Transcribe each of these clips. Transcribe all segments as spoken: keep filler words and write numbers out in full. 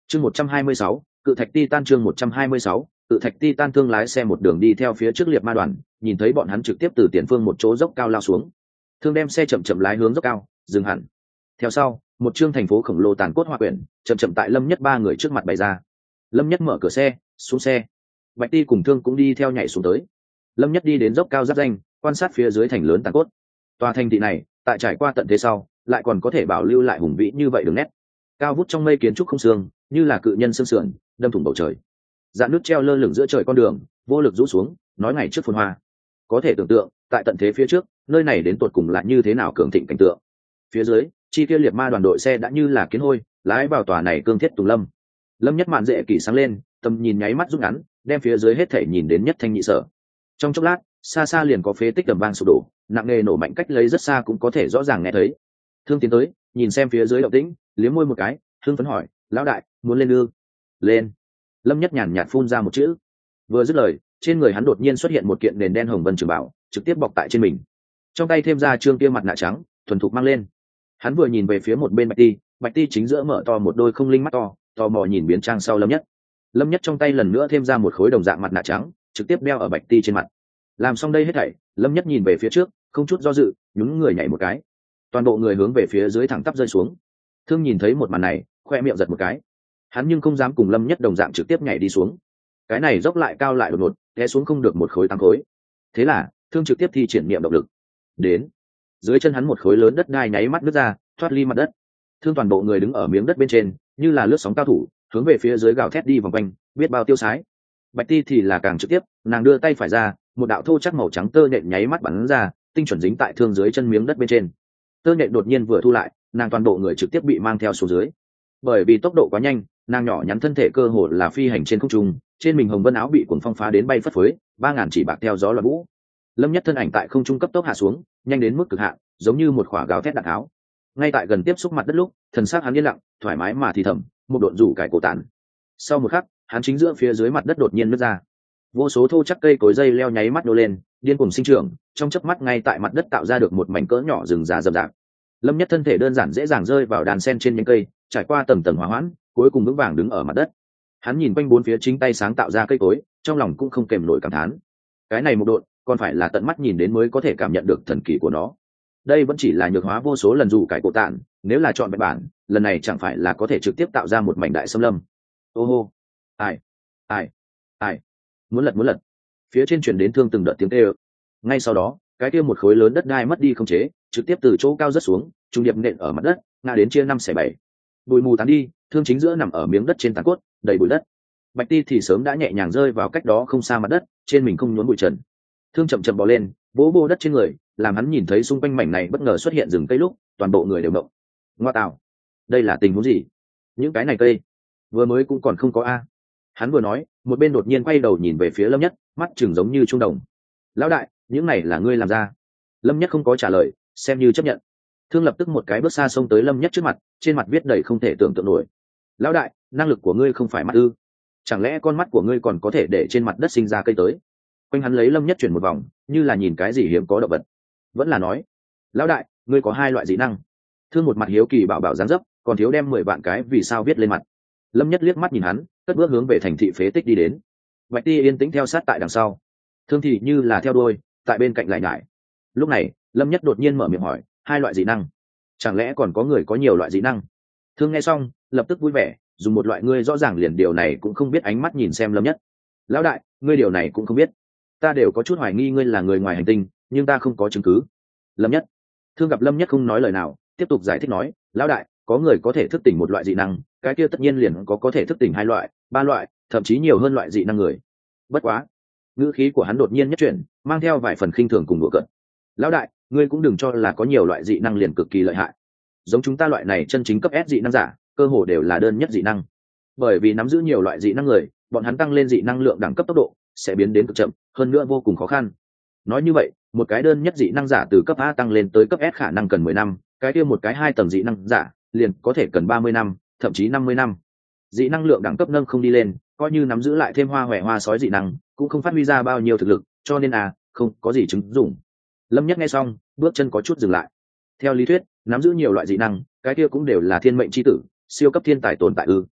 chương một trăm hai mươi sáu, cự thạch titan chương một trăm hai mươi sáu, cự thạch titan. Thương lái xe một đường đi theo phía trước liệt ma đoàn, nhìn thấy bọn hắn trực tiếp từ tiền phương một chỗ dốc cao lao xuống. Thương đem xe chậm chậm lái hướng dốc cao, dừng hẳn. Theo sau, một chương thành phố khổng lồ tàn cốt hoa quyển, chậm chậm tại Lâm Nhất ba người trước mặt bày ra. Lâm Nhất mở cửa xe, xuống xe. Bạch Ti cùng Thương cũng đi theo nhảy xuống tới. Lâm Nhất đi đến dốc cao giáp danh, quan sát phía dưới thành lớn tàn cốt. Tòa thành thị này, tại trải qua tận thế sau, lại còn có thể bảo lưu lại hùng vĩ như vậy đường nét. Cao vút trong mây kiến trúc không xương, như là cự nhân xương sườn, đâm thủng bầu trời. Dạn nước treo lơ lửng giữa trời con đường, vô lực rũ xuống, nói ngày trước phồn hoa. Có thể tưởng tượng, tại tận thế phía trước, nơi này đến tột cùng lại như thế nào cường thịnh cảnh tượng. Phía dưới, chi kia liệt ma đoàn đội xe đã như là kiến hôi, lái vào tòa này cương thiết tùng lâm. Lâm Nhất mạn dễ kỳ sáng lên, tầm nhìn nháy mắt rút ngắn, đem phía dưới hết thể nhìn đến nhất thanh nhị sở. Trong chốc lát, xa xa liền có phế tích tầm vang sụp đổ, nặng nề nổ mạnh cách lấy rất xa cũng có thể rõ ràng nghe thấy. Thương tiến tới, nhìn xem phía dưới động tĩnh, liếm môi một cái, hưng phấn hỏi, lão đại, muốn lên ư? Lên. Lâm Nhất nhàn nhạt phun ra một chữ. Vừa dứt lời, trên người hắn đột nhiên xuất hiện một kiện nền đen hồng vân trường bảo, trực tiếp bọc tại trên mình. Trong tay thêm ra trương kia mặt nạ trắng, thuần thục mang lên. Hắn vừa nhìn về phía một bên Bạch Ti, Bạch Ti chính giữa mở to một đôi không linh mắt to, tò mò nhìn biến trang sau Lâm Nhất. Lâm Nhất trong tay lần nữa thêm ra một khối đồng dạng mặt nạ trắng, trực tiếp đeo ở Bạch Ti trên mặt. Làm xong đây hết thảy, Lâm Nhất nhìn về phía trước, không chút do dự, nhún người nhảy một cái. Toàn bộ người hướng về phía dưới thẳng tắp rơi xuống. Thương nhìn thấy một màn này, khoe miệng giật một cái. Hắn nhưng không dám cùng Lâm Nhất đồng dạng trực tiếp nhảy đi xuống. Cái này dốc lại cao lại đột ngột, té xuống không được một khối tám khối. Thế là, Thương trực tiếp thi triển niệm động lực. Đến, dưới chân hắn một khối lớn đất đai nháy mắt nứt ra, thoát ly mặt đất. Thương toàn bộ người đứng ở miếng đất bên trên, như là lướt sóng cao thủ, hướng về phía dưới gào thét đi vòng quanh, biết bao tiêu sái. Bạch Ti thì là càng trực tiếp, nàng đưa tay phải ra, một đạo thô chắc màu trắng tơ nhện nháy mắt bắn ra, tinh chuẩn dính tại Thương dưới chân miếng đất bên trên. Tơ nhện đột nhiên vừa thu lại, nàng toàn bộ người trực tiếp bị mang theo xuống dưới. Bởi vì tốc độ quá nhanh, nàng nhỏ nhắn thân thể cơ hồ là phi hành trên không trung, trên mình hồng vân áo bị cuồng phong phá đến bay phất phới, ba ngàn chỉ bạc theo gió loạn vũ. Lâm Nhất thân ảnh tại không trung cấp tốc hạ xuống, nhanh đến mức cực hạn, giống như một quả gáo thét đạn tháo. Ngay tại gần tiếp xúc mặt đất lúc, thần sắc hắn yên lặng, thoải mái mà thì thầm, một độn rủ cải cổ tản. Sau một khắc, hắn chính giữa phía dưới mặt đất đột nhiên nứt ra. Vô số thô chắc cây cối dây leo nháy mắt nô lên, điên cuồng sinh trưởng, trong chớp mắt ngay tại mặt đất tạo ra được một mảnh cỡ nhỏ rừng già rậm rạp. Lâm Nhất thân thể đơn giản dễ dàng rơi vào đàn sen trên nhánh cây, trải qua tầng tầng hóa hoãn, cuối cùng vững vàng đứng ở mặt đất. Hắn nhìn quanh bốn phía chính tay sáng tạo ra cây cối, trong lòng cũng không kềm nổi cảm thán. Cái này một độn, còn phải là tận mắt nhìn đến mới có thể cảm nhận được thần kỳ của nó. Đây vẫn chỉ là nhược hóa vô số lần dù cải cổ tản, nếu là chọn vẹn bản, lần này chẳng phải là có thể trực tiếp tạo ra một mảnh đại xâm lâm. Ô hô, ai, ai, ai, muốn lật muốn lật. Phía trên truyền đến Thương từng đợt tiếng kêu. Ngay sau đó, cái kia một khối lớn đất đai mất đi không chế, trực tiếp từ chỗ cao rất xuống, trung điệp nện ở mặt đất, ngã đến chia năm xẻ bảy. Bụi mù tán đi, Thương chính giữa nằm ở miếng đất trên tàn cốt, đầy bụi đất. Bạch Ti thì sớm đã nhẹ nhàng rơi vào cách đó không xa mặt đất, trên mình không nhốn bụi trần. Thương chậm chậm bò lên, vỗ vỗ đất trên người, làm hắn nhìn thấy xung quanh mảnh này bất ngờ xuất hiện rừng cây lúc, toàn bộ người đều động. Ngoa tạo, đây là tình huống gì? Những cái này cây, vừa mới cũng còn không có a. Hắn vừa nói, một bên đột nhiên quay đầu nhìn về phía Lâm Nhất, mắt chừng giống như trung đồng. Lão đại, những này là ngươi làm ra? Lâm Nhất không có trả lời, xem như chấp nhận. Thương lập tức một cái bước xa xông tới Lâm Nhất trước mặt, trên mặt viết đầy không thể tưởng tượng nổi. Lão đại, năng lực của ngươi không phải mắt ư? Chẳng lẽ con mắt của ngươi còn có thể để trên mặt đất sinh ra cây tới? Quanh hắn lấy Lâm Nhất chuyển một vòng, như là nhìn cái gì hiếm có động vật. Vẫn là nói, lão đại, ngươi có hai loại dị năng. Thương một mặt hiếu kỳ bảo bảo dáng dấp, còn thiếu đem mười vạn cái vì sao viết lên mặt. Lâm Nhất liếc mắt nhìn hắn, cất bước hướng về thành thị phế tích đi đến. Bạch Ti yên tĩnh theo sát tại đằng sau. Thương thì như là theo đuôi, tại bên cạnh lại nhải. Lúc này, Lâm Nhất đột nhiên mở miệng hỏi, hai loại dị năng, chẳng lẽ còn có người có nhiều loại dị năng? Thương nghe xong, lập tức vui vẻ, dùng một loại ngươi rõ ràng liền điều này cũng không biết ánh mắt nhìn xem Lâm Nhất. Lão đại, ngươi điều này cũng không biết. Ta đều có chút hoài nghi ngươi là người ngoài hành tinh, nhưng ta không có chứng cứ. Lâm Nhất. Thương gặp Lâm Nhất không nói lời nào, tiếp tục giải thích nói, lão đại, có người có thể thức tỉnh một loại dị năng, cái kia tất nhiên liền có có thể thức tỉnh hai loại, ba loại, thậm chí nhiều hơn loại dị năng người. Bất quá, ngữ khí của hắn đột nhiên nhất chuyển, mang theo vài phần khinh thường cùng đùa cợt. Lão đại, ngươi cũng đừng cho là có nhiều loại dị năng liền cực kỳ lợi hại. Giống chúng ta loại này chân chính cấp S dị năng giả, cơ hồ đều là đơn nhất dị năng. Bởi vì nắm giữ nhiều loại dị năng người, bọn hắn tăng lên dị năng lượng đẳng cấp tốc độ sẽ biến đến cực chậm, hơn nữa vô cùng khó khăn. Nói như vậy, một cái đơn nhất dị năng giả từ cấp A tăng lên tới cấp S khả năng cần mười năm, cái kia một cái hai tầng dị năng giả liền có thể cần ba mươi năm, thậm chí năm mươi năm. Dị năng lượng đẳng cấp nâng không đi lên, coi như nắm giữ lại thêm hoa hoè hoa sói dị năng, cũng không phát huy ra bao nhiêu thực lực, cho nên à, không có gì chứng dụng. Lâm Nhất nghe xong, bước chân có chút dừng lại. Theo lý thuyết, nắm giữ nhiều loại dị năng, cái kia cũng đều là thiên mệnh chi tử, siêu cấp thiên tài tồn tại ư?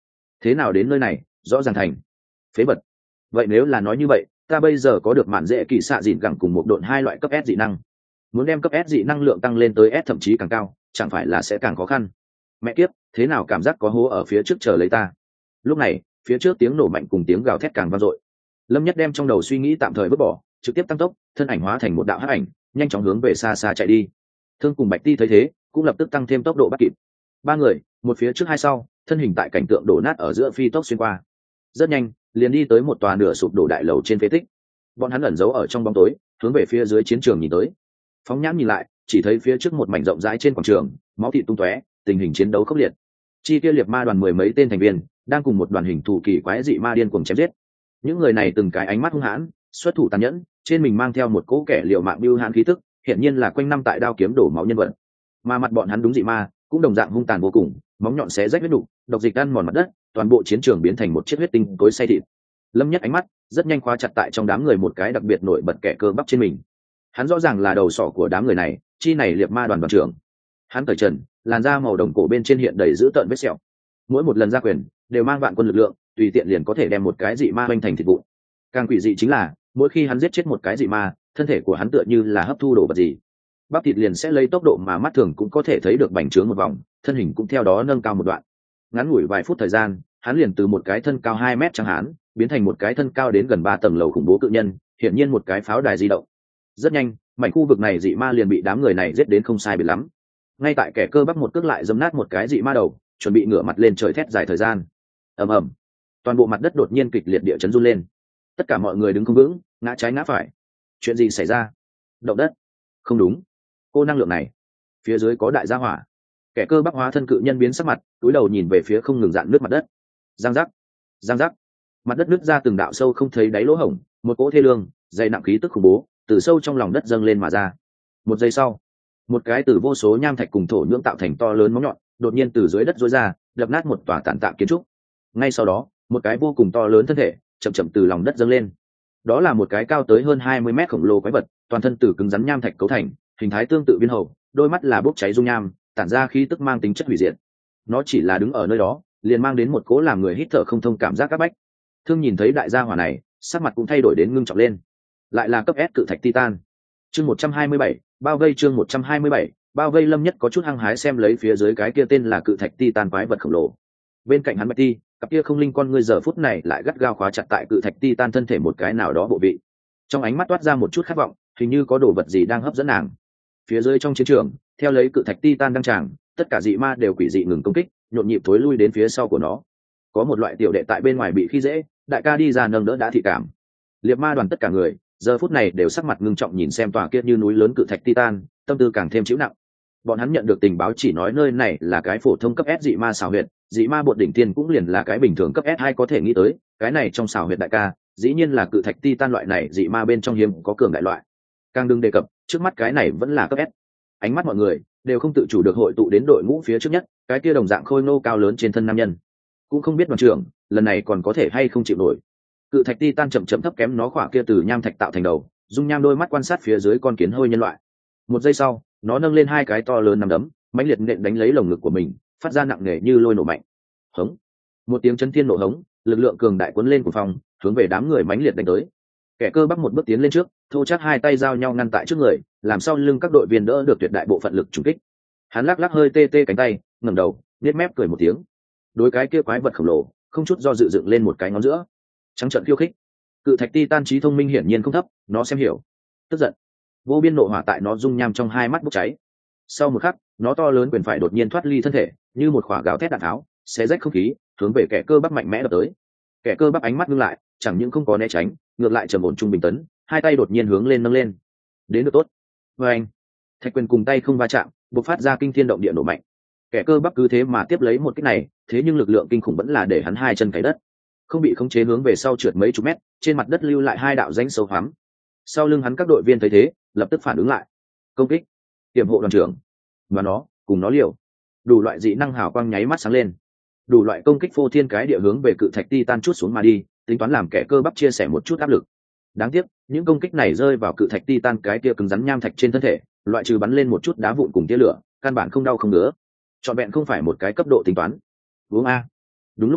thế nào đến nơi này rõ ràng thành phế vật. Vậy nếu là nói như vậy, ta bây giờ có được mạn dễ kỳ xạ dịn gẳng cùng một độn hai loại cấp S dị năng, muốn đem cấp S dị năng lượng tăng lên tới S thậm chí càng cao, chẳng phải là sẽ càng khó khăn. Mẹ kiếp, thế nào cảm giác có hố ở phía trước chờ lấy ta. Lúc này phía trước tiếng nổ mạnh cùng tiếng gào thét càng vang dội. Lâm Nhất đem trong đầu suy nghĩ tạm thời vứt bỏ, trực tiếp tăng tốc, thân ảnh hóa thành một đạo hắc ảnh, nhanh chóng hướng về xa xa chạy đi. Thương cùng Bạch Ti thấy thế, cũng lập tức tăng thêm tốc độ bắt kịp. Ba người, một phía trước hai sau, thân hình tại cảnh tượng đổ nát ở giữa phi tốc xuyên qua. Rất nhanh, liền đi tới một tòa nửa sụp đổ đại lầu trên phế tích. Bọn hắn ẩn giấu ở trong bóng tối, hướng về phía dưới chiến trường nhìn tới. Phóng nhãn nhìn lại, chỉ thấy phía trước một mảnh rộng rãi trên quảng trường, máu thịt tung tóe, tình hình chiến đấu khốc liệt. Chi kia liệt ma đoàn mười mấy tên thành viên, đang cùng một đoàn hình thù kỳ quái dị ma điên cuồng chém giết. Những người này từng cái ánh mắt hung hãn, xuất thủ tàn nhẫn, trên mình mang theo một cỗ kẻ liều mạng bưu hãn khí tức, hiển nhiên là quanh năm tại đao kiếm đổ máu nhân vật. Mà mặt bọn hắn đúng dị ma, cũng đồng dạng hung tàn vô cùng, móng nhọn xé rách huyết nục, độc dịch ăn mòn mặt đất, toàn bộ chiến trường biến thành một chiếc huyết tinh cối xay thịt. Lâm Nhất ánh mắt rất nhanh khóa chặt tại trong đám người một cái đặc biệt nổi bật kẻ cơ bắp trên mình. Hắn rõ ràng là đầu sỏ của đám người này, chi này liệt ma đoàn đoàn trưởng. Hắn cởi trần, làn da màu đồng cổ bên trên hiện đầy dữ tợn vết sẹo. Mỗi một lần ra quyền, đều mang vạn quân lực lượng, tùy tiện liền có thể đem một cái dị ma hoành thành thịt vụn. Càng quỷ dị chính là, mỗi khi hắn giết chết một cái dị ma, thân thể của hắn tựa như là hấp thu đồ vật gì, bắp thịt liền sẽ lấy tốc độ mà mắt thường cũng có thể thấy được bành trướng một vòng, thân hình cũng theo đó nâng cao một đoạn. Ngắn ngủi vài phút thời gian, hắn liền từ một cái thân cao hai mét chẳng hán, biến thành một cái thân cao đến gần ba tầng lầu khủng bố cự nhân, hiển nhiên một cái pháo đài di động. Rất nhanh, mảnh khu vực này dị ma liền bị đám người này giết đến không sai biệt lắm. Ngay tại kẻ cơ bắp một cước lại giẫm nát một cái dị ma đầu, chuẩn bị ngửa mặt lên trời thét dài thời gian. Ầm ầm, toàn bộ mặt đất đột nhiên kịch liệt địa chấn run lên. Tất cả mọi người đứng không vững, ngã trái ngã phải. Chuyện gì xảy ra? Động đất? Không đúng, cô năng lượng này, phía dưới có đại gia hỏa. Kẻ cơ bắp hóa thân cự nhân biến sắc mặt, cúi đầu nhìn về phía không ngừng dạn nước mặt đất. Giang giác, giang giác, mặt đất nứt ra từng đạo sâu không thấy đáy lỗ hổng, một cỗ thê lương dày nặng khí tức khủng bố từ sâu trong lòng đất dâng lên mà ra. Một giây sau, một cái từ vô số nham thạch cùng thổ nhưỡng tạo thành to lớn móng nhọn đột nhiên từ dưới đất rối ra, đập nát một tòa tàn tạ kiến trúc. Ngay sau đó, một cái vô cùng to lớn thân thể chậm chậm từ lòng đất dâng lên. Đó là một cái cao tới hơn hai mươi mét khổng lồ quái vật, toàn thân từ cứng rắn nham thạch cấu thành, hình thái tương tự viên hầu, đôi mắt là bốc cháy dung nham, tản ra khí tức mang tính chất hủy diệt. Nó chỉ là đứng ở nơi đó, liền mang đến một cỗ làm người hít thở không thông cảm giác các bách. Thương nhìn thấy đại gia hỏa này, sắc mặt cũng thay đổi đến ngưng trọng lên. Lại là cấp S cự thạch titan. Chương một trăm hai mươi bảy, bao vây chương một trăm hai mươi bảy, bao vây. Lâm Nhất có chút hăng hái xem lấy phía dưới cái kia tên là cự thạch titan quái vật khổng lồ. Bên cạnh hắn Bạch Ti, cặp kia không linh con ngươi giờ phút này lại gắt gao khóa chặt tại cự thạch titan thân thể một cái nào đó bộ vị. Trong ánh mắt toát ra một chút khát vọng, hình như có đồ vật gì đang hấp dẫn nàng. Phía dưới trong chiến trường, theo lấy cự thạch titan đang tràng, tất cả dị ma đều quỷ dị ngừng công kích, nhộn nhịp thối lui đến phía sau của nó. Có một loại tiểu đệ tại bên ngoài bị khi dễ, đại ca đi ra nâng đỡ đã thị cảm. Liệt ma đoàn tất cả người giờ phút này đều sắc mặt ngưng trọng nhìn xem tòa kia như núi lớn cự thạch titan, tâm tư càng thêm chịu nặng. Bọn hắn nhận được tình báo chỉ nói nơi này là cái phổ thông cấp S dị ma xào huyệt, dị ma bột đỉnh tiên cũng liền là cái bình thường cấp S hai có thể nghĩ tới, cái này trong xào huyệt đại ca, dĩ nhiên là cự thạch titan loại này dị ma bên trong hiếm có cường đại loại. Càng đừng đề cập, trước mắt cái này vẫn là cấp S. Ánh mắt mọi người đều không tự chủ được hội tụ đến đội ngũ phía trước nhất, cái kia đồng dạng khôi ngô cao lớn trên thân nam nhân. Cũng không biết đoàn trưởng, lần này còn có thể hay không chịu nổi. Cự thạch titan chậm chậm thấp kém nó khỏa kia từ nham thạch tạo thành đầu, dung nham đôi mắt quan sát phía dưới con kiến hơi nhân loại. Một giây sau, nó nâng lên hai cái to lớn nằm đấm, mãnh liệt nện đánh lấy lồng ngực của mình, phát ra nặng nề như lôi nổ mạnh. Hống! Một tiếng chấn thiên nổ hống, lực lượng cường đại cuốn lên của phòng, hướng về đám người mãnh liệt đánh tới. Kẻ cơ bắp một bước tiến lên trước, thô chắc hai tay giao nhau ngăn tại trước người, làm sau lưng các đội viên đỡ được tuyệt đại bộ phận lực trùng kích. Hắn lắc lắc hơi tê tê cánh tay, ngẩng đầu, nhếch mép cười một tiếng. Đối cái kia quái vật khổng lồ, không chút do dự dựng lên một cái ngón giữa, trắng trợn khiêu khích. Cự thạch titan trí thông minh hiển nhiên không thấp, nó xem hiểu, tức giận, vô biên nộ hỏa tại nó dung nham trong hai mắt bốc cháy. Sau một khắc, nó to lớn quyền phải đột nhiên thoát ly thân thể, như một quả gào thét đạn tháo, xé rách không khí, hướng về kẻ cơ bắp mạnh mẽ đập tới. Kẻ cơ bắp ánh mắt ngưng lại, chẳng những không có né tránh, ngược lại trầm ổn trung bình tấn, hai tay đột nhiên hướng lên nâng lên. Đến được tốt. Và anh, thạch quyền cùng tay không va chạm, bộc phát ra kinh thiên động địa nổ mạnh. Kẻ cơ bắp cứ thế mà tiếp lấy một cái này, thế nhưng lực lượng kinh khủng vẫn là để hắn hai chân cày đất, không bị khống chế hướng về sau trượt mấy chục mét, trên mặt đất lưu lại hai đạo rãnh sâu hoắm. Sau lưng hắn các đội viên thấy thế, lập tức phản ứng lại, công kích, tiềm hộ đoàn trưởng, và nó cùng nó liều. Đủ loại dị năng hào quang nháy mắt sáng lên, đủ loại công kích phô thiên cái địa hướng về cự thạch titan chút xuống mà đi, tính toán làm kẻ cơ bắp chia sẻ một chút áp lực. Đáng tiếc, những công kích này rơi vào cự thạch titan cái kia cứng rắn nham thạch trên thân thể, loại trừ bắn lên một chút đá vụn cùng tia lửa, căn bản không đau không ngứa, trọn vẹn không phải một cái cấp độ tính toán. Uống a. Đúng lúc này,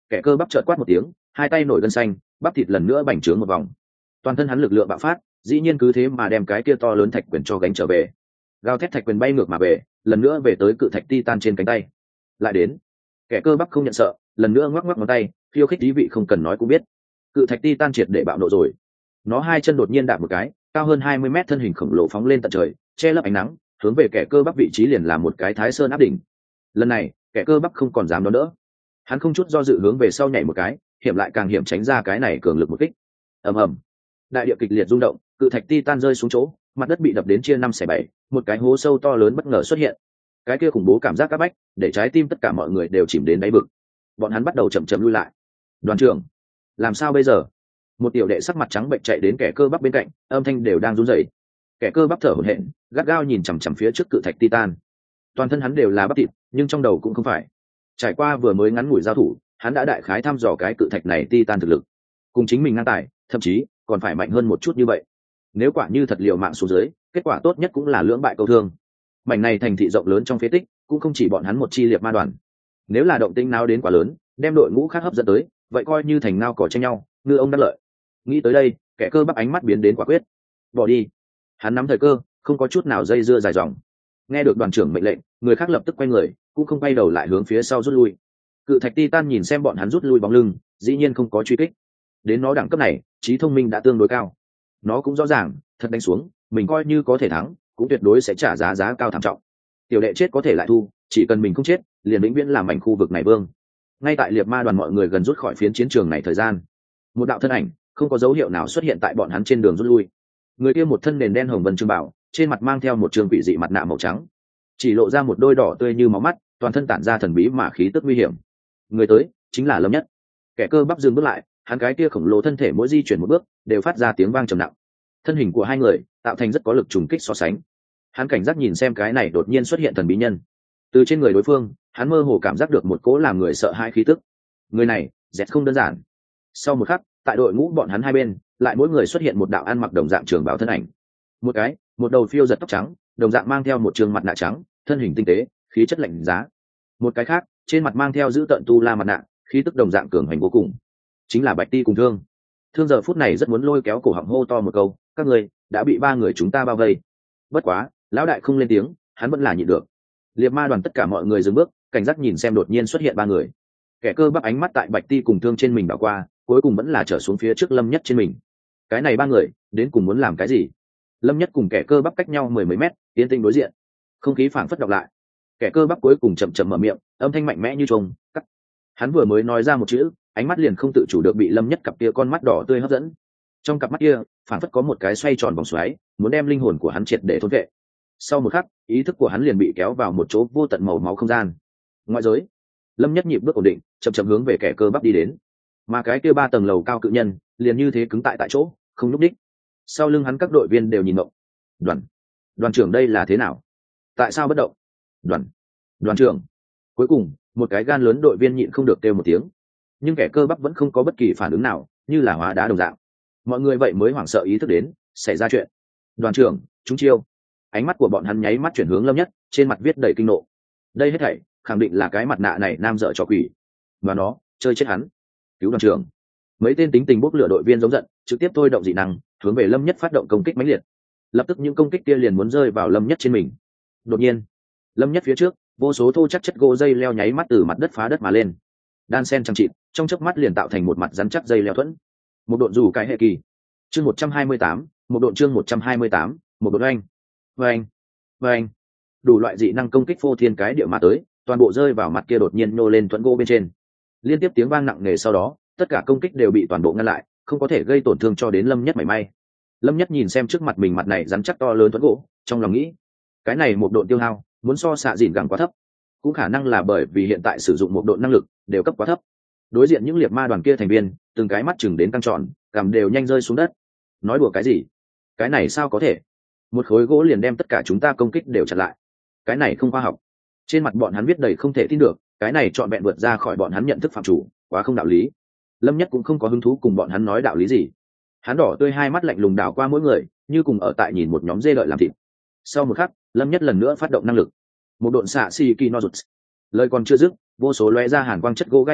kẻ cơ bắp trợn quát một tiếng, hai tay nổi gân xanh, bắp thịt lần nữa bành trướng một vòng. Toàn thân hắn lực lượng bạo phát, dĩ nhiên cứ thế mà đem cái kia to lớn thạch quyền cho gánh trở về. Gào thét thạch quyền bay ngược mà về, lần nữa về tới cự thạch titan trên cánh tay. Lại đến, kẻ cơ bắp không nhận sợ, lần nữa ngoắc ngoắc ngón tay, khiêu khích ý vị không cần nói cũng biết. Cự thạch titan triệt để bạo nộ rồi. Nó hai chân đột nhiên đạp một cái, cao hơn hai mươi mét thân hình khổng lồ phóng lên tận trời, che lấp ánh nắng, hướng về kẻ cơ bắp vị trí liền làm một cái thái sơn áp đỉnh. Lần này, kẻ cơ bắp không còn dám đón đỡ. Hắn không chút do dự hướng về sau nhảy một cái, hiểm lại càng hiểm tránh ra cái này cường lực một kích. Ầm ầm. Đại địa kịch liệt rung động, cự thạch titan rơi xuống chỗ, mặt đất bị đập đến chia năm xẻ bảy, một cái hố sâu to lớn bất ngờ xuất hiện. Cái kia khủng bố cảm giác áp bách, để trái tim tất cả mọi người đều chìm đến đáy vực. Bọn hắn bắt đầu chậm chậm lui lại. Đoàn trưởng, làm sao bây giờ? Một tiểu đệ sắc mặt trắng bệch chạy đến kẻ cơ bắp bên cạnh, âm thanh đều đang run rẩy. Kẻ cơ bắp thở hổn hển, gắt gao nhìn chằm chằm phía trước cự thạch titan. Toàn thân hắn đều là bắp thịt, nhưng trong đầu cũng không phải. Trải qua vừa mới ngắn ngủi giao thủ, hắn đã đại khái thăm dò cái cự thạch này titan thực lực, cùng chính mình ngang tài, thậm chí còn phải mạnh hơn một chút như vậy. Nếu quả như thật liều mạng xuống dưới, kết quả tốt nhất cũng là lưỡng bại câu thương. Mảnh này thành thị rộng lớn trong phế tích, cũng không chỉ bọn hắn một chi liệt ma đoàn. Nếu là động tĩnh nào đến quá lớn, đem đội ngũ khác hấp dẫn tới, vậy coi như thành ngao cỏ tranh nhau, ngư ông đắc lợi. Nghĩ tới đây, kẻ cơ bắp ánh mắt biến đến quả quyết. Bỏ đi. Hắn nắm thời cơ, không có chút nào dây dưa dài dòng. Nghe được đoàn trưởng mệnh lệnh, người khác lập tức quay người, cũng không quay đầu lại hướng phía sau rút lui. Cự thạch titan nhìn xem bọn hắn rút lui bóng lưng, dĩ nhiên không có truy kích. Đến nó đẳng cấp này, trí thông minh đã tương đối cao. Nó cũng rõ ràng, thật đánh xuống, mình coi như có thể thắng, cũng tuyệt đối sẽ trả giá giá cao thảm trọng. Tiểu đệ chết có thể lại thu, chỉ cần mình không chết, liền vĩnh viễn làm mảnh khu vực này vương. Ngay tại liệt ma đoàn mọi người gần rút khỏi phiến chiến trường này thời gian, một đạo thân ảnh không có dấu hiệu nào xuất hiện tại bọn hắn trên đường rút lui. Người kia một thân nền đen hồng vân trương bảo, trên mặt mang theo một trường quỷ dị mặt nạ màu trắng, chỉ lộ ra một đôi đỏ tươi như máu mắt, toàn thân tản ra thần bí mà khí tức nguy hiểm. Người tới chính là Lâm Nhất. Kẻ cơ bắp dừng bước lại, hắn cái kia khổng lồ thân thể mỗi di chuyển một bước đều phát ra tiếng vang trầm nặng. Thân hình của hai người tạo thành rất có lực trùng kích so sánh. Hắn cảnh giác nhìn xem cái này đột nhiên xuất hiện thần bí nhân. Từ trên người đối phương, hắn mơ hồ cảm giác được một cỗ làm người sợ hãi khí tức. Người này dẹt không đơn giản. Sau một khắc, tại đội ngũ bọn hắn hai bên, lại mỗi người xuất hiện một đạo ăn mặc đồng dạng trường bào thân ảnh. Một cái, một đầu phiêu giật tóc trắng, đồng dạng mang theo một trường mặt nạ trắng, thân hình tinh tế, khí chất lạnh giá. Một cái khác, trên mặt mang theo giữ tận tu la mặt nạ, khí tức đồng dạng cường hành vô cùng. Chính là Bạch Ti cùng Thương. Thương giờ phút này rất muốn lôi kéo cổ họng hô to một câu, các người đã bị ba người chúng ta bao vây. Bất quá, lão đại không lên tiếng, hắn vẫn là nhịn được. Liệt ma đoàn tất cả mọi người dừng bước, cảnh giác nhìn xem đột nhiên xuất hiện ba người. Kẻ cơ bắp ánh mắt tại Bạch Ti cùng Thương trên mình đảo qua, cuối cùng vẫn là trở xuống phía trước Lâm Nhất trên mình. Cái này ba người đến cùng muốn làm cái gì? Lâm Nhất cùng kẻ cơ bắp cách nhau mười mấy mét, tiến tinh đối diện, không khí phảng phất đọc lại. Kẻ cơ bắp cuối cùng chậm chậm mở miệng, âm thanh mạnh mẽ như trùng cắt. Hắn vừa mới nói ra một chữ, ánh mắt liền không tự chủ được bị Lâm Nhất cặp kia con mắt đỏ tươi hấp dẫn. Trong cặp mắt kia phảng phất có một cái xoay tròn vòng xoáy, muốn đem linh hồn của hắn triệt để thôn vệ. Sau một khắc, ý thức của hắn liền bị kéo vào một chỗ vô tận màu máu không gian. Ngoại giới. Lâm Nhất nhịp bước ổn định, chậm chậm hướng về kẻ cơ bắp đi đến. Mà cái kia ba tầng lầu cao cự nhân liền như thế cứng tại tại chỗ, không nhúc đích. Sau lưng hắn các đội viên đều nhìn ngộng. Đoàn, đoàn trưởng đây là thế nào? Tại sao bất động? Đoàn, đoàn trưởng. Cuối cùng, một cái gan lớn đội viên nhịn không được kêu một tiếng. Nhưng kẻ cơ bắp vẫn không có bất kỳ phản ứng nào, như là hóa đá đồng dạng. Mọi người vậy mới hoảng sợ ý thức đến, xảy ra chuyện. Đoàn trưởng, chúng chiêu. Ánh mắt của bọn hắn nháy mắt chuyển hướng Lâm Nhất, trên mặt viết đầy kinh nộ. Đây hết thảy khẳng định là cái mặt nạ này nam dợ trò quỷ. Và nó, chơi chết hắn. Cứu đoàn trưởng. Mấy tên tính tình bốc lửa đội viên giống giận, trực tiếp thôi động dị năng, hướng về Lâm Nhất phát động công kích mãnh liệt. Lập tức những công kích kia liền muốn rơi vào Lâm Nhất trên mình. Đột nhiên, Lâm Nhất phía trước, vô số thô chắc chất gỗ dây leo nháy mắt từ mặt đất phá đất mà lên. Đan sen chằng chịt, trong chớp mắt liền tạo thành một mặt rắn chắc dây leo thuẫn. Một độn dù cái hệ kỳ. Chương một trăm hai mươi tám, một độn chương một trăm hai mươi tám, một độn oanh. Oanh, oanh. Đủ loại dị năng công kích phô thiên cái địa mà tới, toàn bộ rơi vào mặt kia đột nhiên nô lên thuẫn gỗ bên trên. Liên tiếp tiếng vang nặng nề sau đó, tất cả công kích đều bị toàn bộ ngăn lại, không có thể gây tổn thương cho đến Lâm Nhất mảy may. Lâm Nhất nhìn xem trước mặt mình mặt này rắn chắc to lớn thuẫn gỗ, trong lòng nghĩ, cái này một độn tiêu hao muốn so xạ dịn gẳng quá thấp, cũng khả năng là bởi vì hiện tại sử dụng một độn năng lực đều cấp quá thấp. Đối diện những liệt ma đoàn kia thành viên, từng cái mắt chừng đến căng tròn, cằm đều nhanh rơi xuống đất. Nói đùa cái gì? Cái này sao có thể? Một khối gỗ liền đem tất cả chúng ta công kích đều chặn lại. Cái này không khoa học. Trên mặt bọn hắn viết đầy không thể tin được, cái này trọn vẹn vượt ra khỏi bọn hắn nhận thức phạm chủ, quá không đạo lý. Lâm Nhất cũng không có hứng thú cùng bọn hắn nói đạo lý gì. Hắn đỏ tươi hai mắt lạnh lùng đảo qua mỗi người, như cùng ở tại nhìn một nhóm dê đợi làm thịt. Sau một khắc, Lâm Nhất lần nữa phát động năng lực. Một độn xạ xì kỳ no rụt. Lời còn chưa dứt, vô số lóe ra hàn quang chất gỗ gai nhọn,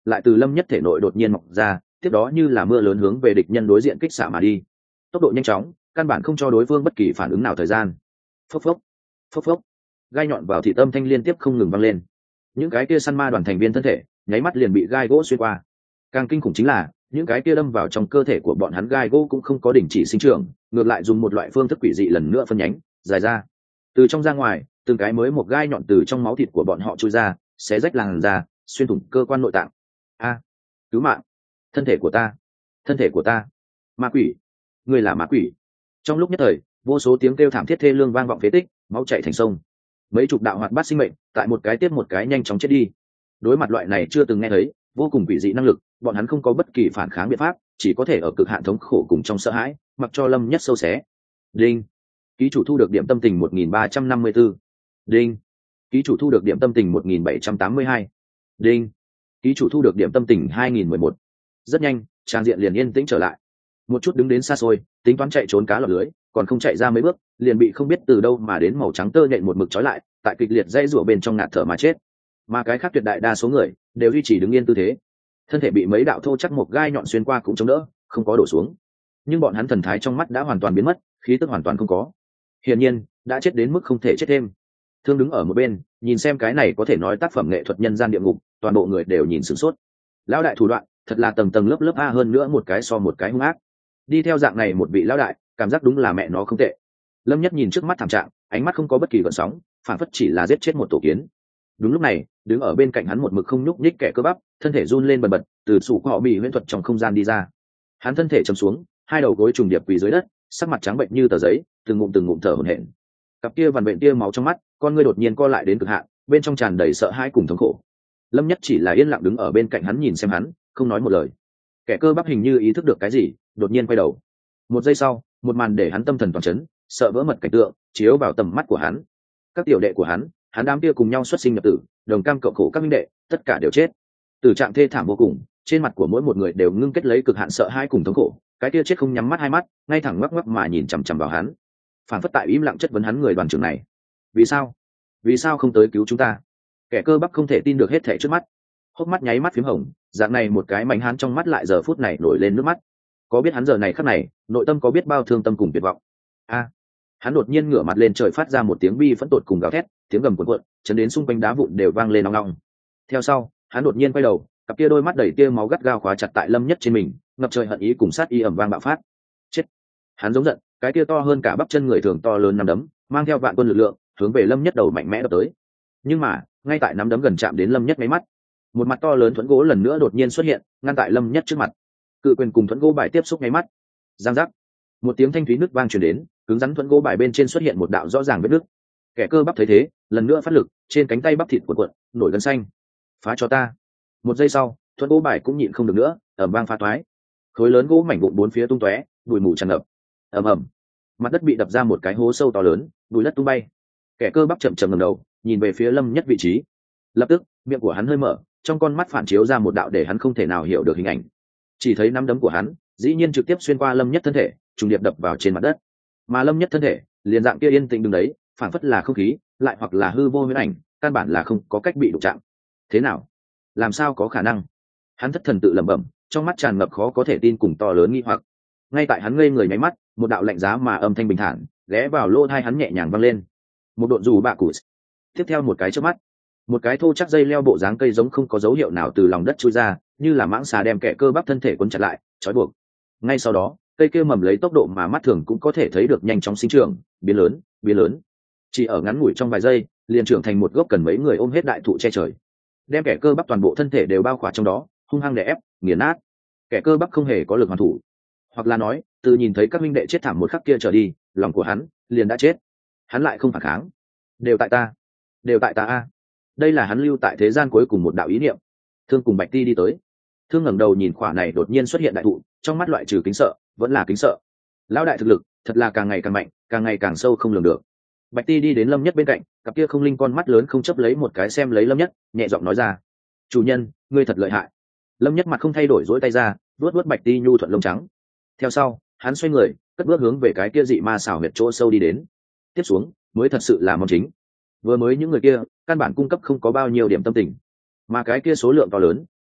lại từ lâm nhất thể nội đột nhiên mọc ra, tiếp đó như là mưa lớn hướng về địch nhân đối diện kích xạ mà đi. Tốc độ nhanh chóng, căn bản không cho đối phương bất kỳ phản ứng nào thời gian. Phốc phốc, phốc phốc, gai nhọn vào thị tâm thanh liên tiếp không ngừng văng lên. Những cái kia săn ma đoàn thành viên thân thể nháy mắt liền bị gai gỗ xuyên qua. Càng kinh khủng chính là những cái kia đâm vào trong cơ thể của bọn hắn gai gỗ cũng không có đình chỉ sinh trưởng, ngược lại dùng một loại phương thức quỷ dị lần nữa phân nhánh dài ra, từ trong ra ngoài, từng cái mới một gai nhọn từ trong máu thịt của bọn họ chui ra, xé rách làn da, xuyên thủng cơ quan nội tạng. A, cứu mạng, thân thể của ta, thân thể của ta, ma quỷ, người là ma quỷ. Trong lúc nhất thời, vô số tiếng kêu thảm thiết thê lương vang vọng phế tích, máu chảy thành sông. Mấy chục đạo hoạt bát sinh mệnh tại một cái tiếp một cái nhanh chóng chết đi. Đối mặt loại này chưa từng nghe thấy, vô cùng quỷ dị năng lực, bọn hắn không có bất kỳ phản kháng biện pháp, chỉ có thể ở cực hạn thống khổ cùng trong sợ hãi, mặc cho lâm nhất sâu xé. Đinh, ký chủ thu được điểm tâm tình một nghìn ba trăm năm mươi tư. Đinh, ký chủ thu được điểm tâm tình một nghìn bảy trăm tám mươi hai. Đinh, ký chủ thu được điểm tâm tình hai nghìn mười một. Rất nhanh, trang diện liền yên tĩnh trở lại. Một chút đứng đến xa xôi, tính toán chạy trốn cá lọt lưới, còn không chạy ra mấy bước, liền bị không biết từ đâu mà đến màu trắng tơ nhện một mực trói lại, tại kịch liệt dây rủa bên trong ngạt thở mà chết. Mà cái khác tuyệt đại đa số người đều duy trì đứng yên tư thế, thân thể bị mấy đạo thô chắc một gai nhọn xuyên qua cũng chống đỡ, không có đổ xuống. Nhưng bọn hắn thần thái trong mắt đã hoàn toàn biến mất, khí tức hoàn toàn không có. Hiển nhiên, đã chết đến mức không thể chết thêm. Thương đứng ở một bên, nhìn xem cái này có thể nói tác phẩm nghệ thuật nhân gian địa ngục, toàn bộ người đều nhìn sửng sốt. Lão đại thủ đoạn, thật là tầng tầng lớp lớp a, hơn nữa một cái so một cái hung ác. Đi theo dạng này một vị lão đại, cảm giác đúng là mẹ nó không tệ. Lâm Nhất nhìn trước mắt thảm trạng, ánh mắt không có bất kỳ gợn sóng, phản phất chỉ là giết chết một tổ kiến. Đúng lúc này, đứng ở bên cạnh hắn một mực không nhúc nhích kẻ cơ bắp, thân thể run lên bần bật, từ sủ họ bị huyễn thuật trong không gian đi ra. Hắn thân thể chầm xuống, hai đầu gối trùng điệp quỳ dưới đất, sắc mặt trắng bệnh như tờ giấy, từng ngụm từng ngụm thở hổn hển. Cặp kia vằn vện tia máu trong mắt, con ngươi đột nhiên co lại đến cực hạn, bên trong tràn đầy sợ hãi cùng thống khổ. Lâm Nhất chỉ là yên lặng đứng ở bên cạnh hắn nhìn xem hắn, không nói một lời. Kẻ cơ bắp hình như ý thức được cái gì, đột nhiên quay đầu. Một giây sau, một màn để hắn tâm thần toàn chấn, sợ vỡ mật cảnh tượng chiếu vào tầm mắt của hắn. Các tiểu đệ của hắn, hắn đám kia cùng nhau xuất sinh nhập tử, đồng cam cộng khổ các minh đệ, tất cả đều chết. Tử trạng thê thảm vô cùng, trên mặt của mỗi một người đều ngưng kết lấy cực hạn sợ hãi cùng thống khổ. Cái kia chết không nhắm mắt hai mắt, ngay thẳng ngoắc ngoắc mà nhìn chằm chằm vào hắn, phản phất tại im lặng chất vấn hắn người đoàn trưởng này. Vì sao? Vì sao không tới cứu chúng ta? Kẻ cơ bắp không thể tin được hết thảy trước mắt, hốc mắt nháy mắt phím hồng, dạng này một cái mảnh hắn trong mắt lại giờ phút này nổi lên nước mắt. Có biết hắn giờ này khắc này, nội tâm có biết bao thương tâm cùng tuyệt vọng. A! Hắn đột nhiên ngửa mặt lên trời phát ra một tiếng bi phẫn tột cùng gào thét, tiếng gầm cuộn cuộn, chấn đến xung quanh đá vụn đều vang lên ong ong. Theo sau, hắn đột nhiên quay đầu, cặp kia đôi mắt đầy tia máu gắt gao khóa chặt tại Lâm Nhất trên mình, ngập trời hận ý cùng sát ý ầm vang bạo phát. Chết! Hắn giống giận, cái kia to hơn cả bắp chân người thường to lớn nắm đấm, mang theo vạn quân lực lượng, hướng về Lâm Nhất đầu mạnh mẽ đập tới. Nhưng mà, ngay tại nắm đấm gần chạm đến Lâm Nhất mấy mắt, một mặt to lớn thuẫn gỗ lần nữa đột nhiên xuất hiện, ngăn tại Lâm Nhất trước mặt. Cự quyền cùng thuẫn gỗ bài tiếp xúc ngay mắt. Giang giác, một tiếng thanh thúy nứt vang truyền đến, cứng rắn thuẫn gỗ bài bên trên xuất hiện một đạo rõ ràng vết nứt. Kẻ cơ bắp thấy thế, lần nữa phát lực, trên cánh tay bắp thịt cuộn cuộn, nổi gân xanh. Phá cho ta! Một giây sau, thuẫn gỗ bài cũng nhịn không được nữa, ầm vang phá toái. Khối lớn gỗ mảnh vụn bốn phía tung tóe, bụi mù tràn ngập. Ầm ầm, mặt đất bị đập ra một cái hố sâu to lớn, bụi đất tung bay. Kẻ cơ bắp chậm chậm ngẩng đầu, nhìn về phía Lâm Nhất vị trí. Lập tức, miệng của hắn hơi mở, trong con mắt phản chiếu ra một đạo để hắn không thể nào hiểu được hình ảnh. Chỉ thấy nắm đấm của hắn, dĩ nhiên trực tiếp xuyên qua Lâm Nhất thân thể, trùng điệp đập vào trên mặt đất. Mà Lâm Nhất thân thể, liền dạng kia yên tĩnh đứng đấy, phản phất là không khí, lại hoặc là hư vô huyễn ảnh, căn bản là không có cách bị đụng chạm. Thế nào? Làm sao có khả năng? Hắn thất thần tự lẩm bẩm, trong mắt tràn ngập khó có thể tin cùng to lớn nghi hoặc. Ngay tại hắn ngây người nháy mắt, một đạo lạnh giá mà âm thanh bình thản ghé vào lỗ tai hắn nhẹ nhàng vang lên. Một độn dù bạ cụ. Tiếp theo một cái chớp mắt, một cái thô chắc dây leo bộ dáng cây giống không có dấu hiệu nào từ lòng đất chui ra, như là mãng xà đem kẻ cơ bắp thân thể cuốn chặt lại, trói buộc. Ngay sau đó, cây kia mầm lấy tốc độ mà mắt thường cũng có thể thấy được nhanh chóng sinh trưởng, biến lớn, biến lớn. Chỉ ở ngắn ngủi trong vài giây, liền trưởng thành một gốc cần mấy người ôm hết đại thụ che trời, đem kẻ cơ bắp toàn bộ thân thể đều bao khỏa trong đó, hung hăng đè ép, nghiền nát. Kẻ cơ bắp không hề có lực hoàn thủ, hoặc là nói, từ nhìn thấy các minh đệ chết thảm một khắc kia trở đi, lòng của hắn liền đã chết. Hắn lại không phản kháng. Đều tại ta, đều tại ta a. Đây là hắn lưu tại thế gian cuối cùng một đạo ý niệm. Thương cùng Bạch Ti đi tới. Thương ngẩng đầu nhìn khỏa này đột nhiên xuất hiện đại thụ, trong mắt loại trừ kính sợ, vẫn là kính sợ. Lão đại thực lực, thật là càng ngày càng mạnh, càng ngày càng sâu không lường được. Bạch Ti đi đến Lâm Nhất bên cạnh, cặp kia không linh con mắt lớn không chấp lấy một cái xem lấy Lâm Nhất, nhẹ giọng nói ra: "Chủ nhân, ngươi thật lợi hại." Lâm Nhất mặt không thay đổi duỗi tay ra, vuốt vuốt Bạch Ti nhu thuận lông trắng. Theo sau, hắn xoay người, cất bước hướng về cái kia dị ma xảo huyệt chỗ sâu đi đến. Tiếp xuống, mới thật sự là món chính. Vừa mới những người kia, căn bản cung cấp không có bao nhiêu điểm tâm tình, mà cái kia số lượng to lớn,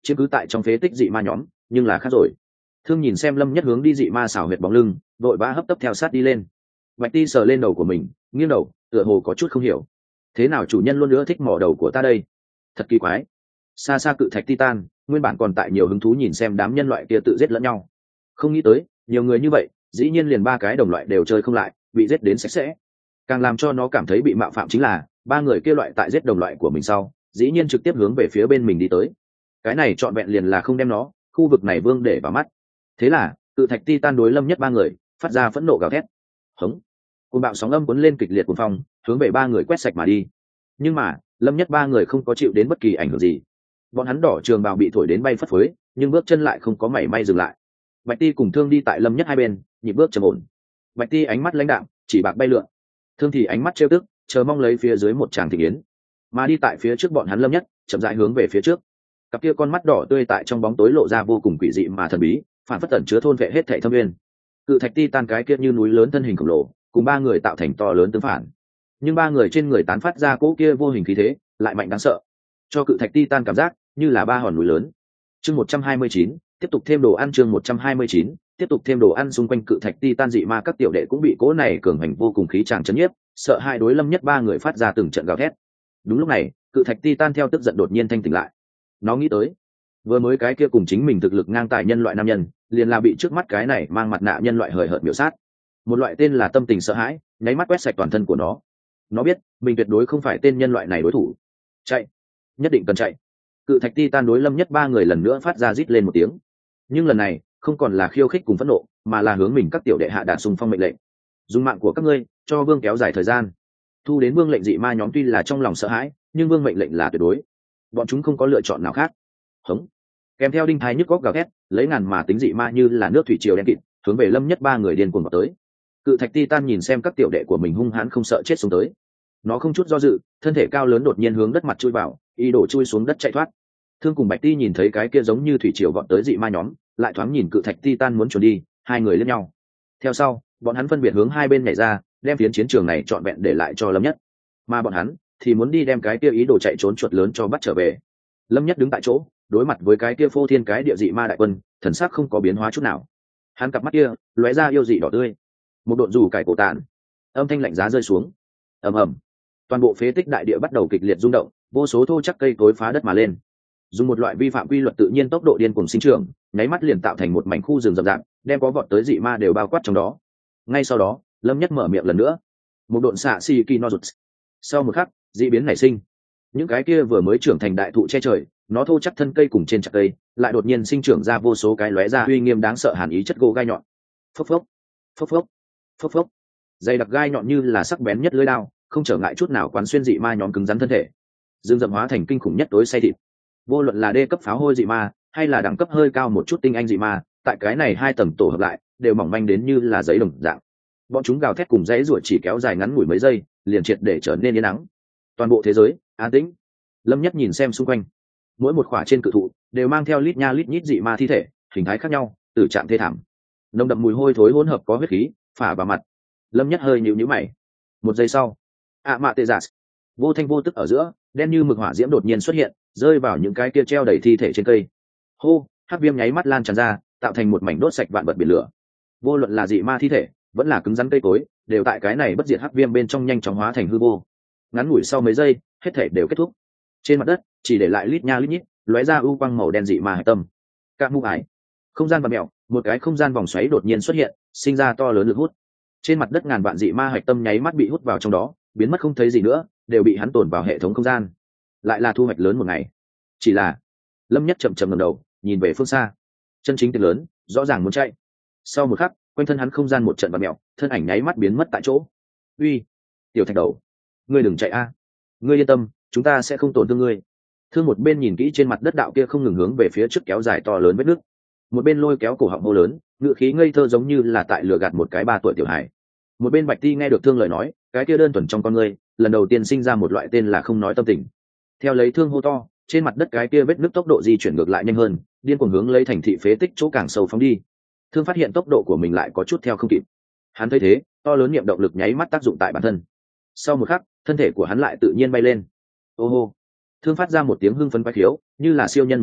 chiếm cứ tại trong phế tích dị ma nhóm, nhưng là khác rồi. Thương nhìn xem Lâm Nhất hướng đi dị ma xảo huyệt bóng lưng, vội vã hấp tấp theo sát đi lên. Bạch Ti sờ lên đầu của mình, nghiêng đầu, tựa hồ có chút không hiểu. Thế nào chủ nhân luôn nữa thích mỏ đầu của ta đây? Thật kỳ quái. Xa xa cự thạch Titan, nguyên bản còn tại nhiều hứng thú nhìn xem đám nhân loại kia tự giết lẫn nhau. Không nghĩ tới, nhiều người như vậy, dĩ nhiên liền ba cái đồng loại đều chơi không lại, bị giết đến sạch sẽ. Càng làm cho nó cảm thấy bị mạo phạm chính là, ba người kia loại tại giết đồng loại của mình sau, dĩ nhiên trực tiếp hướng về phía bên mình đi tới. Cái này trọn vẹn liền là không đem nó, khu vực này vương để vào mắt. Thế là, cự thạch Titan đối Lâm Nhất ba người, phát ra phẫn nộ gào thét. Hống. Cuồng bạo sóng âm cuốn lên kịch liệt cuồng phong, hướng về ba người quét sạch mà đi. Nhưng mà, Lâm Nhất ba người không có chịu đến bất kỳ ảnh hưởng gì. Bọn hắn đỏ trường bào bị thổi đến bay phất phới, nhưng bước chân lại không có mảy may dừng lại. Bạch Ti cùng Thương đi tại Lâm Nhất hai bên, nhịp bước trầm ổn. Bạch Ti ánh mắt lãnh đạm, chỉ bạc bay lượn. Thương thì ánh mắt trêu tức, chờ mong lấy phía dưới một tràng thịnh yến. Mà đi tại phía trước bọn hắn Lâm Nhất, chậm rãi hướng về phía trước. Cặp kia con mắt đỏ tươi tại trong bóng tối lộ ra vô cùng quỷ dị mà thần bí, phản phất tẩn chứa thôn vệ hết thảy thâm nguyên. Cự thạch Titan cái kia như núi lớn thân hình khổng lồ, cùng ba người tạo thành to lớn tương phản. Nhưng ba người trên người tán phát ra cỗ kia vô hình khí thế, lại mạnh đáng sợ, cho cự thạch Titan cảm giác như là ba hòn núi lớn. Chương một trăm hai mươi chín, tiếp tục thêm đồ ăn. Chương một trăm hai mươi chín, tiếp tục thêm đồ ăn. Xung quanh cự thạch Titan dị ma các tiểu đệ cũng bị cỗ này cường hành vô cùng khí tràng chấn nhiếp, sợ hai đối Lâm Nhất ba người phát ra từng trận gào thét. Đúng lúc này, cự thạch Titan theo tức giận đột nhiên thanh tỉnh lại. Nó nghĩ tới, vừa mới cái kia cùng chính mình thực lực ngang tài nhân loại nam nhân, liền là bị trước mắt cái này mang mặt nạ nhân loại hời hợt miểu sát. Một loại tên là tâm tình sợ hãi, nháy mắt quét sạch toàn thân của nó. Nó biết, mình tuyệt đối không phải tên nhân loại này đối thủ. Chạy, nhất định cần chạy. Cự thạch Titan đối Lâm Nhất ba người lần nữa phát ra rít lên một tiếng. Nhưng lần này, không còn là khiêu khích cùng phẫn nộ, mà là hướng mình các tiểu đệ hạ đạt xung phong mệnh lệnh. Dùng mạng của các ngươi, cho vương kéo dài thời gian. Thu đến vương lệnh dị ma nhóm tuy là trong lòng sợ hãi, nhưng vương mệnh lệnh là tuyệt đối. Bọn chúng không có lựa chọn nào khác. Hống. Kèm theo đinh thái nhức góc gào thét, lấy ngàn mà tính dị ma như là nước thủy triều đen kịt, hướng về Lâm Nhất ba người điên cuồng vào tới. Cự thạch Titan nhìn xem các tiểu đệ của mình hung hãn không sợ chết xuống tới. Nó không chút do dự, thân thể cao lớn đột nhiên hướng đất mặt chui vào, ý đồ chui xuống đất chạy thoát. Thương cùng Bạch Ti nhìn thấy cái kia giống như thủy triều vọt tới dị ma nhóm, lại thoáng nhìn cự thạch Titan muốn trốn đi, hai người liếc nhau. Theo sau, bọn hắn phân biệt hướng hai bên nhảy ra, đem phiến chiến trường này trọn vẹn để lại cho Lâm Nhất. Mà bọn hắn thì muốn đi đem cái kia ý đồ chạy trốn chuột lớn cho bắt trở về. Lâm Nhất đứng tại chỗ, đối mặt với cái kia phô thiên cái địa dị ma đại quân, thần sắc không có biến hóa chút nào. Hắn cặp mắt kia lóe ra yêu dị đỏ tươi. Một độn rủ cải cổ tàn, âm thanh lạnh giá rơi xuống. Ầm ầm, toàn bộ phế tích đại địa bắt đầu kịch liệt rung động, vô số thô chắc cây cối phá đất mà lên. Dùng một loại vi phạm quy luật tự nhiên tốc độ điên cuồng sinh trưởng, nháy mắt liền tạo thành một mảnh khu rừng rậm rạp, đem có vọt tới dị ma đều bao quát trong đó. Ngay sau đó, Lâm Nhất mở miệng lần nữa. Một độn xạ xì kỳ no rụt. Sau một khắc, dị biến nảy sinh. Những cái kia vừa mới trưởng thành đại thụ che trời, nó thô chắc thân cây cùng trên chặt cây, lại đột nhiên sinh trưởng ra vô số cái lóe ra uy nghiêm đáng sợ hàn ý chất gỗ gai nhọn. Phốc phốc, phốc phốc, phốc phốc. Dày đặc gai nhọn như là sắc bén nhất lưỡi đao, không trở ngại chút nào quán xuyên dị ma nhóm cứng rắn thân thể. Dương dậm hóa thành kinh khủng nhất tối say thịt. Vô luận là đê cấp pháo hôi dị ma, hay là đẳng cấp hơi cao một chút tinh anh dị ma, tại cái này hai tầng tổ hợp lại, đều mỏng manh đến như là giấy đồng dạng. Bọn chúng gào thét cùng dãy ruột chỉ kéo dài ngắn ngủi mấy giây, liền triệt để trở nên yên nắng. Toàn bộ thế giới an tĩnh. Lâm Nhất nhìn xem xung quanh, mỗi một khỏa trên cự thụ đều mang theo lít nha lít nhít dị ma thi thể, hình thái khác nhau, tử trạng thê thảm, nồng đậm mùi hôi thối hỗn hợp có huyết khí phả vào mặt. Lâm Nhất hơi nhíu nhíu mày. Một giây sau, ạ mạ tê giả, vô thanh vô tức ở giữa, đen như mực hỏa diễm đột nhiên xuất hiện, rơi vào những cái kia treo đầy thi thể trên cây. Hô, hắc viêm nháy mắt lan tràn ra, tạo thành một mảnh đốt sạch vạn vật biển lửa. Vô luận là dị ma thi thể, vẫn là cứng rắn cây cối, đều tại cái này bất diệt hắc viêm bên trong nhanh chóng hóa thành hư vô. Ngắn ngủi sau mấy giây, hết thể đều kết thúc. Trên mặt đất chỉ để lại lít nha lít nhít lóe ra u quang màu đen dị ma hạch tâm. Các mũ ải, không gian vặn mèo, một cái không gian vòng xoáy đột nhiên xuất hiện, sinh ra to lớn lực hút. Trên mặt đất ngàn vạn dị ma hạch tâm nháy mắt bị hút vào trong đó, biến mất không thấy gì nữa, đều bị hắn tồn vào hệ thống không gian. Lại là thu hoạch lớn một ngày. Chỉ là Lâm Nhất chậm chậm ngẩng đầu, nhìn về phương xa. Chân chính tiệc lớn, rõ ràng muốn chạy. Sau một khắc, quanh thân hắn không gian một trận vặn mèo, thân ảnh nháy mắt biến mất tại chỗ. Uy, tiểu thạch đầu, ngươi đừng chạy a, ngươi yên tâm, chúng ta sẽ không tổn thương ngươi. Thương một bên nhìn kỹ trên mặt đất đạo kia không ngừng hướng về phía trước kéo dài to lớn vết nứt, một bên lôi kéo cổ họng hô lớn, ngựa khí ngây thơ giống như là tại lừa gạt một cái ba tuổi tiểu hài. Một bên Bạch Ti nghe được Thương lời nói, cái kia đơn thuần trong con ngươi, lần đầu tiên sinh ra một loại tên là không nói tâm tình. Theo lấy Thương hô to, trên mặt đất cái kia vết nứt tốc độ di chuyển ngược lại nhanh hơn, điên cuồng hướng lấy thành thị phế tích chỗ càng sâu phóng đi. Thương phát hiện tốc độ của mình lại có chút theo không kịp. Hắn thấy thế, to lớn niệm động lực nháy mắt tác dụng tại bản thân. Sau một khắc, thân thể của hắn lại tự nhiên bay lên. Ô hô! Thương phát ra một tiếng hưng phấn quái khiếu, như là siêu nhân một loại,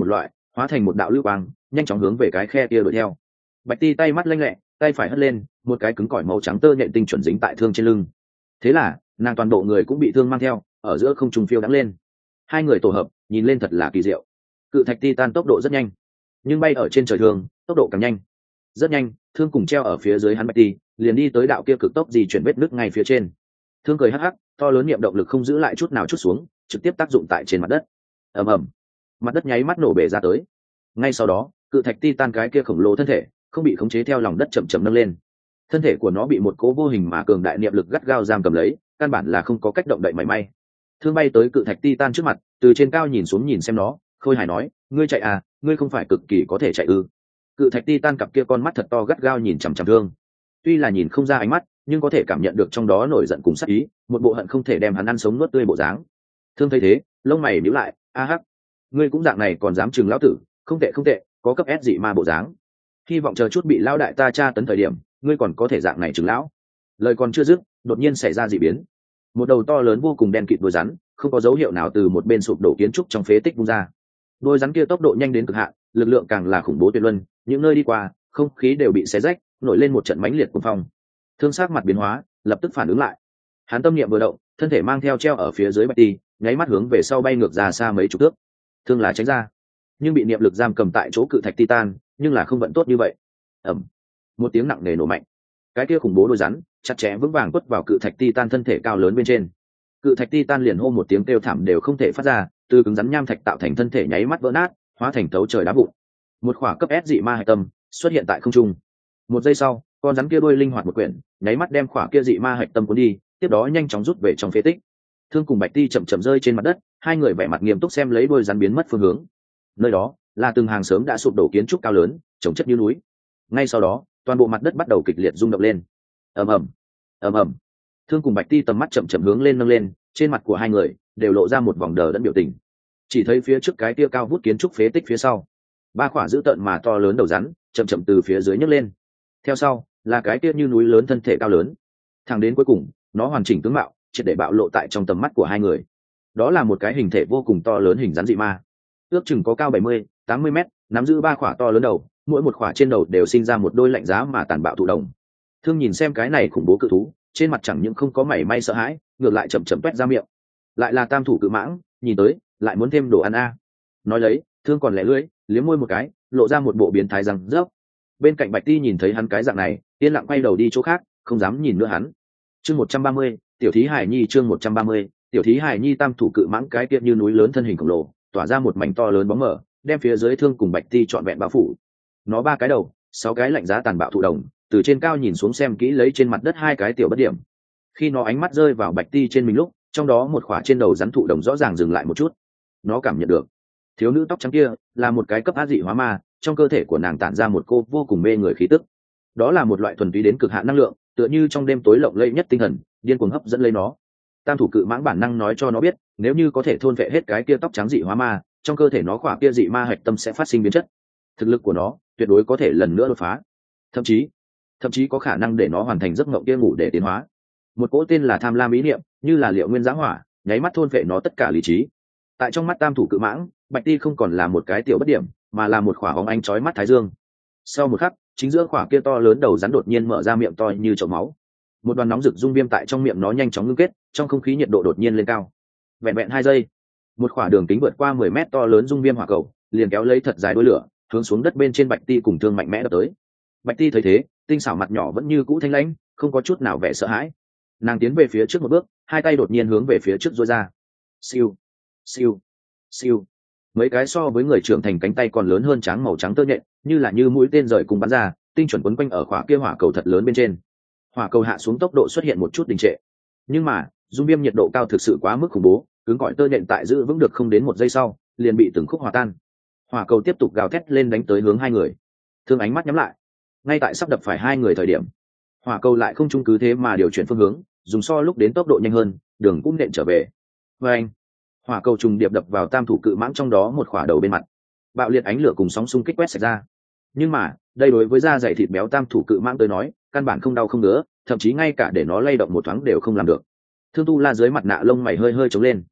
hóa thành một đạo lưu quang nhanh chóng hướng về cái khe kia đuổi theo. Bạch Ti tay mắt lanh lẹ, tay phải hất lên, một cái cứng cỏi màu trắng tơ nhện tinh chuẩn dính tại thương trên lưng. Thế là nàng toàn bộ người cũng bị thương mang theo, ở giữa không trung phiêu đắng lên. Hai người tổ hợp nhìn lên thật là kỳ diệu. Cự thạch titan tốc độ rất nhanh, nhưng bay ở trên trời thương tốc độ càng nhanh. Rất nhanh, thương cùng treo ở phía dưới hắn Bạch Ti liền đi tới đạo kia cực tốc di chuyển vết nước ngay phía trên. Thương cười hắc hắc, to lớn niệm động lực không giữ lại chút nào chút xuống, trực tiếp tác dụng tại trên mặt đất. Ầm ầm, mặt đất nháy mắt nổ bể ra tới. Ngay sau đó, cự thạch titan cái kia khổng lồ thân thể không bị khống chế theo lòng đất chậm chậm nâng lên. Thân thể của nó bị một cố vô hình mà cường đại niệm lực gắt gao giam cầm lấy, căn bản là không có cách động đậy mảy may. Thương bay tới cự thạch titan trước mặt, từ trên cao nhìn xuống nhìn xem nó, khôi hài nói, ngươi chạy à, ngươi không phải cực kỳ có thể chạy ư? Cự thạch titan cặp kia con mắt thật to gắt gao nhìn chằm chằm Thương. Tuy là nhìn không ra ánh mắt, nhưng có thể cảm nhận được trong đó nổi giận cùng sát ý, một bộ hận không thể đem hắn ăn sống nuốt tươi bộ dáng. Thương thấy thế, lông mày nhíu lại, a hắc, ngươi cũng dạng này còn dám trừng lão tử, không tệ không tệ, có cấp S dị ma bộ dáng. Hy vọng chờ chút bị lão đại ta tra tấn thời điểm, ngươi còn có thể dạng này trừng lão. Lời còn chưa dứt, đột nhiên xảy ra dị biến. Một đầu to lớn vô cùng đen kịt đuôi rắn, không có dấu hiệu nào từ một bên sụp đổ kiến trúc trong phế tích vung ra. Đuôi rắn kia tốc độ nhanh đến cực hạn, lực lượng càng là khủng bố tuyệt luân, những nơi đi qua, không khí đều bị xé rách, nổi lên một trận mãnh liệt cuồng phong. Thương sắc mặt biến hóa, lập tức phản ứng lại. Hắn tâm niệm vừa động, thân thể mang theo treo ở phía dưới Bạch Ti, nháy mắt hướng về sau bay ngược ra xa mấy chục thước. Thương là tránh ra, nhưng bị niệm lực giam cầm tại chỗ cự thạch titan, nhưng là không vận tốt như vậy. Ầm, một tiếng nặng nề nổ mạnh. Cái kia khủng bố đôi rắn, chặt chẽ vững vàng quất vào cự thạch titan thân thể cao lớn bên trên. Cự thạch titan liền hô một tiếng kêu thảm đều không thể phát ra, từ cứng rắn nham thạch tạo thành thân thể nháy mắt vỡ nát, hóa thành tấu trời đá vụn. Một khỏa cấp S dị ma hạch tâm xuất hiện tại không trung. Một giây sau, con rắn kia đuôi linh hoạt một quyển, nháy mắt đem khỏa kia dị ma hạch tâm cuốn đi, tiếp đó nhanh chóng rút về trong phế tích. Thương cùng Bạch Ti chậm chậm rơi trên mặt đất, hai người vẻ mặt nghiêm túc xem lấy đuôi rắn biến mất phương hướng. Nơi đó là từng hàng sớm đã sụp đổ kiến trúc cao lớn, chồng chất như núi. Ngay sau đó, toàn bộ mặt đất bắt đầu kịch liệt rung động lên. Ầm ầm, ầm ầm. Thương cùng Bạch Ti tầm mắt chậm chậm hướng lên nâng lên, trên mặt của hai người đều lộ ra một vòng đờ đẫn biểu tình. Chỉ thấy phía trước cái kia cao vút kiến trúc phế tích phía sau, ba khỏa dữ tợn mà to lớn đầu rắn chậm chậm từ phía dưới nhấc lên. Theo sau là cái kia như núi lớn thân thể cao lớn, thẳng đến cuối cùng nó hoàn chỉnh tướng mạo triệt để bạo lộ tại trong tầm mắt của hai người. Đó là một cái hình thể vô cùng to lớn hình rắn dị ma, ước chừng có cao bảy mươi tám mươi mét, nắm giữ ba khỏa to lớn đầu, mỗi một khỏa trên đầu đều sinh ra một đôi lạnh giá mà tàn bạo thụ đồng. Thương nhìn xem cái này khủng bố cự thú, trên mặt chẳng những không có mảy may sợ hãi, ngược lại chậm chậm quét ra miệng. Lại là tam thủ cự mãng, nhìn tới lại muốn thêm đồ ăn a. Nói lấy, Thương còn lẻ lưỡi liếm môi một cái, lộ ra một bộ biến thái răng rớp. Bên cạnh Bạch Ti nhìn thấy hắn cái dạng này, yên lặng quay đầu đi chỗ khác, không dám nhìn nữa hắn. Chương một trăm ba mươi, tiểu thí hải nhi. Chương một trăm ba mươi, tiểu thí hải nhi. Tam thủ cự mãng cái kia như núi lớn thân hình khổng lồ, tỏa ra một mảnh to lớn bóng mờ, đem phía dưới Thương cùng Bạch Ti trọn vẹn bao phủ. Nó ba cái đầu, sáu cái lạnh giá tàn bạo thụ đồng, từ trên cao nhìn xuống xem kỹ lấy trên mặt đất hai cái tiểu bất điểm. Khi nó ánh mắt rơi vào Bạch Ti trên mình lúc, trong đó một khỏa trên đầu rắn thụ đồng rõ ràng dừng lại một chút. Nó cảm nhận được, thiếu nữ tóc trắng kia là một cái cấp á dị hóa ma, trong cơ thể của nàng tản ra một cô vô cùng mê người khí tức. Đó là một loại thuần túy đến cực hạn năng lượng, tựa như trong đêm tối lộng lẫy nhất tinh thần, điên cuồng hấp dẫn lấy nó. Tam thủ cự mãng bản năng nói cho nó biết, nếu như có thể thôn vệ hết cái kia tóc trắng dị hóa ma, trong cơ thể nó khỏa kia dị ma hạch tâm sẽ phát sinh biến chất. Thực lực của nó tuyệt đối có thể lần nữa đột phá, thậm chí thậm chí có khả năng để nó hoàn thành giấc mộng kia ngủ để tiến hóa. Một cỗ tên là tham lam ý niệm, như là liệu nguyên giá hỏa, nháy mắt thôn vệ nó tất cả lý trí. Tại trong mắt tam thủ cự mãng, Bạch Ti không còn là một cái tiểu bất điểm, mà là một khỏa bóng ánh chói mắt thái dương. Sau một khắc, chính giữa khỏa kia to lớn đầu rắn đột nhiên mở ra miệng to như chậu máu. Một đoàn nóng rực dung viêm tại trong miệng nó nhanh chóng ngưng kết, trong không khí nhiệt độ đột nhiên lên cao. Vẹn vẹn hai giây, một khỏa đường kính vượt qua mười mét to lớn dung viêm hỏa cầu, liền kéo lấy thật dài đuôi lửa, hướng xuống đất bên trên Bạch Ti cùng Thương mạnh mẽ đập tới. Bạch Ti thấy thế, tinh xảo mặt nhỏ vẫn như cũ thanh lãnh, không có chút nào vẻ sợ hãi. Nàng tiến về phía trước một bước, hai tay đột nhiên hướng về phía trước duỗi ra. Siêu, siêu, siêu. Mấy cái so với người trưởng thành cánh tay còn lớn hơn trắng màu trắng tơ nhện, như là như mũi tên rời cùng bắn ra, tinh chuẩn quấn quanh ở khỏa kia hỏa cầu thật lớn bên trên. Hỏa cầu hạ xuống tốc độ xuất hiện một chút đình trệ, nhưng mà dung viêm nhiệt độ cao thực sự quá mức khủng bố, cứng cỏi tơ nhện tại giữ vững được không đến một giây sau, liền bị từng khúc hòa tan. Hỏa cầu tiếp tục gào thét lên đánh tới hướng hai người. Thương ánh mắt nhắm lại, ngay tại sắp đập phải hai người thời điểm, hỏa cầu lại không trung cứ thế mà điều chuyển phương hướng, dùng so lúc đến tốc độ nhanh hơn, đường cũng nện trở về. Và anh, hỏa cầu trùng điệp đập vào tam thủ cự mãng trong đó một khỏa đầu bên mặt, bạo liệt ánh lửa cùng sóng xung kích quét sạch ra. Nhưng mà đây đối với da dày thịt béo tam thủ cự mãng tới nói, căn bản không đau không ngứa, thậm chí ngay cả để nó lay động một thoáng đều không làm được. Thương Tu La dưới mặt nạ lông mày hơi hơi trống lên,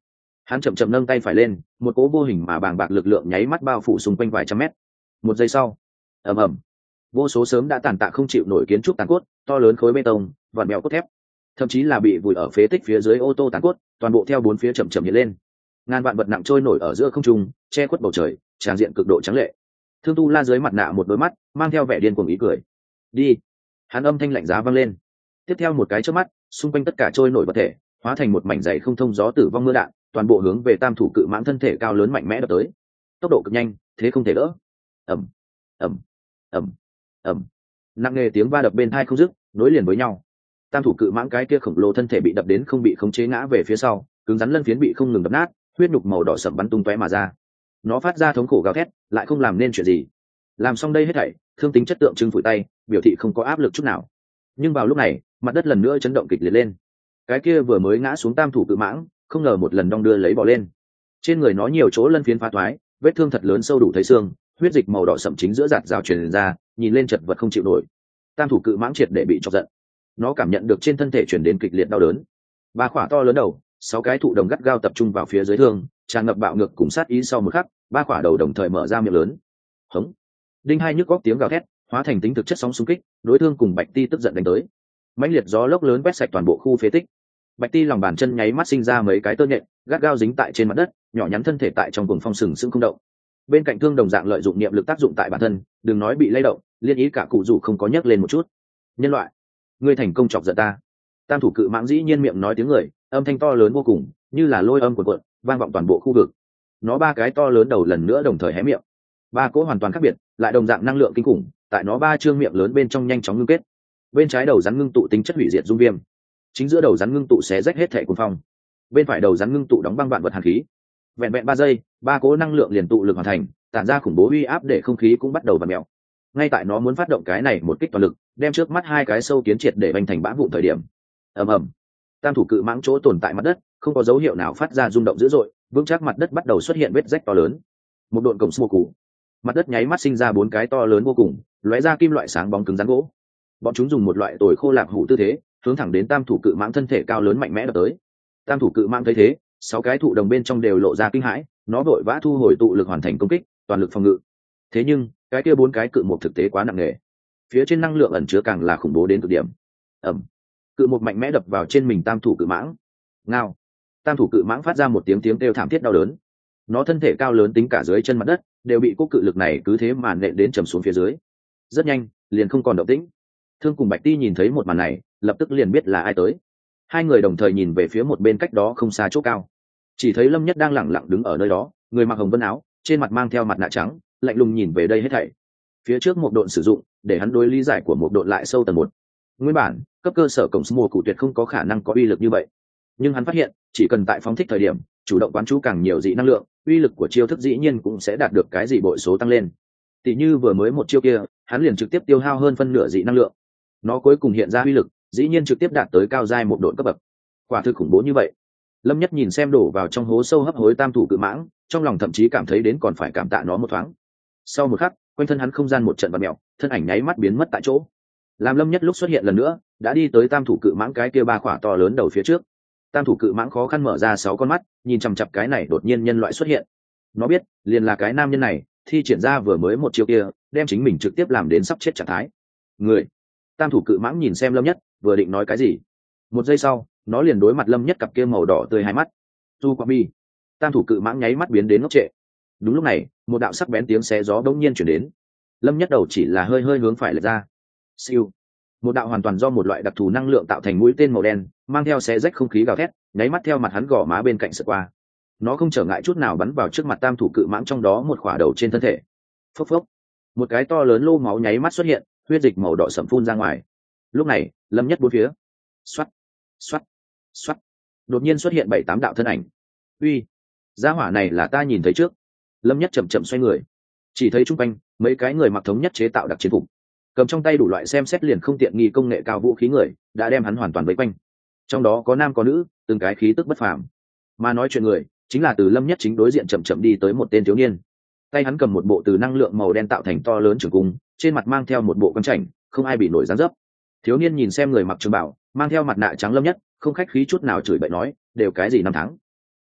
Hắn chậm chậm nâng tay phải lên, một cỗ vô hình mà bàng bạc lực lượng nháy mắt bao phủ xung quanh vài trăm mét. Một giây sau, ầm ầm, vô số sớm đã tàn tạ không chịu nổi kiến trúc tàn cốt, to lớn khối bê tông, vạn mèo cốt thép, thậm chí là bị vùi ở phế tích phía dưới ô tô tàn cốt, toàn bộ theo bốn phía chậm chậm hiện lên. Ngàn vạn vật nặng trôi nổi ở giữa không trung, che khuất bầu trời, tràn diện cực độ trắng lệ. Thương Tu La dưới mặt nạ một đôi mắt mang theo vẻ điên cuồng ý cười. Đi. Hắn âm thanh lạnh giá vang lên. Tiếp theo một cái chớp mắt, xung quanh tất cả trôi nổi vật thể hóa thành một mảnh dày không thông gió tử vong mưa đạn, toàn bộ hướng về tam thủ cự mãng thân thể cao lớn mạnh mẽ đập tới. Tốc độ cực nhanh, thế không thể đỡ. Ầm, ầm, ầm, ầm. Nặng nề tiếng va đập bên tai không dứt, nối liền với nhau. Tam thủ cự mãng cái kia khổng lồ thân thể bị đập đến không bị khống chế ngã về phía sau, cứng rắn lân phiến bị không ngừng đập nát, huyết nhục màu đỏ sẫm bắn tung tóe mà ra. Nó phát ra thống khổ gào thét, lại không làm nên chuyện gì. Làm xong đây hết thảy, Thương Tính chất tượng trưng phủi tay, biểu thị không có áp lực chút nào. Nhưng vào lúc này, mặt đất lần nữa chấn động kịch liệt lên. Cái kia vừa mới ngã xuống tam thủ cự mãng, không ngờ một lần đong đưa lấy bò lên. Trên người nó nhiều chỗ lân phiến phá thoái, vết thương thật lớn sâu đủ thấy xương, huyết dịch màu đỏ sẫm chính giữa giạt rào truyền ra, nhìn lên chật vật không chịu nổi. Tam thủ cự mãng triệt để bị chọc giận. Nó cảm nhận được trên thân thể truyền đến kịch liệt đau đớn. Ba khỏa to lớn đầu, sáu cái thụ đồng gắt gao tập trung vào phía dưới thương, tràn ngập bạo ngược cùng sát ý. Sau một khắc, ba khỏa đầu đồng thời mở ra miệng lớn. Hống. Đinh hai nhức góc tiếng gào thét, hóa thành tính thực chất sóng xung kích, đối thương cùng Bạch Ti tức giận đánh tới. Mãnh liệt gió lốc lớn quét sạch toàn bộ khu phế tích. Bạch Ti lòng bàn chân nháy mắt sinh ra mấy cái tơ nhện, gắt gao dính tại trên mặt đất, nhỏ nhắn thân thể tại trong cuồng phong sừng sững không động. Bên cạnh thương đồng dạng lợi dụng niệm lực tác dụng tại bản thân, đừng nói bị lay động, liên ý cả cụ dù không có nhấc lên một chút. Nhân loại, ngươi thành công chọc giận ta. Tam thủ cự mãng dĩ nhiên miệng nói tiếng người, âm thanh to lớn vô cùng, như là lôi âm cuộn cuộn, vang vọng toàn bộ khu vực. Nó ba cái to lớn đầu lần nữa đồng thời hé miệng. Ba cỗ hoàn toàn khác biệt, lại đồng dạng năng lượng kinh khủng, tại nó ba trương miệng lớn bên trong nhanh chóng ngưng kết. Bên trái đầu rắn ngưng tụ tính chất hủy diệt dung viêm, chính giữa đầu rắn ngưng tụ xé rách hết thể cuồng phong, bên phải đầu rắn ngưng tụ đóng băng vạn vật hàn khí. Vẹn vẹn ba giây, ba cỗ năng lượng liền tụ lực hoàn thành, tản ra khủng bố uy áp để không khí cũng bắt đầu vặn mèo. Ngay tại nó muốn phát động cái này một kích toàn lực, đem trước mắt hai cái sâu kiến triệt để bành thành bã vụn thời điểm, ầm ầm, tam thủ cự mãng chỗ tồn tại mặt đất không có dấu hiệu nào phát ra rung động dữ dội, vững chắc mặt đất bắt đầu xuất hiện vết rách to lớn. Một độn cổng xô cụ, mặt đất nháy mắt sinh ra bốn cái to lớn vô cùng, lóe ra kim loại sáng bóng cứng rắn gỗ. Bọn chúng dùng một loại tồi khô lạc hủ tư thế, hướng thẳng đến tam thủ cự mãng thân thể cao lớn mạnh mẽ đập tới. Tam thủ cự mãng thấy thế, sáu cái thụ đồng bên trong đều lộ ra kinh hãi, nó vội vã thu hồi tụ lực hoàn thành công kích, toàn lực phòng ngự. Thế nhưng cái kia bốn cái cự một thực tế quá nặng nề, phía trên năng lượng ẩn chứa càng là khủng bố đến cực điểm. Ẩm, cự một mạnh mẽ đập vào trên mình tam thủ cự mãng. Ngao, tam thủ cự mãng phát ra một tiếng tiếng kêu thảm thiết đau đớn. Nó thân thể cao lớn tính cả dưới chân mặt đất đều bị cú cự lực này cứ thế mà nện đến trầm xuống phía dưới. Rất nhanh, liền không còn động tĩnh. Thương cùng Bạch Ti nhìn thấy một màn này, lập tức liền biết là ai tới. Hai người đồng thời nhìn về phía một bên cách đó không xa chỗ cao, chỉ thấy Lâm Nhất đang lẳng lặng đứng ở nơi đó, người mặc hồng vân áo, trên mặt mang theo mặt nạ trắng, lạnh lùng nhìn về đây hết thảy. Phía trước một độn sử dụng để hắn đối lý giải của một độn lại sâu tầng một. Nguyên bản cấp cơ sở cổng mùa cụ tuyệt không có khả năng có uy lực như vậy, nhưng hắn phát hiện chỉ cần tại phóng thích thời điểm chủ động quán chú càng nhiều dị năng lượng, uy lực của chiêu thức dĩ nhiên cũng sẽ đạt được cái gì bội số tăng lên. Tỷ như vừa mới một chiêu kia, hắn liền trực tiếp tiêu hao hơn phân nửa dị năng lượng, nó cuối cùng hiện ra uy lực dĩ nhiên trực tiếp đạt tới cao giai một độn cấp bậc. Quả thực khủng bố như vậy. Lâm Nhất nhìn xem đổ vào trong hố sâu hấp hối tam thủ cự mãng, trong lòng thậm chí cảm thấy đến còn phải cảm tạ nó một thoáng. Sau một khắc, quanh thân hắn không gian một trận vặn mèo, thân ảnh nháy mắt biến mất tại chỗ. Làm Lâm Nhất lúc xuất hiện lần nữa, đã đi tới tam thủ cự mãng cái kia ba khỏa to lớn đầu phía trước. Tam thủ cự mãng khó khăn mở ra sáu con mắt, nhìn chằm chằm cái này đột nhiên nhân loại xuất hiện. Nó biết, liền là cái nam nhân này, thi triển ra vừa mới một chiêu kia, đem chính mình trực tiếp làm đến sắp chết trạng thái. Người. Tam thủ cự mãng nhìn xem Lâm Nhất, vừa định nói cái gì, một giây sau, nó liền đối mặt Lâm Nhất cặp kia màu đỏ tươi hai mắt. Tu Qua Mi. Tam thủ cự mãng nháy mắt biến đến ngốc trệ. Đúng lúc này, một đạo sắc bén tiếng xé gió bỗng nhiên chuyển đến. Lâm Nhất đầu chỉ là hơi hơi hướng phải lệch ra. Siêu. Một đạo hoàn toàn do một loại đặc thù năng lượng tạo thành mũi tên màu đen, mang theo xé rách không khí gào thét, nháy mắt theo mặt hắn gò má bên cạnh sượt qua. Nó không trở ngại chút nào bắn vào trước mặt tam thủ cự mãng trong đó một khỏa đầu trên thân thể. Phốc phốc. Một cái to lớn lô máu nháy mắt xuất hiện, huyết dịch màu đỏ sẫm phun ra ngoài. Lúc này, Lâm Nhất bốn phía, xoát, xoát, xoát, đột nhiên xuất hiện bảy tám đạo thân ảnh. Uy, gia hỏa này là ta nhìn thấy trước. Lâm Nhất chậm chậm xoay người, chỉ thấy chung quanh mấy cái người mặc thống nhất chế tạo đặc chiến phục, cầm trong tay đủ loại xem xét liền không tiện nghi công nghệ cao vũ khí người, đã đem hắn hoàn toàn vây quanh. Trong đó có nam có nữ, từng cái khí tức bất phàm. Mà nói chuyện người chính là từ Lâm Nhất chính đối diện chậm chậm đi tới một tên thiếu niên. Tay hắn cầm một bộ từ năng lượng màu đen tạo thành to lớn trường cung, trên mặt mang theo một bộ quang chảnh, không ai bị nổi dáng dấp. Thiếu niên nhìn xem người mặc trường bảo, mang theo mặt nạ trắng Lâm Nhất, không khách khí chút nào chửi bậy nói, đều cái gì năm tháng,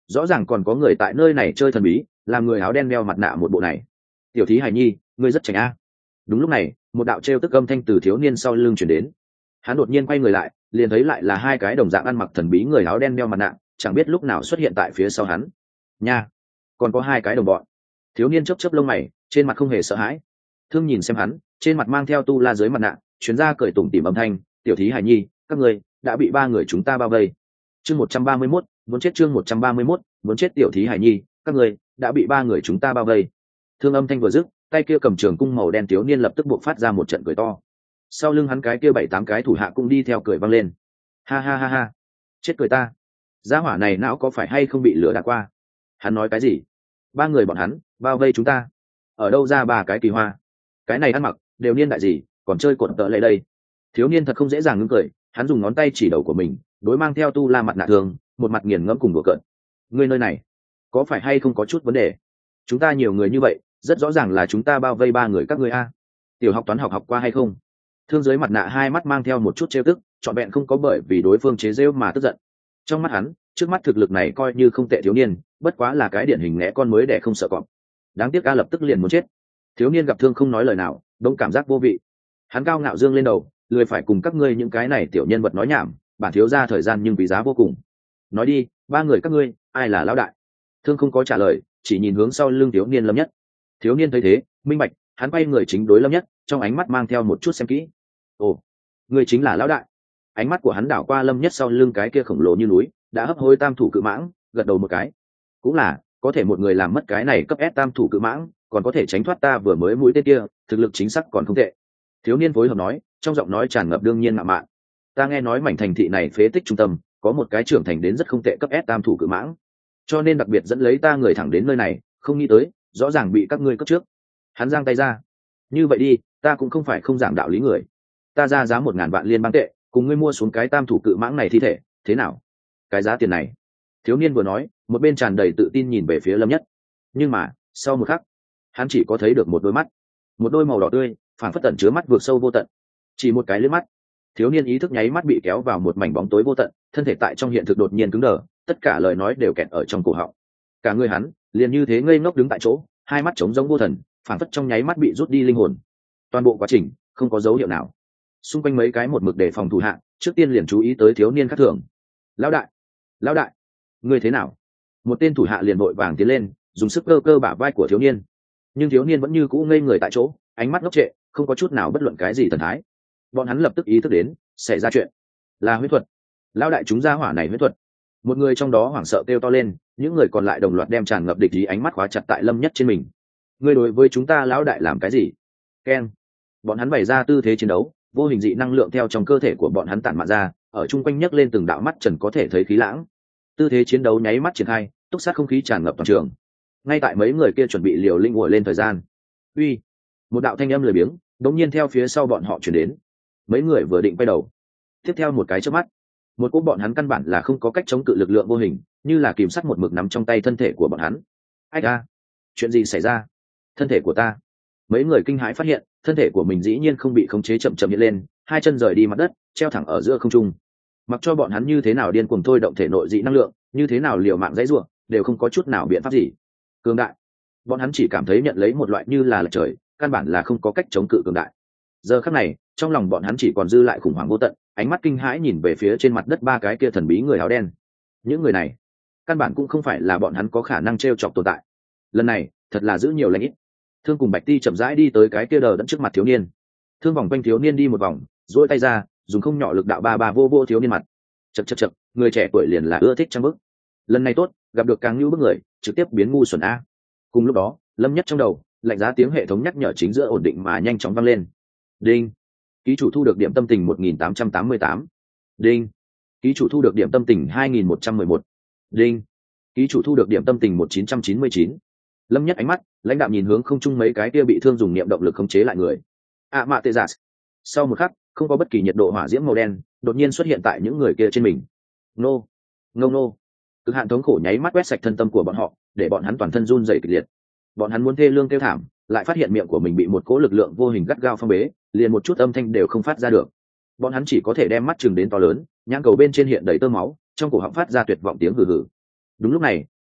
rõ ràng còn có người tại nơi này chơi thần bí, làm người áo đen đeo mặt nạ một bộ này. Tiểu thí hài nhi, ngươi rất chảnh a. Đúng lúc này, một đạo trêu tức âm thanh từ thiếu niên sau lưng chuyển đến. Hắn đột nhiên quay người lại, liền thấy lại là hai cái đồng dạng ăn mặc thần bí người áo đen đeo mặt nạ, chẳng biết lúc nào xuất hiện tại phía sau hắn. Nha, còn có hai cái đồng bọn. Thiếu niên chớp chớp lông mày, trên mặt không hề sợ hãi. Thương nhìn xem hắn, trên mặt mang theo tu la dưới mặt nạ, chuyến ra cười tủm tỉm âm thanh, tiểu thí hài nhi, các ngươi đã bị ba người chúng ta bao vây. Chương một trăm ba mươi mốt, muốn chết chương một trăm ba mươi mốt, muốn chết tiểu thí hài nhi, các ngươi đã bị ba người chúng ta bao vây. Thương âm thanh vừa dứt, tay kia cầm trường cung màu đen thiếu niên lập tức buộc phát ra một trận cười to. Sau lưng hắn cái kia bảy tám cái thủ hạ cũng đi theo cười vang lên. Ha ha ha ha, chết cười ta. Gia hỏa này não có phải hay không bị lửa đã qua? Hắn nói cái gì? Ba người bọn hắn bao vây chúng ta? Ở đâu ra ba cái kỳ hoa? Cái này ăn mặc đều niên đại gì, còn chơi cuộn tợ lệ đây? Thiếu niên thật không dễ dàng ngưng cười, hắn dùng ngón tay chỉ đầu của mình, đối mang theo tu la mặt nạ thường, một mặt nghiền ngẫm cùng đùa cợt. Ngươi nơi này có phải hay không có chút vấn đề? Chúng ta nhiều người như vậy, rất rõ ràng là chúng ta bao vây ba người các ngươi a. Tiểu học toán học học qua hay không? Thương dưới mặt nạ hai mắt mang theo một chút trêu tức, trọn vẹn không có bởi vì đối phương chế rêu mà tức giận. Trong mắt hắn, trước mắt thực lực này coi như không tệ thiếu niên, bất quá là cái điển hình ngẽ con mới để không sợ cọp. Đáng tiếc a lập tức liền muốn chết. Thiếu niên gặp Thương không nói lời nào, đông cảm giác vô vị. Hắn cao ngạo dương lên đầu, lười phải cùng các ngươi những cái này tiểu nhân vật nói nhảm, bản thiếu ra thời gian nhưng quý giá vô cùng. Nói đi, ba người các ngươi, ai là lão đại? Thương không có trả lời, chỉ nhìn hướng sau lưng thiếu niên Lâm Nhất. Thiếu niên thấy thế, minh bạch, hắn quay người chính đối Lâm Nhất, trong ánh mắt mang theo một chút xem kỹ. Ồ, ngươi chính là lão đại. Ánh mắt của hắn đảo qua Lâm Nhất sau lưng cái kia khổng lồ như núi, đã hấp hối tam thủ cự mãng, gật đầu một cái. Cũng là, có thể một người làm mất cái này cấp S tam thủ cự mãng, còn có thể tránh thoát ta vừa mới mũi tên kia, thực lực chính xác còn không tệ. Thiếu niên phối hợp nói, trong giọng nói tràn ngập đương nhiên ngạo mạn. Ta nghe nói mảnh thành thị này phế tích trung tâm, có một cái trưởng thành đến rất không tệ cấp S tam thủ cự mãng, cho nên đặc biệt dẫn lấy ta người thẳng đến nơi này, không nghĩ tới, rõ ràng bị các ngươi cướp trước. Hắn giang tay ra. Như vậy đi, ta cũng không phải không giảng đạo lý người. Ta ra giá một ngàn vạn liên bang tệ, cùng ngươi mua xuống cái tam thủ cự mãng này thi thể, thế nào? Cái giá tiền này. Thiếu niên vừa nói, một bên tràn đầy tự tin nhìn về phía Lâm Nhất. Nhưng mà, sau một khắc, hắn chỉ có thấy được một đôi mắt, một đôi màu đỏ tươi, phảng phất tẩn chứa mắt vượt sâu vô tận. Chỉ một cái lướt mắt, thiếu niên ý thức nháy mắt bị kéo vào một mảnh bóng tối vô tận, thân thể tại trong hiện thực đột nhiên cứng đờ, tất cả lời nói đều kẹt ở trong cổ họng. Cả người hắn liền như thế ngây ngốc đứng tại chỗ, hai mắt trống rỗng vô thần, phảng phất trong nháy mắt bị rút đi linh hồn. Toàn bộ quá trình không có dấu hiệu nào. Xung quanh mấy cái một mực đề phòng thủ hạ, trước tiên liền chú ý tới thiếu niên khác thường. Lão đại, lão đại, ngươi thế nào? Một tên thủ hạ liền vội vàng tiến lên, dùng sức cơ cơ bả vai của thiếu niên. Nhưng thiếu niên vẫn như cũ ngây người tại chỗ, ánh mắt ngốc trệ, không có chút nào bất luận cái gì thần thái. Bọn hắn lập tức ý thức đến, xảy ra chuyện, là huyết thuật. Lão đại chúng ra hỏa này huyết thuật. Một người trong đó hoảng sợ kêu to lên, những người còn lại đồng loạt đem tràn ngập địch ý ánh mắt khóa chặt tại Lâm Nhất trên mình. Ngươi đối với chúng ta lão đại làm cái gì? Keng. Bọn hắn bày ra tư thế chiến đấu, vô hình dị năng lượng theo trong cơ thể của bọn hắn tản mạn ra, ở chung quanh nhấc lên từng đạo mắt trần có thể thấy khí lãng. Tư thế chiến đấu nháy mắt triển khai, túc sát không khí tràn ngập toàn trường. Ngay tại mấy người kia chuẩn bị liều linh ngồi lên thời gian, uy, một đạo thanh âm lười biếng đột nhiên theo phía sau bọn họ truyền đến. Mấy người vừa định quay đầu, tiếp theo một cái chớp mắt, một cú bọn hắn căn bản là không có cách chống cự lực lượng vô hình, như là kìm sắt một mực nắm trong tay thân thể của bọn hắn. Ai a, chuyện gì xảy ra? Thân thể của ta. Mấy người kinh hãi phát hiện, thân thể của mình dĩ nhiên không bị khống chế chậm chậm hiện lên, hai chân rời đi mặt đất, treo thẳng ở giữa không trung. Mặc cho bọn hắn như thế nào điên cuồng thôi động thể nội dị năng lượng, như thế nào liều mạng dãy rủa, đều không có chút nào biện pháp gì. Cường đại. Bọn hắn chỉ cảm thấy nhận lấy một loại như là lệch trời, căn bản là không có cách chống cự cường đại. Giờ khắc này, trong lòng bọn hắn chỉ còn dư lại khủng hoảng vô tận, ánh mắt kinh hãi nhìn về phía trên mặt đất ba cái kia thần bí người áo đen. Những người này, căn bản cũng không phải là bọn hắn có khả năng trêu chọc tồn tại. Lần này, thật là giữ nhiều lãnh ít. Thương cùng Bạch Ti chậm rãi đi tới cái kia đờ đẫn trước mặt thiếu niên. Thương vòng quanh thiếu niên đi một vòng, duỗi tay ra, dùng không nhỏ lực đạo ba ba vô vô thiếu niên mặt. Chậc chậc chậc, người trẻ tuổi liền là ưa thích trang bức. Lần này tốt, gặp được càng nhu bức người, trực tiếp biến ngu xuẩn a. Cùng lúc đó, Lâm Nhất trong đầu, lạnh giá tiếng hệ thống nhắc nhở chính giữa ổn định mà nhanh chóng vang lên. Đinh. Ký chủ thu được điểm tâm tình một nghìn tám trăm tám mươi tám. Đinh. Ký chủ thu được điểm tâm tình hai nghìn một trăm mười một. Đinh. Ký chủ thu được điểm tâm tình một nghìn chín trăm chín mươi chín. Lâm Nhất ánh mắt lãnh đạm nhìn hướng không trung mấy cái kia bị thương dùng niệm động lực khống chế lại người. À mạ tê giả. Sau một khắc, không có bất kỳ nhiệt độ hỏa diễm màu đen đột nhiên xuất hiện tại những người kia trên mình. Nô, ngô nô. Cực hạn thống khổ nháy mắt quét sạch thân tâm của bọn họ, để bọn hắn toàn thân run rẩy kịch liệt. Bọn hắn muốn thê lương kêu thảm, lại phát hiện miệng của mình bị một cỗ lực lượng vô hình gắt gao phong bế, liền một chút âm thanh đều không phát ra được. Bọn hắn chỉ có thể đem mắt chừng đến to lớn, nhãn cầu bên trên hiện đầy tơ máu, trong cổ họng phát ra tuyệt vọng tiếng hừ hừ. Đúng lúc này,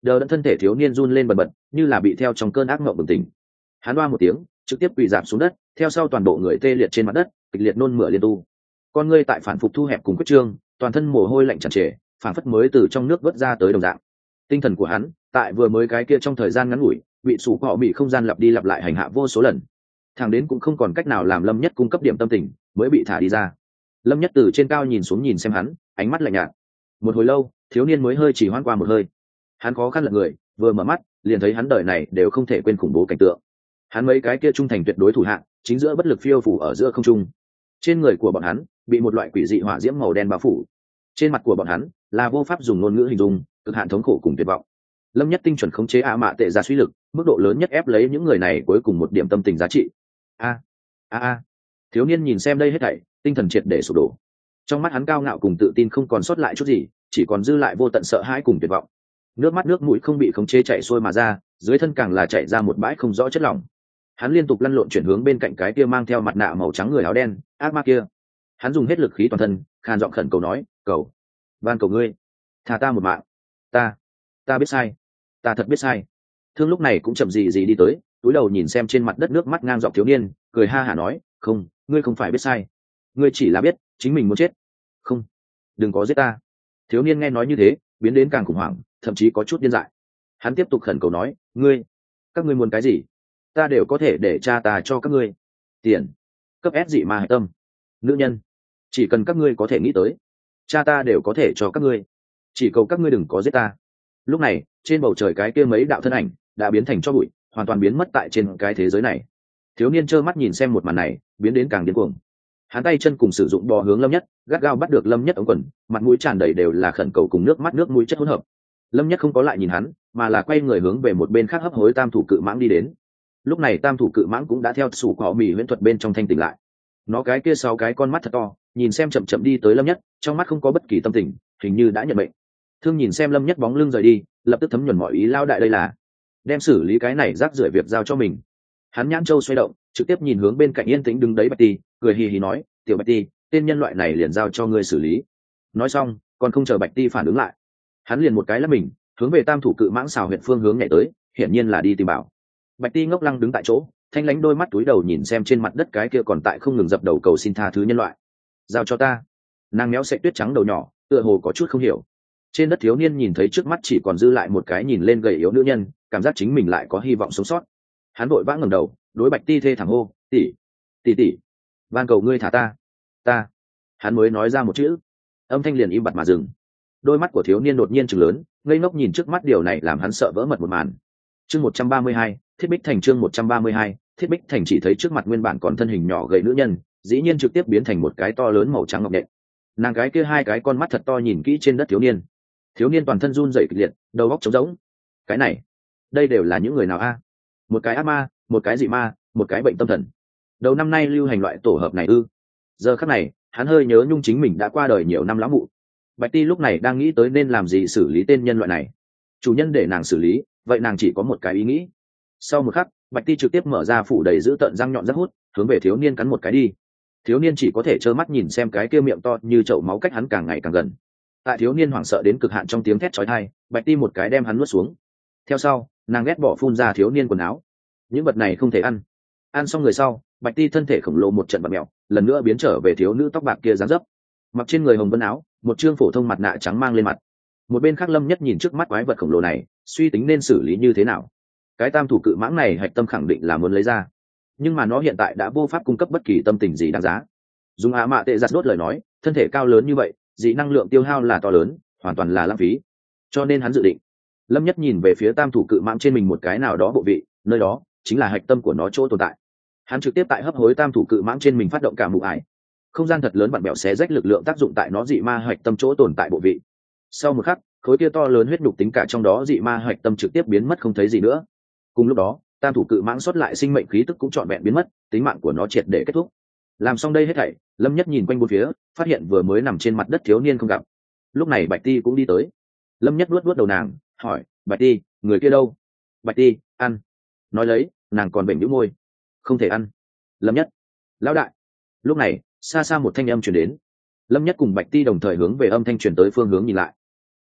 đờ đẫn thân thể thiếu niên run lên bần bật, như là bị theo trong cơn ác mộng bừng tỉnh. Hắn oa một tiếng, trực tiếp quỳ rạp xuống đất, theo sau toàn bộ người tê liệt trên mặt đất, kịch liệt nôn mửa liên tu. Con ngươi tại phản phục thu hẹp cùng quyết trương, toàn thân mồ hôi lạnh tràn trề, phản phất mới từ trong nước vớt ra tới đồng dạng. Tinh thần của hắn, tại vừa mới cái kia trong thời gian ngắn ngủi, bị sủ họ bị không gian lặp đi lặp lại hành hạ vô số lần. Thằng đến cũng không còn cách nào làm Lâm Nhất cung cấp điểm tâm tình, mới bị thả đi ra. Lâm Nhất từ trên cao nhìn xuống nhìn xem hắn, ánh mắt lạnh nhạt. Một hồi lâu, thiếu niên mới hơi chỉ hoãn qua một hơi. Hắn khó khăn lật người, vừa mở mắt, liền thấy hắn đời này đều không thể quên khủng bố cảnh tượng. Hắn mấy cái kia trung thành tuyệt đối thủ hạ, chính giữa bất lực phiêu phù ở giữa không trung. Trên người của bọn hắn bị một loại quỷ dị hỏa diễm màu đen bao phủ. Trên mặt của bọn hắn là vô pháp dùng ngôn ngữ hình dung, cực hạn thống khổ cùng tuyệt vọng. Lâm Nhất tinh chuẩn khống chế ạ mạ tệ ra suy lực, mức độ lớn nhất ép lấy những người này cuối cùng một điểm tâm tình giá trị. A a a. Thiếu niên nhìn xem đây hết thảy, tinh thần triệt để sụp đổ. Trong mắt hắn cao ngạo cùng tự tin không còn sót lại chút gì, chỉ còn dư lại vô tận sợ hãi cùng tuyệt vọng. Nước mắt nước mũi không bị khống chế chảy xuôi mà ra, dưới thân càng là chảy ra một bãi không rõ chất lỏng. Hắn liên tục lăn lộn chuyển hướng bên cạnh cái kia mang theo mặt nạ màu trắng người áo đen, ác ma kia. Hắn dùng hết lực khí toàn thân, khan giọng khẩn cầu nói, cầu, van cầu ngươi, tha ta một mạng. Ta, ta biết sai, ta thật biết sai. Thương lúc này cũng chậm gì gì đi tới, túi đầu nhìn xem trên mặt đất nước mắt ngang dọc thiếu niên, cười ha hả nói, không, ngươi không phải biết sai, ngươi chỉ là biết chính mình muốn chết. Không, đừng có giết ta. Thiếu niên nghe nói như thế, biến đến càng khủng hoảng, thậm chí có chút điên dại. Hắn tiếp tục khẩn cầu nói, ngươi, các ngươi muốn cái gì, ta đều có thể để cha ta cho các ngươi. Tiền, cấp ép dị ma hạch tâm, nữ nhân, chỉ cần các ngươi có thể nghĩ tới, cha ta đều có thể cho các ngươi, chỉ cầu các ngươi đừng có giết ta. Lúc này trên bầu trời cái kia mấy đạo thân ảnh đã biến thành cho bụi, hoàn toàn biến mất tại trên cái thế giới này. Thiếu niên trơ mắt nhìn xem một màn này, biến đến càng điên cuồng. Hắn tay chân cùng sử dụng bò hướng Lâm Nhất, gắt gao bắt được Lâm Nhất ống quần, mặt mũi tràn đầy đều là khẩn cầu cùng nước mắt nước mũi chất hỗn hợp. Lâm Nhất không có lại nhìn hắn, mà là quay người hướng về một bên khác hấp hối tam thủ cự mãng đi đến. Lúc này tam thủ cự mãng cũng đã theo sủ cỏ mì huyễn thuật bên trong thanh tỉnh lại. Nó cái kia sáu cái con mắt thật to, nhìn xem chậm chậm đi tới Lâm Nhất, trong mắt không có bất kỳ tâm tình, hình như đã nhận mệnh. Thương nhìn xem Lâm Nhất bóng lưng rời đi, lập tức thấm nhuần mọi ý lao đại đây là đem xử lý cái này rác rưởi việc giao cho mình. Hắn nhãn châu xoay động, trực tiếp nhìn hướng bên cạnh yên tĩnh đứng đấy Bạch Ti, cười hì hì nói, tiểu Bạch Ti, tên nhân loại này liền giao cho ngươi xử lý. Nói xong, còn không chờ Bạch Ti phản ứng lại, hắn liền một cái lắp mình, hướng về tam thủ cự mãng xào huyện phương hướng nhảy tới, hiển nhiên là đi tìm bảo. Bạch Ti ngốc lăng đứng tại chỗ, thanh lãnh đôi mắt túi đầu nhìn xem trên mặt đất cái kia còn tại không ngừng dập đầu cầu xin tha thứ nhân loại. Giao cho ta. Nàng méo sệ tuyết trắng đầu nhỏ, tựa hồ có chút không hiểu. Trên đất thiếu niên nhìn thấy trước mắt chỉ còn dư lại một cái nhìn lên gầy yếu nữ nhân, cảm giác chính mình lại có hy vọng sống sót. Hắn vội vã ngẩng đầu, đối Bạch Ti thê thảm hô, tỷ, tỷ tỷ, van cầu ngươi thả ta, ta. Hắn mới nói ra một chữ, âm thanh liền im bặt mà dừng. Đôi mắt của thiếu niên đột nhiên trừng lớn, ngây ngốc nhìn trước mắt, điều này làm hắn sợ vỡ mật một màn. Chương một trăm ba mươi hai, Thiết Bích Thành. Chương một trăm ba mươi hai, Thiết Bích Thành. Chỉ thấy trước mặt nguyên bản còn thân hình nhỏ gầy nữ nhân, dĩ nhiên trực tiếp biến thành một cái to lớn màu trắng ngọc nhện. Nàng gái kia hai cái con mắt thật to nhìn kỹ trên đất thiếu niên. Thiếu niên toàn thân run rẩy kịch liệt, đầu óc trống rỗng. Cái này, đây đều là những người nào a? Một cái ác ma, một cái dị ma, một cái bệnh tâm thần. Đầu năm nay lưu hành loại tổ hợp này ư? Giờ khắc này, hắn hơi nhớ nhung chính mình đã qua đời nhiều năm lắm mụ. Bạch Ti lúc này đang nghĩ tới nên làm gì xử lý tên nhân loại này. Chủ nhân để nàng xử lý, vậy nàng chỉ có một cái ý nghĩ. Sau một khắc, Bạch Ti trực tiếp mở ra phủ đầy giữ tợn răng nhọn rất hút, hướng về thiếu niên cắn một cái đi. Thiếu niên chỉ có thể trơ mắt nhìn xem cái kia miệng to như chậu máu cách hắn càng ngày càng gần. Tại thiếu niên hoảng sợ đến cực hạn trong tiếng thét chói tai, Bạch Ti một cái đem hắn nuốt xuống. Theo sau, nàng ghét bỏ phun ra thiếu niên quần áo. Những vật này không thể ăn. Ăn xong người sau, Bạch Ti thân thể khổng lồ một trận bặm mèo, lần nữa biến trở về thiếu nữ tóc bạc kia dáng dấp. Mặc trên người hồng vân áo, một trương phổ thông mặt nạ trắng mang lên mặt. Một bên khác Lâm Nhất nhìn trước mắt quái vật khổng lồ này, suy tính nên xử lý như thế nào. Cái tam thủ cự mãng này hạch tâm khẳng định là muốn lấy ra, nhưng mà nó hiện tại đã vô pháp cung cấp bất kỳ tâm tình gì đáng giá. Dùng ạ mạ tệ giặt đốt lời nói, thân thể cao lớn như vậy, dị năng lượng tiêu hao là to lớn, hoàn toàn là lãng phí. Cho nên hắn dự định, Lâm Nhất nhìn về phía tam thủ cự mãng trên mình một cái nào đó bộ vị, nơi đó chính là hạch tâm của nó chỗ tồn tại. Hắn trực tiếp tại hấp hối tam thủ cự mãng trên mình phát động cả mụ ải, không gian thật lớn vặn bẹo xé rách lực lượng tác dụng tại nó dị ma hạch tâm chỗ tồn tại bộ vị. Sau một khắc, khối kia to lớn huyết nhục tính cả trong đó dị ma hạch tâm trực tiếp biến mất không thấy gì nữa. Cùng lúc đó, tam thủ cự mãng xuất lại sinh mệnh khí tức cũng trọn vẹn biến mất, tính mạng của nó triệt để kết thúc. Làm xong đây hết thảy, Lâm Nhất nhìn quanh bốn phía, phát hiện vừa mới nằm trên mặt đất thiếu niên không gặp. Lúc này Bạch Ti cũng đi tới. Lâm Nhất luốt luốt đầu nàng, hỏi, Bạch Ti, người kia đâu? Bạch Ti, ăn. Nói lấy, nàng còn bệnh nhũ môi. Không thể ăn. Lâm Nhất, lão đại. Lúc này, xa xa một thanh âm truyền đến. Lâm Nhất cùng Bạch Ti đồng thời hướng về âm thanh truyền tới phương hướng nhìn lại.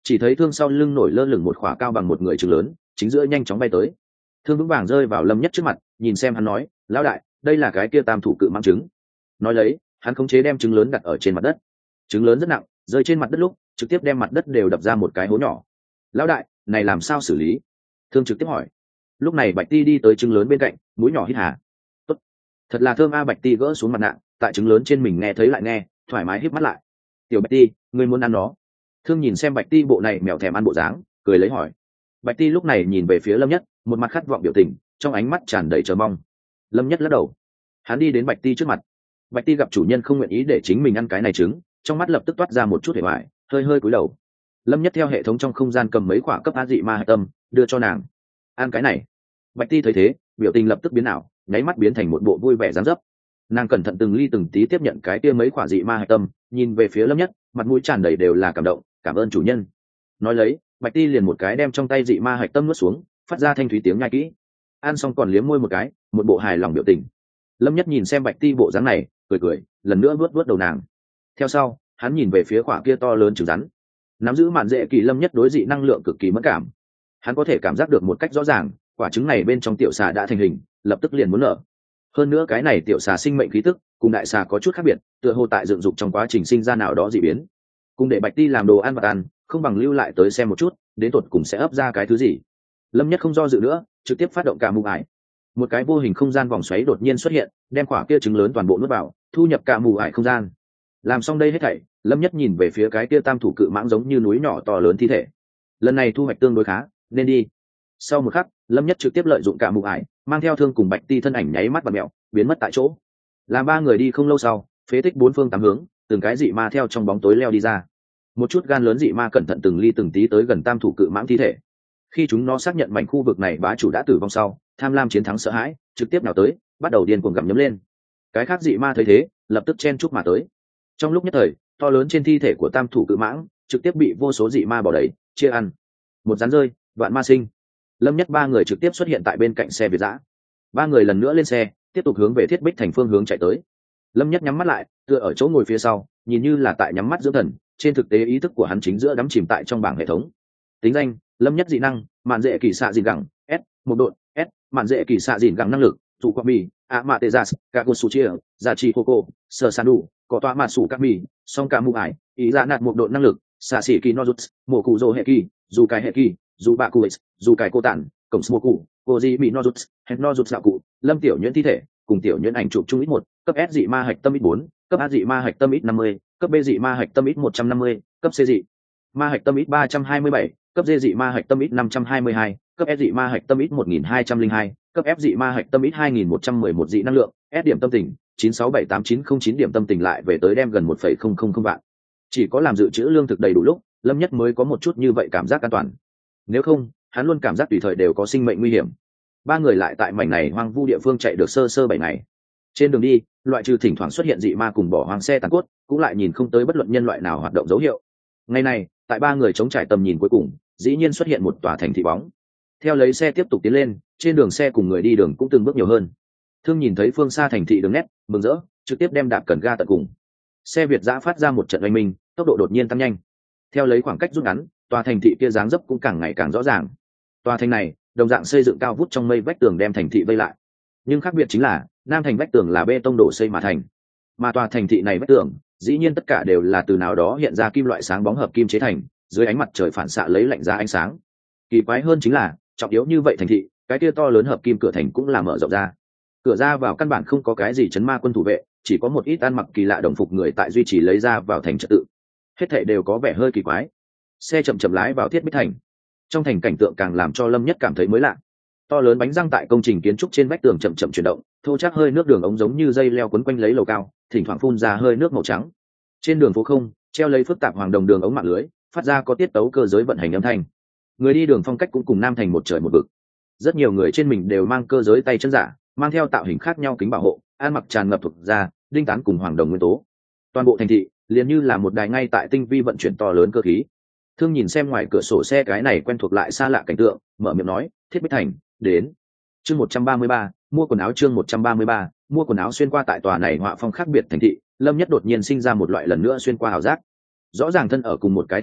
chỉ thấy thương sau lưng nổi lơ lửng một khỏa cao bằng một người trứng lớn, chính giữa nhanh chóng bay tới. Thương vững vàng rơi vào Lâm Nhất trước mặt, nhìn xem hắn nói, lão đại, đây là cái kia tam thủ cự mãng trứng. Nói lấy, hắn khống chế đem trứng lớn đặt ở trên mặt đất. Trứng lớn rất nặng, rơi trên mặt đất lúc trực tiếp đem mặt đất đều đập ra một cái hố nhỏ. Lão đại, này làm sao xử lý? Thương trực tiếp hỏi. Lúc này Bạch Ti đi tới trứng lớn bên cạnh, mũi nhỏ hít hà. Tốt, thật là thơm a. Bạch Ti gỡ xuống mặt nạ, tại trứng lớn trên mình nghe thấy lại nghe, thoải mái híp mắt lại. Tiểu Bạch Ti, ngươi muốn ăn nó? Thương nhìn xem Bạch Ti bộ này mèo thèm ăn bộ dáng, cười lấy hỏi. Bạch Ti lúc này nhìn về phía Lâm Nhất, một mặt khát vọng biểu tình, trong ánh mắt tràn đầy chờ mong. Lâm Nhất lắc đầu, hắn đi đến Bạch Ti trước mặt. Bạch Ti gặp chủ nhân không nguyện ý để chính mình ăn cái này trứng, trong mắt lập tức toát ra một chút hề hoài, hơi hơi cúi đầu. Lâm Nhất theo hệ thống trong không gian cầm mấy quả cấp á dị ma hạch tâm, đưa cho nàng. Ăn cái này. Bạch Ti thấy thế, biểu tình lập tức biến ảo, nháy mắt biến thành một bộ vui vẻ dáng dấp. Nàng cẩn thận từng ly từng tí tiếp nhận cái kia mấy quả dị ma hạch tâm, nhìn về phía Lâm Nhất, mặt mũi tràn đầy đều là cảm động, cảm ơn chủ nhân. Nói lấy, Bạch Ti liền một cái đem trong tay dị ma hạch tâm nuốt xuống, phát ra thanh thúy tiếng nhai kỹ. Ăn xong còn liếm môi một cái, một bộ hài lòng biểu tình. Lâm Nhất nhìn xem Bạch Ti bộ dáng này, cười cười, lần nữa vuốt vuốt đầu nàng. Theo sau, hắn nhìn về phía quả kia to lớn trứng rắn. Nắm giữ mạn dễ kỳ Lâm Nhất đối dị năng lượng cực kỳ mẫn cảm. Hắn có thể cảm giác được một cách rõ ràng, quả trứng này bên trong tiểu xà đã thành hình, lập tức liền muốn nở. Hơn nữa cái này tiểu xà sinh mệnh khí tức, cùng đại xà có chút khác biệt, tựa hồ tại dựng dục trong quá trình sinh ra nào đó dị biến. Cùng để Bạch Ti làm đồ ăn và ăn, không bằng lưu lại tới xem một chút, đến tột cùng sẽ ấp ra cái thứ gì. Lâm Nhất không do dự nữa, trực tiếp phát động cả mù ải. Một cái vô hình không gian vòng xoáy đột nhiên xuất hiện, đem quả kia trứng lớn toàn bộ nuốt vào, thu nhập cả mù ải không gian. Làm xong đây hết thảy, Lâm Nhất nhìn về phía cái kia tam thủ cự mãng giống như núi nhỏ to lớn thi thể. Lần này thu hoạch tương đối khá, nên đi. Sau một khắc, Lâm Nhất trực tiếp lợi dụng cả mù ải, mang theo Thương cùng Bạch Ti thân ảnh nháy mắt và mèo, biến mất tại chỗ. Làm ba người đi không lâu sau, phế tích bốn phương tám hướng, từng cái dị ma theo trong bóng tối leo đi ra. Một chút gan lớn dị ma cẩn thận từng ly từng tí tới gần tam thủ cự mãng thi thể. Khi chúng nó xác nhận mảnh khu vực này bá chủ đã tử vong sau, tham lam chiến thắng sợ hãi, trực tiếp nào tới, bắt đầu điên cuồng gặm nhấm lên. Cái khác dị ma thấy thế, lập tức chen chúc mà tới. Trong lúc nhất thời, to lớn trên thi thể của tam thủ cự mãng trực tiếp bị vô số dị ma bỏ đầy, chia ăn. Một rắn rơi, vạn ma sinh. Lâm Nhất ba người trực tiếp xuất hiện tại bên cạnh xe Việt dã. Ba người lần nữa lên xe, tiếp tục hướng về Thiết Bích Thành phương hướng chạy tới. Lâm Nhất nhắm mắt lại, tựa ở chỗ ngồi phía sau, nhìn như là tại nhắm mắt dưỡng thần, trên thực tế ý thức của hắn chính giữa đắm chìm tại trong bảng hệ thống. Tính danh: Lâm Nhất dị năng, mạn dễ kỳ xạ dìn gẳng, S, một độn, S, mạn dễ kỳ xạ dìn gẳng năng lực, tụ quạ mì, ạ mạ tê gia, cả cô su chia, gia trì cô cô, sờ san đủ, có tọa mạt sủ các mì, song cả mù ải, ý ra nạt một độn năng lực, xạ xỉ kỳ nozuts, mổ cụ rồ hệ kỳ, dù cái hệ kỳ, dù bạ cụ dù cái cô tản, cổng mổ cụ, cô gì bị nozuts, hết nozuts đạo cụ, Lâm Tiểu Nhuyễn thi thể, cùng Tiểu Nhuyễn ảnh chụp chung ít một, cấp S dị ma hạch tâm ít bốn, cấp A dị ma hạch tâm ít năm mươi, cấp B dị ma hạch tâm ít một trăm năm mươi, cấp C dị ma hạch tâm ít ba trăm hai mươi bảy, cấp D dị ma hạch tâm ít năm trăm hai mươi hai, cấp E dị ma hạch tâm ít một nghìn hai trăm linh hai, cấp F dị ma hạch tâm ít hai nghìn một trăm mười một dị năng lượng, S điểm tâm tình chín sáu bảy tám chín không chín điểm tâm tình lại về tới đem gần một phẩy không không không vạn. Chỉ có làm dự trữ lương thực đầy đủ lúc, Lâm Nhất mới có một chút như vậy cảm giác an toàn. Nếu không, hắn luôn cảm giác tùy thời đều có sinh mệnh nguy hiểm. Ba người lại tại mảnh này hoang vu địa phương chạy được sơ sơ bảy ngày. Trên đường đi, loại trừ thỉnh thoảng xuất hiện dị ma cùng bỏ hoang xe tàn cốt, cũng lại nhìn không tới bất luận nhân loại nào hoạt động dấu hiệu. Ngày này, tại ba người chống trải tầm nhìn cuối cùng, dĩ nhiên xuất hiện một tòa thành thị bóng. Theo lấy xe tiếp tục tiến lên, trên đường xe cùng người đi đường cũng từng bước nhiều hơn. Thương nhìn thấy phương xa thành thị đường nét, mừng rỡ, trực tiếp đem đạp cần ga tận cùng. Xe Việt dã phát ra một trận oanh minh, tốc độ đột nhiên tăng nhanh. Theo lấy khoảng cách rút ngắn, tòa thành thị kia dáng dấp cũng càng ngày càng rõ ràng. Tòa thành này, đồng dạng xây dựng cao vút trong mây, vách tường đem thành thị vây lại. Nhưng khác biệt chính là, nam thành vách tường là bê tông đổ xây mà thành, mà tòa thành thị này vách tường, dĩ nhiên tất cả đều là từ nào đó hiện ra kim loại sáng bóng hợp kim chế thành, dưới ánh mặt trời phản xạ lấy lạnh giá ánh sáng. Kỳ quái hơn chính là, trọng yếu như vậy thành thị, cái kia to lớn hợp kim cửa thành cũng là mở rộng ra. Cửa ra vào căn bản không có cái gì chấn ma quân thủ vệ, chỉ có một ít ăn mặc kỳ lạ đồng phục người tại duy trì lấy ra vào thành trật tự. Hết thảy đều có vẻ hơi kỳ quái. Xe chậm chậm lái vào Thiết Bích Thành. Trong thành cảnh tượng càng làm cho Lâm Nhất cảm thấy mới lạ. To lớn bánh răng tại công trình kiến trúc trên vách tường chậm chậm chuyển động, thô chắc hơi nước đường ống giống như dây leo quấn quanh lấy lầu cao, thỉnh thoảng phun ra hơi nước màu trắng. Trên đường phố không, treo lấy phức tạp hoàng đồng đường ống mạng lưới, phát ra có tiết tấu cơ giới vận hành âm thanh. Người đi đường phong cách cũng cùng nam thành một trời một vực. Rất nhiều người trên mình đều mang cơ giới tay chân giả, mang theo tạo hình khác nhau kính bảo hộ, ăn mặc tràn ngập thuộc da, đinh tán cùng hoàng đồng nguyên tố. Toàn bộ thành thị liền như là một đài ngay tại tinh vi vận chuyển to lớn cơ khí. Thương nhìn xem ngoài cửa sổ xe cái này quen thuộc lại xa lạ cảnh tượng, mở miệng nói, Thiết Bích Thành, đến. Chương một trăm ba mươi ba, mua quần áo. Chương một trăm ba mươi ba, mua quần áo. Xuyên qua tại tòa này họa phong khác biệt thành thị, Lâm Nhất đột nhiên sinh ra một loại lần nữa xuyên qua ảo giác. Rõ ràng thân ở cùng một cái thời đại,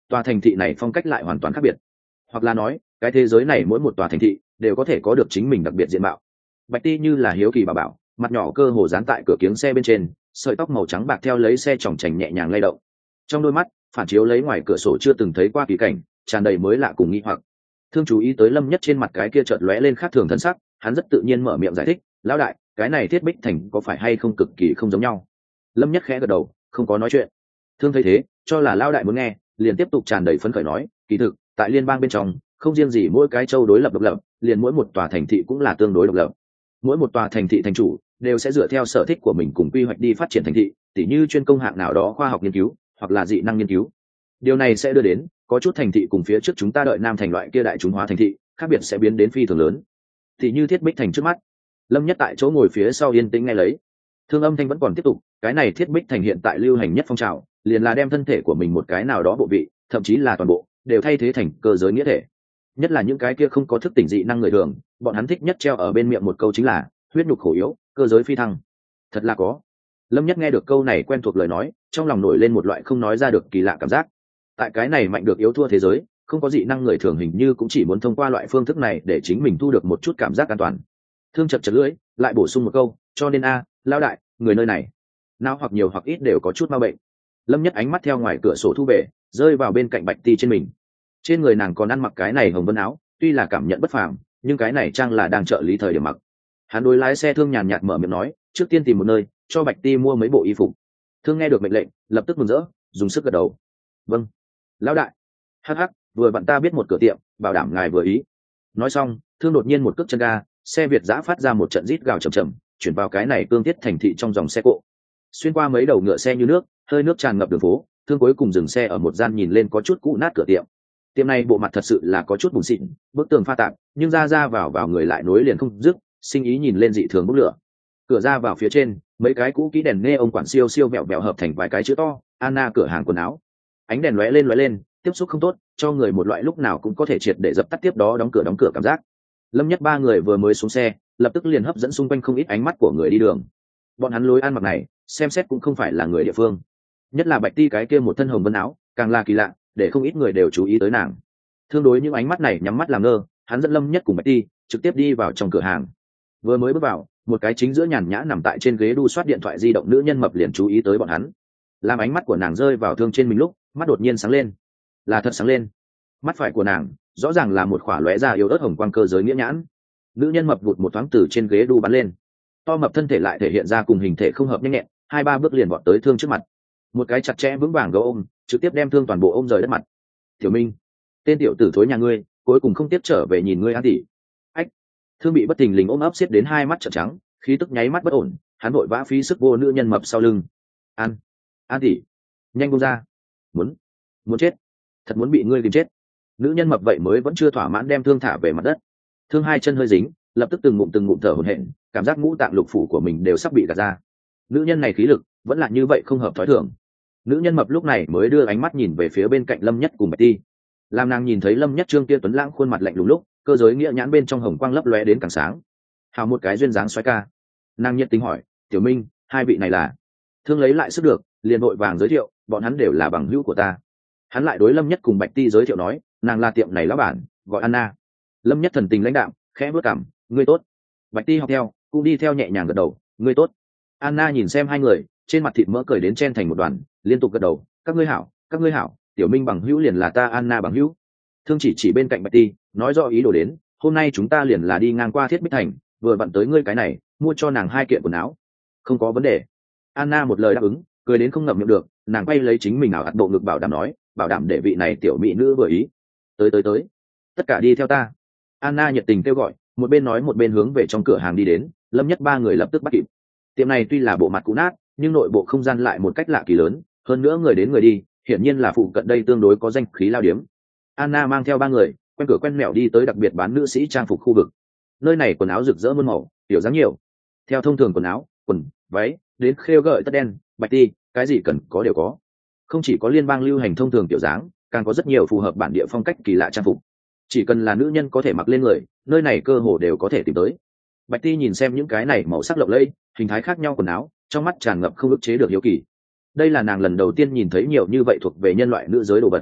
tòa thành thị này phong cách lại hoàn toàn khác biệt, hoặc là nói cái thế giới này mỗi một tòa thành thị đều có thể có được chính mình đặc biệt diện mạo. Bạch Ti như là hiếu kỳ bà bảo, mặt nhỏ cơ hồ dán tại cửa kiếng xe bên trên, sợi tóc màu trắng bạc theo lấy xe chòng chành nhẹ nhàng lay động, trong đôi mắt phản chiếu lấy ngoài cửa sổ chưa từng thấy qua kỳ cảnh, tràn đầy mới lạ cùng nghi hoặc. Thương chú ý tới Lâm Nhất trên mặt cái kia chợt lóe lên khác thường thân sắc, hắn rất tự nhiên mở miệng giải thích, lão đại, cái này thiết bích thành có phải hay không cực kỳ không giống nhau? Lâm Nhất khẽ gật đầu, không có nói chuyện. Thương thấy thế, cho là lão đại muốn nghe, liền tiếp tục tràn đầy phấn khởi nói, kỳ thực tại liên bang bên trong, không riêng gì mỗi cái châu đối lập độc lập, liền mỗi một tòa thành thị cũng là tương đối độc lập. Mỗi một tòa thành thị thành chủ đều sẽ dựa theo sở thích của mình cùng quy hoạch đi phát triển thành thị, tỉ như chuyên công hạng nào đó khoa học nghiên cứu, hoặc là dị năng nghiên cứu. Điều này sẽ đưa đến có chút thành thị cùng phía trước chúng ta đợi nam thành loại kia đại chúng hóa thành thị khác biệt sẽ biến đến phi thường lớn, thì như thiết bích thành trước mắt. Lâm Nhất tại chỗ ngồi phía sau yên tĩnh nghe lấy. Thương âm thanh vẫn còn tiếp tục, cái này thiết bích thành hiện tại lưu hành nhất phong trào liền là đem thân thể của mình một cái nào đó bộ vị, thậm chí là toàn bộ đều thay thế thành cơ giới nghĩa thể. Nhất là những cái kia không có thức tỉnh dị năng người thường, bọn hắn thích nhất treo ở bên miệng một câu chính là huyết nhục khổ yếu, cơ giới phi thăng. Thật là có. Lâm Nhất nghe được câu này quen thuộc lời nói, trong lòng nổi lên một loại không nói ra được kỳ lạ cảm giác. Tại cái này mạnh được yếu thua thế giới, không có dị năng người thường hình như cũng chỉ muốn thông qua loại phương thức này để chính mình thu được một chút cảm giác an toàn. Thương chật chật lưỡi, lại bổ sung một câu, cho nên a, à, lao đại, người nơi này nào hoặc nhiều hoặc ít đều có chút ma bệnh. Lâm Nhất ánh mắt theo ngoài cửa sổ thu về, rơi vào bên cạnh Bạch Ti trên mình. Trên người nàng còn ăn mặc cái này hồng vân áo, tuy là cảm nhận bất phàm, nhưng cái này trang là đang trợ lý thời điểm mặc. Hắn đối lái xe Thương nhàn nhạt mở miệng nói, trước tiên tìm một nơi cho Bạch Ti mua mấy bộ y phục. Thương nghe được mệnh lệnh, lập tức mừng rỡ, dùng sức gật đầu. Vâng, lão đại. Hắc hắc, vừa bạn ta biết một cửa tiệm, bảo đảm ngài vừa ý. Nói xong, Thương đột nhiên một cước chân ga, xe Việt giã phát ra một trận rít gào chầm chầm, chuyển vào cái này cương thiết thành thị trong dòng xe cộ. Xuyên qua mấy đầu ngựa xe như nước, hơi nước tràn ngập đường phố, Thương cuối cùng dừng xe ở một gian nhìn lên có chút cũ nát cửa tiệm. Tiệm này bộ mặt thật sự là có chút bùn xịn, bức tường pha tạp, nhưng ra ra vào vào người lại nối liền không dứt, sinh ý nhìn lên dị thường bốc lửa. Cửa ra vào phía trên, mấy cái cũ kỹ đèn nghe ông quản siêu siêu vẹo vẹo hợp thành vài cái chữ to, Anna cửa hàng quần áo. Ánh đèn lóe lên lóe lên, tiếp xúc không tốt, cho người một loại lúc nào cũng có thể triệt để dập tắt tiếp đó đóng cửa đóng cửa cảm giác. Lâm Nhất ba người vừa mới xuống xe, lập tức liền hấp dẫn xung quanh không ít ánh mắt của người đi đường. Bọn hắn lối ăn mặc này, xem xét cũng không phải là người địa phương. Nhất là Bạch Ti cái kia một thân hồng vân áo, càng là kỳ lạ, để không ít người đều chú ý tới nàng. Thương đối những ánh mắt này nhắm mắt làm ngơ, hắn dẫn Lâm Nhất cùng Bạch Ti trực tiếp đi vào trong cửa hàng. Vừa mới bước vào, một cái chính giữa nhàn nhã nằm tại trên ghế đu soát điện thoại di động nữ nhân mập liền chú ý tới bọn hắn. Làm ánh mắt của nàng rơi vào Thương trên mình lúc, mắt đột nhiên sáng lên. Là thật sáng lên. Mắt phải của nàng rõ ràng là một khỏa lóe ra yếu ớt hồng quang cơ giới nghĩa nhãn. Nữ nhân mập vụt một thoáng từ trên ghế đu bắn lên, to mập thân thể lại thể hiện ra cùng hình thể không hợp nhanh nhẹn, hai ba bước liền vọt tới Thương trước mặt. Một cái chặt chẽ vững vàng gấu ôm, trực tiếp đem Thương toàn bộ ôm rời đất mặt. Tiểu Minh, tên tiểu tử thối nhà ngươi, cuối cùng không tiếp trở về nhìn ngươi ăn tỉ. Ách. Thương bị bất tình lình ôm ấp xiết đến hai mắt trợn trắng, khí tức nháy mắt bất ổn, hắn vội vã phí sức vô nữ nhân mập sau lưng. An, An tỉ, nhanh buông ra. Muốn, muốn chết, thật muốn bị ngươi tìm chết. Nữ nhân mập vậy mới vẫn chưa thỏa mãn đem Thương thả về mặt đất. Thương hai chân hơi dính, lập tức từng ngụm từng ngụm thở hổn hển, cảm giác ngũ tạng lục phủ của mình đều sắp bị gạt ra. Nữ nhân này khí lực vẫn là như vậy không hợp thói thường. Nữ nhân mập lúc này mới đưa ánh mắt nhìn về phía bên cạnh Lâm Nhất cùng Bạch Ti. Làm nàng nhìn thấy Lâm Nhất trương kia tuấn lãng khuôn mặt lạnh lùng lúc, cơ giới nghĩa nhãn bên trong hồng quang lấp lóe đến càng sáng. Hào một cái duyên dáng xoáy ca. Nàng nhiệt tình hỏi, Tiểu Minh, hai vị này là? Thương lấy lại sức được, liền vội vàng giới thiệu, bọn hắn đều là bằng hữu của ta. Hắn lại đối Lâm Nhất cùng Bạch Ti giới thiệu nói, nàng là tiệm này lão bản, gọi Anna. Lâm Nhất thần tình lãnh đạm, khẽ bước cằm, ngươi tốt. Bạch Ti học theo, cũng đi theo nhẹ nhàng gật đầu, ngươi tốt. Anna nhìn xem hai người, trên mặt thịt mỡ cười đến chen thành một đoàn, liên tục gật đầu, các ngươi hảo, các ngươi hảo. Tiểu Minh bằng hữu liền là ta Anna bằng hữu. Thương chỉ chỉ bên cạnh Bạch Ti, nói rõ ý đồ đến, hôm nay chúng ta liền là đi ngang qua Thiết Bích Thành, vừa vặn tới ngươi cái này, mua cho nàng hai kiện quần áo. Không có vấn đề. Anna một lời đáp ứng, cười đến không ngậm miệng được, nàng quay lấy chính mình ảo ạt bộ ngực bảo đảm nói, bảo đảm để vị này tiểu mỹ nữ vừa ý. Tới tới tới, tất cả đi theo ta. Anna nhiệt tình kêu gọi, một bên nói một bên hướng về trong cửa hàng đi đến. Lâm Nhất ba người lập tức bắt kịp. Tiệm này tuy là bộ mặt cũ nát, nhưng nội bộ không gian lại một cách lạ kỳ lớn, hơn nữa người đến người đi, hiển nhiên là phụ cận đây tương đối có danh khí lao điếm. Anna mang theo ba người quen cửa quen mẹo đi tới đặc biệt bán nữ sĩ trang phục khu vực. Nơi này quần áo rực rỡ muôn màu, kiểu dáng nhiều. Theo thông thường quần áo, quần, váy, đến khêu gợi tất đen, Bạch Ti, cái gì cần có đều có. Không chỉ có liên bang lưu hành thông thường kiểu dáng, càng có rất nhiều phù hợp bản địa phong cách kỳ lạ trang phục. Chỉ cần là nữ nhân có thể mặc lên người, nơi này cơ hồ đều có thể tìm tới. Bạch Ti nhìn xem những cái này màu sắc lộng lẫy, hình thái khác nhau quần áo, trong mắt tràn ngập không ức chế được hiếu kỳ. Đây là nàng lần đầu tiên nhìn thấy nhiều như vậy thuộc về nhân loại nữ giới đồ vật.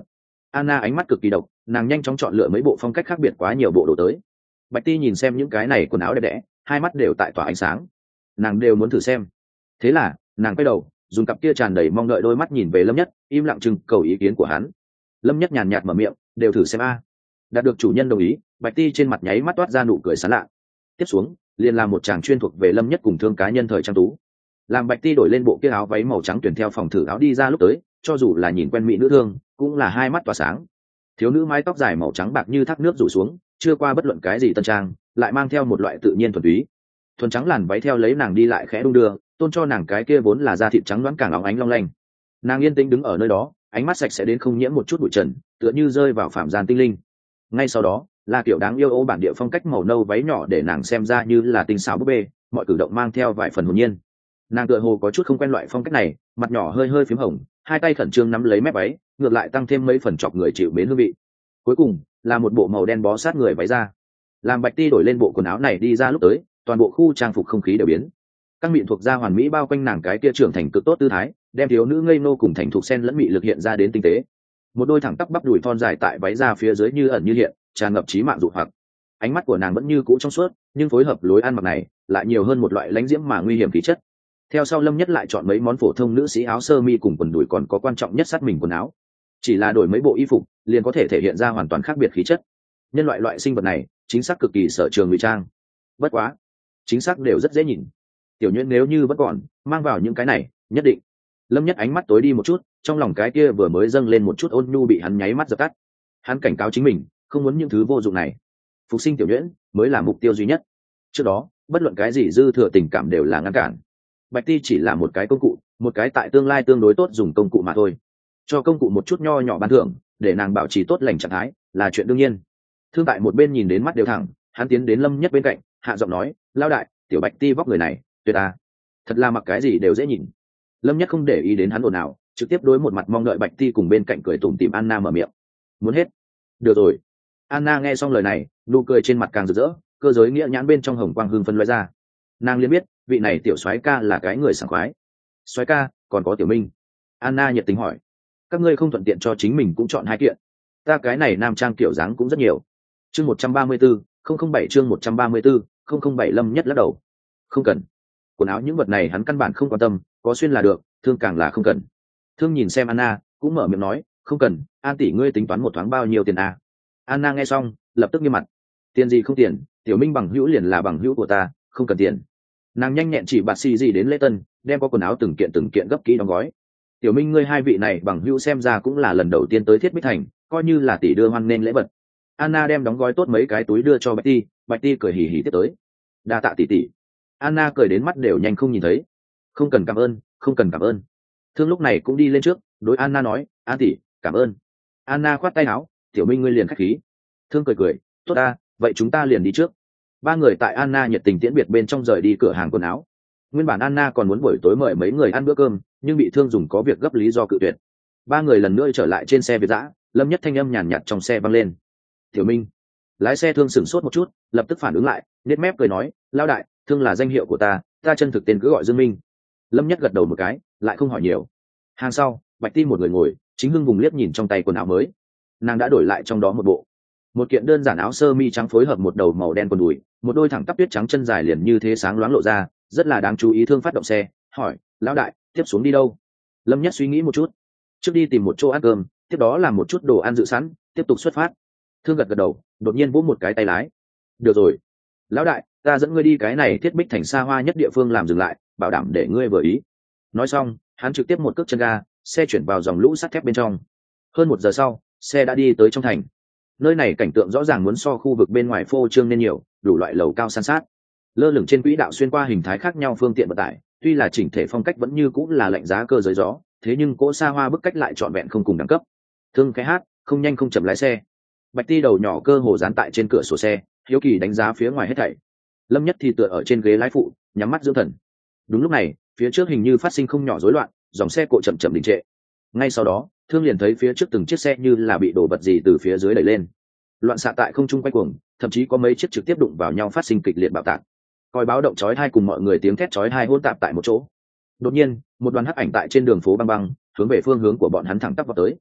Anna ánh mắt cực kỳ độc, nàng nhanh chóng chọn lựa mấy bộ phong cách khác biệt quá nhiều bộ đồ tới. Bạch Ti nhìn xem những cái này quần áo đẹp đẽ, hai mắt đều tại tỏa ánh sáng, nàng đều muốn thử xem. Thế là nàng quay đầu, dùng cặp kia tràn đầy mong đợi đôi mắt nhìn về Lâm Nhất, im lặng trưng cầu ý kiến của hắn. Lâm Nhất nhàn nhạt mở miệng, đều thử xem a. Đạt được chủ nhân đồng ý, Bạch Ti trên mặt nháy mắt toát ra nụ cười sán lạ. Tiếp xuống liền làm một chàng chuyên thuộc về Lâm Nhất cùng thương cá nhân thời trang tú. Làm Bạch Ti đổi lên bộ kia áo váy màu trắng tuyển theo phòng thử áo đi ra lúc tới, cho dù là nhìn quen mỹ nữ thương cũng là hai mắt tỏa sáng. Thiếu nữ mái tóc dài màu trắng bạc như thác nước rủ xuống, chưa qua bất luận cái gì tân trang, lại mang theo một loại tự nhiên thuần túy. Thuần trắng làn váy theo lấy nàng đi lại khẽ đung đưa, tôn cho nàng cái kia vốn là da thịt trắng đoán càng óng ánh long lanh. Nàng yên tĩnh đứng ở nơi đó, ánh mắt sạch sẽ đến không nhiễm một chút bụi trần, tựa như rơi vào phạm gian tinh linh. Ngay sau đó là kiểu đáng yêu ô bản địa phong cách màu nâu váy nhỏ để nàng xem ra như là tinh xảo búp bê, mọi cử động mang theo vài phần hồn nhiên. Nàng tựa hồ có chút không quen loại phong cách này, mặt nhỏ hơi hơi phím hồng, hai tay khẩn trương nắm lấy mép váy, ngược lại tăng thêm mấy phần chọc người chịu mến hương vị. Cuối cùng là một bộ màu đen bó sát người váy ra. Làm Bạch Ti đổi lên bộ quần áo này đi ra lúc tới, toàn bộ khu trang phục không khí đều biến. Căng mịn thuộc da hoàn mỹ bao quanh nàng cái kia trưởng thành cực tốt tư thái, đem thiếu nữ ngây nô cùng thành thục sen lẫn mị lực hiện ra đến tinh tế. Một đôi thẳng tắp bắp đùi thon dài tại váy ra phía dưới như ẩn như hiện, tràn ngập trí mạng dụ hoặc. Ánh mắt của nàng vẫn như cũ trong suốt, nhưng phối hợp lối ăn mặc này lại nhiều hơn một loại lãnh diễm mà nguy hiểm khí chất. Theo sau Lâm Nhất lại chọn mấy món phổ thông nữ sĩ áo sơ mi cùng quần đùi, còn có quan trọng nhất sát mình quần áo. Chỉ là đổi mấy bộ y phục liền có thể thể hiện ra hoàn toàn khác biệt khí chất. Nhân loại loại sinh vật này chính xác cực kỳ sở trường ngụy trang. Bất quá chính xác đều rất dễ nhìn. Tiểu Nhuyễn nếu như vẫn còn mang vào những cái này, nhất định. Lâm Nhất ánh mắt tối đi một chút, trong lòng cái kia vừa mới dâng lên một chút ôn nhu bị hắn nháy mắt dập tắt. Hắn cảnh cáo chính mình không muốn những thứ vô dụng này. Phục sinh Tiểu Nhuyễn mới là mục tiêu duy nhất. Trước đó bất luận cái gì dư thừa tình cảm đều là ngăn cản. Bạch Ti chỉ là một cái công cụ, một cái tại tương lai tương đối tốt dùng công cụ mà thôi. Cho công cụ một chút nho nhỏ ban thưởng, để nàng bảo trì tốt lành trạng thái là chuyện đương nhiên. Thương tại một bên nhìn đến mắt đều thẳng, hắn tiến đến Lâm Nhất bên cạnh, hạ giọng nói, lao đại, tiểu Bạch Ti vóc người này tuyệt à, thật là mặc cái gì đều dễ nhìn. Lâm Nhất không để ý đến hắn ồn ào, trực tiếp đối một mặt mong đợi Bạch Ti cùng bên cạnh cười tủm tỉm Anna mở miệng. Muốn hết? Được rồi. Anna nghe xong lời này, nụ cười trên mặt càng rực rỡ, cơ giới nghĩa nhãn bên trong hồng quang hưng phân loại ra. Nàng liền biết vị này tiểu soái ca là cái người sảng khoái. Soái ca, còn có Tiểu Minh. Anna nhiệt tình hỏi, các ngươi không thuận tiện cho chính mình cũng chọn hai kiện? Ta cái này nam trang kiểu dáng cũng rất nhiều. Chương một trăm ba mươi tư, không không bảy chương một trăm ba mươi tư, không không bảy Lâm Nhất lắc đầu. Không cần. Quần áo những vật này hắn căn bản không quan tâm, có xuyên là được, thương càng là không cần. Thương nhìn xem Anna, cũng mở miệng nói, không cần, An tỷ ngươi tính toán một thoáng bao nhiêu tiền à? Anna nghe xong, lập tức nghiêm mặt. Tiền gì không tiền, Tiểu Minh bằng hữu liền là bằng hữu của ta, không cần tiền. Nàng nhanh nhẹn chỉ bạt xì gì đến lễ tân, đem có quần áo từng kiện từng kiện gấp kỹ đóng gói. Tiểu Minh ngươi hai vị này bằng hữu xem ra cũng là lần đầu tiên tới Thiết Bích Thành, coi như là tỷ đưa hoan nên lễ vật. Anna đem đóng gói tốt mấy cái túi đưa cho Bạch Ti, Bạch Ti cười hì hì tiếp tới. Đa tạ tỷ tỷ. Anna cười đến mắt đều nhanh không nhìn thấy. Không cần cảm ơn, không cần cảm ơn. Thương lúc này cũng đi lên trước, đối Anna nói, An tỷ, cảm ơn. Anna khoát tay áo, Tiểu Minh ngươi liền khách khí. Thương cười cười, tốt ta, vậy chúng ta liền đi trước. Ba người tại Anna nhiệt tình tiễn biệt bên trong rời đi cửa hàng quần áo. Nguyên bản Anna còn muốn buổi tối mời mấy người ăn bữa cơm, nhưng bị Thương dùng có việc gấp lý do cự tuyệt. Ba người lần nữa trở lại trên xe Việt dã, Lâm Nhất thanh âm nhàn nhạt trong xe vang lên. Tiểu Minh. Lái xe Thương sửng sốt một chút, lập tức phản ứng lại, nết mép cười nói, lao đại, Thương là danh hiệu của ta, ta chân thực tên cứ gọi Dương Minh. Lâm Nhất gật đầu một cái, lại không hỏi nhiều. Hàng sau, Bạch Ti một người ngồi, chính hưng vùng liếc nhìn trong tay quần áo mới. Nàng đã đổi lại trong đó một bộ. Một kiện đơn giản áo sơ mi trắng phối hợp một đầu màu đen quần đùi, một đôi thẳng tắp tuyết trắng chân dài liền như thế sáng loáng lộ ra, rất là đáng chú ý. Thương phát động xe, hỏi, lão đại, tiếp xuống đi đâu? Lâm Nhất suy nghĩ một chút, trước đi tìm một chỗ ăn cơm, tiếp đó làm một chút đồ ăn dự sẵn, tiếp tục xuất phát. Thương gật gật đầu, đột nhiên vỗ một cái tay lái. Được rồi, lão đại, ta dẫn ngươi đi cái này Thiết Bích Thành xa hoa nhất địa phương làm dừng lại, bảo đảm để ngươi vừa ý. Nói xong, hắn trực tiếp một cước chân ga, xe chuyển vào dòng lũ sắt thép bên trong. Hơn một giờ sau, xe đã đi tới trong thành. Nơi này cảnh tượng rõ ràng muốn so khu vực bên ngoài phô trương nên nhiều, đủ loại lầu cao san sát, lơ lửng trên quỹ đạo xuyên qua hình thái khác nhau phương tiện vận tải. Tuy là chỉnh thể phong cách vẫn như cũng là lạnh giá cơ giới gió, thế nhưng cỗ xa hoa bức cách lại trọn vẹn không cùng đẳng cấp. Thương cái hát, không nhanh không chậm lái xe. Bạch Ti đầu nhỏ cơ hồ dán tại trên cửa sổ xe, hiếu kỳ đánh giá phía ngoài hết thảy. Lâm Nhất thì tựa ở trên ghế lái phụ, nhắm mắt dưỡng thần. Đúng lúc này, phía trước hình như phát sinh không nhỏ rối loạn, dòng xe cộ chậm chậm đình trệ. Ngay sau đó, Thương liền thấy phía trước từng chiếc xe như là bị đổ vật gì từ phía dưới đẩy lên, loạn xạ tại không trung quay cuồng, thậm chí có mấy chiếc trực tiếp đụng vào nhau phát sinh kịch liệt bạo tạc. Còi báo động chói tai cùng mọi người tiếng thét chói tai hỗn tạp tại một chỗ. Đột nhiên, một đoàn hắc ảnh tại trên đường phố băng băng, hướng về phương hướng của bọn hắn thẳng tắp vào tới.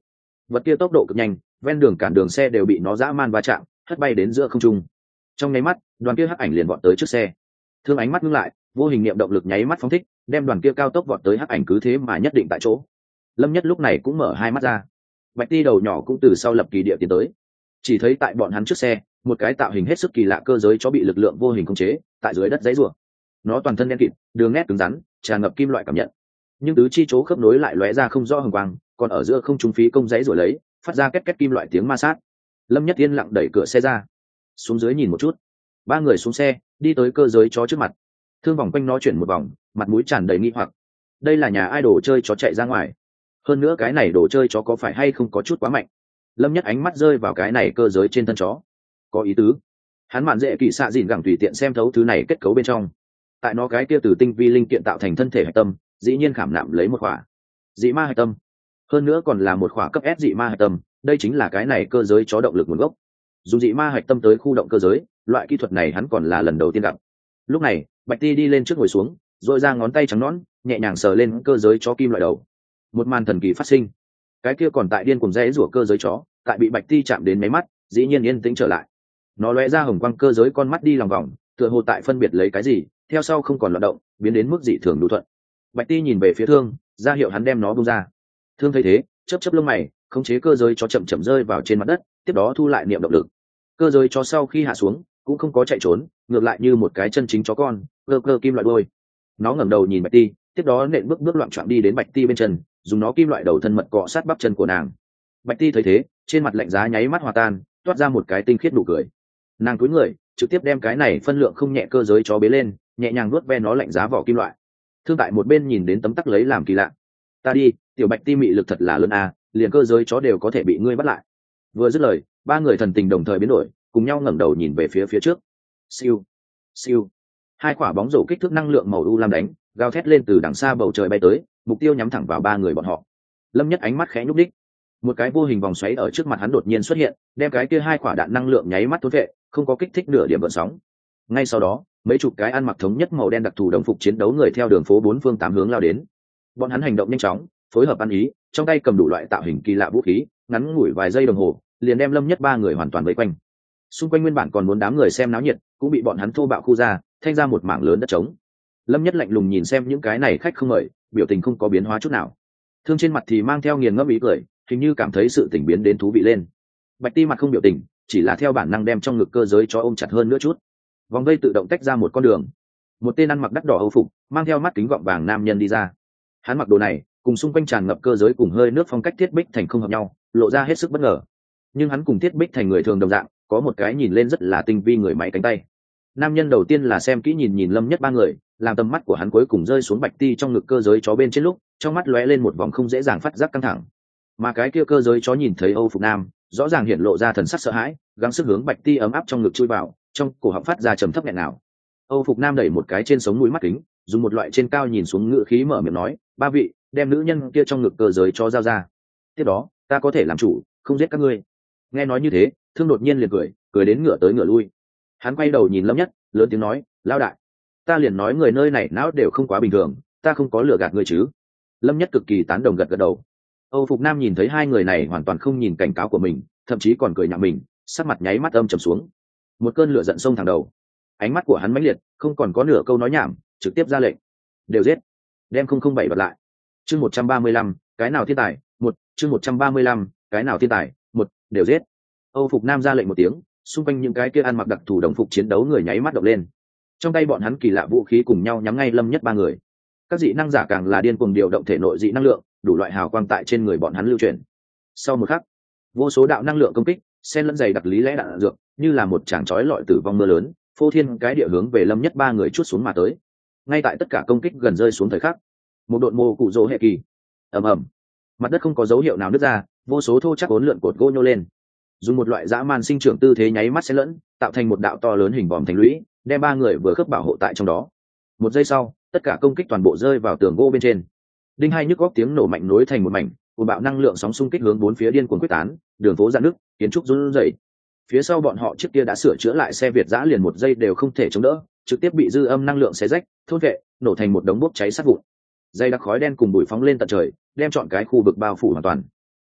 vật kia tốc độ cực nhanh, ven đường cản đường xe đều bị nó dã man va chạm, hất bay đến giữa không trung. Trong nháy mắt, đoàn kia hắc ảnh liền vọt tới trước xe. Thương ánh mắt ngưng lại, vô hình niệm động lực nháy mắt phóng thích, đem đoàn kia cao tốc vọt tới hắc ảnh cứ thế mà nhất định tại chỗ. Lâm Nhất lúc này cũng mở hai mắt ra. Bạch Ti đầu nhỏ cũng từ sau lập kỳ địa tiến tới. Chỉ thấy tại bọn hắn trước xe, một cái tạo hình hết sức kỳ lạ cơ giới chó bị lực lượng vô hình khống chế, tại dưới đất giãy giụa. Nó toàn thân đen kịt, đường nét cứng rắn, tràn ngập kim loại cảm nhận. Nhưng tứ chi chỗ khớp nối lại lóe ra không rõ hồng quang, còn ở giữa không trung phí công giãy giụa lấy, phát ra két két kim loại tiếng ma sát. Lâm Nhất yên lặng đẩy cửa xe ra, xuống dưới nhìn một chút. Ba người xuống xe, đi tới cơ giới chó trước mặt. Thương vòng quanh nó chuyển một vòng, mặt mũi tràn đầy nghi hoặc. Đây là nhà ai đồ chơi chó chạy ra ngoài? Hơn nữa cái này đồ chơi chó có phải hay không có chút quá mạnh? Lâm Nhất ánh mắt rơi vào cái này cơ giới trên thân chó, có ý tứ. Hắn mạn dễ kỳ xạ dịn gẳng tùy tiện xem thấu thứ này kết cấu bên trong. Tại nó cái kia từ tinh vi linh kiện tạo thành thân thể hạch tâm, dĩ nhiên khảm nạm lấy một khỏa dị ma hạch tâm, hơn nữa còn là một khỏa cấp S dị ma hạch tâm. Đây chính là cái này cơ giới chó động lực nguồn gốc. Dùng dị ma hạch tâm tới khu động cơ giới, loại kỹ thuật này hắn còn là lần đầu tiên gặp. Lúc này, Bạch Ti đi lên trước ngồi xuống, rồi ra ngón tay trắng nõn, nhẹ nhàng sờ lên cơ giới chó kim loại đầu. Một màn thần kỳ phát sinh. Cái kia còn tại điên cuồng rẽ rủa cơ giới chó, tại bị Bạch Ti chạm đến mấy mắt, dĩ nhiên yên tĩnh trở lại. Nó lóe ra hồng quang cơ giới con mắt đi lòng vòng, tựa hồ tại phân biệt lấy cái gì, theo sau không còn loạn động, biến đến mức dị thường đủ thuận. Bạch Ti nhìn về phía Thương, ra hiệu hắn đem nó buông ra. Thương thấy thế, chớp chớp lông mày, khống chế cơ giới chó chậm chậm rơi vào trên mặt đất, tiếp đó thu lại niệm động lực. Cơ giới chó sau khi hạ xuống, cũng không có chạy trốn, ngược lại như một cái chân chính chó con, cơ cơ kim loại đuôi. Nó ngẩng đầu nhìn Bạch Ti, tiếp đó nện bước bước loạn choạng đi đến Bạch Ti bên chân, dùng nó kim loại đầu thân mật cọ sát bắp chân của nàng. Bạch Ti thấy thế, trên mặt lạnh giá nháy mắt hòa tan, toát ra một cái tinh khiết nụ cười. Nàng cúi người, trực tiếp đem cái này phân lượng không nhẹ cơ giới chó bế lên, nhẹ nhàng nuốt ve nó lạnh giá vỏ kim loại. Thương tại một bên nhìn đến tấm tắc lấy làm kỳ lạ. Ta đi, tiểu Bạch Ti mị lực thật là lớn a, liền cơ giới chó đều có thể bị ngươi bắt lại. Vừa dứt lời, ba người thần tình đồng thời biến đổi, cùng nhau ngẩng đầu nhìn về phía phía trước. Siêu, siêu. Hai quả bóng rổ kích thước năng lượng màu u lam đánh, gào thét lên từ đằng xa bầu trời bay tới, mục tiêu nhắm thẳng vào ba người bọn họ. Lâm Nhất ánh mắt khẽ nhúc đích, một cái vô hình vòng xoáy ở trước mặt hắn đột nhiên xuất hiện, đem cái kia hai quả đạn năng lượng nháy mắt thôn vệ, không có kích thích nửa điểm gợn sóng. Ngay sau đó, mấy chục cái ăn mặc thống nhất màu đen đặc thù đồng phục chiến đấu người theo đường phố bốn phương tám hướng lao đến. Bọn hắn hành động nhanh chóng, phối hợp ăn ý, trong tay cầm đủ loại tạo hình kỳ lạ vũ khí, ngắn ngủi vài giây đồng hồ, liền đem Lâm Nhất ba người hoàn toàn vây quanh. Xung quanh nguyên bản còn muốn đám người xem náo nhiệt, cũng bị bọn hắn thô bạo khu ra, thanh ra một mảng lớn đất trống. Lâm Nhất lạnh lùng nhìn xem những cái này khách không mời, biểu tình không có biến hóa chút nào. Thương trên mặt thì mang theo nghiền ngẫm ý cười, hình như cảm thấy sự tình biến đến thú vị lên. Bạch Ti mặt không biểu tình, chỉ là theo bản năng đem trong ngực cơ giới cho ôm chặt hơn nữa chút. Vòng vây tự động tách ra một con đường. Một tên ăn mặc đắt đỏ âu phục, mang theo mắt kính gọng vàng nam nhân đi ra. Hắn mặc đồ này, cùng xung quanh tràn ngập cơ giới cùng hơi nước phong cách Thiết Bích Thành không hợp nhau, lộ ra hết sức bất ngờ. Nhưng hắn cùng Thiết Bích Thành người thường đồng dạng, có một cái nhìn lên rất là tinh vi người máy cánh tay. Nam nhân đầu tiên là xem kỹ nhìn nhìn Lâm Nhất ba người, làm tầm mắt của hắn cuối cùng rơi xuống Bạch Ti trong ngực cơ giới chó bên trên lúc, trong mắt lóe lên một vòng không dễ dàng phát giác căng thẳng. Mà cái kia cơ giới chó nhìn thấy Âu phục nam, rõ ràng hiện lộ ra thần sắc sợ hãi, gắng sức hướng Bạch Ti ấm áp trong ngực chui vào, trong cổ họng phát ra trầm thấp nghẹn nào. Âu phục nam đẩy một cái trên sống mũi mắt kính, dùng một loại trên cao nhìn xuống ngựa khí mở miệng nói, ba vị, đem nữ nhân kia trong ngực cơ giới chó giao ra. Tiếp đó, ta có thể làm chủ, không giết các ngươi. Nghe nói như thế, Thương đột nhiên liền cười, cười đến ngựa tới ngựa lui. Hắn quay đầu nhìn Lâm Nhất, lớn tiếng nói, lão đại, ta liền nói người nơi này não đều không quá bình thường, ta không có lừa gạt ngươi chứ. Lâm Nhất cực kỳ tán đồng gật gật đầu. Âu phục nam nhìn thấy hai người này hoàn toàn không nhìn cảnh cáo của mình, thậm chí còn cười nhạo mình, sắc mặt nháy mắt âm trầm xuống. Một cơn lửa giận xông thẳng đầu, ánh mắt của hắn mãnh liệt, không còn có nửa câu nói nhảm, trực tiếp ra lệnh, đều giết, đem không không bảy bật lại. Chương một trăm ba mươi lăm, cái nào thiên tài, một, chương một trăm ba mươi lăm, cái nào thiên tài, một, đều giết. Âu phục nam ra lệnh một tiếng, xung quanh những cái kia ăn mặc đặc thù đồng phục chiến đấu người nháy mắt động lên. Trong tay bọn hắn kỳ lạ vũ khí cùng nhau nhắm ngay Lâm Nhất ba người. Các dị năng giả càng là điên cuồng điều động thể nội dị năng lượng, đủ loại hào quang tại trên người bọn hắn lưu truyền. Sau một khắc, vô số đạo năng lượng công kích, xen lẫn dày đặc lý lẽ đạn dược, như là một tràng chói lọi tử vong mưa lớn, phô thiên cái địa hướng về Lâm Nhất ba người chút xuống mà tới. Ngay tại tất cả công kích gần rơi xuống thời khắc, một độn mô cụ rỗ hệ kỳ, ầm ầm, mặt đất không có dấu hiệu nào nứt ra, vô số thô chắc uốn lượn cột gỗ nhô lên, dùng một loại dã man sinh trưởng tư thế nháy mắt xen lẫn, tạo thành một đạo to lớn hình vòm thành lũy, đem ba người vừa khớp bảo hộ tại trong đó. Một giây sau, tất cả công kích toàn bộ rơi vào tường gỗ bên trên. Đinh hai nhức góc tiếng nổ mạnh nối thành một mảnh, một bạo năng lượng sóng xung kích hướng bốn phía điên cuồng quyết tán, đường phố rạn nứt, kiến trúc run rẩy. Phía sau bọn họ trước kia đã sửa chữa lại xe Việt giã liền một giây đều không thể chống đỡ, trực tiếp bị dư âm năng lượng xé rách, thôn vệ, nổ thành một đống bốc cháy sát vụn. Dây đặc khói đen cùng bụi phóng lên tận trời, đem trọn cái khu vực bao phủ hoàn toàn.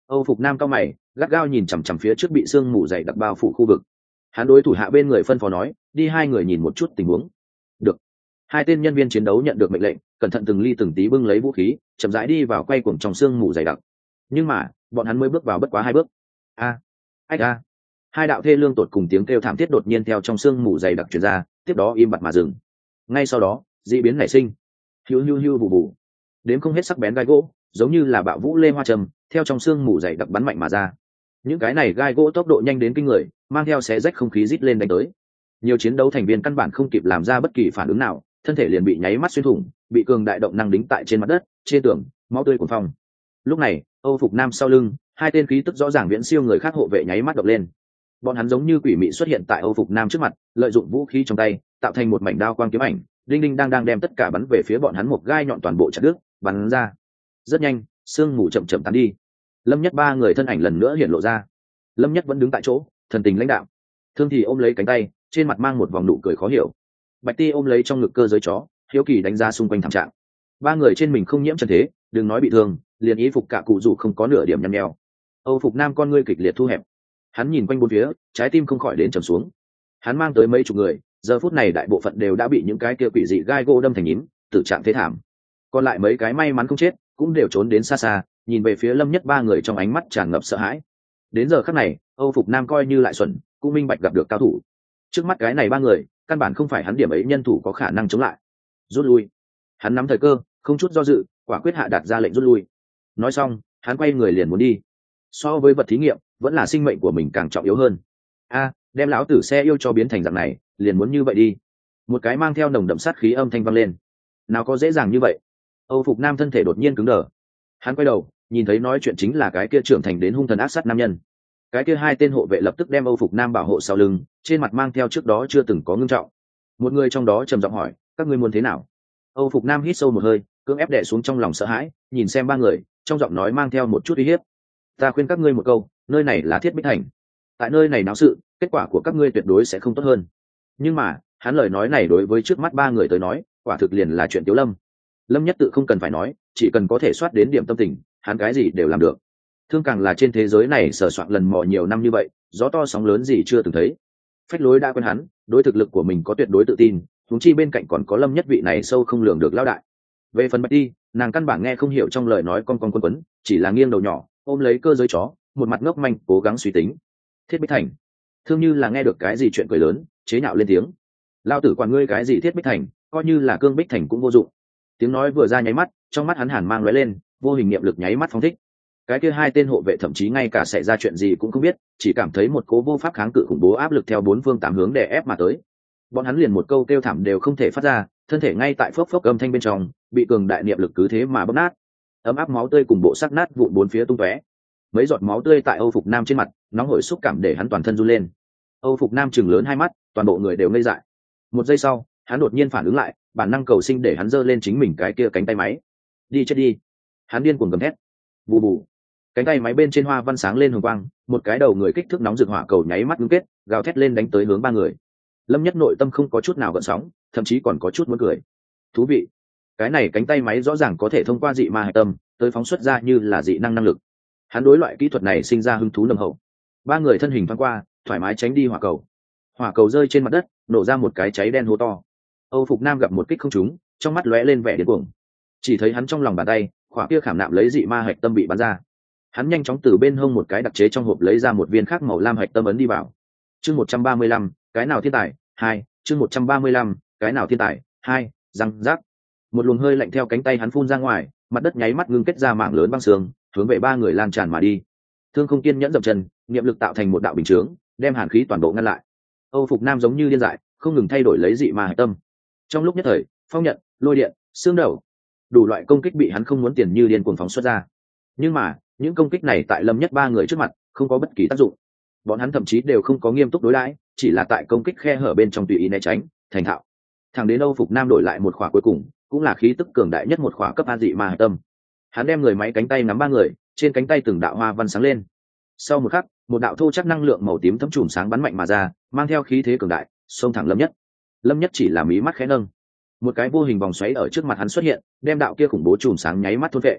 Âu Phục Nam cao mày, gắt gao nhìn chằm chằm phía trước bị sương mù dày đặc bao phủ khu vực. Hắn đối thủ hạ bên người phân phó nói, đi hai người nhìn một chút tình huống. Được. Hai tên nhân viên chiến đấu nhận được mệnh lệnh, cẩn thận từng ly từng tí bưng lấy vũ khí, chậm rãi đi vào quay cuồng trong sương mù dày đặc. Nhưng mà, bọn hắn mới bước vào bất quá hai bước. A, ách a. Hai đạo thê lương tột cùng tiếng kêu thảm thiết đột nhiên theo trong sương mù dày đặc truyền ra, tiếp đó im bặt mà dừng. Ngay sau đó, dị biến nảy sinh. Hiu hiu hiu bù bù. Đến không hết sắc bén gai gỗ, giống như là bạo vũ lê hoa trầm, theo trong sương mù dày đặc bắn mạnh mà ra. Những cái này gai gỗ tốc độ nhanh đến kinh người, mang theo xé rách không khí rít lên đánh tới. Nhiều chiến đấu thành viên căn bản không kịp làm ra bất kỳ phản ứng nào, thân thể liền bị nháy mắt xuyên thủng, bị cường đại động năng đính tại trên mặt đất, trên tường, máu tươi cuồn phong. Lúc này, Âu Phục Nam sau lưng, hai tên khí tức rõ ràng viễn siêu người khác hộ vệ nháy mắt độc lên. Bọn hắn giống như quỷ mị xuất hiện tại Âu Phục Nam trước mặt, lợi dụng vũ khí trong tay, tạo thành một mảnh đao quang kiếm ảnh, đinh đinh đang đang đem tất cả bắn về phía bọn hắn một gai nhọn toàn bộ chặt đứt, bắn ra. Rất nhanh, sương mù chậm chậm tán đi. Lâm Nhất ba người thân ảnh lần nữa hiện lộ ra. Lâm Nhất vẫn đứng tại chỗ, thần tình lãnh đạo. Thương thì ôm lấy cánh tay, trên mặt mang một vòng nụ cười khó hiểu. Bạch Ti ôm lấy trong ngực cơ giới chó, hiếu kỳ đánh giá xung quanh thảm trạng. Ba người trên mình không nhiễm trần thế, đừng nói bị thương, liền y phục cả cụ dù không có nửa điểm nhăn nheo. Âu Phục Nam con ngươi kịch liệt thu hẹp. Hắn nhìn quanh bốn phía, trái tim không khỏi đến trầm xuống. Hắn mang tới mấy chục người, giờ phút này đại bộ phận đều đã bị những cái kia quỷ dị gai gỗ đâm thành nhím, tử trạng thế thảm. Còn lại mấy cái may mắn không chết, cũng đều trốn đến xa xa, nhìn về phía Lâm Nhất ba người trong ánh mắt tràn ngập sợ hãi. Đến giờ khắc này, Âu Phục Nam coi như lại xuẩn, cũng minh bạch gặp được cao thủ. Trước mắt cái này ba người, căn bản không phải hắn điểm ấy nhân thủ có khả năng chống lại. Rút lui. Hắn nắm thời cơ, không chút do dự, quả quyết hạ đạt ra lệnh rút lui. Nói xong, hắn quay người liền muốn đi. So với vật thí nghiệm, vẫn là sinh mệnh của mình càng trọng yếu hơn. A, đem lão tử xe yêu cho biến thành dạng này, liền muốn như vậy đi. Một cái mang theo nồng đậm sát khí âm thanh vang lên. Nào có dễ dàng như vậy. Âu Phục Nam thân thể đột nhiên cứng đờ. Hắn quay đầu, nhìn thấy nói chuyện chính là cái kia trưởng thành đến hung thần ác sát nam nhân. Cái kia hai tên hộ vệ lập tức đem Âu Phục Nam bảo hộ sau lưng, trên mặt mang theo trước đó chưa từng có ngưng trọng. Một người trong đó trầm giọng hỏi, các ngươi muốn thế nào? Âu Phục Nam hít sâu một hơi, cưỡng ép đè xuống trong lòng sợ hãi, nhìn xem ba người, trong giọng nói mang theo một chút uy hiếp. Ta khuyên các ngươi một câu, nơi này là Thiết Bích Thành. Tại nơi này náo sự, kết quả của các ngươi tuyệt đối sẽ không tốt hơn. Nhưng mà, hắn lời nói này đối với trước mắt ba người tới nói, quả thực liền là chuyện Tiếu Lâm. Lâm Nhất tự không cần phải nói, chỉ cần có thể soát đến điểm tâm tình, hắn cái gì đều làm được. Thương càng là trên thế giới này sờ soạn lần mò nhiều năm như vậy, gió to sóng lớn gì chưa từng thấy. Phách lối đã quen hắn, đối thực lực của mình có tuyệt đối tự tin, huống chi bên cạnh còn có Lâm Nhất vị này sâu không lường được lão đại. Về phần Bạch Ti, nàng căn bản nghe không hiểu trong lời nói con con quấn quấn, chỉ là nghiêng đầu nhỏ, ôm lấy cơ giới chó, một mặt ngốc manh cố gắng suy tính. Thiết Bích Thành. Thương như là nghe được cái gì chuyện cười lớn, chế nhạo lên tiếng. Lao tử quản ngươi cái gì Thiết Bích Thành, coi như là Cương Bích Thành cũng vô dụng. Tiếng nói vừa ra nháy mắt, trong mắt hắn hàn mang lóe lên, vô hình niệm lực nháy mắt phóng thích. Cái kia hai tên hộ vệ thậm chí ngay cả xảy ra chuyện gì cũng không biết, chỉ cảm thấy một cố vô pháp kháng cự khủng bố áp lực theo bốn phương tám hướng đè ép mà tới. Bọn hắn liền một câu kêu thảm đều không thể phát ra, thân thể ngay tại phốc phốc âm thanh bên trong, bị cường đại niệm lực cứ thế mà bóp nát. Ấm áp máu tươi cùng bộ sắc nát vụn bốn phía tung tóe. Mấy giọt máu tươi tại Âu Phục Nam trên mặt, nóng hổi xúc cảm để hắn toàn thân run lên. Âu Phục Nam trừng lớn hai mắt, toàn bộ người đều ngây dại. Một giây sau, hắn đột nhiên phản ứng lại, bản năng cầu sinh để hắn giơ lên chính mình cái kia cánh tay máy. Đi chết đi! Hắn điên cuồng gầm thét. Bù bù! Cánh tay máy bên trên hoa văn sáng lên hồng quang, một cái đầu người kích thước nóng rực hỏa cầu nháy mắt ngưng kết, gào thét lên đánh tới hướng ba người. Lâm Nhất nội tâm không có chút nào gợn sóng, thậm chí còn có chút muốn cười. Thú vị! Cái này cánh tay máy rõ ràng có thể thông qua dị ma hạch tâm, tới phóng xuất ra như là dị năng năng lực. Hắn đối loại kỹ thuật này sinh ra hứng thú nồng hậu. Ba người thân hình thoáng qua, thoải mái tránh đi hỏa cầu. Hỏa cầu rơi trên mặt đất, nổ ra một cái cháy đen hố to. Âu Phục Nam gặp một kích không trúng, trong mắt lóe lên vẻ điên cuồng. Chỉ thấy hắn trong lòng bàn tay, khỏa kia khảm nạm lấy dị ma hạch tâm bị bắn ra. Hắn nhanh chóng từ bên hông một cái đặc chế trong hộp lấy ra một viên khác màu lam hạch tâm ấn đi vào. Chương một trăm ba mươi lăm, cái nào thiên tài? Hai, chương một trăm ba mươi lăm, cái nào thiên tài? Hai, răng rác. Một luồng hơi lạnh theo cánh tay hắn phun ra ngoài, mặt đất nháy mắt ngưng kết ra mảng lớn băng sương, hướng về ba người lan tràn mà đi. Thương không kiên nhẫn dậm chân, niệm lực tạo thành một đạo bình chướng, đem hàn khí toàn bộ ngăn lại. Âu Phục Nam giống như điên dại, không ngừng thay đổi lấy dị ma hạch tâm. Trong lúc nhất thời, phong nhận, lôi điện, xương đầu, đủ loại công kích bị hắn không muốn tiền như điên cuồng phóng xuất ra. Nhưng mà, những công kích này tại Lâm Nhất ba người trước mặt, không có bất kỳ tác dụng. Bọn hắn thậm chí đều không có nghiêm túc đối đãi, chỉ là tại công kích khe hở bên trong tùy ý né tránh, thành thạo. Thằng đến Âu Phục Nam đổi lại một khỏa cuối cùng, cũng là khí tức cường đại nhất một khỏa cấp a dị ma hạch tâm. Hắn đem người máy cánh tay nắm ba người, trên cánh tay từng đạo hoa văn sáng lên. Sau một khắc, một đạo thô chắc năng lượng màu tím thấm chùm sáng bắn mạnh mà ra, mang theo khí thế cường đại, xông thẳng Lâm Nhất. Lâm Nhất chỉ là mí mắt khẽ nâng, một cái vô hình vòng xoáy ở trước mặt hắn xuất hiện, đem đạo kia khủng bố chùm sáng nháy mắt thôn vệ.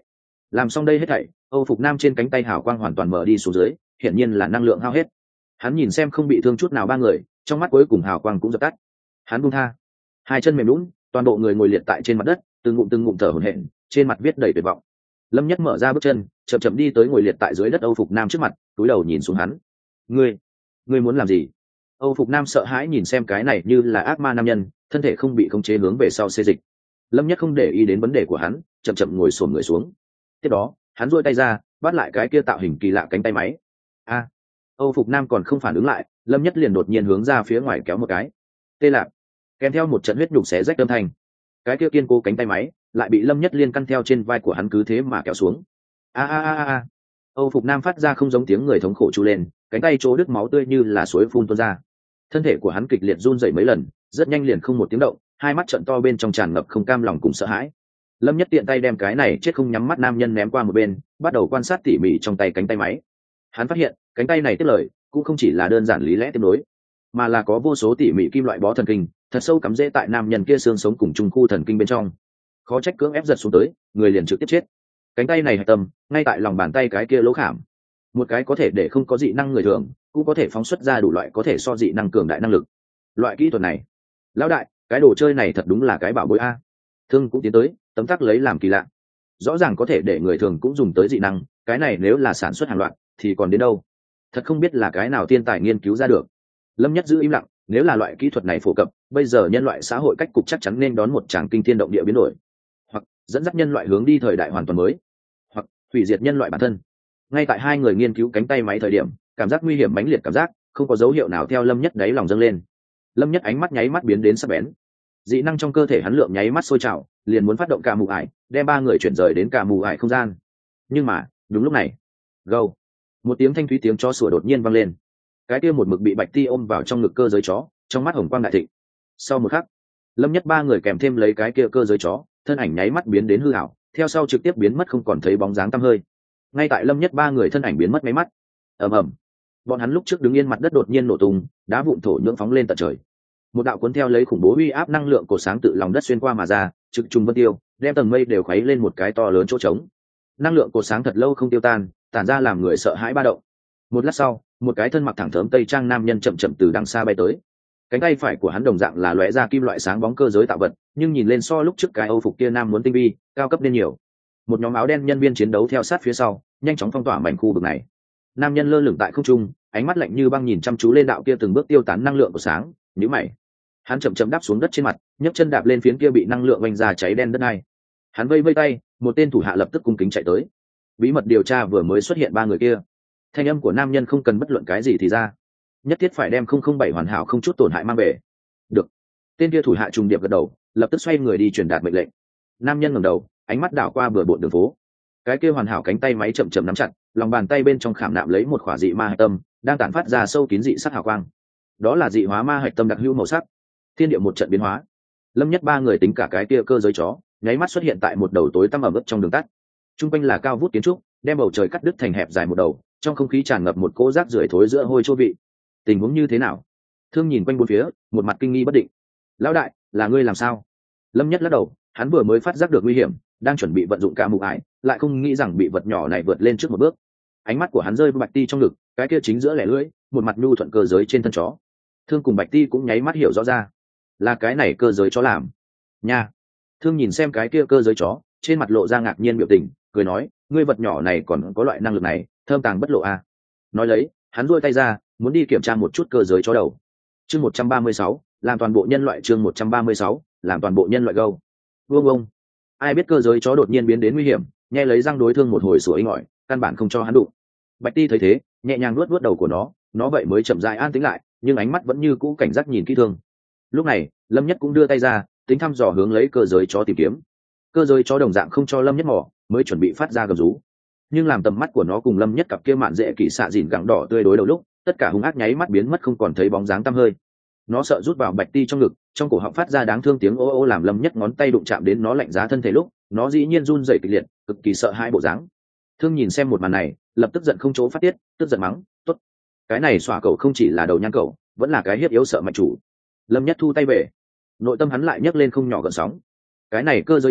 Làm xong đây hết thảy, Âu Phục Nam trên cánh tay hào quang hoàn toàn mở đi xuống dưới, hiển nhiên là năng lượng hao hết. Hắn nhìn xem không bị thương chút nào ba người, trong mắt cuối cùng hào quang cũng dập tắt. Hắn buông tha, hai chân mềm lún, toàn bộ người ngồi liệt tại trên mặt đất, từng ngụm từng ngụm thở hổn hển, trên mặt viết đầy tuyệt vọng. Lâm Nhất mở ra bước chân, chậm chậm đi tới ngồi liệt tại dưới đất Âu Phục Nam trước mặt, cúi đầu nhìn xuống hắn. "Ngươi, ngươi muốn làm gì?" Âu Phục Nam sợ hãi nhìn xem cái này như là ác ma nam nhân, thân thể không bị khống chế hướng về sau xê dịch. Lâm Nhất không để ý đến vấn đề của hắn, chậm chậm ngồi xổm người xuống. Tiếp đó, hắn duỗi tay ra, bắt lại cái kia tạo hình kỳ lạ cánh tay máy. A! Âu Phục Nam còn không phản ứng lại, Lâm Nhất liền đột nhiên hướng ra phía ngoài kéo một cái. Tê lạc, kèm theo một trận huyết nhục xé rách âm thanh. Cái kia kiên cố cánh tay máy lại bị Lâm Nhất liên căn theo trên vai của hắn cứ thế mà kéo xuống. A a a a! Âu Phục Nam phát ra không giống tiếng người thống khổ tru lên, cánh tay chỗ đứt máu tươi như là suối phun tuôn ra. Thân thể của hắn kịch liệt run rẩy mấy lần, rất nhanh liền không một tiếng động, hai mắt trợn to bên trong tràn ngập không cam lòng cùng sợ hãi. Lâm Nhất tiện tay đem cái này chết không nhắm mắt nam nhân ném qua một bên, bắt đầu quan sát tỉ mỉ trong tay cánh tay máy. Hắn phát hiện cánh tay này tiếp lời cũng không chỉ là đơn giản lý lẽ tiếp nối, mà là có vô số tỉ mỉ kim loại bó thần kinh thật sâu cắm rễ tại nam nhân kia xương sống cùng trung khu thần kinh bên trong. Khó trách cưỡng ép giật xuống tới, người liền trực tiếp chết. Cánh tay này hạch tâm ngay tại lòng bàn tay cái kia lỗ khảm, một cái có thể để không có dị năng người thường cũng có thể phóng xuất ra đủ loại có thể so dị năng cường đại năng lực. Loại kỹ thuật này, lão đại, cái đồ chơi này thật đúng là cái bảo bối a. Thương cũng tiến tới tấm tắc lấy làm kỳ lạ, rõ ràng có thể để người thường cũng dùng tới dị năng, cái này nếu là sản xuất hàng loạt thì còn đến đâu. Thật không biết là cái nào thiên tài nghiên cứu ra được. Lâm Nhất giữ im lặng, nếu là loại kỹ thuật này phổ cập, bây giờ nhân loại xã hội cách cục chắc chắn nên đón một tràng kinh thiên động địa biến đổi, hoặc dẫn dắt nhân loại hướng đi thời đại hoàn toàn mới, hoặc hủy diệt nhân loại bản thân. Ngay tại hai người nghiên cứu cánh tay máy thời điểm, cảm giác nguy hiểm mãnh liệt cảm giác không có dấu hiệu nào theo Lâm Nhất đáy lòng dâng lên. Lâm Nhất ánh mắt nháy mắt biến đến sắc bén, dị năng trong cơ thể hắn lượng nháy mắt sôi trào, liền muốn phát động cả mù ải, đem ba người chuyển rời đến cả mù ải không gian. Nhưng mà đúng lúc này, gâu, một tiếng thanh thúy tiếng chó sủa đột nhiên vang lên. Cái kia một mực bị Bạch Ti ôm vào trong ngực cơ giới chó, trong mắt hồng quang đại thịnh. Sau một khắc, Lâm Nhất ba người kèm thêm lấy cái kia cơ giới chó, thân ảnh nháy mắt biến đến hư ảo, theo sau trực tiếp biến mất không còn thấy bóng dáng tăm hơi. Ngay tại Lâm Nhất ba người thân ảnh biến mất mấy mắt, ầm ầm, bọn hắn lúc trước đứng yên mặt đất đột nhiên nổ tung, đá vụn thổ nhưỡng phóng lên tận trời. Một đạo cuốn theo lấy khủng bố uy áp năng lượng cột sáng tự lòng đất xuyên qua mà ra, trực trùng vân tiêu, đem tầng mây đều khuấy lên một cái to lớn chỗ trống. Năng lượng cột sáng thật lâu không tiêu tan, tản ra làm người sợ hãi ba động. Một lát sau, một cái thân mặc thẳng thớm tây trang nam nhân chậm chậm từ đằng xa bay tới. Cánh tay phải của hắn đồng dạng là lóe ra kim loại sáng bóng cơ giới tạo vật, nhưng nhìn lên so lúc trước cái Âu phục kia nam muốn tinh vi, cao cấp lên nhiều. Một nhóm áo đen nhân viên chiến đấu theo sát phía sau, nhanh chóng phong tỏa mảnh khu vực này. Nam nhân lơ lửng tại không trung, ánh mắt lạnh như băng nhìn chăm chú lên đạo kia từng bước tiêu tán năng lượng của sáng, nhíu mày. Hắn chậm chậm đáp xuống đất trên mặt, nhấc chân đạp lên phiến kia bị năng lượng vành ra cháy đen đất này. Hắn vây vây tay, một tên thủ hạ lập tức cung kính chạy tới. Bí mật điều tra vừa mới xuất hiện ba người kia. Thanh âm của nam nhân không cần bất luận cái gì thì ra, nhất thiết phải đem không không bảy hoàn hảo không chút tổn hại mang về. Được. Tên kia thủ hạ trùng điệp gật đầu, lập tức xoay người đi truyền đạt mệnh lệnh. Nam nhân ngẩng đầu, ánh mắt đảo qua bừa bộn đường phố. Cái kia hoàn hảo cánh tay máy chậm chậm nắm chặt, lòng bàn tay bên trong khảm nạm lấy một khỏa dị ma hạch tâm, đang tản phát ra sâu kín dị sắc hào quang. Đó là dị hóa ma hạch tâm đặc hữu màu sắc. Thiên địa một trận biến hóa. Lâm Nhất ba người tính cả cái kia cơ giới chó, nháy mắt xuất hiện tại một đầu tối tăm ẩm ướt trong đường tắt. Trung quanh là cao vút kiến trúc, đem bầu trời cắt đứt thành hẹp dài một đầu, trong không khí tràn ngập một cỗ rác rưởi thối giữa hôi chua vị. Tình huống như thế nào? Thương nhìn quanh bốn phía, một mặt kinh nghi bất định. Lão đại, là ngươi làm sao? Lâm Nhất lắc đầu, hắn vừa mới phát giác được nguy hiểm, đang chuẩn bị vận dụng cả mụ ải, lại không nghĩ rằng bị vật nhỏ này vượt lên trước một bước. Ánh mắt của hắn rơi vào Bạch Ti trong ngực, cái kia chính giữa lẻ lưỡi, một mặt nhu thuận cơ giới trên thân chó. Thương cùng Bạch Ti cũng nháy mắt hiểu rõ ra, là cái này cơ giới chó làm. Nha. Thương nhìn xem cái kia cơ giới chó, trên mặt lộ ra ngạc nhiên biểu tình, cười nói, ngươi vật nhỏ này còn có loại năng lực này, thơm tàng bất lộ à. Nói lấy, hắn duỗi tay ra, muốn đi kiểm tra một chút cơ giới chó đầu. Chương một trăm ba mươi sáu, làm toàn bộ nhân loại chương một trăm ba mươi sáu, làm toàn bộ nhân loại gâu. Vương ông. Ai biết cơ giới chó đột nhiên biến đến nguy hiểm, nghe lấy răng đối thương một hồi sủa inh ỏi, căn bản không cho hắn đụng. Bạch Ti thấy thế, nhẹ nhàng nuốt nuốt đầu của nó, nó vậy mới chậm rãi an tĩnh lại, nhưng ánh mắt vẫn như cũ cảnh giác nhìn kỹ thương. Lúc này, Lâm Nhất cũng đưa tay ra, tính thăm dò hướng lấy cơ giới chó tìm kiếm. Cơ giới chó đồng dạng không cho Lâm Nhất mò, mới chuẩn bị phát ra gầm rú. Nhưng làm tầm mắt của nó cùng Lâm Nhất cặp kia mạn dễ kỳ xạ dìn gẳng đỏ tươi đối đầu lúc, tất cả hung ác nháy mắt biến mất không còn thấy bóng dáng tăm hơi. Nó sợ rút vào Bạch Ti trong ngực, trong cổ họng phát ra đáng thương tiếng ô ô làm Lâm Nhất ngón tay đụng chạm đến nó lạnh giá thân thể lúc, nó dĩ nhiên run rẩy kịch liệt, cực kỳ sợ hãi bộ dáng. Thương nhìn xem một màn này, lập tức giận không chỗ phát tiết, tức giận mắng, "Tốt, cái này xỏa cậu không chỉ là đầu nhang cậu, vẫn là cái hiếp yếu sợ mạnh chủ." Lâm Nhất thu tay về, nội tâm hắn lại nhấc lên không nhỏ gợn sóng. Cái này cơ giới chó,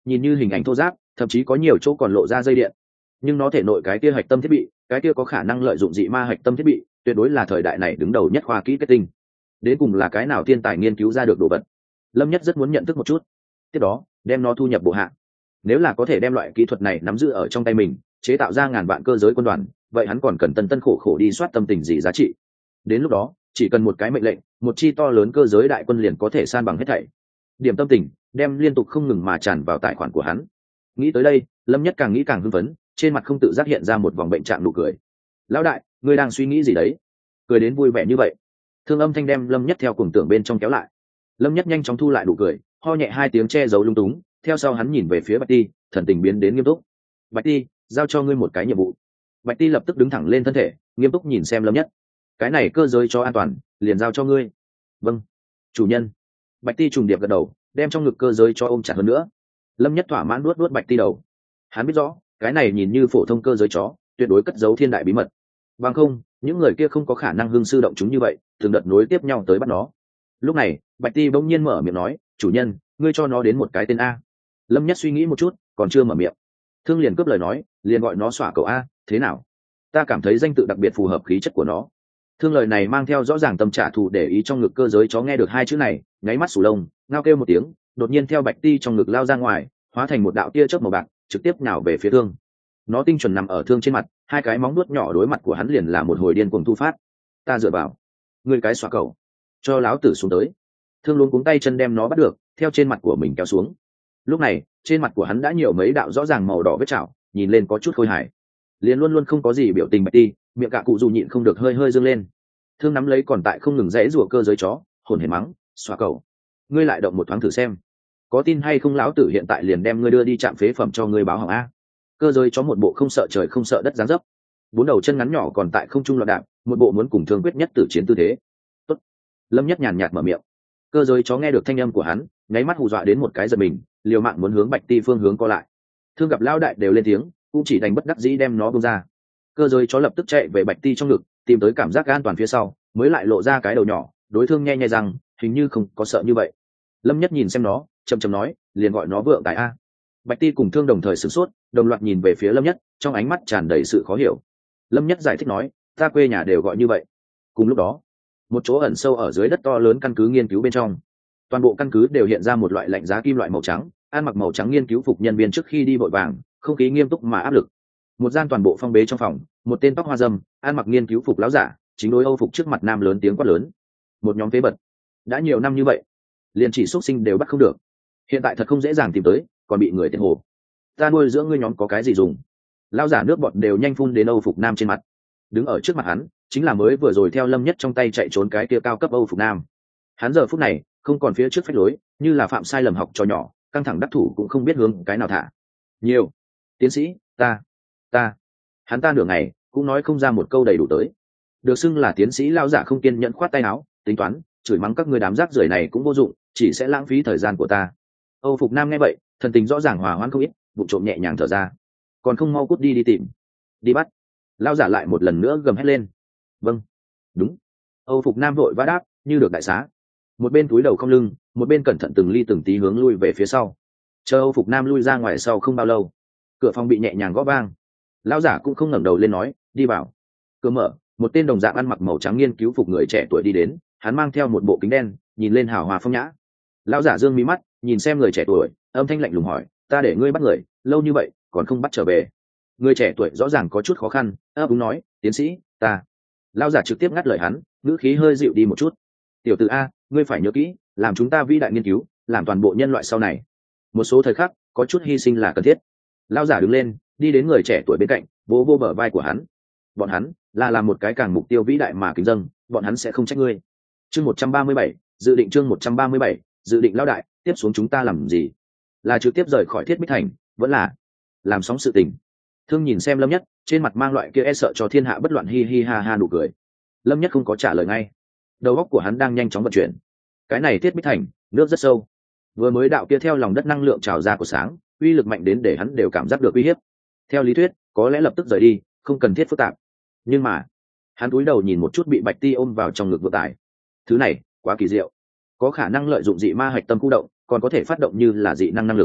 nhìn như hình ảnh thô giáp, thậm chí có nhiều chỗ còn lộ ra dây điện, nhưng nó thể nội cái kia hạch tâm thiết bị, cái kia có khả năng lợi dụng dị ma hạch tâm thiết bị, tuyệt đối là thời đại này đứng đầu nhất khoa kỹ kết tinh. Đến cùng là cái nào thiên tài nghiên cứu ra được đồ vật? Lâm Nhất rất muốn nhận thức một chút, tiếp đó đem nó thu nhập bộ hạ. Nếu là có thể đem loại kỹ thuật này nắm giữ ở trong tay mình, chế tạo ra ngàn vạn cơ giới quân đoàn, vậy hắn còn cần tân tân khổ khổ đi soát tâm tình gì giá trị? Đến lúc đó, chỉ cần một cái mệnh lệnh, một chi to lớn cơ giới đại quân liền có thể san bằng hết thảy. Điểm tâm tình đem liên tục không ngừng mà tràn vào tài khoản của hắn. Nghĩ tới đây, Lâm Nhất càng nghĩ càng hưng phấn, trên mặt không tự giác hiện ra một vòng bệnh trạng nụ cười. Lão đại, ngươi đang suy nghĩ gì đấy? Cười đến vui vẻ như vậy. Thương âm thanh đem Lâm Nhất theo cuồng tưởng bên trong kéo lại. Lâm Nhất nhanh chóng thu lại nụ cười, ho nhẹ hai tiếng che giấu lung túng, theo sau hắn nhìn về phía Bạch Ti, thần tình biến đến nghiêm túc. Bạch Ti, giao cho ngươi một cái nhiệm vụ. Bạch Ti lập tức đứng thẳng lên thân thể, nghiêm túc nhìn xem Lâm Nhất. Cái này cơ giới cho an toàn, liền giao cho ngươi. Vâng, chủ nhân. Bạch Ti trùng điệp gật đầu, đem trong ngực cơ giới cho ôm chặt hơn nữa. Lâm Nhất thỏa mãn nuốt nuốt Bạch Ti đầu. Hắn biết rõ, cái này nhìn như phổ thông cơ giới chó, tuyệt đối cất giấu thiên đại bí mật. Bằng không, những người kia không có khả năng hương sư động chúng như vậy, từng đợt nối tiếp nhau tới bắt nó. Lúc này, Bạch Ti bỗng nhiên mở miệng nói, chủ nhân, ngươi cho nó đến một cái tên A. Lâm Nhất suy nghĩ một chút, còn chưa mở miệng. Thương liền cướp lời nói, liền gọi nó xỏa cậu A, thế nào? Ta cảm thấy danh tự đặc biệt phù hợp khí chất của nó. Thương lời này mang theo rõ ràng tâm trả thù để ý trong ngực cơ giới chó nghe được hai chữ này, nháy mắt sù lông, ngao kêu một tiếng, đột nhiên theo Bạch Ti trong ngực lao ra ngoài, hóa thành một đạo tia chớp màu bạc, trực tiếp nhào về phía Thương. Nó tinh chuẩn nằm ở Thương trên mặt, hai cái móng vuốt nhỏ đối mặt của hắn liền là một hồi điên cuồng thu phát. Ta dựa vào, ngươi cái xóa cậu, cho láo tử xuống tới. Thương luống cuống tay chân đem nó bắt được, theo trên mặt của mình kéo xuống. Lúc này, trên mặt của hắn đã nhiều mấy đạo rõ ràng màu đỏ vết chảo, nhìn lên có chút khôi hài. Liền luôn luôn không có gì biểu tình Bạch Ti, miệng cả cụ dù nhịn không được hơi hơi dương lên. Thương nắm lấy còn tại không ngừng rẽ rủa cơ giới chó, hồn hển mắng, xóa cậu, ngươi lại động một thoáng thử xem, có tin hay không lão tử hiện tại liền đem ngươi đưa đi trạm phế phẩm cho ngươi báo hỏng a. Cơ giới chó một bộ không sợ trời không sợ đất dáng dấp, bốn đầu chân ngắn nhỏ còn tại không trung loạn đạp, một bộ muốn cùng Thương quyết nhất tử chiến tư thế. Tốt. Lâm Nhất nhàn nhạt mở miệng. Cơ giới chó nghe được thanh âm của hắn, nháy mắt hù dọa đến một cái giật mình, liều mạng muốn hướng Bạch Ti phương hướng co lại. Thương gặp lão đại đều lên tiếng, cũng chỉ đành bất đắc dĩ đem nó buông ra. Cơ giới chó lập tức chạy về Bạch Ti trong ngực, tìm tới cảm giác an toàn phía sau, mới lại lộ ra cái đầu nhỏ, đối Thương nhe nhẹ rằng, hình như không có sợ như vậy. Lâm Nhất nhìn xem nó, chậm chậm nói, liền gọi nó vượng tài a. Bạch Ti cùng Thương đồng thời sửng sốt, đồng loạt nhìn về phía Lâm Nhất, trong ánh mắt tràn đầy sự khó hiểu. Lâm Nhất giải thích nói, ta quê nhà đều gọi như vậy. Cùng lúc đó, một chỗ ẩn sâu ở dưới đất to lớn căn cứ nghiên cứu bên trong, toàn bộ căn cứ đều hiện ra một loại lạnh giá kim loại màu trắng, ăn mặc màu trắng nghiên cứu phục nhân viên trước khi đi vội vàng, không khí nghiêm túc mà áp lực. Một gian toàn bộ phong bế trong phòng, một tên tóc hoa râm, ăn mặc nghiên cứu phục lão giả, chính đối Âu phục trước mặt nam lớn tiếng quát lớn. Một nhóm phế bật, đã nhiều năm như vậy, liền chỉ xuất sinh đều bắt không được, hiện tại thật không dễ dàng tìm tới, còn bị người tiện hồ. Ta nuôi dưỡng ngươi nhóm có cái gì dùng? Lão giả nước bọt đều nhanh phun đến Âu phục nam trên mặt. Đứng ở trước mặt hắn, chính là mới vừa rồi theo Lâm Nhất trong tay chạy trốn cái kia cao cấp Âu phục nam. Hắn giờ phút này không còn phía trước phách lối, như là phạm sai lầm học trò nhỏ, căng thẳng đắc thủ cũng không biết hướng cái nào thả. Nhiều, tiến sĩ, ta, ta, hắn ta nửa ngày cũng nói không ra một câu đầy đủ tới. Được xưng là tiến sĩ lão giả không kiên nhẫn khoát tay áo, tính toán, chửi mắng các người đám rác rưởi này cũng vô dụng, chỉ sẽ lãng phí thời gian của ta. Âu phục nam nghe vậy, thần tình rõ ràng hòa hoãn không ít, bụng trộm nhẹ nhàng thở ra. Còn không mau cút đi đi tìm, đi bắt. Lão giả lại một lần nữa gầm hét lên. Vâng, đúng. Âu phục nam vội vã đáp, như được đại xá. Một bên túi đầu không lưng, một bên cẩn thận từng ly từng tí hướng lui về phía sau. Chờ Âu phục nam lui ra ngoài sau không bao lâu, cửa phòng bị nhẹ nhàng gõ vang. Lão giả cũng không ngẩng đầu lên nói, đi vào. Cửa mở, một tên đồng dạng ăn mặc màu trắng nghiên cứu phục người trẻ tuổi đi đến, hắn mang theo một bộ kính đen, nhìn lên hào hòa phong nhã. Lão giả dương mí mắt, nhìn xem người trẻ tuổi, âm thanh lạnh lùng hỏi, ta để ngươi bắt người lâu như vậy còn không bắt trở về? Người trẻ tuổi rõ ràng có chút khó khăn, ấp úng nói, tiến sĩ, ta. Lão giả trực tiếp ngắt lời hắn, ngữ khí hơi dịu đi một chút. Tiểu tử a, ngươi phải nhớ kỹ, làm chúng ta vĩ đại nghiên cứu, làm toàn bộ nhân loại sau này, một số thời khắc có chút hy sinh là cần thiết. Lão giả đứng lên, đi đến người trẻ tuổi bên cạnh, vỗ vô bờ vai của hắn. Bọn hắn là làm một cái càng mục tiêu vĩ đại mà kính dâng, bọn hắn sẽ không trách ngươi. Chương một trăm ba mươi bảy, dự định chương một trăm ba mươi bảy, dự định lão đại, tiếp xuống chúng ta làm gì? Là trực tiếp rời khỏi Thiết Bích Thành, vẫn là làm sóng sự tình? Thương nhìn xem Lâm Nhất, trên mặt mang loại kia e sợ cho thiên hạ bất loạn hi hi ha ha nụ cười. Lâm Nhất không có trả lời ngay, đầu óc của hắn đang nhanh chóng vận chuyển. Cái này Thiết Bích Thành, nước rất sâu. Vừa mới đạo kia theo lòng đất năng lượng trào ra của sáng, uy lực mạnh đến để hắn đều cảm giác được uy hiếp. Theo lý thuyết, có lẽ lập tức rời đi, không cần thiết phức tạp. Nhưng mà, hắn cúi đầu nhìn một chút bị Bạch Ti ôm vào trong ngực vừa tải. Thứ này, quá kỳ diệu. Có khả năng lợi dụng dị ma hạch tâm khu động, còn có thể phát động như là dị năng năng lực.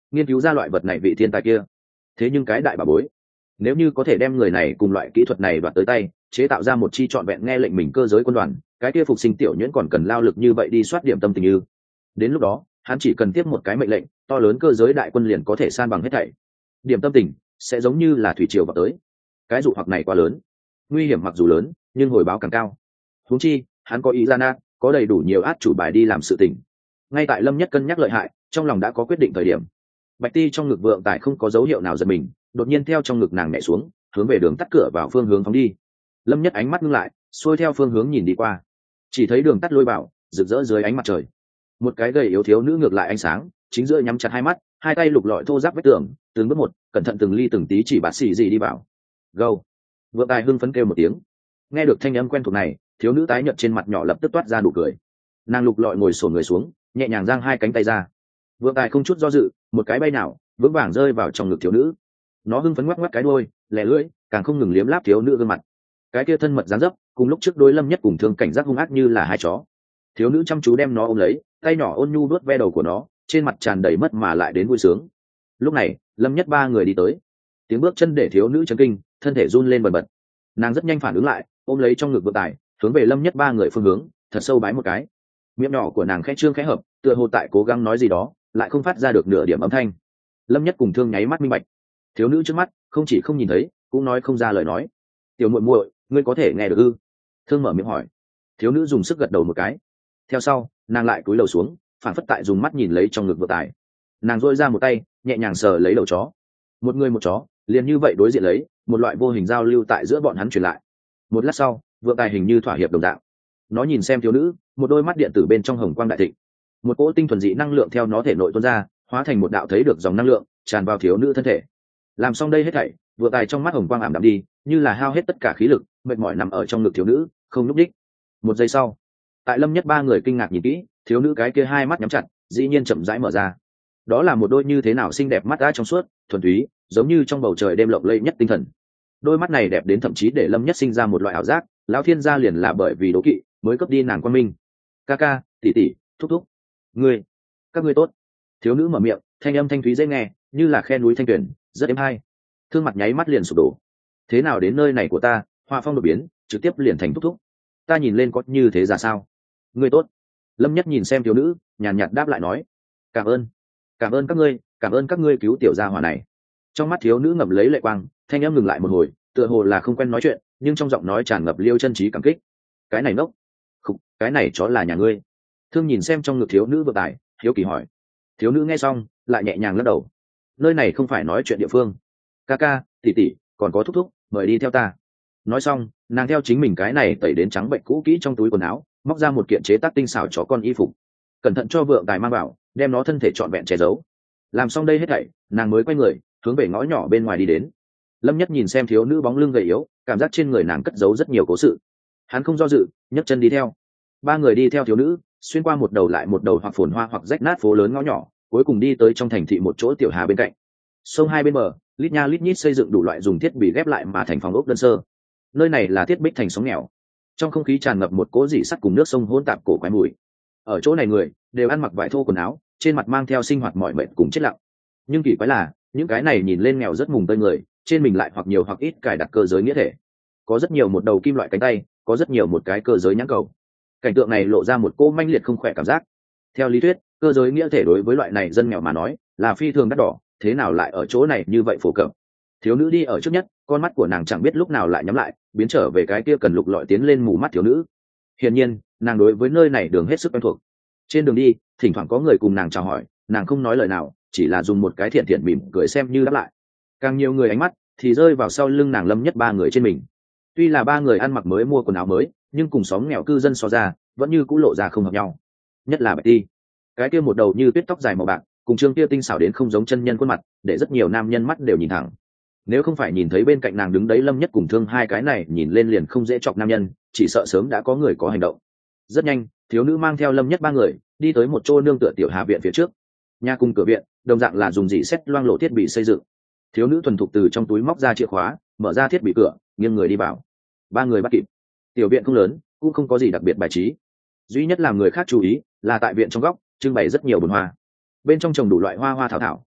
nghiên cứu ra loại vật này vị thiên tài kia. Thế nhưng cái đại bà bối, nếu như có thể đem người này cùng loại kỹ thuật này đoạt tới tay, chế tạo ra một chi trọn vẹn nghe lệnh mình cơ giới quân đoàn, cái kia phục sinh tiểu nhuyễn còn cần lao lực như vậy đi soát điểm tâm tình như. Đến lúc đó hắn chỉ cần tiếp một cái mệnh lệnh, to lớn cơ giới đại quân liền có thể san bằng hết thảy. Điểm tâm tình sẽ giống như là thủy triều vào tới. Cái dụ hoặc này quá lớn, nguy hiểm mặc dù lớn nhưng hồi báo càng cao. Huống chi hắn có ý ra na, có đầy đủ nhiều át chủ bài đi làm sự tình. Ngay tại Lâm Nhất cân nhắc lợi hại, trong lòng đã có quyết định thời điểm, Bạch Ti trong ngực Vượng Tài không có dấu hiệu nào giật mình, đột nhiên theo trong ngực nàng nhảy xuống, hướng về đường tắt cửa vào phương hướng phóng đi. Lâm Nhất ánh mắt ngưng lại, xuôi theo phương hướng nhìn đi qua, chỉ thấy đường tắt lôi vào, rực rỡ dưới ánh mặt trời. Một cái gầy yếu thiếu nữ ngược lại ánh sáng, chính giữa nhắm chặt hai mắt, hai tay lục lọi thô ráp vách tường, từng bước một, cẩn thận từng ly từng tí chỉ bạt xì gì đi vào. Go! Vượng Tài hưng phấn kêu một tiếng. Nghe được thanh âm quen thuộc này, thiếu nữ tái nhợt trên mặt nhỏ lập tức toát ra nụ cười. Nàng lục lọi ngồi xổm người xuống, nhẹ nhàng giang hai cánh tay ra. Vượng Tài không chút do dự, một cái bay nào vững vàng rơi vào trong ngực thiếu nữ. Nó hưng phấn ngoắc ngoắc cái đuôi, lẻ lưỡi, càng không ngừng liếm láp thiếu nữ gương mặt. Cái kia thân mật dáng dấp, cùng lúc trước đối Lâm Nhất cùng Thương cảnh giác hung ác như là hai chó. Thiếu nữ chăm chú đem nó ôm lấy, tay nhỏ ôn nhu vuốt ve đầu của nó, trên mặt tràn đầy mất mà lại đến vui sướng. Lúc này Lâm Nhất ba người đi tới, tiếng bước chân để thiếu nữ chấn kinh, thân thể run lên bần bật. Nàng rất nhanh phản ứng lại, ôm lấy trong ngực Vượng Tài, hướng về Lâm Nhất ba người phương hướng thật sâu bái một cái. Miệng nhỏ của nàng khẽ trương khẽ hợp, tựa hồ tại cố gắng nói gì đó, lại không phát ra được nửa điểm âm thanh. Lâm Nhất cùng Thương nháy mắt minh bạch, thiếu nữ trước mắt không chỉ không nhìn thấy, cũng nói không ra lời nói. Tiểu muội muội, ngươi có thể nghe được ư? Thương mở miệng hỏi. Thiếu nữ dùng sức gật đầu một cái, theo sau nàng lại cúi đầu xuống, phản phất tại dùng mắt nhìn lấy trong ngực Vượng Tài. Nàng duỗi ra một tay, nhẹ nhàng sờ lấy đầu chó. Một người một chó liền như vậy đối diện lấy, một loại vô hình giao lưu tại giữa bọn hắn truyền lại. Một lát sau, Vượng Tài hình như thỏa hiệp đồng dạng, nó nhìn xem thiếu nữ, một đôi mắt điện tử bên trong hồng quang đại thịnh, một cỗ tinh thuần dị năng lượng theo nó thể nội tuôn ra, hóa thành một đạo thấy được dòng năng lượng tràn vào thiếu nữ thân thể. Làm xong đây hết thảy, Vượng Tài trong mắt hồng quang ảm đạm đi, như là hao hết tất cả khí lực, mệt mỏi nằm ở trong ngực thiếu nữ, không núp đích. Một giây sau, tại Lâm Nhất ba người kinh ngạc nhìn kỹ, thiếu nữ cái kia hai mắt nhắm chặt, dĩ nhiên chậm rãi mở ra. Đó là một đôi như thế nào xinh đẹp mắt đã trong suốt, thuần túy, giống như trong bầu trời đêm lộng lẫy nhất tinh thần. Đôi mắt này đẹp đến thậm chí để Lâm Nhất sinh ra một loại ảo giác, lão thiên gia liền là bởi vì đố kỵ mới cấp đi nàng quan minh. Ca ca, tỷ tỷ, thúc thúc, ngươi, các ngươi tốt. Thiếu nữ mở miệng, thanh âm thanh thúy dễ nghe, như là khe núi thanh tuyển, rất êm hay. Thương mặt nháy mắt liền sụp đổ. Thế nào đến nơi này của ta, hoa phong đột biến, trực tiếp liền thành thúc thúc. Ta nhìn lên có như thế ra sao? Ngươi tốt. Lâm Nhất nhìn xem thiếu nữ, nhàn nhạt đáp lại nói, cảm ơn, cảm ơn các ngươi, cảm ơn các ngươi cứu tiểu gia hỏa này. Trong mắt thiếu nữ ngậm lấy lệ quang, thanh âm ngừng lại một hồi, tựa hồ là không quen nói chuyện, nhưng trong giọng nói tràn ngập liêu chân trí cảm kích. Cái này ngốc, khục, cái này chó là nhà ngươi. Thương nhìn xem trong ngực thiếu nữ Vượng Tài, hiếu kỳ hỏi. Thiếu nữ nghe xong, lại nhẹ nhàng lắc đầu. Nơi này không phải nói chuyện địa phương. Ca ca, tỷ tỷ, còn có thúc thúc, mời đi theo ta. Nói xong, nàng theo chính mình cái này tẩy đến trắng bệnh cũ kỹ trong túi quần áo, móc ra một kiện chế tác tinh xảo chó con y phục, cẩn thận cho Vượng Tài mang vào, đem nó thân thể trọn vẹn che giấu. Làm xong đây hết thảy, nàng mới quay người hướng về ngõ nhỏ bên ngoài đi đến. Lâm Nhất nhìn xem thiếu nữ bóng lưng gầy yếu, cảm giác trên người nàng cất giấu rất nhiều cố sự. Hắn không do dự, nhấc chân đi theo. Ba người đi theo thiếu nữ, xuyên qua một đầu lại một đầu hoặc phồn hoa hoặc rách nát phố lớn ngõ nhỏ, cuối cùng đi tới trong thành thị một chỗ tiểu hà bên cạnh. Sông hai bên bờ, lít nha lít nhít xây dựng đủ loại dùng thiết bị ghép lại mà thành phòng ốc đơn sơ. Nơi này là thiết bích thành xóm nghèo. Trong không khí tràn ngập một cỗ dị sắt cùng nước sông hỗn tạp cổ quái mùi. Ở chỗ này người đều ăn mặc vải thô quần áo, trên mặt mang theo sinh hoạt mỏi mệt cùng chết lặng. Nhưng kỳ quái là, những cái này nhìn lên nghèo rất mùng tơi người, trên mình lại hoặc nhiều hoặc ít cài đặt cơ giới nghĩa thể. Có rất nhiều một đầu kim loại cánh tay, có rất nhiều một cái cơ giới nhãn cầu. Cảnh tượng này lộ ra một cô manh liệt không khỏe cảm giác. Theo lý thuyết, cơ giới nghĩa thể đối với loại này dân nghèo mà nói là phi thường đắt đỏ, thế nào lại ở chỗ này như vậy phổ cập. Thiếu nữ đi ở trước nhất, con mắt của nàng chẳng biết lúc nào lại nhắm lại, biến trở về cái kia cần lục lọi tiến lên mù mắt thiếu nữ. Hiển nhiên, nàng đối với nơi này đường hết sức quen thuộc. Trên đường đi, thỉnh thoảng có người cùng nàng chào hỏi, nàng không nói lời nào, chỉ là dùng một cái thiện thiện mỉm cười xem như đáp lại. Càng nhiều người ánh mắt thì rơi vào sau lưng nàng Lâm Nhất ba người trên mình. Tuy là ba người ăn mặc mới mua quần áo mới, nhưng cùng xóm nghèo cư dân so ra, vẫn như cũ lộ ra không hợp nhau. Nhất là Bạch Ti, cái kia một đầu như tuyết tóc dài màu bạc, cùng trương kia tinh xảo đến không giống chân nhân khuôn mặt, để rất nhiều nam nhân mắt đều nhìn thẳng. Nếu không phải nhìn thấy bên cạnh nàng đứng đấy Lâm Nhất cùng Thương, hai cái này nhìn lên liền không dễ chọc nam nhân, chỉ sợ sớm đã có người có hành động. Rất nhanh, thiếu nữ mang theo Lâm Nhất ba người đi tới một chỗ nương tựa tiểu hà viện phía trước. Nhà cùng cửa viện đồng dạng là dùng dị sét loang lộ thiết bị xây dựng. Thiếu nữ thuần thục từ trong túi móc ra chìa khóa, mở ra thiết bị cửa, nghiêng người đi vào. Ba người bắt kịp. Tiểu viện không lớn, cũng không có gì đặc biệt bài trí. Duy nhất làm người khác chú ý là tại viện trong góc trưng bày rất nhiều bồn hoa. Bên trong trồng đủ loại hoa hoa thảo thảo,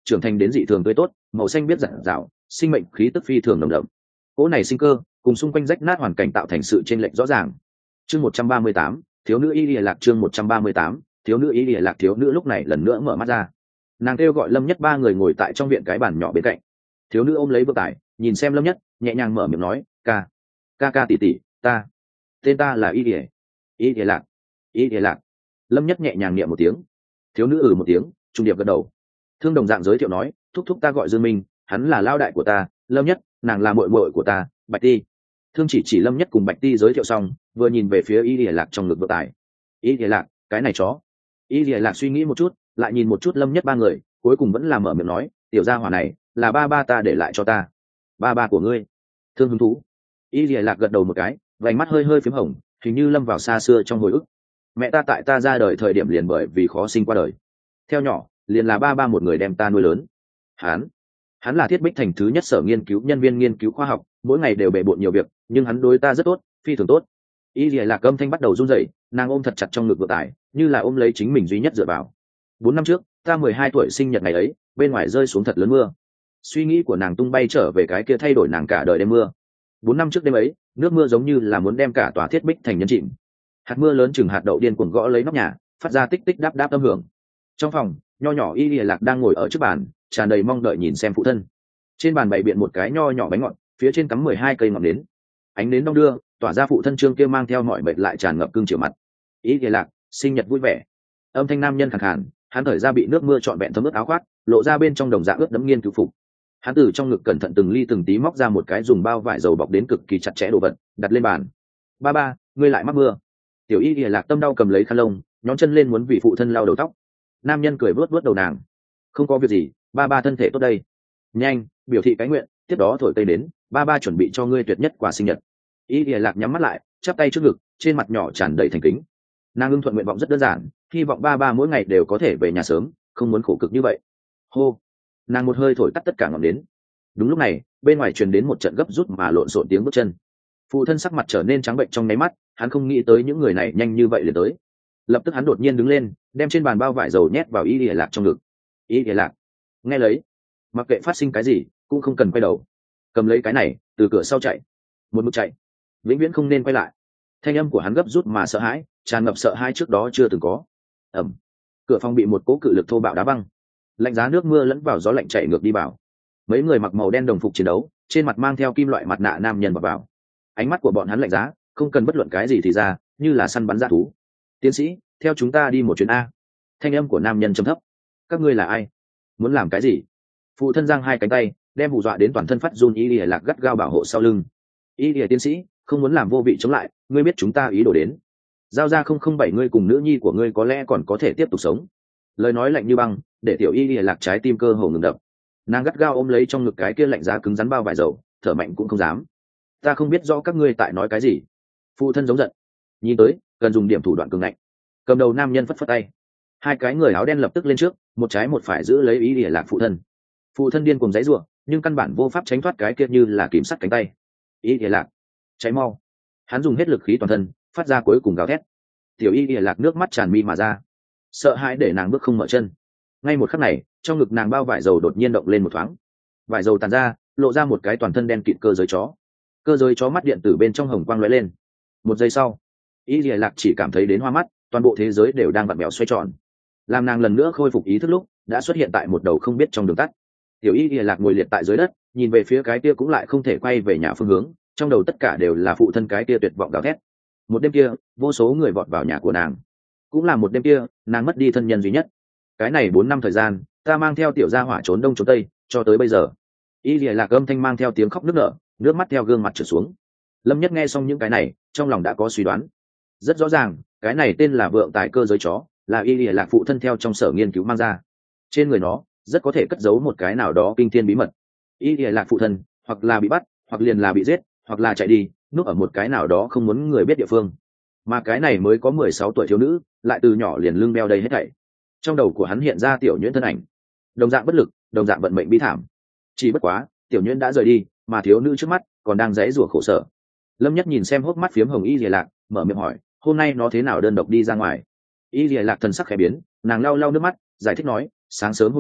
trưởng thành đến dị thường tươi tốt, màu xanh biết rạng rào, sinh mệnh khí tức phi thường nồng đậm. Cỗ này sinh cơ cùng xung quanh rách nát hoàn cảnh tạo thành sự chênh lệch rõ ràng. Chương một trăm ba mươi tám, thiếu nữ y lìa lạc. Chương một trăm ba mươi tám, thiếu nữ y lìa lạc. Thiếu nữ lúc này lần nữa mở mắt ra, nàng kêu gọi Lâm Nhất ba người ngồi tại trong viện cái bàn nhỏ bên cạnh. Thiếu nữ ôm lấy bữa tải, nhìn xem Lâm Nhất, nhẹ nhàng mở miệng nói, ca ca ca tỷ tỷ, ta tên ta là y lìa y lìa lạc y lìa lạc. Lâm Nhất nhẹ nhàng niệm một tiếng. Thiếu nữ ừ một tiếng, trung điệp gật đầu. Thương đồng dạng giới thiệu nói, thúc thúc ta gọi Dương Minh, hắn là lao đại của ta. Lâm Nhất, nàng là muội muội của ta, Bạch Ti. Thương chỉ chỉ Lâm Nhất cùng Bạch Ti giới thiệu xong, vừa nhìn về phía y lìa lạc trong ngực vợ tài. Y lìa lạc, cái này chó. Y lìa lạc suy nghĩ một chút, lại nhìn một chút Lâm Nhất ba người, cuối cùng vẫn là mở miệng nói, tiểu gia hỏa này là ba ba ta để lại cho ta. Ba ba của ngươi? Thương hứng thú. Y lìa lạc gật đầu một cái, vành mắt hơi hơi phím hồng, hình như lâm vào xa xưa trong hồi ức. Mẹ ta tại ta ra đời thời điểm liền bởi vì khó sinh qua đời, theo nhỏ liền là ba ba một người đem ta nuôi lớn. Hắn, hắn là Thiết Bích Thành thứ nhất sở nghiên cứu nhân viên nghiên cứu khoa học, mỗi ngày đều bề bộn nhiều việc, nhưng hắn đối ta rất tốt, phi thường tốt. Y lìa lạc âm thanh bắt đầu run rẩy, nàng ôm thật chặt trong ngực vợ tải, như là ôm lấy chính mình duy nhất dựa vào. Bốn năm trước, ta mười hai tuổi sinh nhật ngày ấy, bên ngoài rơi xuống thật lớn mưa. Suy nghĩ của nàng tung bay trở về cái kia thay đổi nàng cả đời đêm mưa. Bốn năm trước đêm ấy, nước mưa giống như là muốn đem cả tòa Thiết Bích Thành nhấn chìm. Hạt mưa lớn chừng hạt đậu điên cuồng gõ lấy nóc nhà, phát ra tích tích đáp đáp âm hưởng. Trong phòng, nho nhỏ y lìa lạc đang ngồi ở trước bàn, tràn đầy mong đợi nhìn xem phụ thân. Trên bàn bày biện một cái nho nhỏ bánh ngọt, phía trên cắm mười hai cây ngọn nến. Ánh nến đong đưa, tỏa ra phụ thân trương kia mang theo mọi mệt lại tràn ngập cương chiều mặt. Y lìa lạc, sinh nhật vui vẻ. Âm thanh nam nhân khàn khàn, hắn thời ra bị nước mưa trọn vẹn thấm ướt áo khoác, lộ ra bên trong đồng dạng ướt đẫm nghiên cứu phục. Hắn từ trong ngực cẩn thận từng ly từng tí móc ra một cái dùng bao vải dầu bọc đến cực kỳ chặt chẽ đồ vật, đặt lên bàn. Ba ba, ngươi lại mắc mưa. Tiểu y lìa lạc tâm đau cầm lấy khăn lông, nhón chân lên muốn vì phụ thân lau đầu tóc. Nam nhân cười vuốt vuốt đầu nàng. Không có việc gì, ba ba thân thể tốt đây. Nhanh, biểu thị cái nguyện, tiếp đó thổi cây đến, ba ba chuẩn bị cho ngươi tuyệt nhất quà sinh nhật. Y lìa lạc nhắm mắt lại, chắp tay trước ngực, trên mặt nhỏ tràn đầy thành kính. Nàng ưng thuận nguyện vọng rất đơn giản, hy vọng ba ba mỗi ngày đều có thể về nhà sớm, không muốn khổ cực như vậy. Hô, nàng một hơi thổi tắt tất cả ngọn nến. Đúng lúc này, bên ngoài truyền đến một trận gấp rút mà lộn xộn tiếng bước chân. Phụ thân sắc mặt trở nên trắng bệnh trong nháy mắt, hắn không nghĩ tới những người này nhanh như vậy liền tới. Lập tức hắn đột nhiên đứng lên, đem trên bàn bao vải dầu nhét vào y lìa lạc trong ngực. Y lìa lạc, nghe lấy, mặc kệ phát sinh cái gì cũng không cần quay đầu, cầm lấy cái này từ cửa sau chạy, một mực chạy, vĩnh viễn không nên quay lại. Thanh âm của hắn gấp rút mà sợ hãi, tràn ngập sợ hãi trước đó chưa từng có. Ẩm, cửa phòng bị một cỗ cự lực thô bạo đá văng, lạnh giá nước mưa lẫn vào gió lạnh chạy ngược đi vào. Mấy người mặc màu đen đồng phục chiến đấu, trên mặt mang theo kim loại mặt nạ nam nhân vào vào. Ánh mắt của bọn hắn lạnh giá, không cần bất luận cái gì thì ra, như là săn bắn dã thú. Tiến sĩ, theo chúng ta đi một chuyến a. Thanh âm của nam nhân trầm thấp. Các ngươi là ai? Muốn làm cái gì? Phụ thân giang hai cánh tay, đem hù dọa đến toàn thân phát run y lìa lạc gắt gao bảo hộ sau lưng. Y lìa tiến sĩ, không muốn làm vô vị chống lại, ngươi biết chúng ta ý đồ đến. Giao ra không không bảy ngươi cùng nữ nhi của ngươi có lẽ còn có thể tiếp tục sống. Lời nói lạnh như băng, để tiểu y lìa lạc trái tim cơ hồ ngừng đập. Nàng gắt gao ôm lấy trong ngực cái kia lạnh giá cứng rắn bao vải dầu, thở mạnh cũng không dám. Ta không biết rõ các ngươi tại nói cái gì. Phụ thân giống giận, nhìn tới cần dùng điểm thủ đoạn cường ngạnh. Cầm đầu nam nhân phất phất tay, hai cái người áo đen lập tức lên trước, một trái một phải giữ lấy y lìa lạc phụ thân. Phụ thân điên cùng giãy giụa, nhưng căn bản vô pháp tránh thoát cái kia như là kìm sắt cánh tay. Y lìa lạc, cháy mau. Hắn dùng hết lực khí toàn thân, phát ra cuối cùng gào thét. Tiểu y lìa lạc nước mắt tràn mi mà ra, sợ hãi để nàng bước không mở chân. Ngay một khắc này, trong ngực nàng bao vải dầu đột nhiên động lên một thoáng, vải dầu tàn ra, lộ ra một cái toàn thân đen kịt cơ giới chó. Cơ giới chó mắt điện tử bên trong hồng quang lóe lên. Một giây sau, y lìa lạc chỉ cảm thấy đến hoa mắt, toàn bộ thế giới đều đang vặn vẹo xoay tròn. Làm nàng lần nữa khôi phục ý thức lúc, đã xuất hiện tại một đầu không biết trong đường tắt. Tiểu y lìa lạc ngồi liệt tại dưới đất, nhìn về phía cái kia cũng lại không thể quay về nhà phương hướng, trong đầu tất cả đều là phụ thân cái kia tuyệt vọng gào thét. Một đêm kia, vô số người vọt vào nhà của nàng, cũng là một đêm kia, nàng mất đi thân nhân duy nhất. Cái này bốn năm thời gian, ta mang theo tiểu gia hỏa trốn đông trốn tây, cho tới bây giờ. Y lìa lạc âm thanh mang theo tiếng khóc nức nở, nước mắt theo gương mặt trượt xuống. Lâm Nhất nghe xong những cái này, trong lòng đã có suy đoán. Rất rõ ràng, cái này tên là vượng tài cơ giới chó, là y lìa lạc phụ thân theo trong sở nghiên cứu mang ra. Trên người nó rất có thể cất giấu một cái nào đó kinh thiên bí mật. Y lìa lạc phụ thân hoặc là bị bắt, hoặc liền là bị giết, hoặc là chạy đi, núp ở một cái nào đó không muốn người biết địa phương. Mà cái này mới có mười sáu tuổi thiếu nữ, lại từ nhỏ liền lưng beo đầy hết thảy. Trong đầu của hắn hiện ra tiểu nhuyễn thân ảnh, đồng dạng bất lực, đồng dạng vận mệnh bi thảm. Chỉ bất quá, tiểu nhuyễn đã rời đi, mà thiếu nữ trước mắt còn đang giãy giụa khổ sở. Lâm Nhất nhìn xem hốc mắt phiếm hồng y lìa lạc, mở miệng hỏi, hôm nay nó thế nào đơn độc đi ra ngoài? Y lìa lạc thần sắc khẽ biến, nàng lau lau nước mắt, giải thích nói, sáng sớm hôm nay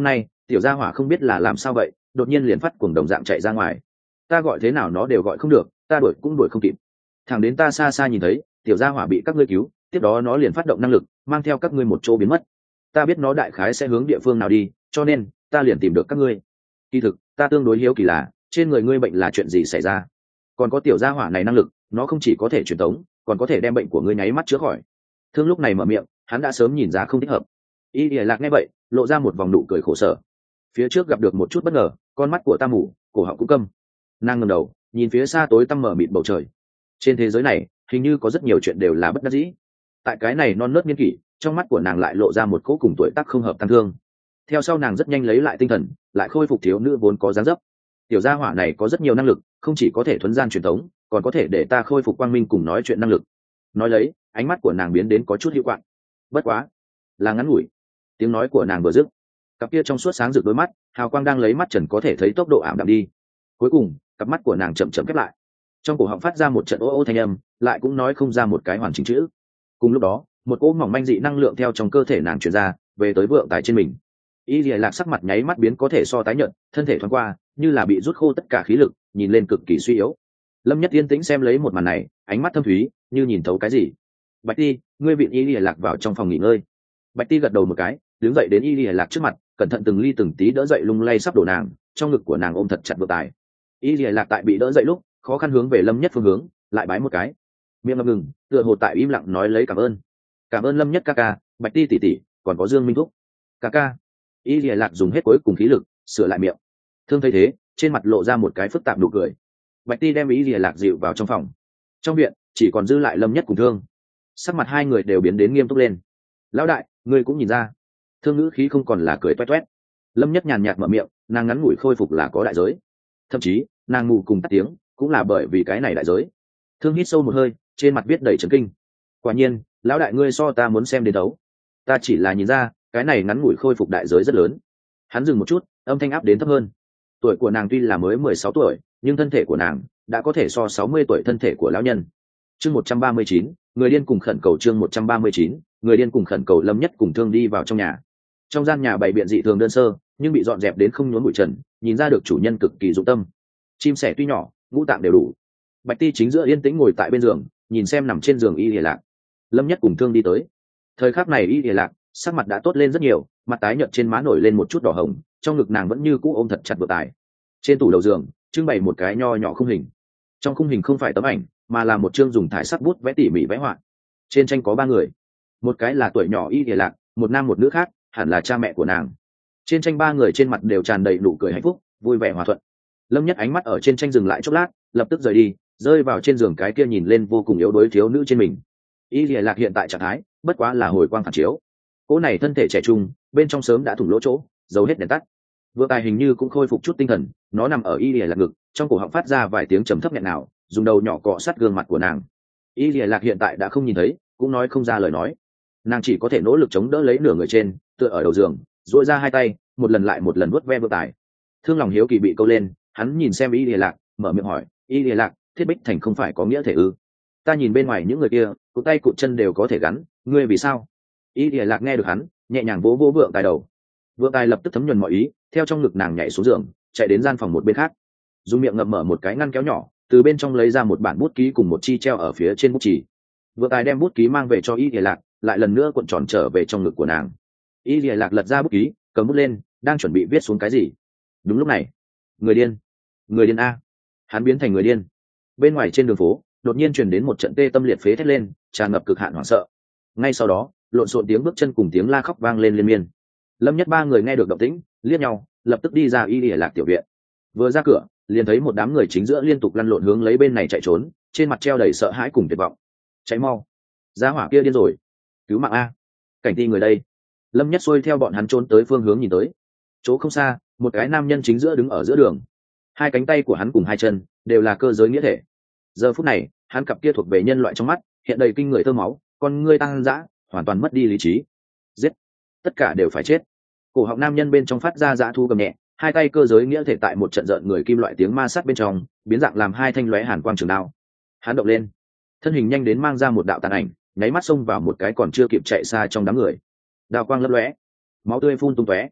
tiểu gia hỏa không biết là làm sao vậy, đột nhiên liền phát cuồng đồng dạng chạy ra ngoài. Ta gọi thế nào nó đều gọi không được, ta đuổi cũng đuổi không kịp. Thẳng đến ta xa xa nhìn thấy tiểu gia hỏa bị các ngươi cứu, tiếp đó nó liền phát động năng lực mang theo các ngươi một chỗ biến mất. Ta biết nó đại khái sẽ hướng địa phương nào đi, cho nên ta liền tìm được các ngươi. Kỳ thực ta tương đối hiếu kỳ là trên người ngươi bệnh là chuyện gì xảy ra, còn có tiểu gia hỏa này năng lực, nó không chỉ có thể truyền tống, còn có thể đem bệnh của ngươi nháy mắt chữa khỏi. Thương lúc này mở miệng, hắn đã sớm nhìn ra không thích hợp. Y Lìa Lạc nghe vậy lộ ra một vòng nụ cười khổ sở. Phía trước gặp được một chút bất ngờ, con mắt của ta mù, cổ họng cũng câm. Nàng ngẩng đầu nhìn phía xa tối tăm mờ mịt bầu trời. Trên thế giới này hình như có rất nhiều chuyện đều là bất đắc dĩ. Tại cái này non nớt niên kỷ, trong mắt của nàng lại lộ ra một cỗ cùng tuổi tác không hợp tăng thương. Theo sau nàng rất nhanh lấy lại tinh thần, lại khôi phục thiếu nữ vốn có dáng dấp. Tiểu gia hỏa này có rất nhiều năng lực, không chỉ có thể thuấn gian truyền thống, còn có thể để ta khôi phục quang minh cùng nói chuyện năng lực. Nói lấy, ánh mắt của nàng biến đến có chút hữu quạng. Bất quá, là ngắn ngủi. Tiếng nói của nàng vừa dứt, cặp kia trong suốt sáng rực đôi mắt, hào quang đang lấy mắt trần có thể thấy tốc độ ảm đạm đi. Cuối cùng, cặp mắt của nàng chậm chậm khép lại. Trong cổ họng phát ra một trận ô ô thanh âm, lại cũng nói không ra một cái hoàn chỉnh chữ. Cùng lúc đó, một cỗ mỏng manh dị năng lượng theo trong cơ thể nàng truyền ra, về tới vượng tài trên mình. Y Lìa Lạc sắc mặt nháy mắt biến có thể so tái nhợt, thân thể thoáng qua, như là bị rút khô tất cả khí lực, nhìn lên cực kỳ suy yếu. Lâm Nhất yên tĩnh xem lấy một màn này, ánh mắt thâm thúy, như nhìn thấu cái gì. Bạch Ti, ngươi viện Y Lìa Lạc vào trong phòng nghỉ ngơi. Bạch Ti gật đầu một cái, đứng dậy đến Y Lìa Lạc trước mặt, cẩn thận từng ly từng tí đỡ dậy lung lay sắp đổ nàng, trong ngực của nàng ôm thật chặt vượng tài. Y Lìa Lạc tại bị đỡ dậy lúc, khó khăn hướng về Lâm Nhất phương hướng, lại bái một cái, miệng ngập ngừng, tựa hồ tại im lặng nói lấy cảm ơn. Cảm ơn Lâm Nhất ca ca, Bạch Ti tỷ tỷ, còn có Dương Minh thúc. Ca ca. Y Lìa Lạc dùng hết cuối cùng khí lực sửa lại miệng. Thương thấy thế, trên mặt lộ ra một cái phức tạp nụ cười. Bạch Ti đem Y Lìa Lạc dịu vào trong phòng. Trong viện chỉ còn dư lại Lâm Nhất cùng Thương. Sắc mặt hai người đều biến đến nghiêm túc lên. Lão đại, ngươi cũng nhìn ra. Thương ngữ khí không còn là cười toét toét. Lâm Nhất nhàn nhạt mở miệng, nàng ngắn ngủi khôi phục là có đại giới. Thậm chí, nàng mù cùng tắt tiếng, cũng là bởi vì cái này đại giới. Thương hít sâu một hơi, trên mặt viết đầy trấn kinh. Quả nhiên, lão đại ngươi so ta muốn xem đến đấu. Ta chỉ là nhìn ra, cái này ngắn ngủi khôi phục đại giới rất lớn. Hắn dừng một chút, âm thanh áp đến thấp hơn. Tuổi của nàng tuy là mới mười sáu tuổi, nhưng thân thể của nàng đã có thể so sáu mươi tuổi thân thể của lão nhân. Chương một trăm ba mươi chín, người điên cùng khẩn cầu chương một trăm ba mươi chín, người điên cùng khẩn cầu. Lâm Nhất cùng Thương đi vào trong nhà. Trong gian nhà bày biện dị thường đơn sơ, nhưng bị dọn dẹp đến không nhốn bụi trần, nhìn ra được chủ nhân cực kỳ dụng tâm. Chim sẻ tuy nhỏ, ngũ tạng đều đủ. Bạch Ti chính giữa yên tĩnh ngồi tại bên giường, nhìn xem nằm trên giường Y Lìa Lạc. Lâm Nhất cùng Thương đi tới. Thời khắc này Y Lìa Lạc sắc mặt đã tốt lên rất nhiều, mặt tái nhợt trên má nổi lên một chút đỏ hồng, trong ngực nàng vẫn như cũ ôm thật chặt vượng tài. Trên tủ đầu giường trưng bày một cái nho nhỏ khung hình. Trong khung hình không phải tấm ảnh, mà là một chương dùng thải sắc bút vẽ tỉ mỉ vẽ họa. Trên tranh có ba người, một cái là tuổi nhỏ Y Lìa Lạc, một nam một nữ khác, hẳn là cha mẹ của nàng. Trên tranh ba người trên mặt đều tràn đầy nụ cười hạnh phúc, vui vẻ hòa thuận. Lâm Nhất ánh mắt ở trên tranh dừng lại chốc lát, lập tức rời đi, rơi vào trên giường cái kia nhìn lên vô cùng yếu đuối thiếu nữ trên mình. Y Lìa Lạc hiện tại trạng thái bất quá là hồi quang phản chiếu. Cỗ này thân thể trẻ trung, bên trong sớm đã thủng lỗ chỗ, giấu hết đèn tắt. Vượng tài hình như cũng khôi phục chút tinh thần, nó nằm ở Y Lìa Lạc ngực, trong cổ họng phát ra vài tiếng trầm thấp nghẹn nào, dùng đầu nhỏ cọ sát gương mặt của nàng. Y Lìa Lạc hiện tại đã không nhìn thấy, cũng nói không ra lời nói. Nàng chỉ có thể nỗ lực chống đỡ lấy nửa người trên, tựa ở đầu giường, duỗi ra hai tay, một lần lại một lần vuốt ve Vượng tài. Thương lòng hiếu kỳ bị câu lên, hắn nhìn xem Y Lìa Lạc, mở miệng hỏi, Y Lìa Lạc, thiết bích thành không phải có nghĩa thể ư? Ta nhìn bên ngoài những người kia, cụt tay cụt chân đều có thể gắn, ngươi vì sao? Y Lìa Lạc nghe được hắn, nhẹ nhàng vỗ vỗ Vượng tài đầu. Vượng tài lập tức thấm nhuần mọi ý, theo trong ngực nàng nhảy xuống giường, chạy đến gian phòng một bên khác, dùng miệng ngậm mở một cái ngăn kéo nhỏ, từ bên trong lấy ra một bản bút ký cùng một chi treo ở phía trên bút chì. Vượng tài đem bút ký mang về cho Y Lìa Lạc, lại lần nữa cuộn tròn trở về trong ngực của nàng. Y Lìa Lạc lật ra bút ký, cầm bút lên, đang chuẩn bị viết xuống cái gì. Đúng lúc này, người điên, người điên a, hắn biến thành người điên. Bên ngoài trên đường phố đột nhiên truyền đến một trận tê tâm liệt phế thét lên, tràn ngập cực hạn hoảng sợ. Ngay sau đó, lộn xộn tiếng bước chân cùng tiếng la khóc vang lên liên miên. Lâm Nhất ba người nghe được động tĩnh, liếc nhau, lập tức đi ra Y Lìa Lạc tiểu viện. Vừa ra cửa, liền thấy một đám người chính giữa liên tục lăn lộn hướng lấy bên này chạy trốn, trên mặt treo đầy sợ hãi cùng tuyệt vọng. Cháy mau, giá hỏa kia điên rồi, cứu mạng a! Cảnh Ti người đây. Lâm Nhất xuôi theo bọn hắn trốn tới phương hướng nhìn tới. Chỗ không xa, một cái nam nhân chính giữa đứng ở giữa đường. Hai cánh tay của hắn cùng hai chân đều là cơ giới nghĩa thể. Giờ phút này, hắn cặp kia thuộc về nhân loại trong mắt, hiện đầy kinh người thơ máu, con ngươi tăng dã, hoàn toàn mất đi lý trí. Giết, tất cả đều phải chết. Cổ họng nam nhân bên trong phát ra dã thu gầm nhẹ, hai tay cơ giới nghĩa thể tại một trận rợn người kim loại tiếng ma sát bên trong, biến dạng làm hai thanh lóe hàn quang trường đao. Hắn động lên, thân hình nhanh đến mang ra một đạo tàn ảnh, nháy mắt xông vào một cái còn chưa kịp chạy xa trong đám người. Đao quang lấp lóe, máu tươi phun tung tóe.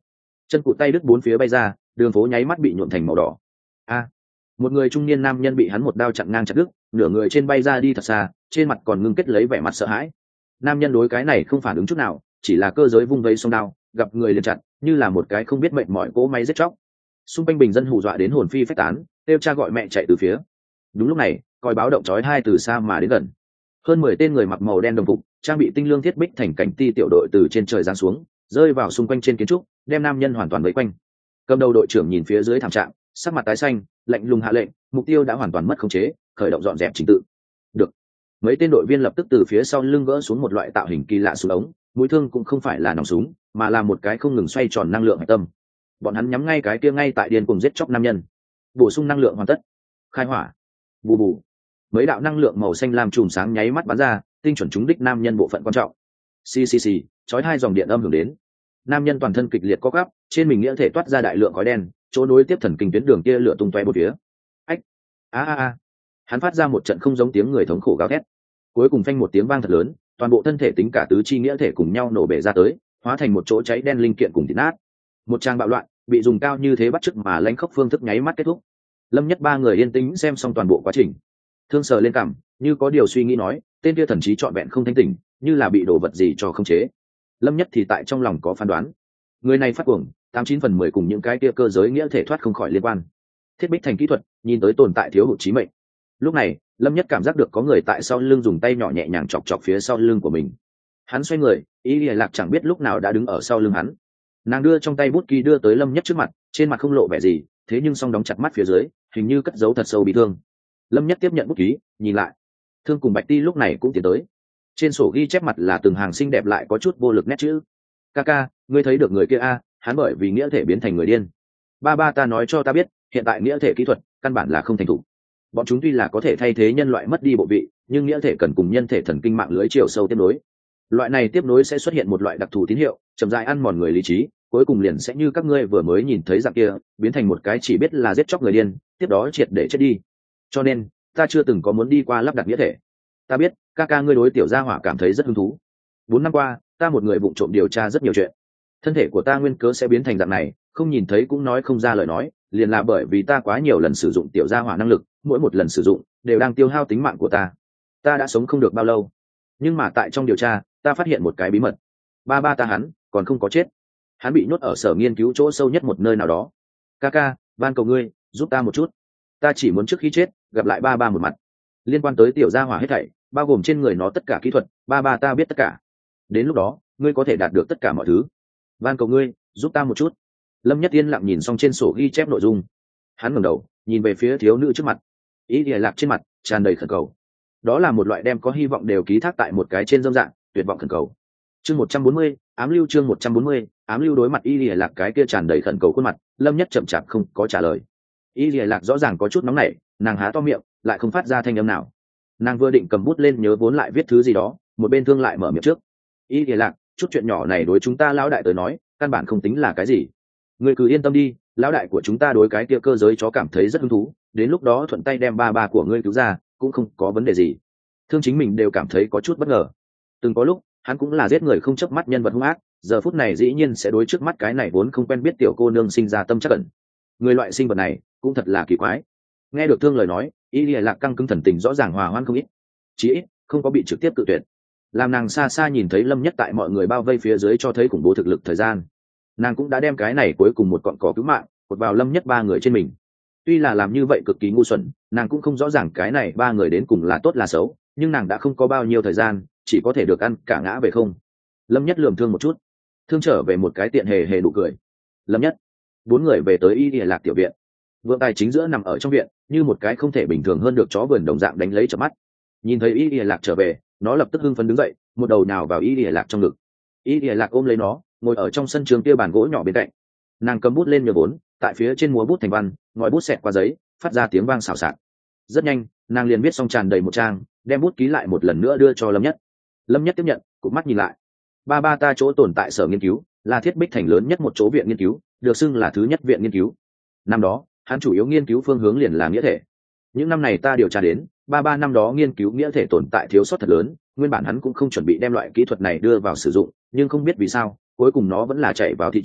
chân cụt tay đứt bốn phía bay ra, đường phố nháy mắt bị nhuộm thành màu đỏ. A, một người trung niên nam nhân bị hắn một đao chặn ngang chặt đứt, nửa người trên bay ra đi thật xa, trên mặt còn ngưng kết lấy vẻ mặt sợ hãi. Nam nhân đối cái này không phản ứng chút nào, chỉ là cơ giới vung vây song đao, gặp người liền chặn, như là một cái không biết mệnh mỏi cỗ máy giết chóc. Xung quanh bình dân hù dọa đến hồn phi phách tán, kêu cha gọi mẹ chạy từ phía. Đúng lúc này, còi báo động chói tai từ xa mà đến gần. Hơn mười tên người mặc màu đen đồng phục, trang bị tinh lương thiết bích thành cảnh ti tiểu đội từ trên trời giáng xuống, rơi vào xung quanh trên kiến trúc, đem nam nhân hoàn toàn vây quanh. Cầm đầu đội trưởng nhìn phía dưới thảm trạng, sắc mặt tái xanh, lạnh lùng hạ lệnh, mục tiêu đã hoàn toàn mất khống chế, khởi động dọn dẹp trình tự. Được. Mấy tên đội viên lập tức từ phía sau lưng gỡ xuống một loại tạo hình kỳ lạ súng ống, mũi thương cũng không phải là nòng súng, mà là một cái không ngừng xoay tròn năng lượng hạch tâm. Bọn hắn nhắm ngay cái kia ngay tại điên cuồng giết chóc nam nhân. Bổ sung năng lượng hoàn tất. Khai hỏa. Bù bù. Mấy đạo năng lượng màu xanh lam chùm sáng nháy mắt bắn ra, tinh chuẩn trúng đích nam nhân bộ phận quan trọng. Xì xì xì, chói hai dòng điện âm hưởng đến. Nam nhân toàn thân kịch liệt co quắp, trên mình nghĩa thể toát ra đại lượng khói đen, chỗ nối tiếp thần kinh tuyến đường kia lửa tung tóe bốn phía. Ách. A a a. Hắn phát ra một trận không giống tiếng người thống khổ gào thét. Cuối cùng phanh một tiếng vang thật lớn, toàn bộ thân thể tính cả tứ chi nghĩa thể cùng nhau nổ bể ra tới, hóa thành một chỗ cháy đen linh kiện cùng thịt nát. Một trang bạo loạn, bị dùng cao như thế bắt chước mà lãnh khốc phương thức nháy mắt kết thúc. Lâm Nhất ba người yên tĩnh xem xong toàn bộ quá trình. Thương sờ lên cằm, như có điều suy nghĩ nói, tên kia thần trí trọn vẹn không thanh tỉnh, như là bị đổ vật gì cho không chế. Lâm Nhất thì tại trong lòng có phán đoán, người này phát cuồng, tám chín phần mười cùng những cái kia cơ giới nghĩa thể thoát không khỏi liên quan. Thiết bích thành kỹ thuật, nhìn tới tồn tại thiếu hụt chí mệnh. Lúc này, Lâm Nhất cảm giác được có người tại sau lưng dùng tay nhỏ nhẹ nhàng chọc chọc phía sau lưng của mình. Hắn xoay người, Y Lìa Lạc chẳng biết lúc nào đã đứng ở sau lưng hắn. Nàng đưa trong tay bút ký đưa tới Lâm Nhất trước mặt, trên mặt không lộ vẻ gì, thế nhưng song đóng chặt mắt phía dưới, hình như cất giấu thật sâu bị thương. Lâm Nhất tiếp nhận bút ký, nhìn lại. Thương cùng Bạch Ti lúc này cũng tiến tới. Trên sổ ghi chép mặt là từng hàng xinh đẹp lại có chút vô lực nét chữ. Kaka, ngươi thấy được người kia a? Hắn bởi vì nghĩa thể biến thành người điên. Ba ba ta nói cho ta biết, hiện tại nghĩa thể kỹ thuật căn bản là không thành thủ. Bọn chúng tuy là có thể thay thế nhân loại mất đi bộ vị, nhưng nghĩa thể cần cùng nhân thể thần kinh mạng lưới chiều sâu tiếp nối. Loại này tiếp nối sẽ xuất hiện một loại đặc thù tín hiệu, chậm rãi ăn mòn người lý trí, cuối cùng liền sẽ như các ngươi vừa mới nhìn thấy dạng kia, biến thành một cái chỉ biết là giết chóc người điên, tiếp đó triệt để chết đi. Cho nên, ta chưa từng có muốn đi qua lắp đặt nghĩa thể. Ta biết, ca ca ngươi đối tiểu gia hỏa cảm thấy rất hứng thú. Bốn năm qua, ta một người vụng trộm điều tra rất nhiều chuyện. Thân thể của ta nguyên cớ sẽ biến thành dạng này, không nhìn thấy cũng nói không ra lời nói, liền là bởi vì ta quá nhiều lần sử dụng tiểu gia hỏa năng lực, mỗi một lần sử dụng đều đang tiêu hao tính mạng của ta. Ta đã sống không được bao lâu, nhưng mà tại trong điều tra, ta phát hiện một cái bí mật. Ba ba ta hắn còn không có chết, hắn bị nhốt ở sở nghiên cứu chỗ sâu nhất một nơi nào đó. Kaka, van cầu ngươi giúp ta một chút, ta chỉ muốn trước khi chết gặp lại ba ba một mặt. Liên quan tới tiểu gia hỏa hết thảy, bao gồm trên người nó tất cả kỹ thuật, ba ba ta biết tất cả. Đến lúc đó, ngươi có thể đạt được tất cả mọi thứ. Van cầu ngươi giúp ta một chút. Lâm Nhất Yên lặng nhìn xong trên sổ ghi chép nội dung, hắn ngẩng đầu nhìn về phía thiếu nữ trước mặt. Ý Lìa Lạc trên mặt tràn đầy khẩn cầu. Đó là một loại đem có hy vọng đều ký thác tại một cái trên dâm dạng tuyệt vọng khẩn cầu. Chương một trăm bốn mươi, ám lưu chương một trăm bốn mươi, ám lưu đối mặt Y Lìa Lạc cái kia tràn đầy khẩn cầu khuôn mặt, Lâm Nhất chậm chạp không có trả lời. Y Lìa Lạc rõ ràng có chút nóng nảy, nàng há to miệng, lại không phát ra thanh âm nào. Nàng vừa định cầm bút lên nhớ vốn lại viết thứ gì đó, một bên thương lại mở miệng trước. Y Lìa Lạc, chút chuyện nhỏ này đối chúng ta lão đại tới nói, căn bản không tính là cái gì. Ngươi cứ yên tâm đi, lão đại của chúng ta đối cái kia cơ giới chó cảm thấy rất hứng thú, đến lúc đó thuận tay đem ba ba của ngươi cứu ra, cũng không có vấn đề gì. Thương chính mình đều cảm thấy có chút bất ngờ. Từng có lúc, hắn cũng là giết người không chớp mắt nhân vật hung ác, giờ phút này dĩ nhiên sẽ đối trước mắt cái này vốn không quen biết tiểu cô nương sinh ra tâm trắc ẩn. Người loại sinh vật này cũng thật là kỳ quái. Nghe được Thương lời nói, Y Lìa Lạc căng cứng thần tình rõ ràng hòa hoan không ít, chí ít không có bị trực tiếp cự tuyệt. Làm nàng xa xa nhìn thấy Lâm Nhất tại mọi người bao vây phía dưới cho thấy khủng bố thực lực thời gian, nàng cũng đã đem cái này cuối cùng một cọn cỏ cứu mạng cột vào Lâm Nhất ba người trên mình. Tuy là làm như vậy cực kỳ ngu xuẩn, nàng cũng không rõ ràng cái này ba người đến cùng là tốt là xấu, nhưng nàng đã không có bao nhiêu thời gian, chỉ có thể được ăn cả ngã về không. Lâm Nhất lườm Thương một chút, Thương trở về một cái tiện hề hề nụ cười. Lâm Nhất, bốn người về tới Y Lìa Lạc tiểu viện. Vượng Tài chính giữa nằm ở trong viện, như một cái không thể bình thường hơn được chó vườn đồng dạng đánh lấy chợp mắt. Nhìn thấy Y Lìa Lạc trở về, nó lập tức hưng phấn đứng dậy, một đầu nhào vào Y Lìa Lạc trong ngực. Y Lìa Lạc ôm lấy nó, ngồi ở trong sân trường kia bàn gỗ nhỏ bên cạnh. Nàng cầm bút lên nhờ vốn, tại phía trên múa bút thành văn, ngòi bút xẹt qua giấy, phát ra tiếng vang xào xạc. Rất nhanh, nàng liền viết xong tràn đầy một trang, đem bút ký lại một lần nữa đưa cho Lâm Nhất. Lâm Nhất tiếp nhận, cụp mắt nhìn lại. Ba ba ta chỗ tồn tại sở nghiên cứu, là thiết bích thành lớn nhất một chỗ viện nghiên cứu, được xưng là thứ nhất viện nghiên cứu. Năm đó, hắn chủ yếu nghiên cứu phương hướng liền là nghĩa thể. Những năm này ta điều tra đến, ba ba năm đó nghiên cứu nghĩa thể tồn tại thiếu sót thật lớn, nguyên bản hắn cũng không chuẩn bị đem loại kỹ thuật này đưa vào sử dụng, nhưng không biết vì sao, cuối cùng nó vẫn là chạy vào thị trường,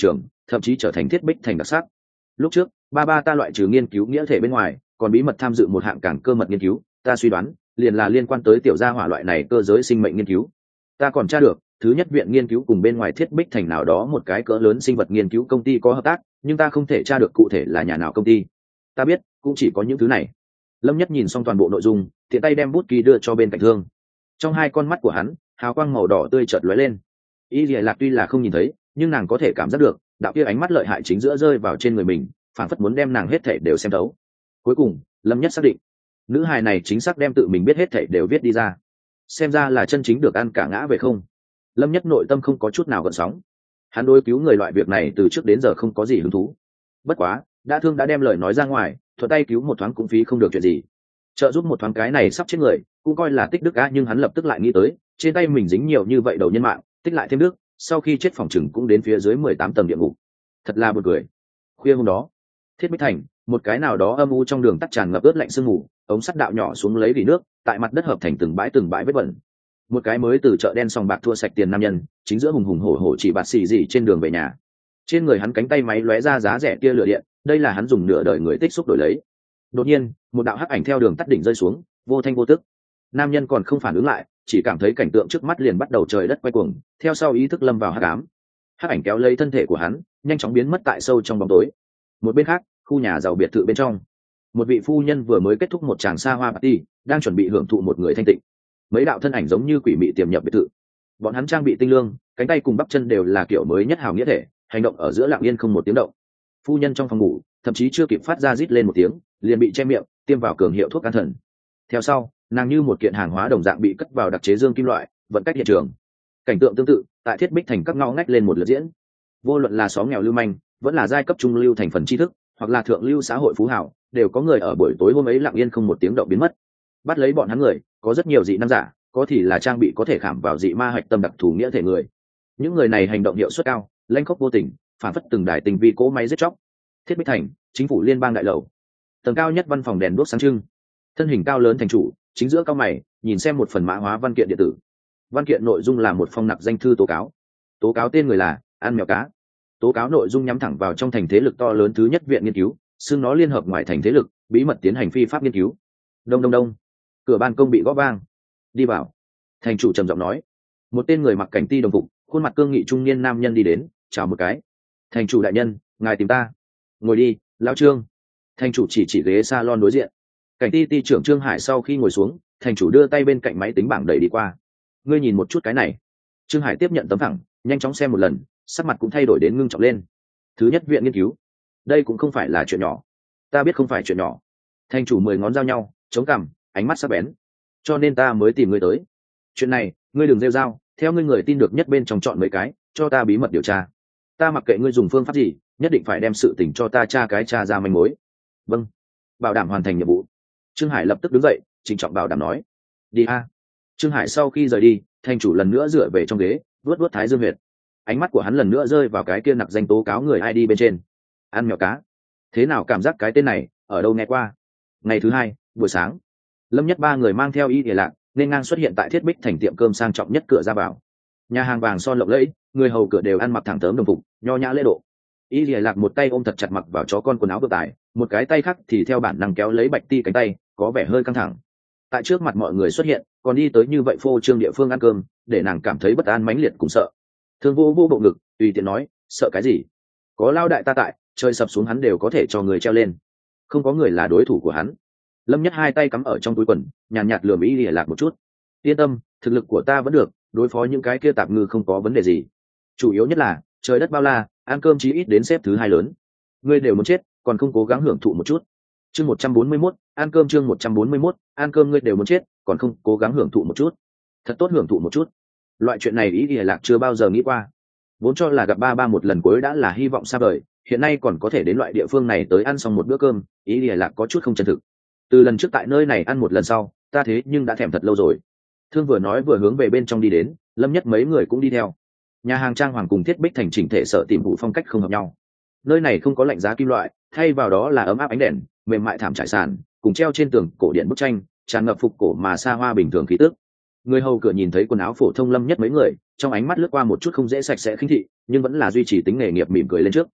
thậm chí trở thành thiết bích thành đặc sắc. Lúc trước ba ba ta loại trừ nghiên cứu nghĩa thể bên ngoài còn bí mật tham dự một hạng cảng cơ mật nghiên cứu, ta suy đoán liền là liên quan tới tiểu gia hỏa loại này cơ giới sinh mệnh nghiên cứu. Ta còn tra được thứ nhất viện nghiên cứu cùng bên ngoài thiết bích thành nào đó một cái cỡ lớn sinh vật nghiên cứu công ty có hợp tác, nhưng ta không thể tra được cụ thể là nhà nào công ty. Ta biết cũng chỉ có những thứ này. Lâm Nhất nhìn xong toàn bộ nội dung, tiện tay đem bút ký đưa cho bên cạnh Thương. Trong hai con mắt của hắn hào quang màu đỏ tươi chợt lóe lên. Y Lìa Lạc tuy là không nhìn thấy, nhưng nàng có thể cảm giác được đạo kia ánh mắt lợi hại chính giữa rơi vào trên người mình, phản phất muốn đem nàng hết thảy đều xem thấu. Cuối cùng Lâm Nhất xác định nữ hài này chính xác đem tự mình biết hết thảy đều viết đi ra, xem ra là chân chính được ăn cả ngã về không. Lâm Nhất nội tâm không có chút nào gợn sóng, hắn đối cứu người loại việc này từ trước đến giờ không có gì hứng thú. Bất quá đã Thương đã đem lời nói ra ngoài, thuận tay cứu một thoáng cũng phí không được chuyện gì, trợ giúp một thoáng cái này sắp chết người cũng coi là tích đức á. Nhưng hắn lập tức lại nghĩ tới trên tay mình dính nhiều như vậy đầu nhân mạng, tích lại thêm đức, sau khi chết phòng chừng cũng đến phía dưới mười tám tầng địa ngục. Thật là buồn cười. Khuya hôm đó, Thiết Bích Thành, một cái nào đó âm u trong đường tắt tràn ngập ướt lạnh sương mù, ống sắt đạo nhỏ xuống lấy vỉ nước, tại mặt đất hợp thành từng bãi từng bãi vết bẩn. Một cái mới từ chợ đen sòng bạc thua sạch tiền nam nhân, chính giữa hùng hùng hổ hổ chỉ bạt xì gì trên đường về nhà. Trên người hắn cánh tay máy lóe ra giá rẻ tia lửa điện, đây là hắn dùng nửa đời người tích xúc đổi lấy. Đột nhiên, một đạo hắc ảnh theo đường tắt đỉnh rơi xuống, vô thanh vô tức. Nam nhân còn không phản ứng lại, chỉ cảm thấy cảnh tượng trước mắt liền bắt đầu trời đất quay cuồng, theo sau ý thức lâm vào hắc ám. Hắc ảnh kéo lấy thân thể của hắn, nhanh chóng biến mất tại sâu trong bóng tối. Một bên khác, khu nhà giàu biệt thự bên trong, một vị phu nhân vừa mới kết thúc một tràng xa hoa party, đang chuẩn bị hưởng thụ một người thanh tịnh. Mấy đạo thân ảnh giống như quỷ mị tiềm nhập biệt thự, bọn hắn trang bị tinh lương, cánh tay cùng bắp chân đều là kiểu mới nhất hào nghĩa thể, hành động ở giữa lặng yên không một tiếng động. Phu nhân trong phòng ngủ thậm chí chưa kịp phát ra rít lên một tiếng, liền bị che miệng, tiêm vào cường hiệu thuốc an thần. Theo sau, nàng như một kiện hàng hóa đồng dạng bị cất vào đặc chế dương kim loại, vận cách hiện trường. Cảnh tượng tương tự tại Thiết Bích Thành các ngõ ngách lên một lượt diễn. Vô luận là xóm nghèo lưu manh, vẫn là giai cấp trung lưu thành phần tri thức, hoặc là thượng lưu xã hội phú hào, đều có người ở buổi tối hôm ấy lặng yên không một tiếng động biến mất. Bắt lấy bọn hắn người, có rất nhiều dị năng giả, có thì là trang bị có thể khảm vào dị ma hạch tâm đặc thù nghĩa thể người. Những người này hành động hiệu suất cao, lanh khốc vô tình, phản phất từng đài tình vi cỗ máy giết chóc. Thiết Bích Thành, chính phủ liên bang đại lầu, tầng cao nhất văn phòng đèn đuốc sáng trưng. Thân hình cao lớn thành chủ chính giữa cao mày nhìn xem một phần mã hóa văn kiện điện tử. Văn kiện nội dung là một phong nặc danh thư tố cáo. Tố cáo tên người là Ăn Mèo Cá. Tố cáo nội dung nhắm thẳng vào trong thành thế lực to lớn thứ nhất viện nghiên cứu, xưng nó liên hợp ngoài thành thế lực bí mật tiến hành phi pháp nghiên cứu. Đông đông đông, cửa ban công bị gõ vang. Đi vào. Thành chủ trầm giọng nói. Một tên người mặc cảnh ti đồng phục, khuôn mặt cương nghị trung niên nam nhân đi đến, chào một cái. Thành chủ đại nhân, ngài tìm ta. Ngồi đi, lão Trương. Thành chủ chỉ chỉ ghế salon đối diện. Cảnh ti ti trưởng Trương Hải sau khi ngồi xuống, thành chủ đưa tay bên cạnh máy tính bảng đẩy đi qua. Ngươi nhìn một chút cái này. Trương Hải tiếp nhận tấm thẳng, nhanh chóng xem một lần, sắc mặt cũng thay đổi đến ngưng trọng lên. Thứ nhất viện nghiên cứu, đây cũng không phải là chuyện nhỏ. Ta biết không phải chuyện nhỏ. Thành chủ mười ngón giao nhau, chống cằm, ánh mắt sắc bén. Cho nên ta mới tìm ngươi tới. Chuyện này, ngươi đừng rêu rao, theo ngươi người tin được nhất bên trong chọn mấy cái, cho ta bí mật điều tra. Ta mặc kệ ngươi dùng phương pháp gì, nhất định phải đem sự tình cho ta tra cái tra ra manh mối. Vâng, bảo đảm hoàn thành nhiệm vụ. Trương Hải lập tức đứng dậy, trịnh trọng bảo đảm nói. Đi a. Trương Hải sau khi rời đi, thành chủ lần nữa dựa về trong ghế, vuốt vuốt thái dương huyệt. Ánh mắt của hắn lần nữa rơi vào cái kia nặc danh tố cáo người i đê bên trên. Ăn mèo cá. Thế nào cảm giác cái tên này ở đâu nghe qua? Ngày thứ hai, buổi sáng, Lâm Nhất ba người mang theo Y Lìa Lạc nên ngang xuất hiện tại Thiết Bích Thành tiệm cơm sang trọng nhất cửa ra vào. Nhà hàng vàng son lộng lẫy, người hầu cửa đều ăn mặc thẳng tớm đồng phục, nho nhã lễ độ. Y Lìa Lạc một tay ôm thật chặt mặc vào chó con quần áo vừa tải, một cái tay khác thì theo bản năng kéo lấy Bạch Ti cánh tay, có vẻ hơi căng thẳng. Tại trước mặt mọi người xuất hiện, còn đi tới như vậy phô trương địa phương ăn cơm, để nàng cảm thấy bất an mãnh liệt cùng sợ. Thương vô vô bộ ngực, tùy tiện nói, sợ cái gì? Có lao đại ta tại, trời sập xuống hắn đều có thể cho người treo lên. Không có người là đối thủ của hắn. Lâm Nhất hai tay cắm ở trong túi quần, nhàn nhạt, nhạt lườm Y Lìa Lạc một chút. Yên tâm, thực lực của ta vẫn được, đối phó những cái kia tạp ngư không có vấn đề gì. Chủ yếu nhất là trời đất bao la, ăn cơm chí ít đến xếp thứ hai lớn. Ngươi đều muốn chết, còn không cố gắng hưởng thụ một chút. Chương một trăm bốn mươi mốt, ăn cơm chương một trăm bốn mươi mốt, ăn cơm ngươi đều muốn chết, còn không cố gắng hưởng thụ một chút. Thật tốt hưởng thụ một chút. Loại chuyện này Y Lìa Lạc chưa bao giờ nghĩ qua. Vốn cho là gặp ba ba một lần cuối đã là hy vọng xa vời, hiện nay còn có thể đến loại địa phương này tới ăn xong một bữa cơm, Y Lìa Lạc có chút không chân thực. Từ lần trước tại nơi này ăn một lần sau, ta thế nhưng đã thèm thật lâu rồi. Thương vừa nói vừa hướng về bên trong đi đến, Lâm Nhất mấy người cũng đi theo. Nhà hàng trang hoàng cùng Thiết Bích Thành chỉnh thể sợ tìm vụ phong cách không hợp nhau. Nơi này không có lạnh giá kim loại, thay vào đó là ấm áp ánh đèn, mềm mại thảm trải sàn, cùng treo trên tường cổ điện bức tranh, tràn ngập phục cổ mà xa hoa bình thường khí tức. Người hầu cửa nhìn thấy quần áo phổ thông Lâm Nhất mấy người, trong ánh mắt lướt qua một chút không dễ sạch sẽ khinh thị, nhưng vẫn là duy trì tính nghề nghiệp mỉm cười lên trước.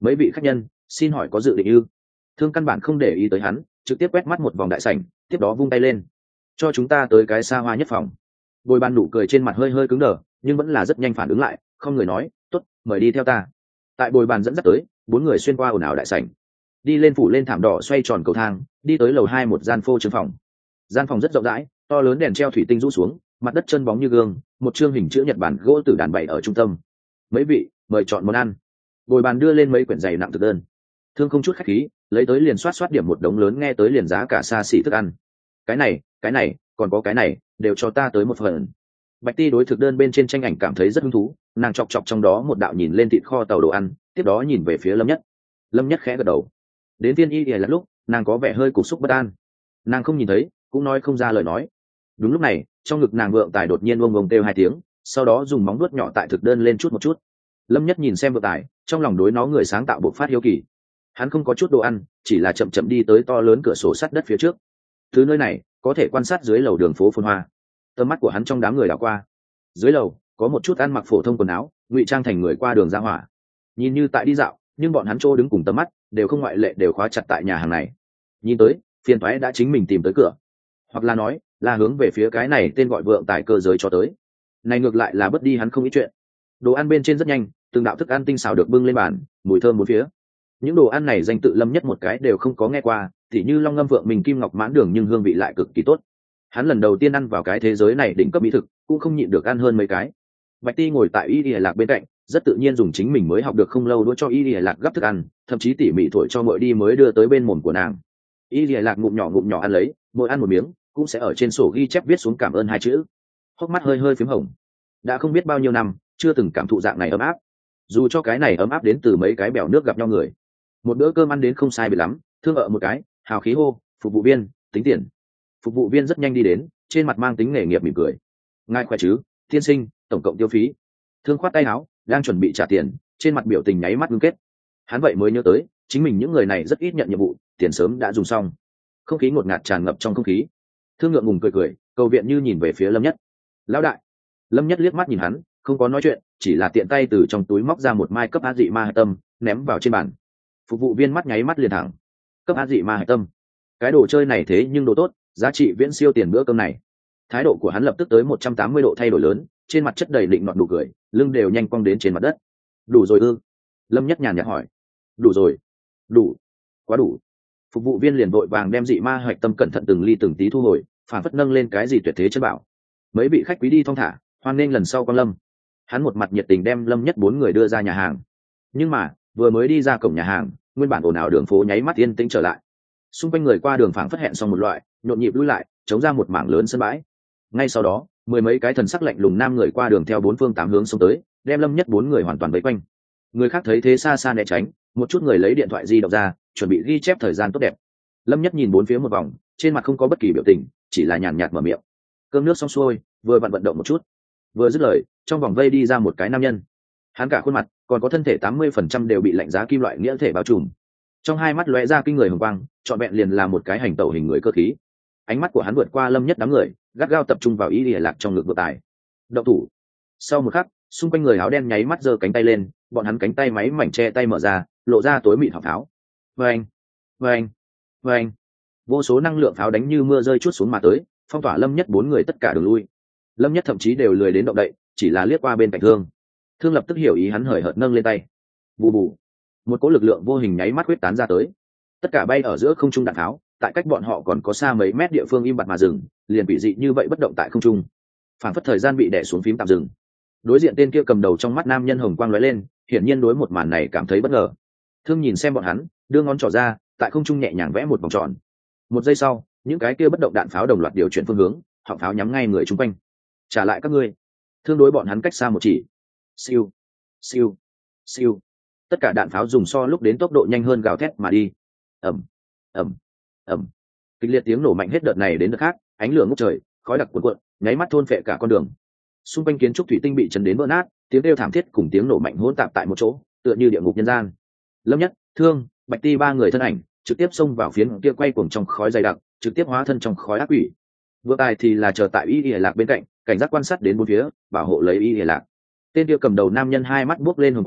mấy vị khách nhân xin hỏi có dự định ư? Thương căn bản không để ý tới hắn, trực tiếp quét mắt một vòng đại sảnh, tiếp đó vung tay lên cho chúng ta tới cái xa hoa nhất phòng. Bồi bàn nụ cười trên mặt hơi hơi cứng đờ, nhưng vẫn là rất nhanh phản ứng lại, không người nói tốt, mời đi theo ta. Tại bồi bàn dẫn dắt tới, bốn người xuyên qua ồn ào đại sảnh, đi lên phủ lên thảm đỏ xoay tròn cầu thang, đi tới lầu hai một gian phô trương phòng. Gian phòng rất rộng rãi, to lớn đèn treo thủy tinh rũ xuống, mặt đất chân bóng như gương, một chương hình chữ nhật bản gỗ tử đàn bày ở trung tâm. Mấy vị mời chọn món ăn. Bồi bàn đưa lên mấy quyển dày nặng thực đơn. Thương không chút khách khí, lấy tới liền xoát xoát điểm một đống lớn nghe tới liền giá cả xa xỉ thức ăn. Cái này cái này còn có cái này, đều cho ta tới một phần. Bạch Ti đối thực đơn bên trên tranh ảnh cảm thấy rất hứng thú, nàng chọc chọc trong đó một đạo nhìn lên thịt kho tàu đồ ăn, tiếp đó nhìn về phía Lâm Nhất. Lâm Nhất khẽ gật đầu. Đến Tiên Y thì là lúc nàng có vẻ hơi cục xúc bất an, nàng không nhìn thấy cũng nói không ra lời nói. Đúng lúc này trong ngực nàng vượng tài đột nhiên ông ông kêu hai tiếng, sau đó dùng móng vuốt nhỏ tại thực đơn lên chút một chút. Lâm Nhất nhìn xem vượng tài, trong lòng đối nó người sáng tạo bộc phát hiếu kỳ. Hắn không có chút đồ ăn, chỉ là chậm chậm đi tới to lớn cửa sổ sắt đất phía trước. Từ nơi này có thể quan sát dưới lầu đường phố phồn hoa. Tầm mắt của hắn trong đám người đảo qua, dưới lầu có một chút ăn mặc phổ thông quần áo, ngụy trang thành người qua đường ra hỏa, nhìn như tại đi dạo, nhưng bọn hắn chỗ đứng cùng tầm mắt đều không ngoại lệ đều khóa chặt tại nhà hàng này. Nhìn tới phiền toái đã chính mình tìm tới cửa, hoặc là nói là hướng về phía cái này tên gọi vượng tài cơ giới cho tới. Này ngược lại là bớt đi hắn không ít chuyện. Đồ ăn bên trên rất nhanh, từng đạo thức ăn tinh xào được bưng lên bàn, mùi thơm bốn phía. Những đồ ăn này danh tự Lâm Nhất một cái đều không có nghe qua, tỉ như long ngâm vượng mình kim ngọc mãn đường, nhưng hương vị lại cực kỳ tốt. Hắn lần đầu tiên ăn vào cái thế giới này đỉnh cấp mỹ thực, cũng không nhịn được ăn hơn mấy cái. Bạch Ti ngồi tại Y Y Lạc bên cạnh, rất tự nhiên dùng chính mình mới học được không lâu đũa cho Y Y Lạc gắp thức ăn, thậm chí tỉ mỉ thổi cho mỗi đi mới đưa tới bên mồm của nàng. Y Y Lạc ngụm nhỏ ngụm nhỏ ăn lấy, mỗi ăn một miếng cũng sẽ ở trên sổ ghi chép viết xuống cảm ơn hai chữ. Hốc mắt hơi hơi phím hồng. Đã không biết bao nhiêu năm chưa từng cảm thụ dạng này ấm áp, dù cho cái này ấm áp đến từ mấy cái bèo nước gặp nhau người. Một bữa cơm ăn đến không sai biệt lắm, thương ở một cái hào khí hô phục vụ viên tính tiền. Phục vụ viên rất nhanh đi đến, trên mặt mang tính nghề nghiệp mỉm cười. Ngài khỏe chứ, tiên sinh, tổng cộng tiêu phí. Thương khoát tay áo, đang chuẩn bị trả tiền, trên mặt biểu tình nháy mắt ngưng kết. Hắn vậy mới nhớ tới chính mình những người này rất ít nhận nhiệm vụ, tiền sớm đã dùng xong. Không khí ngột ngạt tràn ngập trong không khí. Thương ngượng ngùng cười cười, cầu viện như nhìn về phía Lâm Nhất. Lão đại. Lâm Nhất liếc mắt nhìn hắn, không có nói chuyện, chỉ là tiện tay từ trong túi móc ra một mai cấp á dị ma hạch tâm, ném vào trên bàn. Phục vụ viên mắt nháy mắt liền thẳng. Cấp á dị ma hạch tâm, cái đồ chơi này thế nhưng đồ tốt, giá trị viễn siêu tiền bữa cơm này. Thái độ của hắn lập tức tới một trăm tám mươi độ thay đổi lớn, trên mặt chất đầy định nọt đủ cười, lưng đều nhanh cong đến trên mặt đất. Đủ rồi ư? Lâm Nhất nhàn nhạt hỏi. Đủ rồi. Đủ. Quá đủ. Phục vụ viên liền vội vàng đem dị ma hạch tâm cẩn thận từng ly từng tí thu hồi, phản phất nâng lên cái gì tuyệt thế chân bảo. Mấy vị khách quý đi thong thả, hoan nghênh lần sau con Lâm. Hắn một mặt nhiệt tình đem Lâm Nhất bốn người đưa ra nhà hàng. Nhưng mà vừa mới đi ra cổng nhà hàng, nguyên bản ồn ào đường phố nháy mắt yên tĩnh trở lại. Xung quanh người qua đường phảng phất hẹn xong một loại, nhộn nhịp lui lại, chống ra một mảng lớn sân bãi. Ngay sau đó mười mấy cái thần sắc lạnh lùng nam người qua đường theo bốn phương tám hướng xông tới, đem Lâm Nhất bốn người hoàn toàn vây quanh. Người khác thấy thế xa xa né tránh, một chút người lấy điện thoại di động ra, chuẩn bị ghi chép thời gian tốt đẹp. Lâm Nhất nhìn bốn phía một vòng, trên mặt không có bất kỳ biểu tình, chỉ là nhàn nhạt mở miệng. Cơm nước xong xuôi, vừa vặn vận động một chút. Vừa dứt lời, trong vòng vây đi ra một cái nam nhân. Hắn cả khuôn mặt, còn có thân thể tám mươi phần trăm đều bị lạnh giá kim loại nghĩa thể bao trùm. Trong hai mắt lóe ra kinh người hồng quang, trọn vẹn liền là một cái hành tẩu hình người cơ khí. Ánh mắt của hắn vượt qua Lâm Nhất đám người, gắt gao tập trung vào Y Y Lạc trong ngực vượng tài. Động thủ. Sau một khắc, xung quanh người áo đen nháy mắt giơ cánh tay lên, bọn hắn cánh tay máy mảnh che tay mở ra, lộ ra tối mịn hỏa pháo. Vâng, vâng, vâng. Vô số năng lượng pháo đánh như mưa rơi chút xuống mà tới, phong tỏa Lâm Nhất bốn người tất cả đường lui. Lâm Nhất thậm chí đều lười đến động đậy, chỉ là liếc qua bên cạnh Thương. Thương lập tức hiểu ý, hắn hời hợt nâng lên tay. Bù bù. Một cỗ lực lượng vô hình nháy mắt huyết tán ra tới. Tất cả bay ở giữa không trung đạn pháo, tại cách bọn họ còn có xa mấy mét địa phương im bặt mà dừng, liền bị dị như vậy bất động tại không trung. Phản phất thời gian bị đè xuống phím tạm dừng. Đối diện tên kia cầm đầu trong mắt nam nhân hồng quang lóe lên, hiển nhiên đối một màn này cảm thấy bất ngờ. Thương nhìn xem bọn hắn, đưa ngón trỏ ra, tại không trung nhẹ nhàng vẽ một vòng tròn. Một giây sau, những cái kia bất động đạn pháo đồng loạt điều chuyển phương hướng, họng pháo nhắm ngay người chung quanh. Trả lại các ngươi. Thương đối bọn hắn cách xa một chỉ. Siêu, siêu, siêu. Tất cả đạn pháo dùng so lúc đến tốc độ nhanh hơn gào thét mà đi. Ầm, ầm, ầm. Kịch liệt tiếng nổ mạnh hết đợt này đến đợt khác, ánh lửa ngút trời, khói đặc cuồn cuộn, nháy mắt thôn phệ cả con đường. Xung quanh kiến trúc thủy tinh bị chấn đến vỡ nát, tiếng kêu thảm thiết cùng tiếng nổ mạnh hỗn tạp tại một chỗ, tựa như địa ngục nhân gian. Lâm Nhất, Thương, Bạch Ti ba người thân ảnh trực tiếp xông vào phiến kia quay cuồng trong khói dày đặc, trực tiếp hóa thân trong khói ác quỷ. Vừa tài thì là chờ tại Y Y Lạc bên cạnh, cảnh giác quan sát đến bốn phía, bảo hộ lấy Y Y Lạc. Tên kia cầm đầu nam nhân hai mắt buốc lên hồng quang,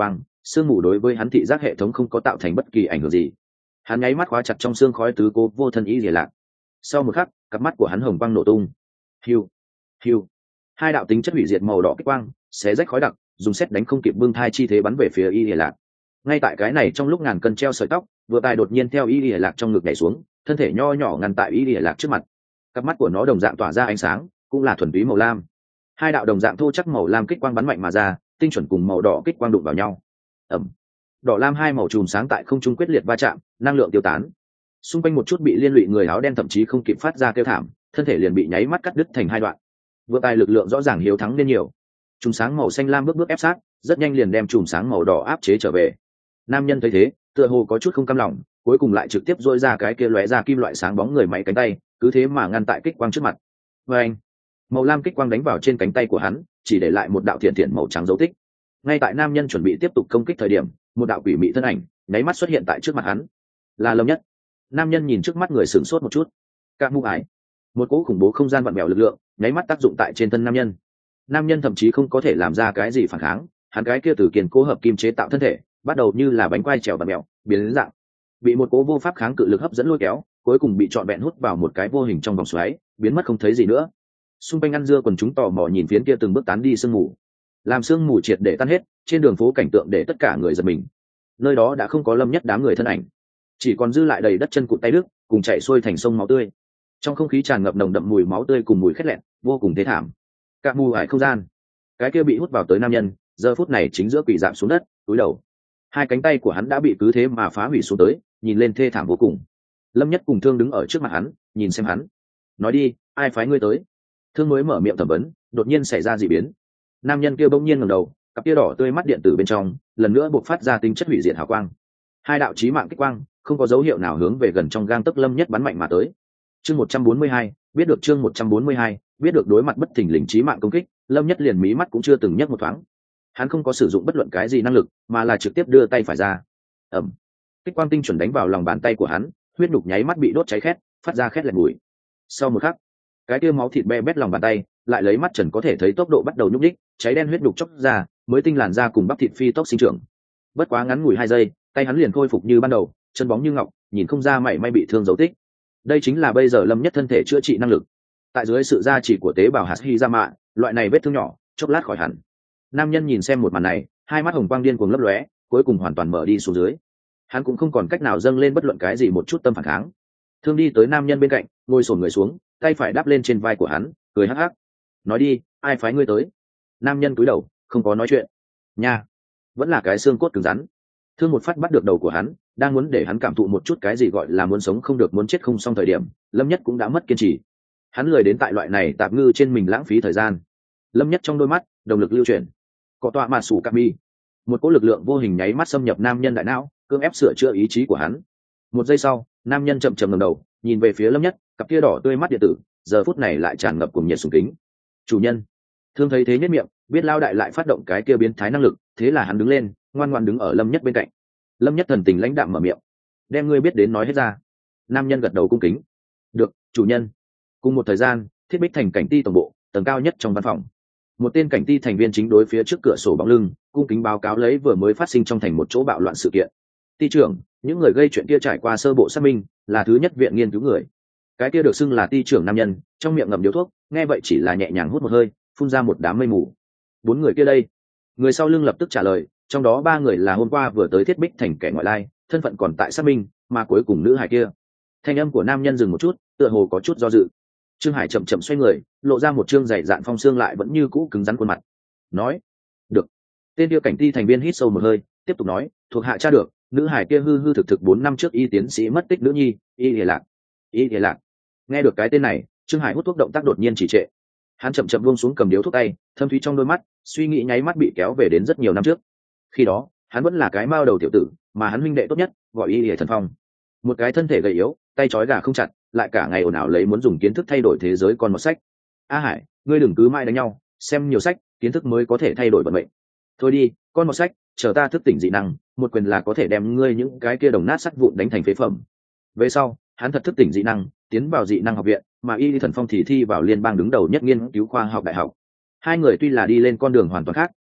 sương mù đối với hắn thị giác hệ thống không có tạo thành bất kỳ ảnh hưởng gì. Hắn nháy mắt khóa chặt trong xương khói tứ cố vô thân ý rìa lạc. Sau một khắc, cặp mắt của hắn hồng quang nổ tung. Hiu, hiu, hai đạo tính chất hủy diệt màu đỏ kích quang xé rách khói đặc, dùng xét đánh không kịp bưng thai chi thế bắn về phía y rìa lạc. Ngay tại cái này trong lúc ngàn cân treo sợi tóc, vừa tài đột nhiên theo y rìa lạc trong ngực nhảy xuống, thân thể nho nhỏ ngăn tại y rìa lạc trước mặt. Cặp mắt của nó đồng dạng tỏa ra ánh sáng, cũng là thuần túy màu lam. Hai đạo đồng dạng thô chắc màu lam kích quang bắn mạnh mà ra, tinh chuẩn cùng màu đỏ kích quang đụng vào nhau. Ầm. Đỏ lam hai màu chùm sáng tại không trung quyết liệt va chạm, năng lượng tiêu tán. Xung quanh một chút bị liên lụy người áo đen thậm chí không kịp phát ra kêu thảm, thân thể liền bị nháy mắt cắt đứt thành hai đoạn. Vừa tài lực lượng rõ ràng hiếu thắng nên nhiều. Chùm sáng màu xanh lam bước bước ép sát, rất nhanh liền đem chùm sáng màu đỏ áp chế trở về. Nam nhân thấy thế, tựa hồ có chút không cam lòng, cuối cùng lại trực tiếp duỗi ra cái kia lóe ra kim loại sáng bóng người máy cánh tay, cứ thế mà ngăn tại kích quang trước mặt. Và anh, màu lam kích quang đánh vào trên cánh tay của hắn, chỉ để lại một đạo thiện thiện màu trắng dấu tích. Ngay tại nam nhân chuẩn bị tiếp tục công kích thời điểm, một đạo quỷ mị thân ảnh nháy mắt xuất hiện tại trước mặt hắn. Là Lâm Nhất. Nam nhân nhìn trước mắt người sửng sốt một chút. Các mũ ái, một cỗ khủng bố không gian vặn vẹo lực lượng nháy mắt tác dụng tại trên thân nam nhân. Nam nhân thậm chí không có thể làm ra cái gì phản kháng, hắn cái kia từ kiên cố hợp kim chế tạo thân thể bắt đầu như là bánh quai trèo vặn vẹo, biến đến dạng, bị một cỗ vô pháp kháng cự lực hấp dẫn lôi kéo, cuối cùng bị trọn vẹn hút vào một cái vô hình trong vòng xoáy, biến mất không thấy gì nữa. Xung quanh ăn dưa quần chúng tò mò nhìn phiến kia từng bước tán đi sương mù, làm sương mù triệt để tan hết, trên đường phố cảnh tượng để tất cả người giật mình. Nơi đó đã không có Lâm Nhất đám người thân ảnh, chỉ còn dư lại đầy đất chân cụt tay đứt, cùng chảy xuôi thành sông máu tươi. Trong không khí tràn ngập nồng đậm mùi máu tươi cùng mùi khét lẹn, vô cùng thê thảm. Cả mù ải không gian, cái kia bị hút vào tới nam nhân, giờ phút này chính giữa quỷ dạp xuống đất, cúi đầu. Hai cánh tay của hắn đã bị cứ thế mà phá hủy xuống tới, nhìn lên thê thảm vô cùng. Lâm Nhất cùng Thương đứng ở trước mặt hắn, nhìn xem hắn. Nói đi, ai phái ngươi tới? Thương mới mở miệng thẩm vấn, đột nhiên xảy ra dị biến. Nam nhân kia bỗng nhiên ngẩng đầu, cặp kia đỏ tươi mắt điện tử bên trong lần nữa bộc phát ra tinh chất hủy diệt hào quang. Hai đạo chí mạng kích quang không có dấu hiệu nào hướng về gần trong gang tấc Lâm Nhất bắn mạnh mà tới. Chương một trăm bốn mươi hai, biết được chương một trăm bốn mươi hai, biết được đối mặt bất thình lình chí mạng công kích, Lâm Nhất liền mí mắt cũng chưa từng nhấc một thoáng. Hắn không có sử dụng bất luận cái gì năng lực, mà là trực tiếp đưa tay phải ra. Ầm. Kích quang tinh chuẩn đánh vào lòng bàn tay của hắn, huyết nhục nháy mắt bị đốt cháy khét, phát ra khét lẹt mùi. Sau một khắc, cái kia máu thịt be bét lòng bàn tay, lại lấy mắt trần có thể thấy tốc độ bắt đầu nhúc nhích, cháy đen huyết nhục chốc ra, mới tinh làn da cùng bắp thịt phi tốc sinh trưởng. Bất quá ngắn ngủi hai giây, tay hắn liền khôi phục như ban đầu, chân bóng như ngọc, nhìn không ra mảy may bị thương dấu tích. Đây chính là bây giờ Lâm Nhất thân thể chữa trị năng lực. Tại dưới sự gia trì của tế bào hạt hy ra mạ, loại này vết thương nhỏ, chốc lát khỏi hẳn. Nam nhân nhìn xem một màn này, hai mắt hồng quang điên cuồng lấp lóe, cuối cùng hoàn toàn mở đi xuống dưới. Hắn cũng không còn cách nào dâng lên bất luận cái gì một chút tâm phản kháng. Thương đi tới nam nhân bên cạnh, ngồi xổm người xuống, tay phải đáp lên trên vai của hắn, cười hắc hắc. Nói đi, ai phái ngươi tới? Nam nhân cúi đầu, không có nói chuyện. Nha, vẫn là cái xương cốt cứng rắn. Thương một phát bắt được đầu của hắn, đang muốn để hắn cảm thụ một chút cái gì gọi là muốn sống không được muốn chết không xong thời điểm, Lâm Nhất cũng đã mất kiên trì. Hắn lười đến tại loại này tạp ngư trên mình lãng phí thời gian. Lâm Nhất trong đôi mắt động lực lưu chuyển, có tọa mà sủ cam mi, một cỗ lực lượng vô hình nháy mắt xâm nhập nam nhân đại não, cưỡng ép sửa chữa ý chí của hắn. Một giây sau, nam nhân chậm chậm ngẩng đầu, nhìn về phía Lâm Nhất, cặp kia đỏ tươi mắt điện tử giờ phút này lại tràn ngập cùng nhiệt sùng kính. Chủ nhân. Thương thấy thế nhất miệng, biết lao đại lại phát động cái kia biến thái năng lực, thế là hắn đứng lên, ngoan ngoãn đứng ở Lâm Nhất bên cạnh. Lâm Nhất thần tình lãnh đạm mở miệng, đem ngươi biết đến nói hết ra. Nam nhân gật đầu cung kính, được, chủ nhân. Cùng một thời gian, Thiết Bích Thành cảnh ti tổng bộ tầng cao nhất trong văn phòng, một tên cảnh ti thành viên chính đối phía trước cửa sổ bóng lưng cung kính báo cáo lấy vừa mới phát sinh trong thành một chỗ bạo loạn sự kiện. Ty trưởng, những người gây chuyện kia trải qua sơ bộ xác minh là thứ nhất viện nghiên cứu người. Cái kia được xưng là ty trưởng nam nhân trong miệng ngậm điếu thuốc, nghe vậy chỉ là nhẹ nhàng hút một hơi, phun ra một đám mây mù. Bốn người kia đây? Người sau lưng lập tức trả lời, trong đó ba người là hôm qua vừa tới Thiết Bích Thành kẻ ngoại lai, thân phận còn tại xác minh, mà cuối cùng nữ hài kia. Thanh âm của nam nhân dừng một chút, tựa hồ có chút do dự. Trương Hải chậm chậm xoay người, lộ ra một trương dày dạn phong xương lại vẫn như cũ cứng rắn khuôn mặt. Nói, được. Tên kia cảnh ti thành viên hít sâu một hơi, tiếp tục nói, thuộc hạ tra được, nữ hải kia hư hư thực thực bốn năm trước y tiến sĩ mất tích nữ nhi, y lìa lạc. Y lìa lạc. Nghe được cái tên này, Trương Hải hút thuốc động tác đột nhiên chỉ trệ. Hắn chậm chậm buông xuống cầm điếu thuốc tay, thâm thúy trong đôi mắt, suy nghĩ nháy mắt bị kéo về đến rất nhiều năm trước. Khi đó, hắn vẫn là cái mao đầu tiểu tử, mà hắn huynh đệ tốt nhất, gọi y lìa thần phong. Một cái thân thể gầy yếu, tay trói gà không chặt, lại cả ngày ồn ào lấy muốn dùng kiến thức thay đổi thế giới con một sách. A Hải, ngươi đừng cứ mãi đánh nhau, xem nhiều sách, kiến thức mới có thể thay đổi vận mệnh. Thôi đi, con một sách, chờ ta thức tỉnh dị năng, một quyền là có thể đem ngươi những cái kia đồng nát sắt vụn đánh thành phế phẩm. Về sau, hắn thật thức tỉnh dị năng, tiến vào dị năng học viện, mà Y Thần Phong thì thi vào liên bang đứng đầu nhất nghiên cứu khoa học đại học. Hai người tuy là đi lên con đường hoàn toàn khác,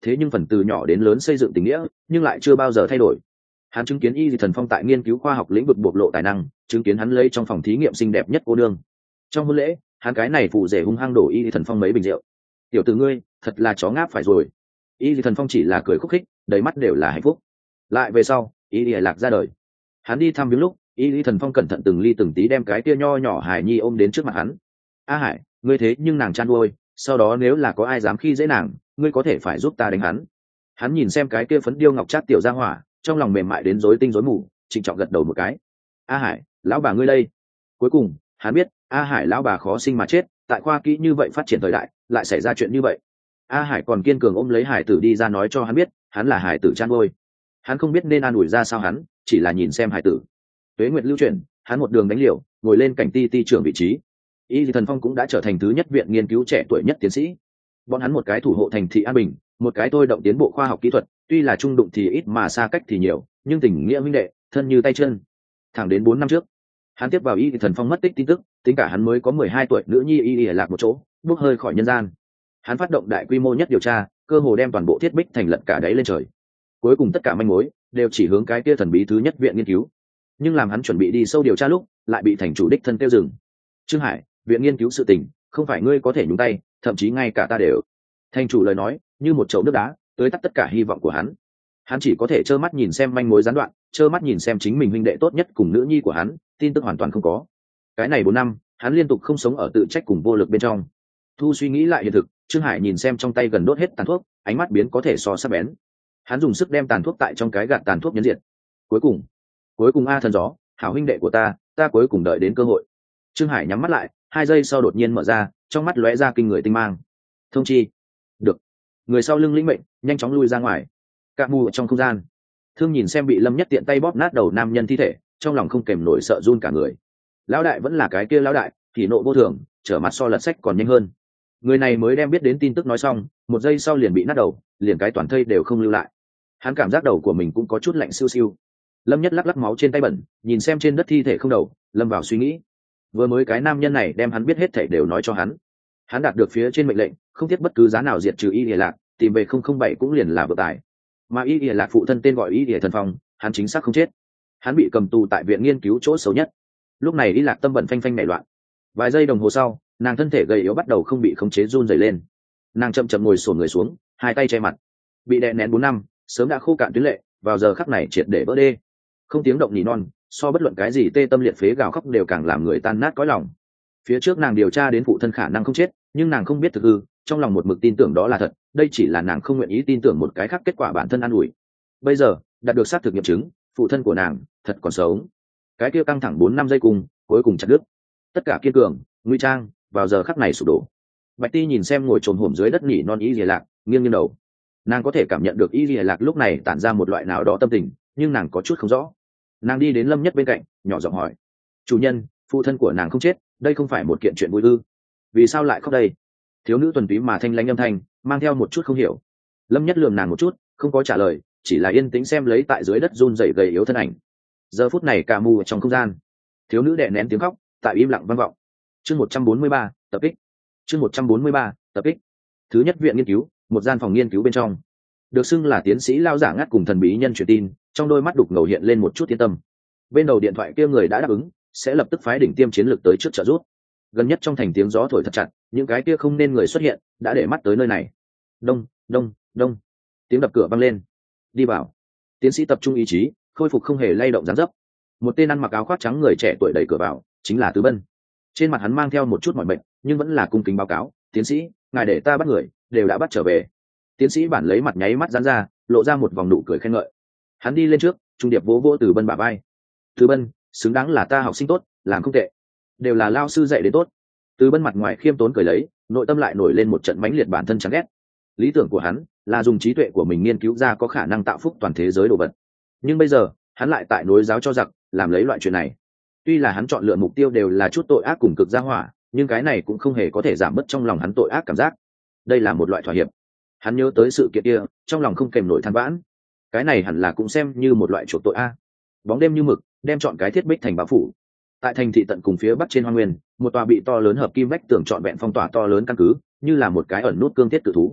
thế nhưng phần từ nhỏ đến lớn xây dựng tình nghĩa nhưng lại chưa bao giờ thay đổi. Hắn chứng kiến Y Dị Thần Phong tại nghiên cứu khoa học lĩnh vực bộc lộ tài năng, chứng kiến hắn lấy trong phòng thí nghiệm xinh đẹp nhất cô đương. Trong hôn lễ, hắn cái này phụ rể hung hăng đổ Y Dị Thần Phong mấy bình rượu. Tiểu tử ngươi thật là chó ngáp phải rồi. Y Dị Thần Phong chỉ là cười khúc khích, đầy mắt đều là hạnh phúc. Lại về sau, Y Dị Lạc ra đời. Hắn đi thăm viếng lúc, Y Dị Thần Phong cẩn thận từng ly từng tí đem cái tia nho nhỏ hài nhi ôm đến trước mặt hắn. A Hải, ngươi thế nhưng nàng chăn nuôi, sau đó nếu là có ai dám khi dễ nàng, ngươi có thể phải giúp ta đánh hắn. Hắn nhìn xem cái kia phấn điêu ngọc trát tiểu gia hỏa, trong lòng mềm mại đến rối tinh rối mù, trịnh trọng gật đầu một cái. A Hải, lão bà ngươi đây. Cuối cùng hắn biết A Hải lão bà khó sinh mà chết, tại khoa kỹ như vậy phát triển thời đại lại xảy ra chuyện như vậy. A Hải còn kiên cường ôm lấy Hải tử đi ra nói cho hắn biết hắn là Hải tử chăn nuôi. Hắn không biết nên an ủi ra sao, hắn chỉ là nhìn xem Hải tử. Tuế nguyệt lưu chuyển, hắn một đường đánh liều ngồi lên cảnh ti ti trưởng vị trí. Y Dị Thần Phong cũng đã trở thành thứ nhất viện nghiên cứu trẻ tuổi nhất tiến sĩ. Bọn hắn một cái thủ hộ thành thị an bình, một cái tôi động tiến bộ khoa học kỹ thuật, tuy là trung đụng thì ít mà xa cách thì nhiều, nhưng tình nghĩa huynh đệ thân như tay chân. Thẳng đến bốn năm trước, hắn tiếp vào Y Dị Thần Phong mất tích tin tức, tính cả hắn mới có mười hai tuổi nữ nhi Y Dị Lạc một chỗ bước hơi khỏi nhân gian. Hắn phát động đại quy mô nhất điều tra, cơ hồ đem toàn bộ thiết bích thành lật cả đáy lên trời. Cuối cùng tất cả manh mối đều chỉ hướng cái kia thần bí thứ nhất viện nghiên cứu. Nhưng làm hắn chuẩn bị đi sâu điều tra lúc, lại bị thành chủ đích thân tiêu dừng. Trương Hải, viện nghiên cứu sự tình không phải ngươi có thể nhúng tay, thậm chí ngay cả ta đều. Thành chủ lời nói như một chậu nước đá tưới tắt tất cả hy vọng của hắn. Hắn chỉ có thể trơ mắt nhìn xem manh mối gián đoạn, trơ mắt nhìn xem chính mình huynh đệ tốt nhất cùng nữ nhi của hắn tin tức hoàn toàn không có. Cái này bốn năm hắn liên tục không sống ở tự trách cùng vô lực bên trong. Thu suy nghĩ lại hiện thực, Trương Hải nhìn xem trong tay gần đốt hết tàn thuốc, ánh mắt biến có thể so sắc bén. Hắn dùng sức đem tàn thuốc tại trong cái gạt tàn thuốc nhấn diệt. Cuối cùng cuối cùng a thần gió, hảo huynh đệ của ta ta cuối cùng đợi đến cơ hội. Trương Hải nhắm mắt lại, hai giây sau đột nhiên mở ra, trong mắt lóe ra kinh người tinh mang. Thông chi. Được. Người sau lưng lĩnh mệnh nhanh chóng lui ra ngoài. Cạ mù ở trong không gian, Thương nhìn xem bị Lâm Nhất tiện tay bóp nát đầu nam nhân thi thể, trong lòng không kèm nổi sợ run cả người. Lão đại vẫn là cái kia lão đại, thì nộ vô thường, trở mặt so lật sách còn nhanh hơn. Người này mới đem biết đến tin tức nói xong, một giây sau liền bị nát đầu, liền cái toàn thây đều không lưu lại. Hắn cảm giác đầu của mình cũng có chút lạnh siêu siêu. Lâm Nhất lắc lắc máu trên tay bẩn, nhìn xem trên đất thi thể không đầu, lâm vào suy nghĩ. Vừa mới cái nam nhân này đem hắn biết hết thảy đều nói cho hắn. Hắn đạt được phía trên mệnh lệnh, không tiếc bất cứ giá nào diệt trừ Y Lìa Lạc, tìm về không không bảy cũng liền là vừa tài. Mà Y Lìa Lạc phụ thân tên gọi Y Lìa Thần Phong, hắn chính xác không chết. Hắn bị cầm tù tại viện nghiên cứu chỗ xấu nhất. Lúc này Y Lạc tâm bẩn phanh phanh nảy loạn. Vài giây đồng hồ sau, nàng thân thể gầy yếu bắt đầu không bị khống chế run rẩy lên. Nàng chậm chậm ngồi xổm người xuống, hai tay che mặt. Bị đè nén bốn năm, sớm đã khô cạn tuyến lệ, vào giờ khắc này triệt để vỡ đê. Không tiếng động nỉ non, so bất luận cái gì tê tâm liệt phế gào khóc đều càng làm người tan nát cõi lòng. Phía trước nàng điều tra đến phụ thân khả năng không chết, nhưng nàng không biết thực hư, trong lòng một mực tin tưởng đó là thật, đây chỉ là nàng không nguyện ý tin tưởng một cái khác kết quả bản thân an ủi. Bây giờ đạt được xác thực nghiệm chứng, phụ thân của nàng thật còn sống. Cái kia căng thẳng bốn năm giây cùng cuối cùng chặt đứt. Tất cả kiên cường nguy trang vào giờ khắc này sụp đổ. Bạch Ti nhìn xem ngồi trồn hổm dưới đất nỉ non Y Lìa Lạc, nghiêng nghiêng đầu. Nàng có thể cảm nhận được Y Lìa Lạc lúc này tản ra một loại nào đó tâm tình, nhưng nàng có chút không rõ. Nàng đi đến Lâm Nhất bên cạnh, nhỏ giọng hỏi: chủ nhân, phụ thân của nàng không chết, đây không phải một kiện chuyện vui ư? Vì sao lại khóc đây? Thiếu nữ tuần túy mà thanh lãnh âm thanh mang theo một chút không hiểu. Lâm Nhất lườm nàng một chút, không có trả lời, chỉ là yên tĩnh xem lấy tại dưới đất run rẩy gầy yếu thân ảnh. Giờ phút này cả mù ở trong không gian, thiếu nữ đè nén tiếng khóc tại im lặng vang vọng. Chương một trăm bốn mươi ba, tập kích. Chương một trăm bốn mươi ba, tập kích. Thứ nhất viện nghiên cứu, một gian phòng nghiên cứu bên trong, được xưng là tiến sĩ lao giả ngắt cùng thần bí nhân truyền tin, trong đôi mắt đục ngầu hiện lên một chút yên tâm. Bên đầu điện thoại kia người đã đáp ứng sẽ lập tức phái đỉnh tiêm chiến lược tới trước trợ giúp. Gần nhất trong thành tiếng gió thổi thật chặt, những cái kia không nên người xuất hiện đã để mắt tới nơi này. Đông đông đông, tiếng đập cửa vang lên. Đi vào. Tiến sĩ tập trung ý chí, khôi phục không hề lay động dáng dấp. Một tên ăn mặc áo khoác trắng người trẻ tuổi đẩy cửa vào, chính là Tứ Bân. Trên mặt hắn mang theo một chút mỏi mệt, nhưng vẫn là cung kính báo cáo: tiến sĩ, ngài để ta bắt người đều đã bắt trở về. Tiến sĩ bản lấy mặt nháy mắt giãn ra, lộ ra một vòng nụ cười khen ngợi. Hắn đi lên trước, trung điệp vỗ vỗ Từ Bân bả vai. Từ Bân, xứng đáng là ta học sinh tốt, làm không tệ, đều là lao sư dạy đến tốt. Từ Bân mặt ngoài khiêm tốn cười lấy, nội tâm lại nổi lên một trận mãnh liệt bản thân chán ghét. Lý tưởng của hắn là dùng trí tuệ của mình nghiên cứu ra có khả năng tạo phúc toàn thế giới đồ vật, nhưng bây giờ hắn lại tại nối giáo cho giặc, làm lấy loại chuyện này. Tuy là hắn chọn lựa mục tiêu đều là chút tội ác cùng cực gia hỏa, nhưng cái này cũng không hề có thể giảm bớt trong lòng hắn tội ác cảm giác. Đây là một loại thỏa hiệp. Hắn nhớ tới sự kiện kia, trong lòng không kèm nổi than vãn. Cái này hẳn là cũng xem như một loại chuộc tội a. Bóng đêm như mực, đem chọn cái thiết bích thành bao phủ. Tại thành thị tận cùng phía bắc trên hoang nguyên, một tòa bị to lớn hợp kim vách tường trọn vẹn phong tỏa to lớn căn cứ, như là một cái ẩn nút cương thiết cự thú.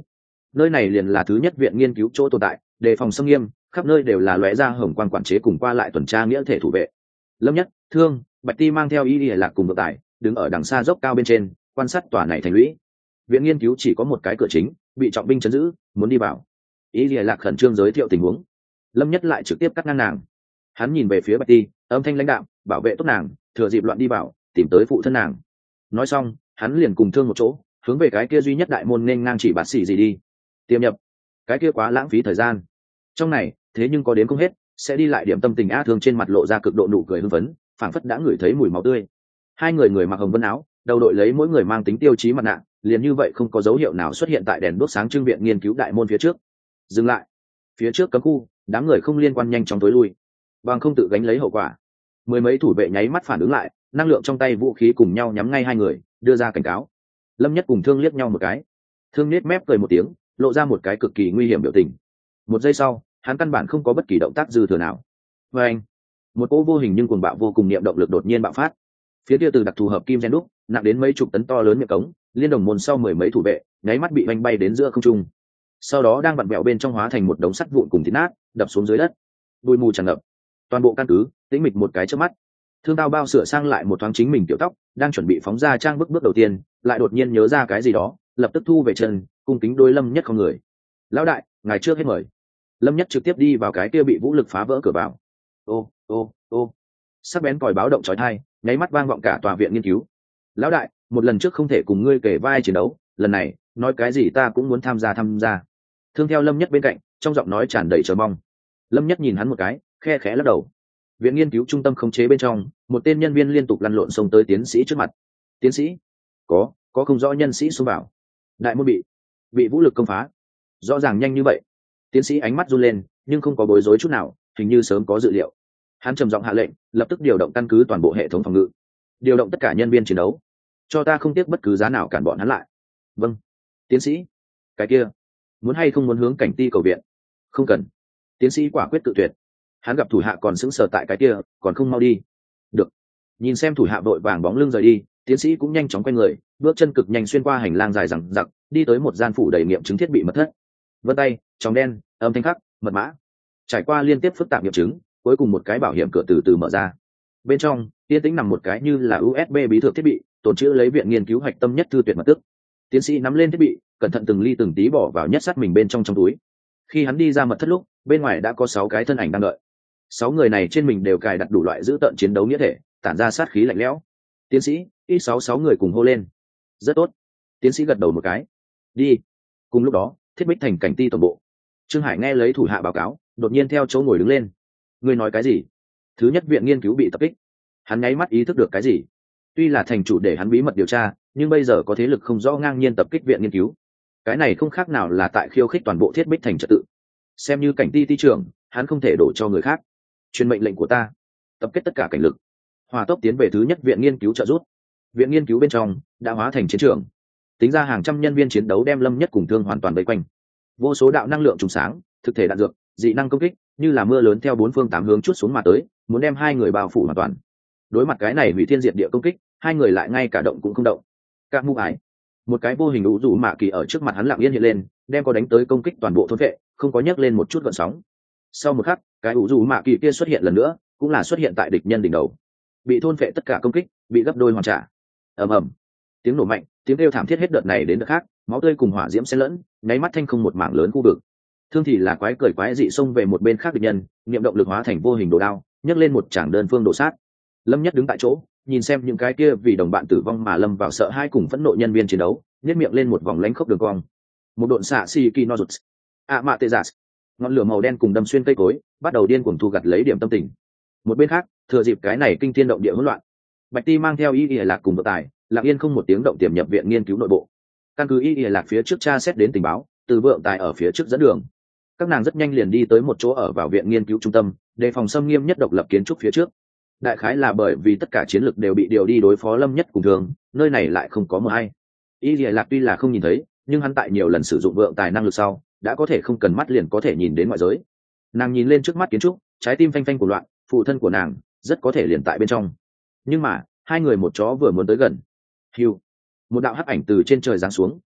nơi này liền là thứ nhất viện nghiên cứu chỗ tồn tại, đề phòng xâm nghiêm, khắp nơi đều là lóe ra hồng quan quản chế cùng qua lại tuần tra nghĩa thể thủ vệ. Lâm Nhất, Thương, Bạch Ti mang theo y y lạc cùng ngược tải, đứng ở đằng xa dốc cao bên trên, quan sát tòa này thành lũy. Viện nghiên cứu chỉ có một cái cửa chính, bị trọng binh trấn giữ, muốn đi vào. Y y lạc khẩn trương giới thiệu tình huống. Lâm Nhất lại trực tiếp cắt ngang nàng. Hắn nhìn về phía Bạch Ti, âm thanh lãnh đạm, bảo vệ tốt nàng, thừa dịp loạn đi vào, tìm tới phụ thân nàng. Nói xong, hắn liền cùng Thương một chỗ, hướng về cái kia duy nhất đại môn nên ngang chỉ bạt xỉ gì đi. Tiêm nhập. Cái kia quá lãng phí thời gian. Trong này, thế nhưng có đến không hết, sẽ đi lại điểm tâm tình á. Thương trên mặt lộ ra cực độ nụ cười hưng phấn, phảng phất đã ngửi thấy mùi máu tươi. Hai người người mặc hồng vân áo, đầu đội lấy mỗi người mang tính tiêu chí mặt nạ, liền như vậy không có dấu hiệu nào xuất hiện tại đèn đuốc sáng trưng viện nghiên cứu đại môn phía trước. Dừng lại. Phía trước cấm khu, đám người không liên quan nhanh chóng tối lui, bằng không tự gánh lấy hậu quả. Mười mấy thủ vệ nháy mắt phản ứng lại, năng lượng trong tay vũ khí cùng nhau nhắm ngay hai người, đưa ra cảnh cáo. Lâm Nhất cùng Thương liếc nhau một cái. Thương nết mép cười một tiếng, lộ ra một cái cực kỳ nguy hiểm biểu tình. Một giây sau, hắn căn bản không có bất kỳ động tác dư thừa nào. Và anh, một cỗ vô hình nhưng cuồng bạo vô cùng niệm động lực đột nhiên bạo phát. Phía kia từ đặc thù hợp kim gen đúc, nặng đến mấy chục tấn to lớn miệng cống, liên đồng môn sau mười mấy thủ vệ, nháy mắt bị vành bay đến giữa không trung. Sau đó đang vặn vẹo bên trong hóa thành một đống sắt vụn cùng thít nát, đập xuống dưới đất. Bụi mù tràn ngập. Toàn bộ căn cứ tĩnh mịch một cái chớp mắt. Thương Tao bao sửa sang lại một thoáng chính mình tiểu tóc, đang chuẩn bị phóng ra trang bước bước đầu tiên, lại đột nhiên nhớ ra cái gì đó, lập tức thu về chân, cung kính đôi Lâm Nhất không người. Lão đại, ngài trước hết mời. Lâm Nhất trực tiếp đi vào cái kia bị vũ lực phá vỡ cửa vào. Ô ô ô, sắc bén còi báo động chói tai, nháy mắt vang vọng cả tòa viện nghiên cứu. Lão đại, một lần trước không thể cùng ngươi kể vai chiến đấu, lần này nói cái gì ta cũng muốn tham gia tham gia. Thương theo Lâm Nhất bên cạnh, trong giọng nói tràn đầy chờ mong. Lâm Nhất nhìn hắn một cái, khe khẽ lắc đầu. Viện nghiên cứu trung tâm khống chế bên trong, một tên nhân viên liên tục lăn lộn xông tới tiến sĩ trước mặt. Tiến sĩ? Có, có không rõ nhân sĩ xông vào. Đại môn bị, bị vũ lực công phá. Rõ ràng nhanh như vậy. Tiến sĩ ánh mắt run lên, nhưng không có bối rối chút nào, hình như sớm có dự liệu. Hắn trầm giọng hạ lệnh, lập tức điều động căn cứ toàn bộ hệ thống phòng ngự, điều động tất cả nhân viên chiến đấu, cho ta không tiếc bất cứ giá nào cản bọn hắn lại. Vâng, tiến sĩ. Cái kia, muốn hay không muốn hướng cảnh ti cầu viện? Không cần. Tiến sĩ quả quyết tự tuyệt. Hắn gặp thủ hạ còn sững sờ tại cái kia, còn không mau đi. Được. Nhìn xem thủ hạ vội vàng bóng lưng rời đi, tiến sĩ cũng nhanh chóng quay người, bước chân cực nhanh xuyên qua hành lang dài dằng dặc, đi tới một gian phủ đầy nghiệm chứng thiết bị mật thất. Vân tay, tròng đen, âm thanh khắc, mật mã. Trải qua liên tiếp phức tạp nghiệm chứng, cuối cùng một cái bảo hiểm cửa từ từ mở ra. Bên trong, yên tĩnh nằm một cái như là u ét bê bí thực thiết bị, tồn trữ lấy viện nghiên cứu hạch tâm nhất thư tuyệt mật tức. Tiến sĩ nắm lên thiết bị, cẩn thận từng ly từng tí bỏ vào nhất sắt mình bên trong trong túi. Khi hắn đi ra mật thất lúc, bên ngoài đã có sáu cái thân ảnh đang đợi. Sáu người này trên mình đều cài đặt đủ loại giữ tợn chiến đấu nghĩa thể, tản ra sát khí lạnh lẽo. Tiến sĩ, ít sáu sáu người cùng hô lên. Rất tốt. Tiến sĩ gật đầu một cái. Đi. Cùng lúc đó, thiết bích thành cảnh ti tổng bộ. Trương Hải nghe lấy thủ hạ báo cáo, đột nhiên theo chỗ ngồi đứng lên. Ngươi nói cái gì? Thứ nhất viện nghiên cứu bị tập kích. Hắn nháy mắt ý thức được cái gì. Tuy là thành chủ để hắn bí mật điều tra, nhưng bây giờ có thế lực không rõ ngang nhiên tập kích viện nghiên cứu. Cái này không khác nào là tại khiêu khích toàn bộ thiết bích thành trật tự. Xem như cảnh ti ti trưởng, hắn không thể đổ cho người khác. Truyền mệnh lệnh của ta, tập kết tất cả cảnh lực, hòa tốc tiến về thứ nhất viện nghiên cứu trợ giúp. Viện nghiên cứu bên trong đã hóa thành chiến trường, tính ra hàng trăm nhân viên chiến đấu đem Lâm Nhất cùng Thương hoàn toàn vây quanh. Vô số đạo năng lượng trùng sáng, thực thể đạn dược, dị năng công kích như là mưa lớn theo bốn phương tám hướng chút xuống mà tới, muốn đem hai người bao phủ hoàn toàn. Đối mặt cái này hủy thiên diệt địa công kích, hai người lại ngay cả động cũng không động. Các mũ ái, một cái vô hình ủ rũ mạ kỳ ở trước mặt hắn lặng yên hiện lên, đem có đánh tới công kích toàn bộ thôn vệ, không có nhấc lên một chút gợn sóng. Sau một khắc, cái ủ rũ mạ kỳ kia xuất hiện lần nữa, cũng là xuất hiện tại địch nhân đỉnh đầu, bị thôn vệ tất cả công kích, bị gấp đôi hoàn trả. Ầm ầm, tiếng nổ mạnh, tiếng kêu thảm thiết hết đợt này đến đợt khác, máu tươi cùng hỏa diễm xen lẫn, nháy mắt thanh không một mảng lớn khu vực. Thương thì là quái cười quái dị xông về một bên khác địch nhân, niệm động lực hóa thành vô hình đồ đao, nhấc lên một tràng đơn phương đổ sát. Lâm Nhất đứng tại chỗ, nhìn xem những cái kia vì đồng bạn tử vong mà lâm vào sợ hai cùng phẫn nộ nhân viên chiến đấu, nhếch miệng lên một vòng lánh khốc đường cong. Một độn xạ xì kỳ no rụt, a mạ tê giả, ngọn lửa màu đen cùng đâm xuyên cây cối, bắt đầu điên cuồng thu gặt lấy điểm tâm tình. Một bên khác, thừa dịp cái này kinh thiên động địa hỗn loạn, Bạch Ti mang theo Y Y Lạc cùng đội tài, lặng yên không một tiếng động tiềm nhập viện nghiên cứu nội bộ. Căn cứ Y Y Lạc phía trước tra xét đến tình báo, từ vượng tài ở phía trước dẫn đường. Các nàng rất nhanh liền đi tới một chỗ ở vào viện nghiên cứu trung tâm, đề phòng xâm nghiêm nhất độc lập kiến trúc phía trước. Đại khái là bởi vì tất cả chiến lực đều bị điều đi đối phó Lâm Nhất cùng Thường, nơi này lại không có mờ hay. Y Y Lạc tuy là không nhìn thấy, nhưng hắn tại nhiều lần sử dụng vượng tài năng lực sau, đã có thể không cần mắt liền có thể nhìn đến ngoại giới. Nàng nhìn lên trước mắt kiến trúc, trái tim phanh phanh của loạn, phụ thân của nàng rất có thể liền tại bên trong. Nhưng mà hai người một chó vừa muốn tới gần, hiu, một đạo hắc ảnh từ trên trời giáng xuống,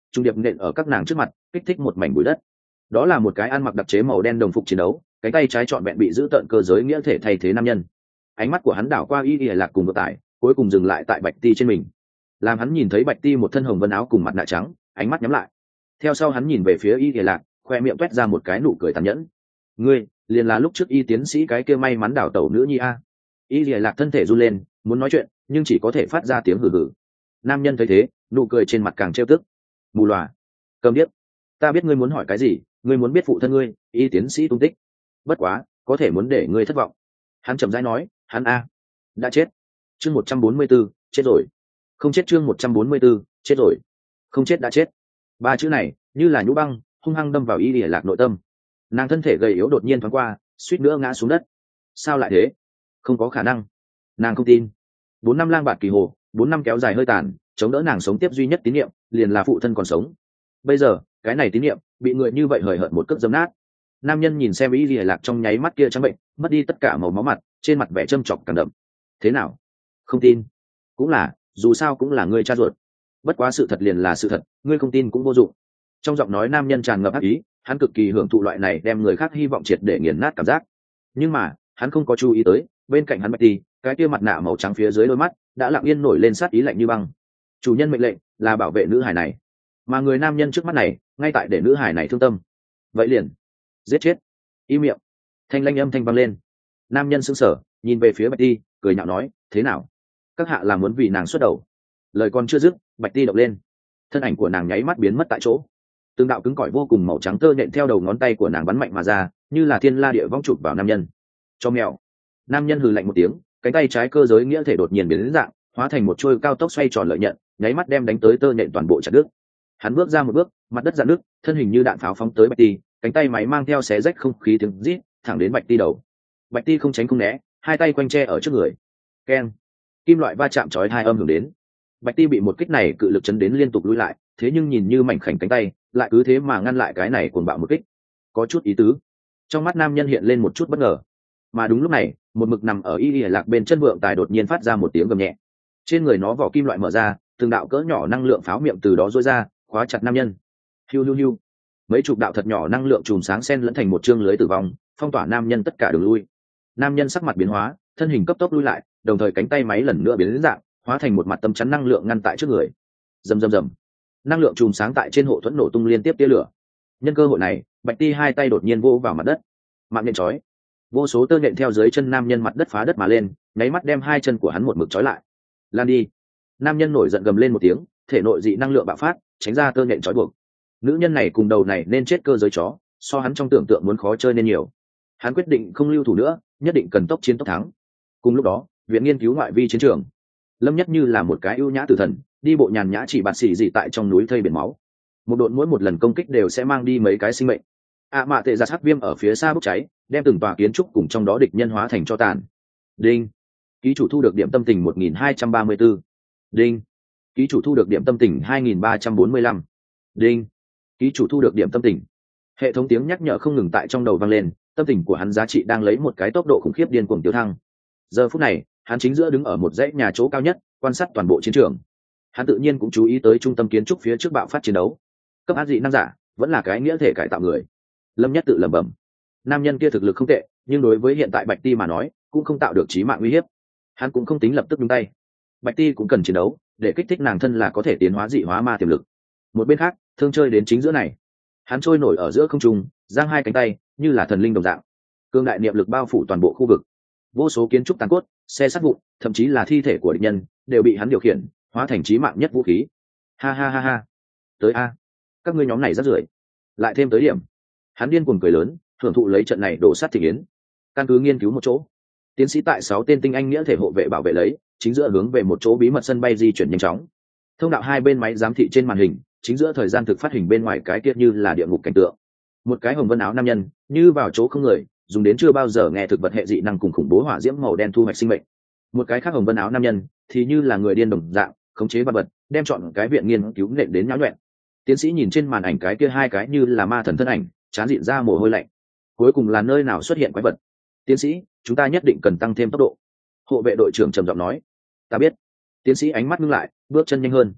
trung điệp nện ở các nàng trước mặt, kích thích một mảnh bụi đất. Đó là một cái ăn mặc đặc chế màu đen đồng phục chiến đấu, cánh tay trái trọn vẹn bị giữ tận cơ giới nghĩa thể thay thế nam nhân. Ánh mắt của hắn đảo qua y y lạc cùng ngược tải, cuối cùng dừng lại tại Bạch Ti trên mình. Làm hắn nhìn thấy Bạch Ti một thân hồng vân áo cùng mặt nạ trắng, ánh mắt nhắm lại. Theo sau hắn nhìn về phía y y lạc, khoe miệng toét ra một cái nụ cười tàn nhẫn. Ngươi liền là lúc trước y tiến sĩ cái kia may mắn đảo tẩu nữ nhi a. Y y lạc thân thể run lên, muốn nói chuyện nhưng chỉ có thể phát ra tiếng hừ hừ. Nam nhân thấy thế, nụ cười trên mặt càng trêu tức. Mù lòa, cầm điếc, ta biết ngươi muốn hỏi cái gì, ngươi muốn biết phụ thân ngươi y tiến sĩ tung tích. Bất quá có thể muốn để ngươi thất vọng. Hắn chậm rãi nói, hắn a đã chết. Chương một trăm bốn mươi 144, chết rồi. Không chết. Chương một trăm bốn mươi 144, chết rồi. Không chết đã chết. Ba chữ này như là nhũ băng hung hăng đâm vào y lìa lạc nội tâm. Nàng thân thể gầy yếu đột nhiên thoáng qua, suýt nữa ngã xuống đất. Sao lại thế? Không có khả năng. Nàng không tin. Bốn năm lang bạt kỳ hồ, bốn năm kéo dài hơi tàn, chống đỡ nàng sống tiếp duy nhất tín niệm liền là phụ thân còn sống. Bây giờ cái này tín niệm bị người như vậy hời hợt một cước dấm nát. Nam nhân nhìn xem y lìa lạc trong nháy mắt kia trắng bệnh, mất đi tất cả màu máu mặt, trên mặt vẻ châm chọc càng đậm. Thế nào? Không tin? Cũng là, dù sao cũng là ngươi cha ruột. Bất quá sự thật liền là sự thật, ngươi không tin cũng vô dụng. Trong giọng nói nam nhân tràn ngập ác ý, hắn cực kỳ hưởng thụ loại này đem người khác hy vọng triệt để nghiền nát cảm giác. Nhưng mà hắn không có chú ý tới, bên cạnh hắn Bạch Ti, cái kia mặt nạ màu trắng phía dưới đôi mắt đã lặng yên nổi lên sát ý lạnh như băng. Chủ nhân mệnh lệnh là bảo vệ nữ hải này, mà người nam nhân trước mắt này ngay tại để nữ hải này thương tâm. Vậy liền giết chết. Im miệng. Thanh lanh âm thanh vang lên. Nam nhân sững sờ, nhìn về phía Bạch Ti, cười nhạo nói, thế nào, các hạ là muốn vì nàng xuất đầu? Lời còn chưa dứt, Bạch Ti động lên, thân ảnh của nàng nháy mắt biến mất tại chỗ. Từng đạo cứng cỏi vô cùng màu trắng tơ nhện theo đầu ngón tay của nàng bắn mạnh mà ra, như là thiên la địa vong chụp vào nam nhân. Cho mèo. Nam nhân hừ lạnh một tiếng, cánh tay trái cơ giới nghĩa thể đột nhiên biến đến dạng, hóa thành một chuôi cao tốc xoay tròn lợi nhận, nháy mắt đem đánh tới tơ nhện toàn bộ chặt đứt. Hắn bước ra một bước, mặt đất dạn nước, thân hình như đạn pháo phóng tới Bạch Ti, cánh tay máy mang theo xé rách không khí tiếng rít, thẳng đến Bạch Ti đầu. Bạch Ti không tránh không né, hai tay quanh tre ở trước người. Keng. Kim loại va chạm chói hai âm hưởng đến. Bạch Ti bị một kích này cự lực chấn đến liên tục lùi lại, thế nhưng nhìn như mảnh khảnh cánh tay, lại cứ thế mà ngăn lại cái này cuồng bạo một kích. Có chút ý tứ. Trong mắt nam nhân hiện lên một chút bất ngờ. Mà đúng lúc này, một mực nằm ở y y lạc bên chân vượng tài đột nhiên phát ra một tiếng gầm nhẹ. Trên người nó vỏ kim loại mở ra, từng đạo cỡ nhỏ năng lượng pháo miệng từ đó rối ra, khóa chặt nam nhân. Hiu hiu hiu. Mấy chục đạo thật nhỏ năng lượng chùm sáng xen lẫn thành một chương lưới tử vong, phong tỏa nam nhân tất cả đường lui. Nam nhân sắc mặt biến hóa, thân hình cấp tốc lui lại, đồng thời cánh tay máy lần nữa biến đến dạng, hóa thành một mặt tấm chắn năng lượng ngăn tại trước người. Rầm rầm rầm. Năng lượng chùm sáng tại trên hộ thuẫn nổ tung liên tiếp tia lửa. Nhân cơ hội này, Bạch Ti hai tay đột nhiên vô vào mặt đất. Mạng nhện chói. Vô số tơ nhện theo dưới chân nam nhân mặt đất phá đất mà lên, nháy mắt đem hai chân của hắn một mực chói lại. Lan đi. Nam nhân nổi giận gầm lên một tiếng, thể nội dị năng lượng bạo phát, tránh ra tơ nhện chói buộc. Nữ nhân này cùng đầu này nên chết cơ giới chó, so hắn trong tưởng tượng muốn khó chơi nên nhiều. Hắn quyết định không lưu thủ nữa, nhất định cần tốc chiến tốc thắng. Cùng lúc đó, viện nghiên cứu ngoại vi chiến trường, Lâm Nhất như là một cái ưu nhã tử thần, đi bộ nhàn nhã chỉ bạt xỉ dị tại trong núi thây biển máu. Một độn mỗi một lần công kích đều sẽ mang đi mấy cái sinh mệnh. ạ mạ tệ giặt hắc viêm ở phía xa bốc cháy, đem từng tòa kiến trúc cùng trong đó địch nhân hóa thành cho tàn. Đinh. Ký chủ thu được điểm tâm tình một nghìn hai trăm ba mươi tư. Đinh. Ký chủ thu được điểm tâm tình hai nghìn ba trăm bốn mươi lăm. Đinh. Ký chủ thu được điểm tâm tình. Hệ thống tiếng nhắc nhở không ngừng tại trong đầu vang lên, tâm tình của hắn giá trị đang lấy một cái tốc độ khủng khiếp điên cuồng tiêu thăng. Giờ phút này, hắn chính giữa đứng ở một dãy nhà chỗ cao nhất, quan sát toàn bộ chiến trường. Hắn tự nhiên cũng chú ý tới trung tâm kiến trúc phía trước bạo phát chiến đấu. Cấp áp dị năng giả, vẫn là cái nghĩa thể cải tạo người. Lâm Nhất tự lẩm bẩm. Nam nhân kia thực lực không tệ, nhưng đối với hiện tại Bạch Ti mà nói, cũng không tạo được chí mạng uy hiếp. Hắn cũng không tính lập tức nhúng tay. Bạch Ti cũng cần chiến đấu, để kích thích nàng thân là có thể tiến hóa dị hóa ma tiềm lực. Một bên khác, Thương chơi đến chính giữa này. Hắn trôi nổi ở giữa không trung, giang hai cánh tay, như là thần linh đồng dạng. Cương đại niệm lực bao phủ toàn bộ khu vực. Vô số kiến trúc tàn cốt, xe sắt vụn, thậm chí là thi thể của địch nhân, đều bị hắn điều khiển, hóa thành chí mạng nhất vũ khí. Ha ha ha ha. Tới a, các ngươi nhóm này rất rưởi. Lại thêm tới điểm. Hắn điên cuồng cười lớn, thưởng thụ lấy trận này đổ sát thị yến. Căn cứ nghiên cứu một chỗ, tiến sĩ tại sáu tên tinh anh nghĩa thể hộ vệ bảo vệ lấy, chính giữa hướng về một chỗ bí mật sân bay di chuyển nhanh chóng. Thông đạo hai bên máy giám thị trên màn hình, chính giữa thời gian thực phát hình bên ngoài cái tiết như là địa ngục cảnh tượng. Một cái hồng vân áo nam nhân, như vào chỗ không người, dùng đến chưa bao giờ nghe thực vật hệ dị năng cùng khủng bố hỏa diễm màu đen thu hoạch sinh mệnh. Một cái khác hồng vân áo nam nhân, thì như là người điên đồng dạng, khống chế vật vật, đem chọn cái viện nghiên cứu nện đến nhão nhoẹn. Tiến sĩ nhìn trên màn ảnh cái kia hai cái như là ma thần thân ảnh, chán dịn ra mồ hôi lạnh. Cuối cùng là nơi nào xuất hiện quái vật? Tiến sĩ, chúng ta nhất định cần tăng thêm tốc độ. Hộ vệ đội trưởng trầm giọng nói. Ta biết. Tiến sĩ ánh mắt ngưng lại, bước chân nhanh hơn.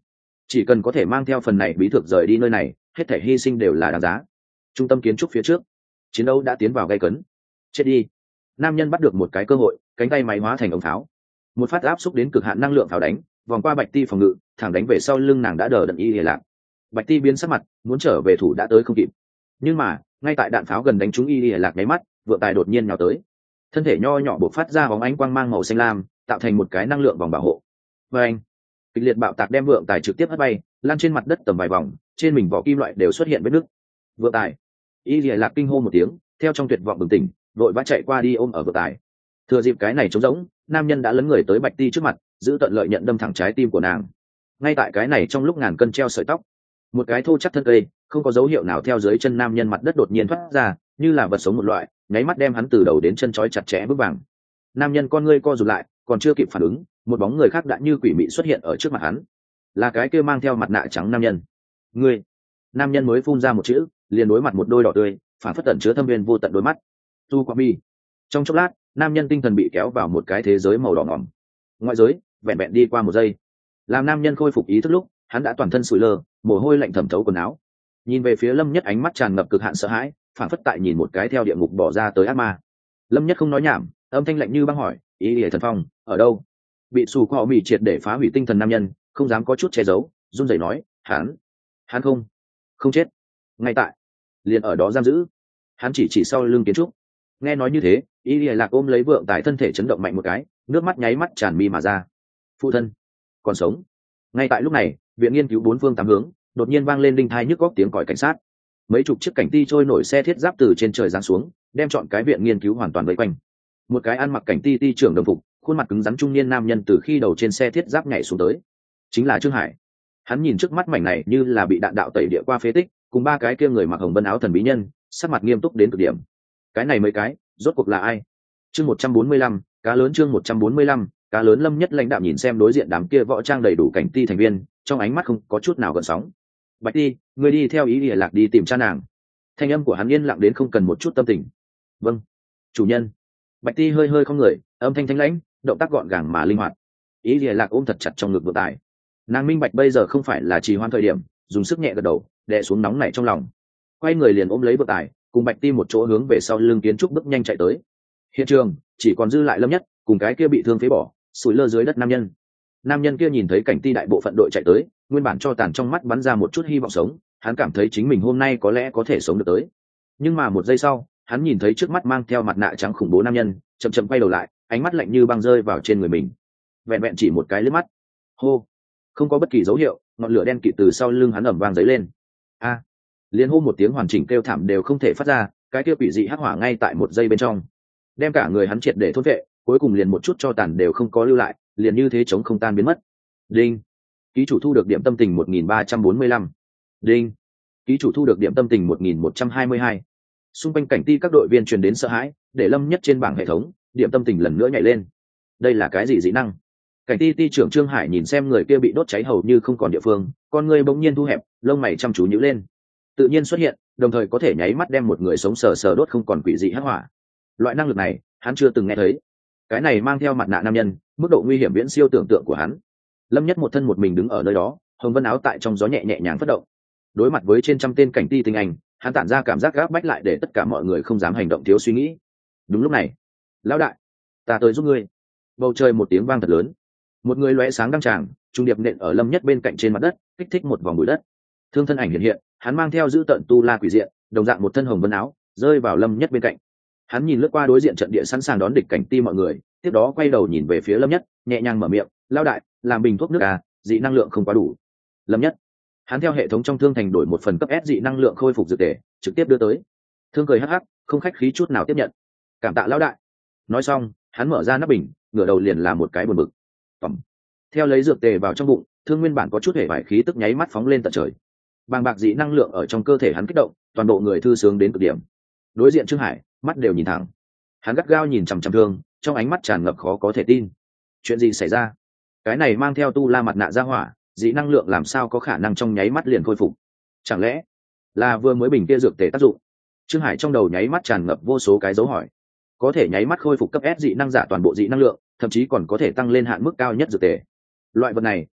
chỉ cần có thể mang theo phần này bí thực rời đi nơi này, hết thể hy sinh đều là đáng giá. Trung tâm kiến trúc phía trước, chiến đấu đã tiến vào gay cấn. Chết đi. Nam nhân bắt được một cái cơ hội, cánh tay máy hóa thành ống pháo, một phát áp xúc đến cực hạn năng lượng pháo đánh vòng qua Bạch Ti phòng ngự, thẳng đánh về sau lưng nàng đã đờ đẫn Y Lìa Lạc. Bạch Ti biến sắc mặt, muốn trở về thủ đã tới không kịp. Nhưng mà ngay tại đạn pháo gần đánh trúng Y Lìa Lạc nháy mắt, vượng tài đột nhiên nhào tới, thân thể nho nhỏ bộc phát ra bóng ánh quang mang màu xanh lam, tạo thành một cái năng lượng vòng bảo hộ. Và anh, kịch liệt bạo tạc đem vượng tài trực tiếp hất bay, lan trên mặt đất tầm vài vòng, trên mình vỏ kim loại đều xuất hiện vết nứt. Vượng tài. Y Lìa Lạc kinh hô một tiếng, theo trong tuyệt vọng bừng tỉnh, vội vã chạy qua đi ôm ở vượng tài. Thừa dịp cái này trống rỗng, nam nhân đã lấn người tới Bạch Ti trước mặt, giữ tận lợi nhận đâm thẳng trái tim của nàng. Ngay tại cái này trong lúc ngàn cân treo sợi tóc, một cái thô chắc thân cây không có dấu hiệu nào theo dưới chân nam nhân mặt đất đột nhiên thoát ra, như là vật sống một loại, nháy mắt đem hắn từ đầu đến chân trói chặt chẽ vững vàng. Nam nhân con ngươi co rụt lại, còn chưa kịp phản ứng, một bóng người khác đã như quỷ mị xuất hiện ở trước mặt hắn, là cái kia mang theo mặt nạ trắng nam nhân. Ngươi. Nam nhân mới phun ra một chữ, liền đối mặt một đôi đỏ tươi, phản phất tận chứa thâm viên vô tận đôi mắt. Tu Qua Mi. Trong chốc lát, nam nhân tinh thần bị kéo vào một cái thế giới màu đỏ ngỏm. Ngoại giới vẹn vẹn đi qua một giây, làm nam nhân khôi phục ý thức lúc, hắn đã toàn thân sụi lơ, mồ hôi lạnh thẩm thấu quần áo, nhìn về phía Lâm Nhất, ánh mắt tràn ngập cực hạn sợ hãi, phản phất tại nhìn một cái theo địa ngục bỏ ra tới ác ma. Lâm Nhất không nói nhảm, âm thanh lạnh như băng hỏi: Ý Lìa Thần Phong ở đâu? Bị xù cọ mì triệt để phá hủy tinh thần nam nhân không dám có chút che giấu, run rẩy nói: hắn hắn không không chết, ngay tại liền ở đó giam giữ. Hắn chỉ chỉ sau lưng kiến trúc. Nghe nói như thế, Y Lìa Lạc ôm lấy vượng tài, thân thể chấn động mạnh một cái, nước mắt nháy mắt tràn mi mà ra. Phụ thân còn sống. Ngay tại lúc này, viện nghiên cứu bốn phương tám hướng đột nhiên vang lên đinh thai nhức góc tiếng còi cảnh sát. Mấy chục chiếc cảnh ti trôi nổi xe thiết giáp từ trên trời giáng xuống, đem chọn cái viện nghiên cứu hoàn toàn vây quanh. Một cái ăn mặc cảnh ti ti trưởng đồng phục, khuôn mặt cứng rắn trung niên nam nhân từ khi đầu trên xe thiết giáp nhảy xuống tới, chính là Trương Hải. Hắn nhìn trước mắt mảnh này như là bị đạn đạo tẩy địa qua phế tích, cùng ba cái kia người mặc hồng vân áo thần bí nhân, sắc mặt nghiêm túc đến cực điểm. Cái này mấy cái rốt cuộc là ai? Chương một trăm bốn mươi lăm, cá lớn. Chương một trăm bốn mươi lăm, cá lớn. Lâm Nhất lãnh đạo nhìn xem đối diện đám kia võ trang đầy đủ cảnh ti thành viên, trong ánh mắt không có chút nào gợn sóng. Bạch Ti, ngươi đi theo Ý Lìa Lạc đi tìm cha nàng. Thanh âm của hắn yên lặng đến không cần một chút tâm tình. Vâng, chủ nhân. Bạch Ti hơi hơi không người, âm thanh thanh lãnh, động tác gọn gàng mà linh hoạt. Ý Lìa Lạc ôm thật chặt trong ngực vượng tài. Nàng minh bạch bây giờ không phải là trì hoãn thời điểm, dùng sức nhẹ gật đầu, đè xuống nóng nảy trong lòng. Quay người liền ôm lấy vượng tài, cùng Bạch Ti một chỗ hướng về sau lưng kiến trúc bước nhanh chạy tới. Hiện trường chỉ còn dư lại Lâm Nhất cùng cái kia bị thương phế bỏ sủi lơ dưới đất nam nhân. Nam nhân kia nhìn thấy cảnh ti đại bộ phận đội chạy tới, nguyên bản cho tàn trong mắt bắn ra một chút hy vọng sống, hắn cảm thấy chính mình hôm nay có lẽ có thể sống được tới. Nhưng mà một giây sau, hắn nhìn thấy trước mắt mang theo mặt nạ trắng khủng bố nam nhân chậm chậm quay đầu lại, ánh mắt lạnh như băng rơi vào trên người mình. Vẹn vẹn chỉ một cái lướt mắt, hô, không có bất kỳ dấu hiệu, ngọn lửa đen kịt từ sau lưng hắn ẩm vang dấy lên. A, à, liên hô một tiếng hoàn chỉnh kêu thảm đều không thể phát ra, cái kia quỷ dị hắc hỏa ngay tại một giây bên trong đem cả người hắn triệt để thôn vệ, cuối cùng liền một chút cho tàn đều không có lưu lại, liền như thế chống không tan biến mất. Đinh, ký chủ thu được điểm tâm tình một nghìn ba trăm bốn mươi lăm. Đinh, ký chủ thu được điểm tâm tình một nghìn một trăm hai mươi hai. Xung quanh cảnh ti các đội viên truyền đến sợ hãi, để Lâm Nhất trên bảng hệ thống điểm tâm tình lần nữa nhảy lên. Đây là cái gì dị năng? Cảnh ti ti trưởng Trương Hải nhìn xem người kia bị đốt cháy hầu như không còn địa phương, con người bỗng nhiên thu hẹp, lông mày chăm chú nhíu lên. Tự nhiên xuất hiện, đồng thời có thể nháy mắt đem một người sống sờ sờ đốt không còn quỷ dị hắc hỏa. Loại năng lực này hắn chưa từng nghe thấy. Cái này mang theo mặt nạ nam nhân, mức độ nguy hiểm viễn siêu tưởng tượng của hắn. Lâm Nhất một thân một mình đứng ở nơi đó, hồng vân áo tại trong gió nhẹ nhẹ nhàng phất động. Đối mặt với trên trăm tên cảnh ti tinh anh, hắn tản ra cảm giác gáp bách lại để tất cả mọi người không dám hành động thiếu suy nghĩ. Đúng lúc này, lão đại, ta tới giúp ngươi. Bầu trời một tiếng vang thật lớn, một người lóe sáng đăng tràng, trung điệp nện ở Lâm Nhất bên cạnh trên mặt đất, kích thích một vòng bụi đất. Thương thân ảnh hiện hiện, hắn mang theo giữ tận tu la quỷ diện, đồng dạng một thân hồng vân áo, rơi vào Lâm Nhất bên cạnh. Hắn nhìn lướt qua đối diện trận địa sẵn sàng đón địch cảnh ti mọi người, tiếp đó quay đầu nhìn về phía Lâm Nhất, nhẹ nhàng mở miệng: "Lão đại, làm bình thuốc nước à, dị năng lượng không quá đủ." Lâm Nhất, hắn theo hệ thống trong thương thành đổi một phần cấp S dị năng lượng khôi phục dược tề, trực tiếp đưa tới. Thương cười hắc hắc, không khách khí chút nào tiếp nhận. "Cảm tạ lão đại." Nói xong, hắn mở ra nắp bình, ngửa đầu liền làm một cái buồn bực. Tổng. Theo lấy dược tề vào trong bụng, Thương nguyên bản có chút hề vải khí tức nháy mắt phóng lên tận trời. Bàng bạc dị năng lượng ở trong cơ thể hắn kích động, toàn bộ người thư sướng đến cực điểm. Đối diện Trương Hải, mắt đều nhìn thẳng. Hắn gắt gao nhìn chằm chằm Thương, trong ánh mắt tràn ngập khó có thể tin. Chuyện gì xảy ra? Cái này mang theo tu la mặt nạ ra hỏa, dị năng lượng làm sao có khả năng trong nháy mắt liền khôi phục? Chẳng lẽ là vừa mới bình kia dược tề tác dụng? Trương Hải trong đầu nháy mắt tràn ngập vô số cái dấu hỏi. Có thể nháy mắt khôi phục cấp S dị năng giả toàn bộ dị năng lượng, thậm chí còn có thể tăng lên hạn mức cao nhất dược tề. Loại vật này,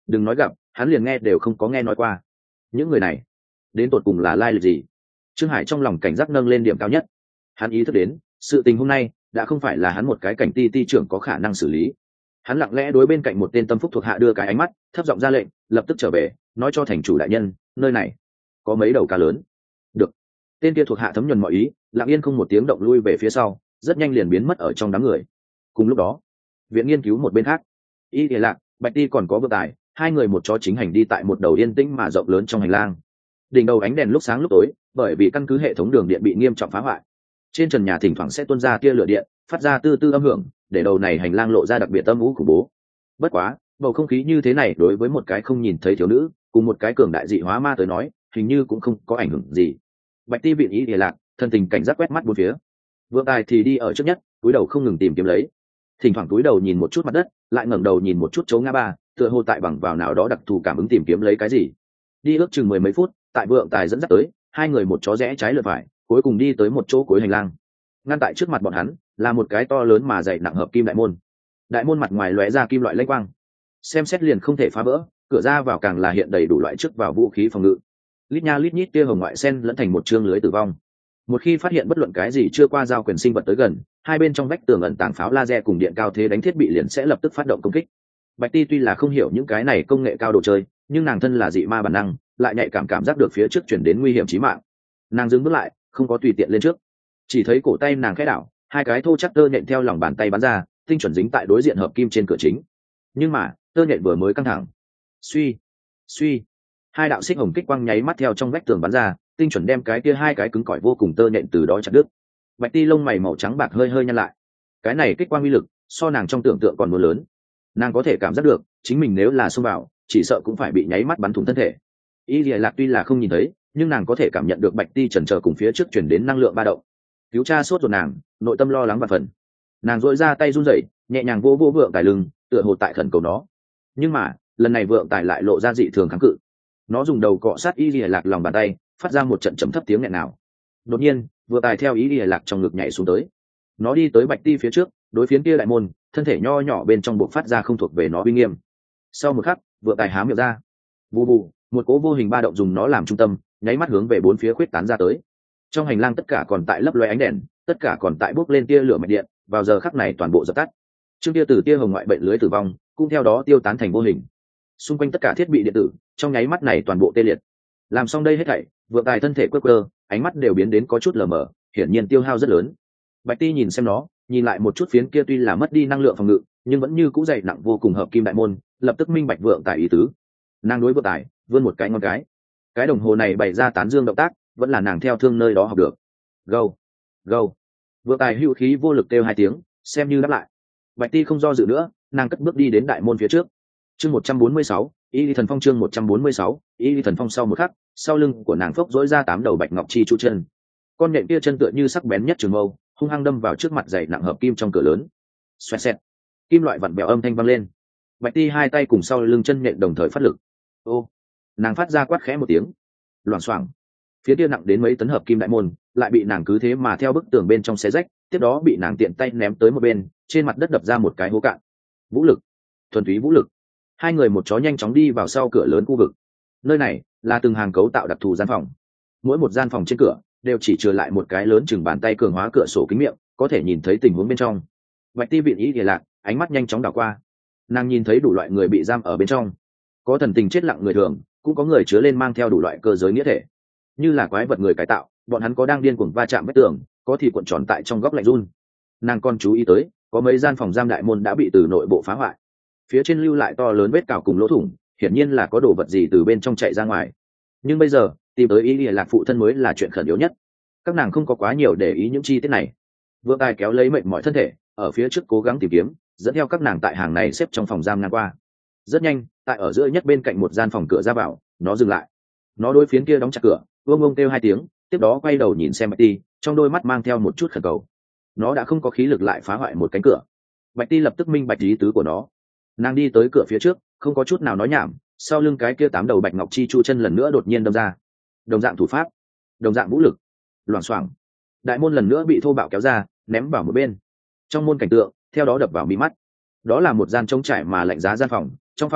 đừng nói gặp, hắn liền nghe đều không có nghe nói qua. Những người này đến tột cùng là lai lịch gì? Trương Hải trong lòng cảnh giác nâng lên điểm cao nhất. Hắn ý thức đến sự tình hôm nay đã không phải là hắn một cái cảnh ti ti trưởng có khả năng xử lý. Hắn lặng lẽ đối bên cạnh một tên tâm phúc thuộc hạ đưa cái ánh mắt, thấp giọng ra lệnh, lập tức trở về nói cho thành chủ đại nhân, nơi này có mấy đầu cá lớn. Được. Tên kia thuộc hạ thấm nhuần mọi ý, lặng yên không một tiếng động lui về phía sau, rất nhanh liền biến mất ở trong đám người. Cùng lúc đó, viện nghiên cứu một bên khác, Y Địa Lạc, Bạch Ti còn có Vượng Tài, hai người một chó chính hành đi tại một đầu yên tĩnh mà rộng lớn trong hành lang. Đỉnh đầu ánh đèn lúc sáng lúc tối, bởi vì căn cứ hệ thống đường điện bị nghiêm trọng phá hoại. Trên trần nhà thỉnh thoảng sẽ tuôn ra tia lửa điện, phát ra tư tư âm hưởng, để đầu này hành lang lộ ra đặc biệt âm u khủng bố. Bất quá, bầu không khí như thế này đối với một cái không nhìn thấy thiếu nữ, cùng một cái cường đại dị hóa ma tới nói, hình như cũng không có ảnh hưởng gì. Bạch Ti viện ý địa lạc, thân tình cảnh giác quét mắt bốn phía. Vượng Tài thì đi ở trước nhất, túi đầu không ngừng tìm kiếm lấy. Thỉnh thoảng túi đầu nhìn một chút mặt đất, lại ngẩng đầu nhìn một chút chỗ ngã ba, tựa hồ tại bằng vào nào đó đặc thù cảm ứng tìm kiếm lấy cái gì. Đi ước chừng mười mấy phút, tại Vượng Tài dẫn dắt tới, hai người một chó rẽ trái lượt phải, cuối cùng đi tới một chỗ cuối hành lang. Ngăn tại trước mặt bọn hắn là một cái to lớn mà dày nặng hợp kim đại môn. Đại môn mặt ngoài lóe ra kim loại lanh quang, xem xét liền không thể phá vỡ, cửa ra vào càng là hiện đầy đủ loại trước vào vũ khí phòng ngự. Lít nha lít nhít tia hồng ngoại sen lẫn thành một chương lưới tử vong. Một khi phát hiện bất luận cái gì chưa qua giao quyền sinh vật tới gần, hai bên trong vách tường ẩn tàng pháo laser cùng điện cao thế đánh thiết bị liền sẽ lập tức phát động công kích. Bạch Ti tuy là không hiểu những cái này công nghệ cao đồ chơi, nhưng nàng thân là dị ma bản năng, lại nhạy cảm cảm giác được phía trước chuyển đến nguy hiểm chí mạng. Nàng dừng bước lại, không có tùy tiện lên trước, chỉ thấy cổ tay nàng khẽ đảo, hai cái thô chắc tơ nhện theo lòng bàn tay bắn ra, tinh chuẩn dính tại đối diện hợp kim trên cửa chính. Nhưng mà tơ nhện vừa mới căng thẳng, suy suy hai đạo xích hồng kích quang nháy mắt theo trong vách tường bắn ra, tinh chuẩn đem cái kia hai cái cứng cỏi vô cùng tơ nhện từ đó chặt đứt. Bạch Ti lông mày màu trắng bạc hơi hơi nhăn lại, cái này kích quang uy lực so nàng trong tưởng tượng còn muốn lớn. Nàng có thể cảm giác được chính mình nếu là xông vào, chỉ sợ cũng phải bị nháy mắt bắn thủng thân thể. Y Lìa Lạc tuy là không nhìn thấy, nhưng nàng có thể cảm nhận được Bạch Ti chần chờ cùng phía trước chuyển đến năng lượng ba động. Cứu cha sốt ruột nàng, nội tâm lo lắng và phần. Nàng dội ra tay run rẩy, nhẹ nhàng vô vô Vượng Tài lưng, tựa hồ tại khẩn cầu nó. Nhưng mà lần này Vượng Tài lại lộ ra dị thường kháng cự. Nó dùng đầu cọ sát Y Lìa Lạc lòng bàn tay, phát ra một trận trầm thấp tiếng nghẹn nào. Đột nhiên Vượng Tài theo Y Lìa Lạc trong ngực nhảy xuống tới. Nó đi tới Bạch Ti phía trước, đối phiến kia đại môn, thân thể nho nhỏ bên trong buộc phát ra không thuộc về nó uy nghiêm. Sau một khắc, Vượng Tài há miệng ra, vù vù, một cỗ vô hình ba động dùng nó làm trung tâm, nháy mắt hướng về bốn phía khuyết tán ra tới. Trong hành lang tất cả còn tại lấp loé ánh đèn, tất cả còn tại bốc lên tia lửa mạch điện, vào giờ khắc này toàn bộ dập tắt. Trương tia tử tia hồng ngoại bệnh lưới tử vong, cũng theo đó tiêu tán thành vô hình. Xung quanh tất cả thiết bị điện tử, trong nháy mắt này toàn bộ tê liệt. Làm xong đây hết thảy, Vượng Tài thân thể quơ quơ, ánh mắt đều biến đến có chút lờ mờ, hiển nhiên tiêu hao rất lớn. Bạch Ti nhìn xem nó, nhìn lại một chút phiến kia tuy là mất đi năng lượng phòng ngự, nhưng vẫn như cũ dày nặng vô cùng hợp kim đại môn, lập tức minh bạch Vượng Tài ý tứ. Nàng đối Vượng Tài vươn một cái ngón cái. Cái đồng hồ này bày ra tán dương động tác, vẫn là nàng theo thương nơi đó học được. Gâu, gâu. Vượng Tài hữu khí vô lực kêu hai tiếng, xem như đáp lại. Bạch Ti không do dự nữa, nàng cất bước đi đến đại môn phía trước. Chương một trăm bốn mươi sáu, Y Lý Thần Phong chương một trăm bốn mươi sáu, Y Lý Thần Phong sau một khắc, sau lưng của nàng phốc rỗi ra tám đầu bạch ngọc chi chu chân. Con nhện kia chân tựa như sắc bén nhất trường mâu, hung hăng đâm vào trước mặt dày nặng hợp kim trong cửa lớn. Xoẹt xẹt. Kim loại vặn bèo âm thanh vang lên. Bạch Ti hai tay cùng sau lưng chân nhện đồng thời phát lực. Ô, nàng phát ra quát khẽ một tiếng. Loảng xoảng. Phía kia nặng đến mấy tấn hợp kim đại môn, lại bị nàng cứ thế mà theo bức tường bên trong xé rách, tiếp đó bị nàng tiện tay ném tới một bên, trên mặt đất đập ra một cái hố cạn. Vũ lực, thuần túy vũ lực. Hai người một chó nhanh chóng đi vào sau cửa lớn khu vực. Nơi này là từng hàng cấu tạo đặc thù gian phòng. Mỗi một gian phòng trên cửa đều chỉ chừa lại một cái lớn chừng bàn tay cường hóa cửa sổ kính miệng, có thể nhìn thấy tình huống bên trong. Bạch Ti viện ý thì lạc, ánh mắt nhanh chóng đảo qua. Nàng nhìn thấy đủ loại người bị giam ở bên trong, có thần tình chết lặng người thường, cũng có người chứa lên mang theo đủ loại cơ giới nghĩa thể, như là quái vật người cải tạo. Bọn hắn có đang điên cuồng va chạm vách tường, có thì cuộn tròn tại trong góc lạnh run. Nàng còn chú ý tới, có mấy gian phòng giam đại môn đã bị từ nội bộ phá hoại, phía trên lưu lại to lớn vết cào cùng lỗ thủng, hiển nhiên là có đồ vật gì từ bên trong chạy ra ngoài. Nhưng bây giờ tìm tới ý nghĩa lạc phụ thân mới là chuyện khẩn yếu nhất. Các nàng không có quá nhiều để ý những chi tiết này. Vượng Tài kéo lấy mệnh mọi thân thể ở phía trước cố gắng tìm kiếm, dẫn theo các nàng tại hàng này xếp trong phòng giam ngang qua. Rất nhanh, tại ở giữa nhất bên cạnh một gian phòng cửa ra vào, nó dừng lại. Nó đối phiến kia đóng chặt cửa, vương ông kêu hai tiếng, tiếp đó quay đầu nhìn xem Bạch Ti, trong đôi mắt mang theo một chút khẩn cầu. Nó đã không có khí lực lại phá hoại một cánh cửa. Bạch Ti lập tức minh bạch ý tứ của nó. Nàng đi tới cửa phía trước, không có chút nào nói nhảm, sau lưng cái kia tám đầu bạch ngọc chi chu chân lần nữa đột nhiên đâm ra. Đồng dạng thủ pháp, đồng dạng vũ lực. Loảng xoảng, đại môn lần nữa bị thô bạo kéo ra, ném vào một bên. Trong môn cảnh tượng theo đó đập vào mi mắt. Đó là một gian trống trải mà lạnh giá gian phòng, trong phòng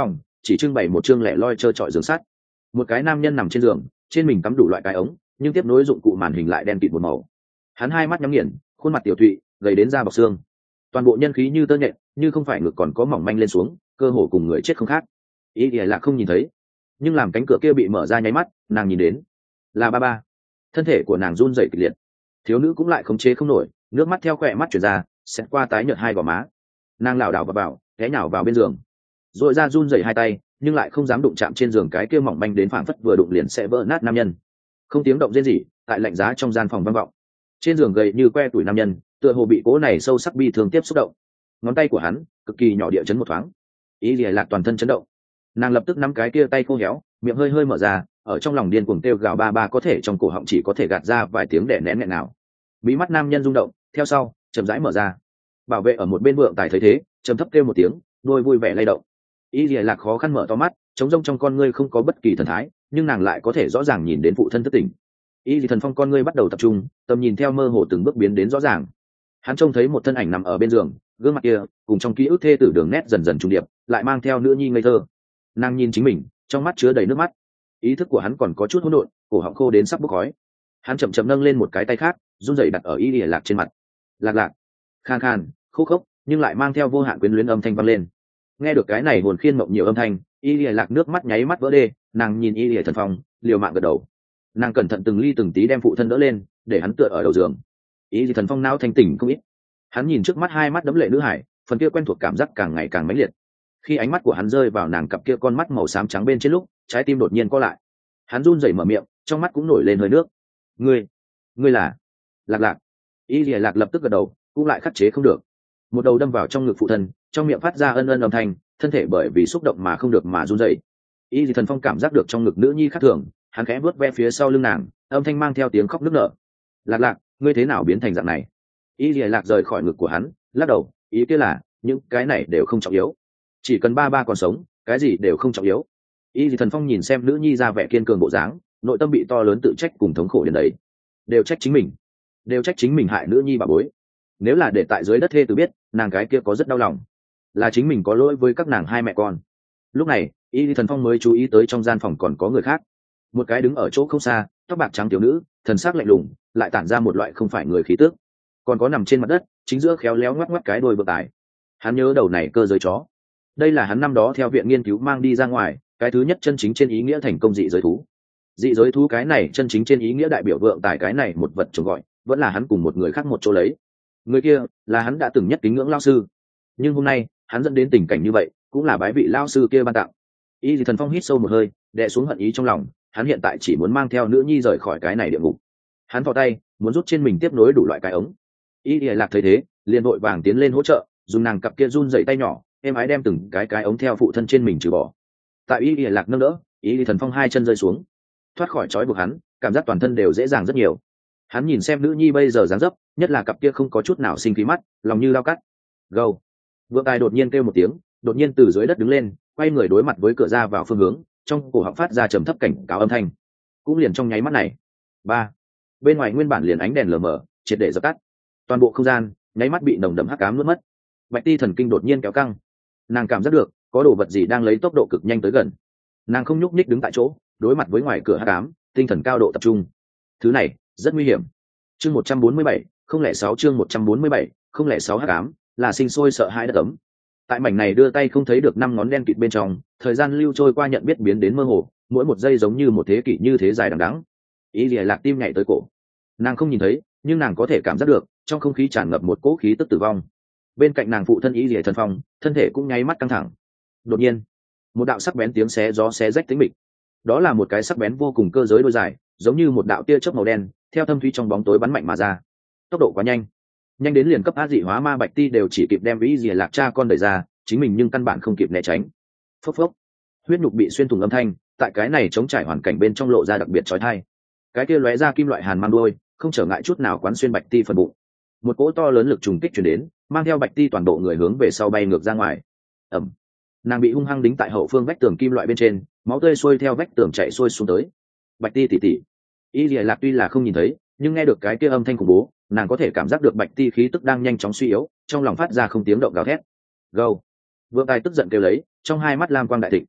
chỉ trưng bày một chương lẻ loi trơ trọi giường sắt. Một cái nam nhân nằm trên giường, trên mình cắm đủ loại cái ống, nhưng tiếp nối dụng cụ màn hình lại đen kịt một màu. Hắn hai mắt nhắm nghiền, khuôn mặt tiểu thụy, gầy đến da bọc xương, toàn bộ nhân khí như tơ nhện, như không phải ngực còn có mỏng manh lên xuống, cơ hồ cùng người chết không khác. Ý thì là không nhìn thấy, nhưng làm cánh cửa kia bị mở ra nháy mắt, nàng nhìn đến là ba ba. Thân thể của nàng run rẩy kịch liệt, thiếu nữ cũng lại khống chế không nổi, nước mắt theo khỏe mắt chuyển ra, xẹt qua tái nhợt hai gò má. Nàng lảo đảo vào vào, té nhào vào bên giường, rồi ra run rẩy hai tay, nhưng lại không dám đụng chạm trên giường cái kia mỏng manh đến phảng phất vừa đụng liền sẽ vỡ nát nam nhân. Không tiếng động rên rỉ, tại lạnh giá trong gian phòng vang vọng. Trên giường gầy như que tuổi nam nhân, tựa hồ bị cố này sâu sắc bi thương tiếp xúc động. Ngón tay của hắn cực kỳ nhỏ địa chấn một thoáng. Ý Lìa Lạc toàn thân chấn động. Nàng lập tức nắm cái kia tay khô héo, miệng hơi hơi mở ra, ở trong lòng điên cuồng kêu gào ba ba, có thể trong cổ họng chỉ có thể gạt ra vài tiếng đẻ nén nghẹn nào. Bí mắt nam nhân rung động, theo sau chậm rãi mở ra. Bảo vệ ở một bên vượng tài thấy thế, trầm thấp kêu một tiếng, đôi vui vẻ lay động. Ý Lìa Lạc khó khăn mở to mắt, trống rông trong con ngươi không có bất kỳ thần thái, nhưng nàng lại có thể rõ ràng nhìn đến phụ thân thất tỉnh. Y Lì Thần Phong con ngươi bắt đầu tập trung, tầm nhìn theo mơ hồ từng bước biến đến rõ ràng. Hắn trông thấy một thân ảnh nằm ở bên giường, gương mặt kia cùng trong ký ức thê tử đường nét dần dần trùng điệp, lại mang theo nữ nhi ngây thơ. Nàng nhìn chính mình, trong mắt chứa đầy nước mắt. Ý thức của hắn còn có chút hỗn độn, cổ họng khô đến sắp bốc khói. Hắn chậm chậm nâng lên một cái tay khác, run rẩy đặt ở Y Lì Lạc trên mặt. Lạc lạc, khan khan, khô khốc, nhưng lại mang theo vô hạn quyến luyến âm thanh vang lên. Nghe được cái này hồn khiên mộng nhiều âm thanh, Y Lì Lạc nước mắt nháy mắt vỡ đê, nàng nhìn Y Lì Thần Phong, liều mạng gật đầu. Nàng cẩn thận từng ly từng tí đem phụ thân đỡ lên, để hắn tựa ở đầu giường. Ý Lì Thần Phong não thanh tỉnh không ít. Hắn nhìn trước mắt hai mắt đẫm lệ nữ hải, phần kia quen thuộc cảm giác càng ngày càng mãnh liệt. Khi ánh mắt của hắn rơi vào nàng cặp kia con mắt màu xám trắng bên trên lúc, trái tim đột nhiên co lại. Hắn run rẩy mở miệng, trong mắt cũng nổi lên hơi nước. Ngươi, ngươi là Lạc Lạc. Ý Lì Lạc lập tức gật đầu, cũng lại khắc chế không được. Một đầu đâm vào trong ngực phụ thân, trong miệng phát ra ân ân âm thanh, thân thể bởi vì xúc động mà không được mà run rẩy. Ý Lì Thần Phong cảm giác được trong ngực nữ nhi khác thường, hắn khẽ vuốt ve phía sau lưng nàng, âm thanh mang theo tiếng khóc nức nở. Lạc Lạc, ngươi thế nào biến thành dạng này? Y Lìa Lạc rời khỏi ngực của hắn, lắc đầu, ý kia là những cái này đều không trọng yếu, chỉ cần ba ba còn sống, cái gì đều không trọng yếu. Y Lìa Thần Phong nhìn xem nữ nhi ra vẻ kiên cường bộ dáng, nội tâm bị to lớn tự trách cùng thống khổ đến đấy, đều trách chính mình, đều trách chính mình hại nữ nhi bà bối. Nếu là để tại dưới đất thê tử biết, nàng cái kia có rất đau lòng, là chính mình có lỗi với các nàng hai mẹ con. Lúc này, Y Lìa Thần Phong mới chú ý tới trong gian phòng còn có người khác. Một cái đứng ở chỗ không xa, tóc bạc trắng tiểu nữ, thần sắc lạnh lùng, lại tản ra một loại không phải người khí tước. Còn có nằm trên mặt đất, chính giữa khéo léo ngoắc ngoắc cái đôi vượng tài. Hắn nhớ đầu này cơ giới chó. Đây là hắn năm đó theo viện nghiên cứu mang đi ra ngoài, cái thứ nhất chân chính trên ý nghĩa thành công dị giới thú. Dị giới thú cái này chân chính trên ý nghĩa đại biểu vượng tài cái này một vật trồng gọi, vẫn là hắn cùng một người khác một chỗ lấy. Người kia là hắn đã từng nhất kính ngưỡng lao sư, nhưng hôm nay hắn dẫn đến tình cảnh như vậy, cũng là bái vị lao sư kia ban tặng. Y Thần Phong hít sâu một hơi, đè xuống hận ý trong lòng. Hắn hiện tại chỉ muốn mang theo nữ nhi rời khỏi cái này địa ngục. Hắn thò tay muốn rút trên mình tiếp nối đủ loại cái ống. Y Lìa Lạc thấy thế, liền vội vàng tiến lên hỗ trợ, dùng nàng cặp kia run dậy tay nhỏ, êm ái đem từng cái cái ống theo phụ thân trên mình trừ bỏ. Tại Y Lìa Lạc nâng đỡ, Y Thần Phong hai chân rơi xuống, thoát khỏi trói buộc hắn, cảm giác toàn thân đều dễ dàng rất nhiều. Hắn nhìn xem nữ nhi bây giờ dáng dấp, nhất là cặp kia không có chút nào sinh khí mắt, lòng như lao cắt. Gâu. Vượng Tài đột nhiên kêu một tiếng, đột nhiên từ dưới đất đứng lên, quay người đối mặt với cửa ra vào phương hướng, trong cổ họng phát ra trầm thấp cảnh cáo âm thanh. Cũng liền trong nháy mắt này, ba bên ngoài nguyên bản liền ánh đèn lờ mờ, triệt để dập tắt. Toàn bộ không gian nháy mắt bị nồng đậm hắc ám nuốt mất. Bạch Ti thần kinh đột nhiên kéo căng, nàng cảm giác được có đồ vật gì đang lấy tốc độ cực nhanh tới gần. Nàng không nhúc nhích đứng tại chỗ, đối mặt với ngoài cửa hắc ám, tinh thần cao độ tập trung. Thứ này rất nguy hiểm. Chương một trăm bốn mươi bảy, không lẻ sáu chương một trăm bốn mươi bảy, không lẻ sáu hắc ám, là sinh sôi sợ hãi đất ấm. Tại mảnh này đưa tay không thấy được năm ngón đen kịt bên trong, thời gian lưu trôi qua nhận biết biến đến mơ hồ, mỗi một giây giống như một thế kỷ như thế dài đằng đẵng. Ý Lìa Lạc tim nhảy tới cổ. Nàng không nhìn thấy, nhưng nàng có thể cảm giác được, trong không khí tràn ngập một cỗ khí tức tử vong. Bên cạnh nàng phụ thân Ý Lìa Thần Phong, thân thể cũng nháy mắt căng thẳng. Đột nhiên, một đạo sắc bén tiếng xé gió xé rách tĩnh mịch. Đó là một cái sắc bén vô cùng cơ giới đôi dài, giống như một đạo tia chớp màu đen, theo thâm thúy trong bóng tối bắn mạnh mà ra. Tốc độ quá nhanh, nhanh đến liền cấp á dị hóa ma Bạch Ti đều chỉ kịp đem Ý Lìa Lạc cha con đẩy ra, chính mình nhưng căn bản không kịp né tránh. Phốc phốc, huyết nhục bị xuyên thủng âm thanh, tại cái này chống trải hoàn cảnh bên trong lộ ra đặc biệt chói tai. Cái kia lóe ra kim loại hàn mang đuôi, không trở ngại chút nào quán xuyên Bạch Ti phần bụng. Một cỗ to lớn lực trùng kích truyền đến, mang theo Bạch Ti toàn bộ người hướng về sau bay ngược ra ngoài. Ầm, nàng bị hung hăng đính tại hậu phương vách tường kim loại bên trên, máu tươi xuôi theo vách tường chảy xuôi xuống tới. Bạch Ti tỉ tỉ. Y Lìa Lạc tuy là không nhìn thấy, nhưng nghe được cái kia âm thanh khủng bố, nàng có thể cảm giác được Bạch Ti khí tức đang nhanh chóng suy yếu, trong lòng phát ra không tiếng động gào thét. Gâu. Vượng Tài tức giận kêu lấy, trong hai mắt lam quang đại thịnh.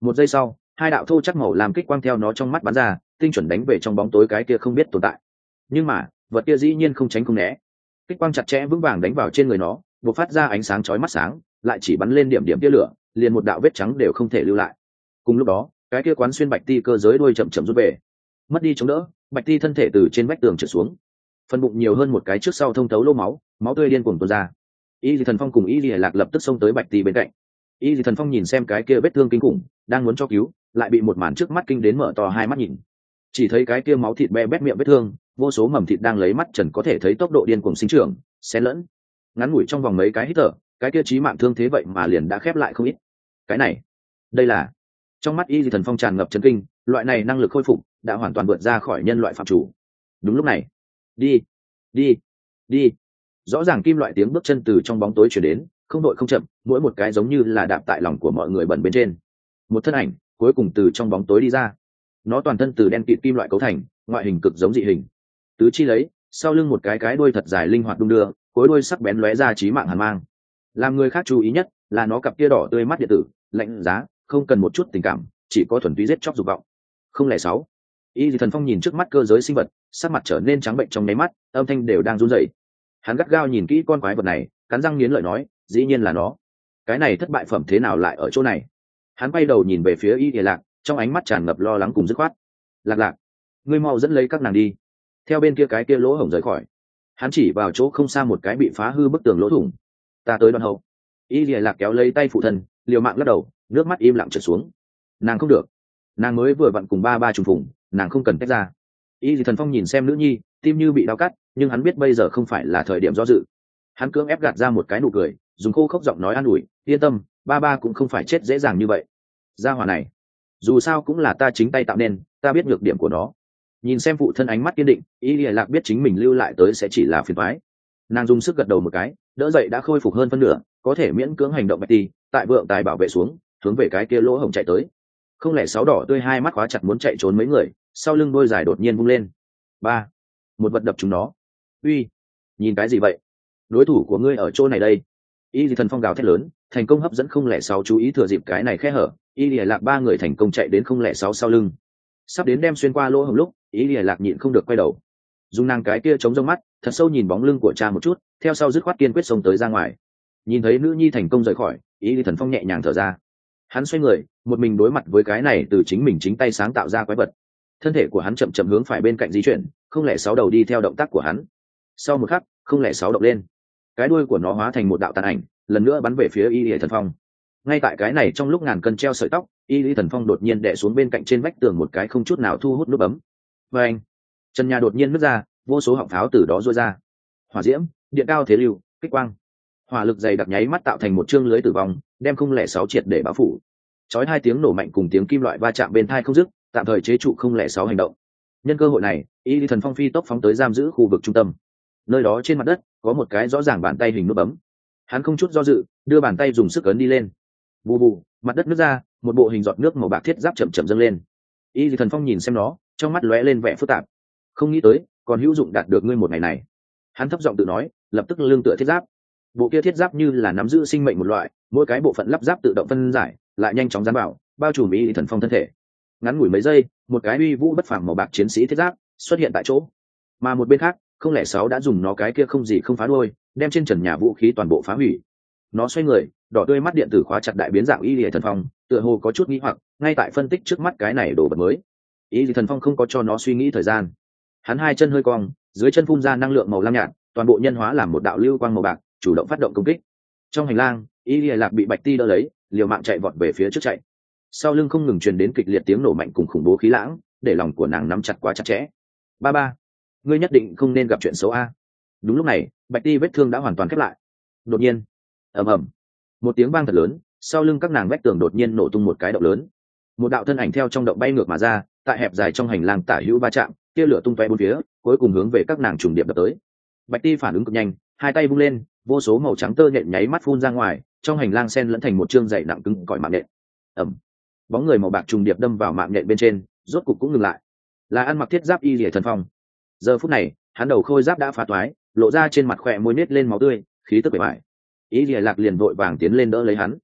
Một giây sau, hai đạo thô chắc màu làm kích quang theo nó trong mắt bắn ra, tinh chuẩn đánh về trong bóng tối cái kia không biết tồn tại. Nhưng mà vật kia dĩ nhiên không tránh không né, kích quang chặt chẽ vững vàng đánh vào trên người nó, bộc phát ra ánh sáng chói mắt sáng, lại chỉ bắn lên điểm điểm tia lửa, liền một đạo vết trắng đều không thể lưu lại. Cùng lúc đó, cái kia quán xuyên bạch ti cơ giới đuôi chậm chậm rút về, mất đi chống đỡ, bạch ti thân thể từ trên vách tường trượt xuống, phần bụng nhiều hơn một cái trước sau thông thấu lỗ máu, máu tươi điên cuồng tuôn ra. Y Dị Thần Phong cùng Y Dị Lạc lập tức xông tới bạch ti bên cạnh. Y Dị Thần Phong nhìn xem cái kia vết thương kinh khủng, đang muốn cho cứu, lại bị một màn trước mắt kinh đến mở to hai mắt nhìn. Chỉ thấy cái kia máu thịt be bét miệng vết thương, vô số mầm thịt đang lấy mắt trần có thể thấy tốc độ điên cuồng sinh trưởng, xen lẫn. Ngắn ngủi trong vòng mấy cái hít thở, cái kia chí mạng thương thế vậy mà liền đã khép lại không ít. Cái này, đây là trong mắt Y Dị Thần Phong tràn ngập chấn kinh, loại này năng lực khôi phục đã hoàn toàn vượt ra khỏi nhân loại phạm chủ. Đúng lúc này, đi, đi, đi. Rõ ràng kim loại tiếng bước chân từ trong bóng tối truyền đến, không đội không chậm, mỗi một cái giống như là đạp tại lòng của mọi người bẩn bên trên. Một thân ảnh cuối cùng từ trong bóng tối đi ra. Nó toàn thân từ đen kịt kim loại cấu thành, ngoại hình cực giống dị hình. Tứ chi lấy, sau lưng một cái cái đuôi thật dài linh hoạt đung đưa, cuối đuôi sắc bén lóe ra chí mạng hàn mang. Làm người khác chú ý nhất là nó cặp kia đỏ tươi mắt điện tử, lạnh giá, không cần một chút tình cảm, chỉ có thuần túy giết chóc dục vọng. Không lẻ sáu. Y Dị Thần Phong nhìn trước mắt cơ giới sinh vật, sắc mặt trở nên trắng bệnh trong nháy mắt, âm thanh đều đang run rẩy. Hắn gắt gao nhìn kỹ con quái vật này, cắn răng nghiến lợi nói, dĩ nhiên là nó. Cái này thất bại phẩm thế nào lại ở chỗ này? Hắn quay đầu nhìn về phía Y Dị Lạc, trong ánh mắt tràn ngập lo lắng cùng dứt khoát. Lạc Lạc, ngươi mau dẫn lấy các nàng đi. Theo bên kia cái kia lỗ hổng rời khỏi. Hắn chỉ vào chỗ không xa một cái bị phá hư bức tường lỗ thủng. Ta tới đoạn hậu. Y Dị Lạc kéo lấy tay phụ thân, liều mạng lắc đầu, nước mắt im lặng trượt xuống. Nàng không được, nàng mới vừa vặn cùng ba ba trùng phùng, nàng không cần tách ra. Y Dị Thần Phong nhìn xem nữ nhi, tim như bị đau cắt, nhưng hắn biết bây giờ không phải là thời điểm do dự. Hắn cưỡng ép gạt ra một cái nụ cười, dùng khô khốc giọng nói an ủi, yên tâm, ba ba cũng không phải chết dễ dàng như vậy. Gia hỏa này, dù sao cũng là ta chính tay tạo nên, ta biết nhược điểm của nó. Nhìn xem phụ thân ánh mắt kiên định, Y Lìa Lạc biết chính mình lưu lại tới sẽ chỉ là phiền toái. Nàng dùng sức gật đầu một cái, đỡ dậy đã khôi phục hơn phân nửa, có thể miễn cưỡng hành động bạch ti, tại vượng tài bảo vệ xuống, hướng về cái kia lỗ hổng chạy tới. Không lẻ sáu đỏ tươi hai mắt khóa chặt muốn chạy trốn mấy người, sau lưng đôi dài đột nhiên vung lên. Ba, một vật đập chúng nó. Uy, nhìn cái gì vậy? Đối thủ của ngươi ở chỗ này đây. Y Dị Thần Phong gào thét lớn, thành công hấp dẫn không lẻ sáu chú ý thừa dịp cái này khe hở, Y Lìa Lạc ba người thành công chạy đến không lẻ sáu sau lưng. Sắp đến đem xuyên qua lỗ hổng lúc, Y Lìa Lạc nhịn không được quay đầu, dùng nàng cái kia chống rông mắt thật sâu nhìn bóng lưng của cha một chút, theo sau dứt khoát kiên quyết xông tới ra ngoài. Nhìn thấy nữ nhi thành công rời khỏi, Y Dị Thần Phong nhẹ nhàng thở ra. Hắn xoay người, một mình đối mặt với cái này từ chính mình chính tay sáng tạo ra quái vật. Thân thể của hắn chậm chậm hướng phải bên cạnh di chuyển, không lẻ sáu đầu đi theo động tác của hắn. Sau một khắc, không lẻ sáu động lên, cái đuôi của nó hóa thành một đạo tàn ảnh, lần nữa bắn về phía Y Dị Thần Phong. Ngay tại cái này trong lúc ngàn cân treo sợi tóc, Y Dị Thần Phong đột nhiên đè xuống bên cạnh trên vách tường một cái không chút nào thu hút nút bấm. Và anh, trần nhà đột nhiên nứt ra, vô số họng pháo từ đó rơi ra. Hỏa diễm, điện cao thế lưu, kích quang, hỏa lực dày đặc nháy mắt tạo thành một chương lưới tử vong, đem không lẻ sáu triệt để bao phủ. Chói hai tiếng nổ mạnh cùng tiếng kim loại va chạm bên tai không dứt, tạm thời chế trụ không lẻ sáu hành động. Nhân cơ hội này, Y Dị Thần Phong phi tốc phóng tới giam giữ khu vực trung tâm. Nơi đó trên mặt đất có một cái rõ ràng bàn tay hình nút bấm. Hắn không chút do dự, đưa bàn tay dùng sức ấn đi lên. Bù bù, mặt đất nứt ra, một bộ hình giọt nước màu bạc thiết giáp chậm chậm dâng lên. Y Dị Thần Phong nhìn xem nó, trong mắt lóe lên vẻ phức tạp. Không nghĩ tới, còn hữu dụng đạt được ngươi một ngày này. Hắn thấp giọng tự nói, lập tức lưng tựa thiết giáp. Bộ kia thiết giáp như là nắm giữ sinh mệnh một loại, mỗi cái bộ phận lắp ráp tự động phân giải, lại nhanh chóng dán vào, bao trùm Y Dị Thần Phong thân thể. Ngắn ngủi mấy giây, một cái uy vũ bất phàm màu bạc chiến sĩ thiết giáp xuất hiện tại chỗ. Mà một bên khác, không lẻ sáu đã dùng nó cái kia không gì không phá đuôi, đem trên trần nhà vũ khí toàn bộ phá hủy. Nó xoay người, đỏ tươi mắt điện tử khóa chặt đại biến dạng Y Dị Thần Phong, tựa hồ có chút nghi hoặc, ngay tại phân tích trước mắt cái này đồ vật mới. Y Dị Thần Phong không có cho nó suy nghĩ thời gian. Hắn hai chân hơi cong, dưới chân phun ra năng lượng màu lam nhạt, toàn bộ nhân hóa làm một đạo lưu quang màu bạc, chủ động phát động công kích. Trong hành lang, Y Dị Lạc bị Bạch Ti đỡ lấy, liều mạng chạy vọt về phía trước chạy. Sau lưng không ngừng truyền đến kịch liệt tiếng nổ mạnh cùng khủng bố khí lãng, để lòng của nàng nắm chặt quá chặt chẽ. Ba ba, ngươi nhất định không nên gặp chuyện xấu a. Đúng lúc này, Bạch Ti vết thương đã hoàn toàn khép lại. Đột nhiên, ầm ầm, một tiếng vang thật lớn, sau lưng các nàng vách tường đột nhiên nổ tung một cái động lớn. Một đạo thân ảnh theo trong động bay ngược mà ra, tại hẹp dài trong hành lang tả hữu va chạm, tia lửa tung tóe bốn phía, cuối cùng hướng về các nàng trùng điệp đập tới. Bạch Ti phản ứng cực nhanh, hai tay vung lên, vô số màu trắng tơ nhện nháy mắt phun ra ngoài, trong hành lang xen lẫn thành một chương dày nặng cứng cỏi mạng nhện. Ầm, bóng người màu bạc trùng điệp đâm vào mạng nhện bên trên, rốt cục cũng ngừng lại. Là ăn mặc thiết giáp Y Dị Thần Phong. Giờ phút này, hắn đầu khôi giáp đã phá toái, lộ ra trên mặt khỏe môi nết lên máu tươi, khí tức bề bại. Y Dị Lạc liền vội vàng tiến lên đỡ lấy hắn.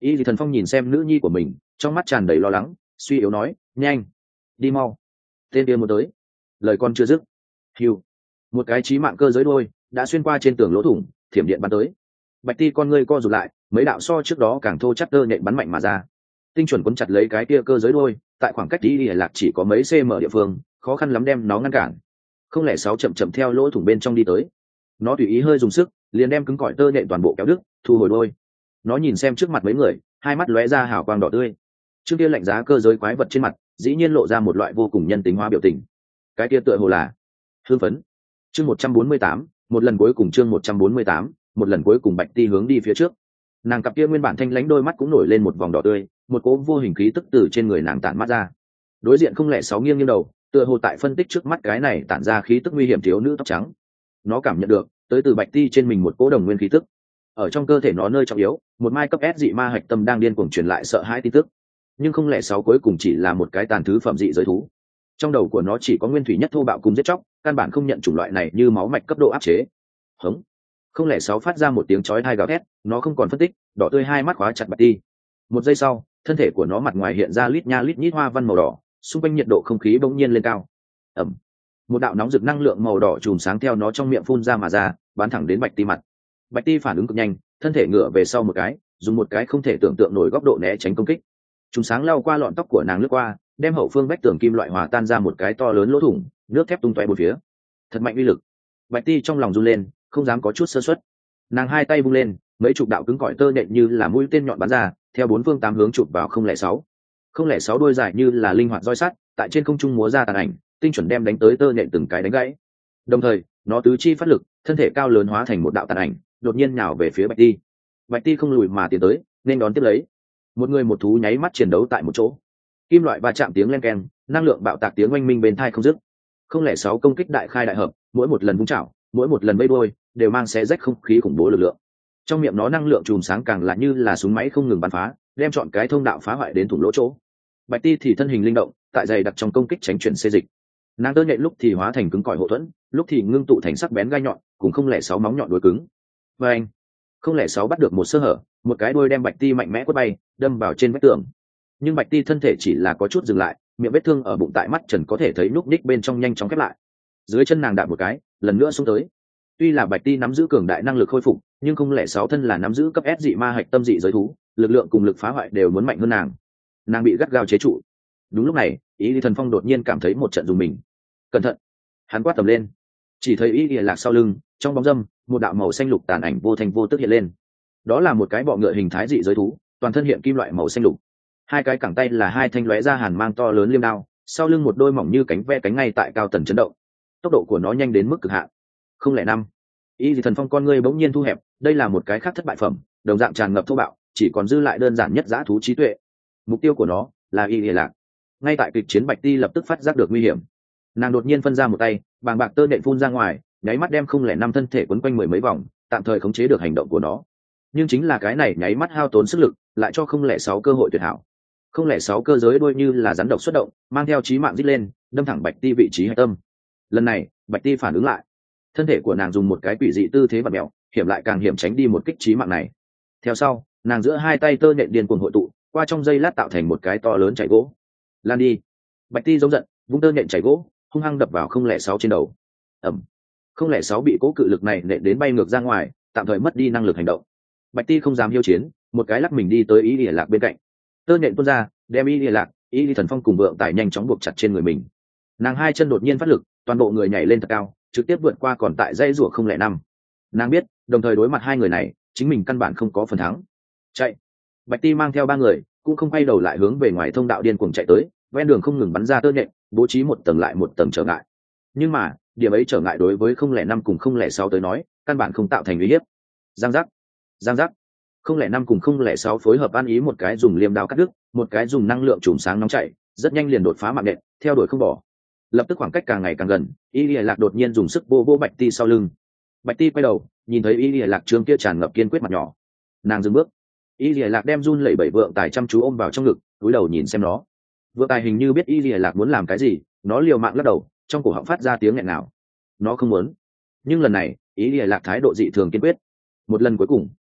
Y thì thần phong nhìn xem nữ nhi của mình, trong mắt tràn đầy lo lắng, suy yếu nói, nhanh đi mau, tên kia muốn tới. Lời con chưa dứt, hiu, một cái chí mạng cơ giới đôi đã xuyên qua trên tường lỗ thủng, thiểm điện bắn tới. Bạch Ti con ngươi co rụt lại, mấy đạo so trước đó càng thô chắc tơ nhện bắn mạnh mà ra, tinh chuẩn cuốn chặt lấy cái kia cơ giới đôi, tại khoảng cách Y Lạc chỉ có mấy cm địa phương, khó khăn lắm đem nó ngăn cản. Không lẽ sáu chậm chậm theo lỗ thủng bên trong đi tới, nó tùy ý hơi dùng sức, liền đem cứng cỏi tơ nhện toàn bộ kéo đứt, thu hồi đôi. Nó nhìn xem trước mặt mấy người, hai mắt lóe ra hào quang đỏ tươi. Trước kia lạnh giá cơ giới quái vật trên mặt, dĩ nhiên lộ ra một loại vô cùng nhân tính hóa biểu tình. Cái kia tựa hồ là hưng phấn. Chương một trăm bốn mươi tám, một lần cuối cùng chương một trăm bốn mươi tám, một lần cuối cùng Bạch Ti hướng đi phía trước. Nàng cặp kia nguyên bản thanh lãnh đôi mắt cũng nổi lên một vòng đỏ tươi, một cỗ vô hình khí tức từ trên người nàng tản mắt ra. Đối diện không lẽ sáu nghiêng nghiêng đầu, tựa hồ tại phân tích trước mắt cái này tản ra khí tức nguy hiểm thiếu nữ tóc trắng. Nó cảm nhận được tới từ Bạch Ti trên mình một cỗ đồng nguyên khí tức. Ở trong cơ thể nó nơi trọng yếu, một mai cấp S dị ma hạch tâm đang điên cuồng truyền lại sợ hãi tin tức. Nhưng không lẽ sáu cuối cùng chỉ là một cái tàn thứ phẩm dị giới thú. Trong đầu của nó chỉ có nguyên thủy nhất thô bạo cùng giết chóc, căn bản không nhận chủng loại này như máu mạch cấp độ áp chế. Hống. Không lẽ sáu phát ra một tiếng chói tai gào thét, nó không còn phân tích, đỏ tươi hai mắt khóa chặt Bạch Ti. Một giây sau, thân thể của nó mặt ngoài hiện ra lít nha lít nhít hoa văn màu đỏ, xung quanh nhiệt độ không khí bỗng nhiên lên cao. Ầm. Một đạo nóng rực năng lượng màu đỏ chùm sáng theo nó trong miệng phun ra mà ra, bắn thẳng đến Bạch Ti mặt. Bạch Ti phản ứng cực nhanh, thân thể ngửa về sau một cái, dùng một cái không thể tưởng tượng nổi góc độ né tránh công kích. Chùm sáng lao qua lọn tóc của nàng lướt qua, đem hậu phương vách tường kim loại hòa tan ra một cái to lớn lỗ thủng, nước thép tung tóe bốn phía. Thật mạnh uy lực. Bạch Ti trong lòng run lên, không dám có chút sơ suất. Nàng hai tay vung lên, mấy chục đạo cứng cỏi tơ nhện như là mũi tên nhọn bắn ra, theo bốn phương tám hướng chụp vào không lẻ sáu. Không lẻ sáu đôi dài như là linh hoạt roi sắt, tại trên không trung múa ra tàn ảnh, tinh chuẩn đem đánh tới tơ nhện từng cái đánh gãy. Đồng thời, nó tứ chi phát lực, thân thể cao lớn hóa thành một đạo tàn ảnh, đột nhiên nhào về phía Bạch Ti. Bạch Ti không lùi mà tiến tới, nên đón tiếp lấy. Một người một thú nháy mắt chiến đấu tại một chỗ. Kim loại va chạm tiếng len keng, năng lượng bạo tạc tiếng oanh minh bên tai không dứt. Không lẻ sáu công kích đại khai đại hợp, mỗi một lần vung chảo, mỗi một lần vây đuôi, đều mang xé rách không khí khủng bố lực lượng. Trong miệng nó năng lượng chùm sáng càng là như là súng máy không ngừng bắn phá, đem chọn cái thông đạo phá hoại đến thủng lỗ chỗ. Bạch Ti thì thân hình linh động, tại dày đặc trong công kích tránh chuyển xê dịch. Nàng tơ nhện lúc thì hóa thành cứng cỏi hộ thuẫn, lúc thì ngưng tụ thành sắc bén gai nhọn, cùng không lẻ sáu móng nhọn đối cứng. Và anh, không lẻ sáu bắt được một sơ hở, một cái đuôi đem Bạch Ti mạnh mẽ quất bay, đâm vào trên vách tường. Nhưng Bạch Ti thân thể chỉ là có chút dừng lại, miệng vết thương ở bụng tại mắt trần có thể thấy núc ních bên trong nhanh chóng khép lại. Dưới chân nàng đạp một cái, lần nữa xuống tới. Tuy là Bạch Ti nắm giữ cường đại năng lực khôi phục, nhưng không lẻ sáu thân là nắm giữ cấp S dị ma hạch tâm dị giới thú, lực lượng cùng lực phá hoại đều muốn mạnh hơn nàng. Nàng bị gắt gao chế trụ. Đúng lúc này, Ý Lý Thần Phong đột nhiên cảm thấy một trận rùng mình. Cẩn thận! Hắn quát tầm lên. Chỉ thấy Ý Lý Lạc sau lưng, trong bóng râm, một đạo màu xanh lục tàn ảnh vô thành vô tức hiện lên. Đó là một cái bọ ngựa hình thái dị giới thú, toàn thân hiện kim loại màu xanh lục. Hai cái cẳng tay là hai thanh lóe ra hàn mang to lớn liêm đao, sau lưng một đôi mỏng như cánh ve cánh ngay tại cao tần chấn động. Tốc độ của nó nhanh đến mức cực hạn. Không lẻ năm. Y Dị Thần Phong con ngươi bỗng nhiên thu hẹp, đây là một cái khác thất bại phẩm, đồng dạng tràn ngập thô bạo, chỉ còn dư lại đơn giản nhất dã thú trí tuệ. Mục tiêu của nó là Y Dị Lạc. Ngay tại kịch chiến Bạch Ti lập tức phát giác được nguy hiểm. Nàng đột nhiên phân ra một tay, bàng bạc tơ nện phun ra ngoài, nháy mắt đem không lẻ năm thân thể quấn quanh mười mấy vòng, tạm thời khống chế được hành động của nó. Nhưng chính là cái này nháy mắt hao tốn sức lực, lại cho không lẻ sáu cơ hội tuyệt hảo. Không lẻ sáu cơ giới đuôi như là rắn độc xuất động, mang theo chí mạng rít lên, đâm thẳng Bạch Ti vị trí hạch tâm. Lần này, Bạch Ti phản ứng lại, thân thể của nàng dùng một cái quỷ dị tư thế vặn mèo, hiểm lại càng hiểm tránh đi một kích chí mạng này. Theo sau, nàng giữa hai tay tơ nện điên cuồng hội tụ, qua trong dây lát tạo thành một cái to lớn chảy gỗ. Lan đi! Bạch Ti giống giận, vung tơ nện chảy gỗ, hung hăng đập vào không lẻ sáu trên đầu. Ẩm! Không lẻ sáu bị cố cự lực này nện đến bay ngược ra ngoài, tạm thời mất đi năng lực hành động. Bạch Ti không dám hiếu chiến, một cái lắc mình đi tới Y Lìa Lạc bên cạnh. Tơ nện tuôn ra, đem Y Lìa Lạc, Y Lìa Thần Phong cùng vượng tài nhanh chóng buộc chặt trên người mình. Nàng hai chân đột nhiên phát lực, toàn bộ người nhảy lên thật cao, trực tiếp vượt qua còn tại dây rủa không lẻ năm. Nàng biết, đồng thời đối mặt hai người này, chính mình căn bản không có phần thắng. Chạy! Bạch Ti mang theo ba người, cũng không quay đầu lại hướng về ngoài thông đạo điên cuồng chạy tới, ven đường không ngừng bắn ra tơ nện, bố trí một tầng lại một tầng trở ngại. Nhưng mà, điểm ấy trở ngại đối với không lẻ năm cùng không lẻ sáu tới nói, căn bản không tạo thành uy hiếp. Giang giác! Giang giác! Không lẻ năm cùng không lẻ sáu phối hợp ăn ý, một cái dùng liềm đao cắt đứt, một cái dùng năng lượng chùm sáng nóng chạy, rất nhanh liền đột phá mạng nện, theo đuổi không bỏ. Lập tức khoảng cách càng ngày càng gần, Y Lìa Lạc đột nhiên dùng sức vô vô Bạch Ti sau lưng. Bạch Ti quay đầu, nhìn thấy Y Lìa Lạc trương kia tràn ngập kiên quyết mặt nhỏ, nàng dừng bước. Y Lìa Lạc đem run lẩy bẩy vượng tài chăm chú ôm vào trong ngực, cúi đầu nhìn xem nó. Vượng tài hình như biết Y Lìa Lạc muốn làm cái gì, nó liều mạng lắc đầu, trong cổ họng phát ra tiếng nghẹn nào. Nó không muốn. Nhưng lần này, Y Lìa Lạc thái độ dị thường kiên quyết. Một lần cuối cùng,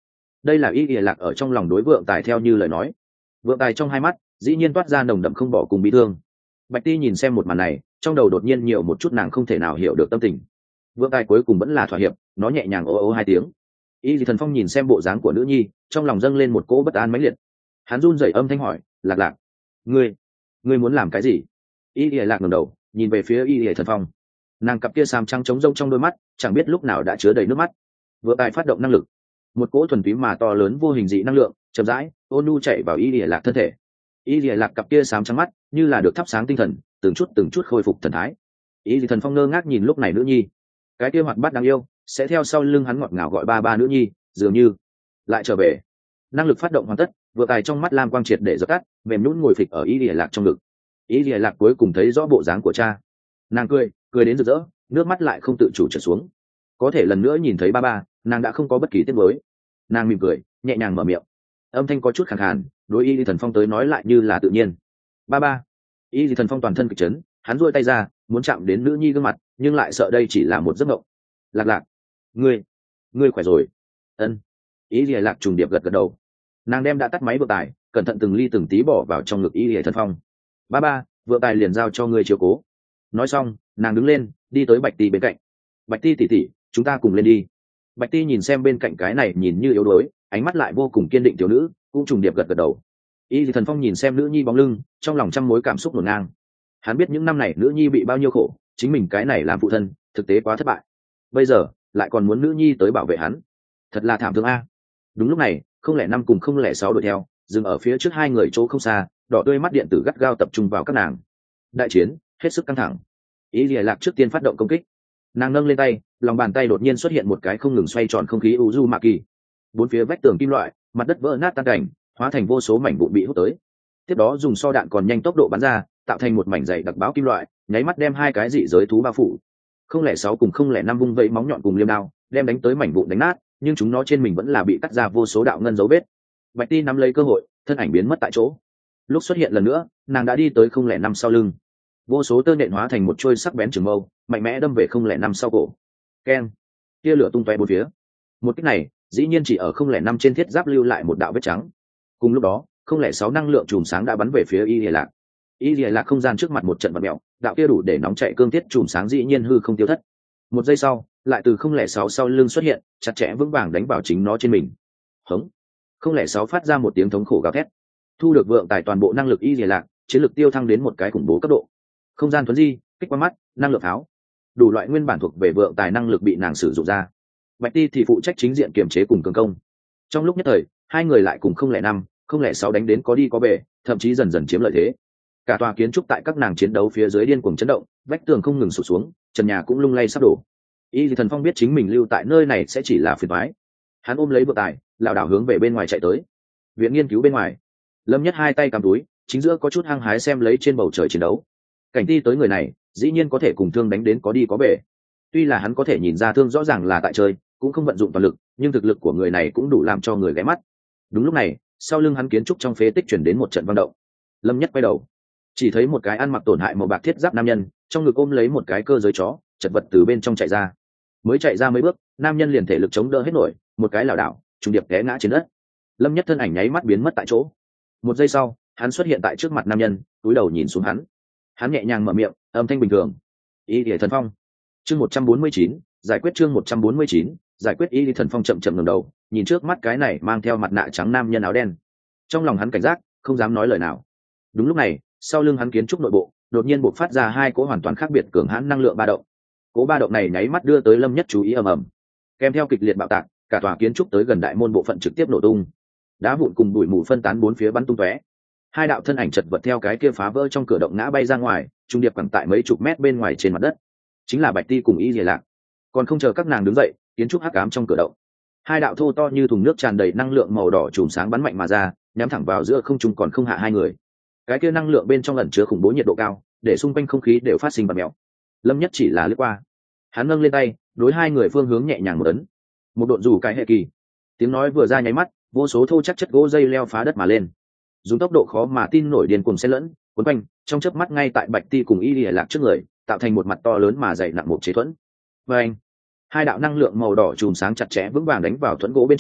đây là ý ỉa lạc ở trong lòng đối vượng tài theo như lời nói. Vượng tài trong hai mắt dĩ nhiên toát ra nồng đậm không bỏ cùng bị thương. Bạch Ti nhìn xem một màn này, trong đầu đột nhiên nhiều một chút nàng không thể nào hiểu được tâm tình. Vượng tài cuối cùng vẫn là thỏa hiệp, nó nhẹ nhàng ô ô hai tiếng. Y Dị Thần Phong nhìn xem bộ dáng của nữ nhi, trong lòng dâng lên một cỗ bất an mãnh liệt. Hắn run rẩy âm thanh hỏi, lạc lạc, ngươi ngươi muốn làm cái gì? Y Dị Lạc ngẩng đầu nhìn về phía Y Dị Thần Phong, nàng cặp kia xám trắng trống rỗng trong đôi mắt chẳng biết lúc nào đã chứa đầy nước mắt. Vượng tài phát động năng lực, một cỗ thuần túy mà to lớn vô hình dị năng lượng chậm rãi ôn nhu chạy vào Y Dị Lạc thân thể. Y Dị Lạc cặp kia xám trắng mắt như là được thắp sáng tinh thần, từng chút từng chút khôi phục thần thái. Y Dị Thần Phong ngơ ngác nhìn lúc này nữ nhi, cái kia hoạt bát đáng yêu sẽ theo sau lưng hắn ngọt ngào gọi ba ba nữ nhi dường như lại trở về. Năng lực phát động hoàn tất, vừa tài trong mắt lam quang triệt để dập tắt, mềm nhũn ngồi phịch ở Y Lìa Lạc trong ngực. Y Lìa Lạc cuối cùng thấy rõ bộ dáng của cha, nàng cười cười đến rực rỡ, nước mắt lại không tự chủ trượt xuống. Có thể lần nữa nhìn thấy ba ba, nàng đã không có bất kỳ tiếc nuối. Nàng mỉm cười nhẹ nhàng mở miệng, âm thanh có chút khàn khàn, đối Y Thần Phong tới nói lại như là tự nhiên. Ba ba. Y Thần Phong toàn thân kịch chấn, hắn duỗi tay ra muốn chạm đến nữ nhi gương mặt, nhưng lại sợ đây chỉ là một giấc mộng. Lạc lạc, ngươi ngươi khỏe rồi? Ân. Ý Lìa Lạc trùng điệp gật gật đầu. Nàng đem đã tắt máy vượng tài, cẩn thận từng ly từng tí bỏ vào trong ngực Ý Lìa Thần Phong. Ba ba, vượng tài liền giao cho ngươi chiếu cố. Nói xong nàng đứng lên đi tới Bạch Ti bên cạnh. Bạch Ti tỉ tỉ, chúng ta cùng lên đi. Bạch Ti nhìn xem bên cạnh cái này nhìn như yếu đuối, ánh mắt lại vô cùng kiên định thiếu nữ, cũng trùng điệp gật gật đầu. Ý Lìa Thần Phong nhìn xem nữ nhi bóng lưng, trong lòng trăm mối cảm xúc ngổn ngang. Hắn biết những năm này nữ nhi bị bao nhiêu khổ, chính mình cái này làm phụ thân thực tế quá thất bại, bây giờ lại còn muốn nữ nhi tới bảo vệ hắn, thật là thảm thương a. Đúng lúc này không lẻ năm cùng không lẻ sáu đuổi theo, dừng ở phía trước hai người chỗ không xa, đỏ tươi mắt điện tử gắt gao tập trung vào các nàng. Đại chiến hết sức căng thẳng. Ý Lìa Lạc trước tiên phát động công kích, nàng nâng lên tay, lòng bàn tay đột nhiên xuất hiện một cái không ngừng xoay tròn không khí Uzumaki. Bốn phía vách tường kim loại, mặt đất vỡ nát tan cảnh, hóa thành vô số mảnh vụn bị hút tới. Tiếp đó dùng so đạn còn nhanh tốc độ bắn ra, tạo thành một mảnh dày đặc báo kim loại, nháy mắt đem hai cái dị giới thú bao phủ. Không lẻ sáu cùng không lẻ năm vung vẩy móng nhọn cùng liêm đao, đem đánh tới mảnh vụn đánh nát, nhưng chúng nó trên mình vẫn là bị cắt ra vô số đạo ngân dấu vết. Bạch Ti nắm lấy cơ hội, thân ảnh biến mất tại chỗ. Lúc xuất hiện lần nữa, nàng đã đi tới không lẻ năm sau lưng. Vô số tơ nện hóa thành một chuôi sắc bén trường mâu, mạnh mẽ đâm về không lẻ năm sau cổ. Keng! Tia lửa tung tóe bốn phía. Một kích này, dĩ nhiên chỉ ở không lẻ năm trên thiết giáp lưu lại một đạo vết trắng. Cùng lúc đó, không lẻ sáu năng lượng chùm sáng đã bắn về phía Y Lìa Lạc. Y Lìa Lạc không gian trước mặt một trận vặn mèo, đạo kia đủ để nóng chạy cương thiết chùm sáng dĩ nhiên hư không tiêu thất. Một giây sau, lại từ không lẻ sáu sau lưng xuất hiện, chặt chẽ vững vàng đánh vào chính nó trên mình. Hống! Không lẻ sáu phát ra một tiếng thống khổ gào thét. Thu được vượng tài toàn bộ năng lực Y Lìa Lạc, chiến lực tiêu thăng đến một cái khủng bố cấp độ. Không gian thuấn di, kích qua mắt, năng lượng pháo, đủ loại nguyên bản thuộc về vượng tài năng lực bị nàng sử dụng ra. Bạch Ti thì phụ trách chính diện kiểm chế cùng cường công. Trong lúc nhất thời, hai người lại cùng không lẻ năm, không lẻ sáu đánh đến có đi có về, thậm chí dần dần chiếm lợi thế. Cả tòa kiến trúc tại các nàng chiến đấu phía dưới điên cuồng chấn động, vách tường không ngừng sụp xuống, trần nhà cũng lung lay sắp đổ. Y Thần Phong biết chính mình lưu tại nơi này sẽ chỉ là phiền toái, hắn ôm lấy vượng tài, lảo đảo hướng về bên ngoài chạy tới. Viện nghiên cứu bên ngoài, Lâm Nhất hai tay cầm túi, chính giữa có chút hăng hái xem lấy trên bầu trời chiến đấu. Cảnh Ti tới người này, dĩ nhiên có thể cùng thương đánh đến có đi có về. Tuy là hắn có thể nhìn ra thương rõ ràng là tại chơi, cũng không vận dụng toàn lực, nhưng thực lực của người này cũng đủ làm cho người ghé mắt. Đúng lúc này, sau lưng hắn kiến trúc trong phế tích chuyển đến một trận vang động. Lâm Nhất quay đầu, chỉ thấy một cái ăn mặc tổn hại màu bạc thiết giáp nam nhân, trong ngực ôm lấy một cái cơ giới chó, chật vật từ bên trong chạy ra. Mới chạy ra mấy bước, nam nhân liền thể lực chống đỡ hết nổi, một cái lảo đảo, trùng điệp té ngã trên đất. Lâm Nhất thân ảnh nháy mắt biến mất tại chỗ. Một giây sau, hắn xuất hiện tại trước mặt nam nhân, cúi đầu nhìn xuống hắn. Hắn nhẹ nhàng mở miệng, âm thanh bình thường. Y Lìa Thần Phong. Chương một trăm bốn mươi chín, giải quyết chương một trăm bốn mươi chín, giải quyết. Y Lìa Thần Phong chậm chậm ngẩng đầu, nhìn trước mắt cái này mang theo mặt nạ trắng nam nhân áo đen. Trong lòng hắn cảnh giác, không dám nói lời nào. Đúng lúc này, sau lưng hắn kiến trúc nội bộ đột nhiên bộc phát ra hai cỗ hoàn toàn khác biệt cường hãn năng lượng ba động. Cỗ ba động này nháy mắt đưa tới Lâm Nhất chú ý ầm ầm. Kèm theo kịch liệt bạo tạc, cả tòa kiến trúc tới gần đại môn bộ phận trực tiếp nổ tung. Đá vụn cùng bụi mù phân tán bốn phía bắn tung tóe. Hai đạo thân ảnh chật vật theo cái kia phá vỡ trong cửa động ngã bay ra ngoài, trung điệp quẳng tại mấy chục mét bên ngoài trên mặt đất. Chính là Bạch Ti cùng Y Lìa Lạc. Còn không chờ các nàng đứng dậy, kiến trúc hắc ám trong cửa động, hai đạo thô to như thùng nước tràn đầy năng lượng màu đỏ chùm sáng bắn mạnh mà ra, nhắm thẳng vào giữa không trung còn không hạ hai người. Cái kia năng lượng bên trong ẩn chứa khủng bố nhiệt độ cao, để xung quanh không khí đều phát sinh bọt mèo. Lâm Nhất chỉ là lướt qua, hắn nâng lên tay, đối hai người phương hướng nhẹ nhàng một ấn, một độn rủ cái hệ kỳ. Tiếng nói vừa ra nháy mắt, vô số thô chắc chất gỗ dây leo phá đất mà lên, dùng tốc độ khó mà tin nổi điên cuồng xen lẫn cuốn quanh trong chớp mắt ngay tại Bạch Ti cùng Y Lìa Lạc trước người, tạo thành một mặt to lớn mà dày nặng một chế thuẫn. Và anh, hai đạo năng lượng màu đỏ chùm sáng chặt chẽ vững vàng đánh vào thuẫn gỗ bên trên,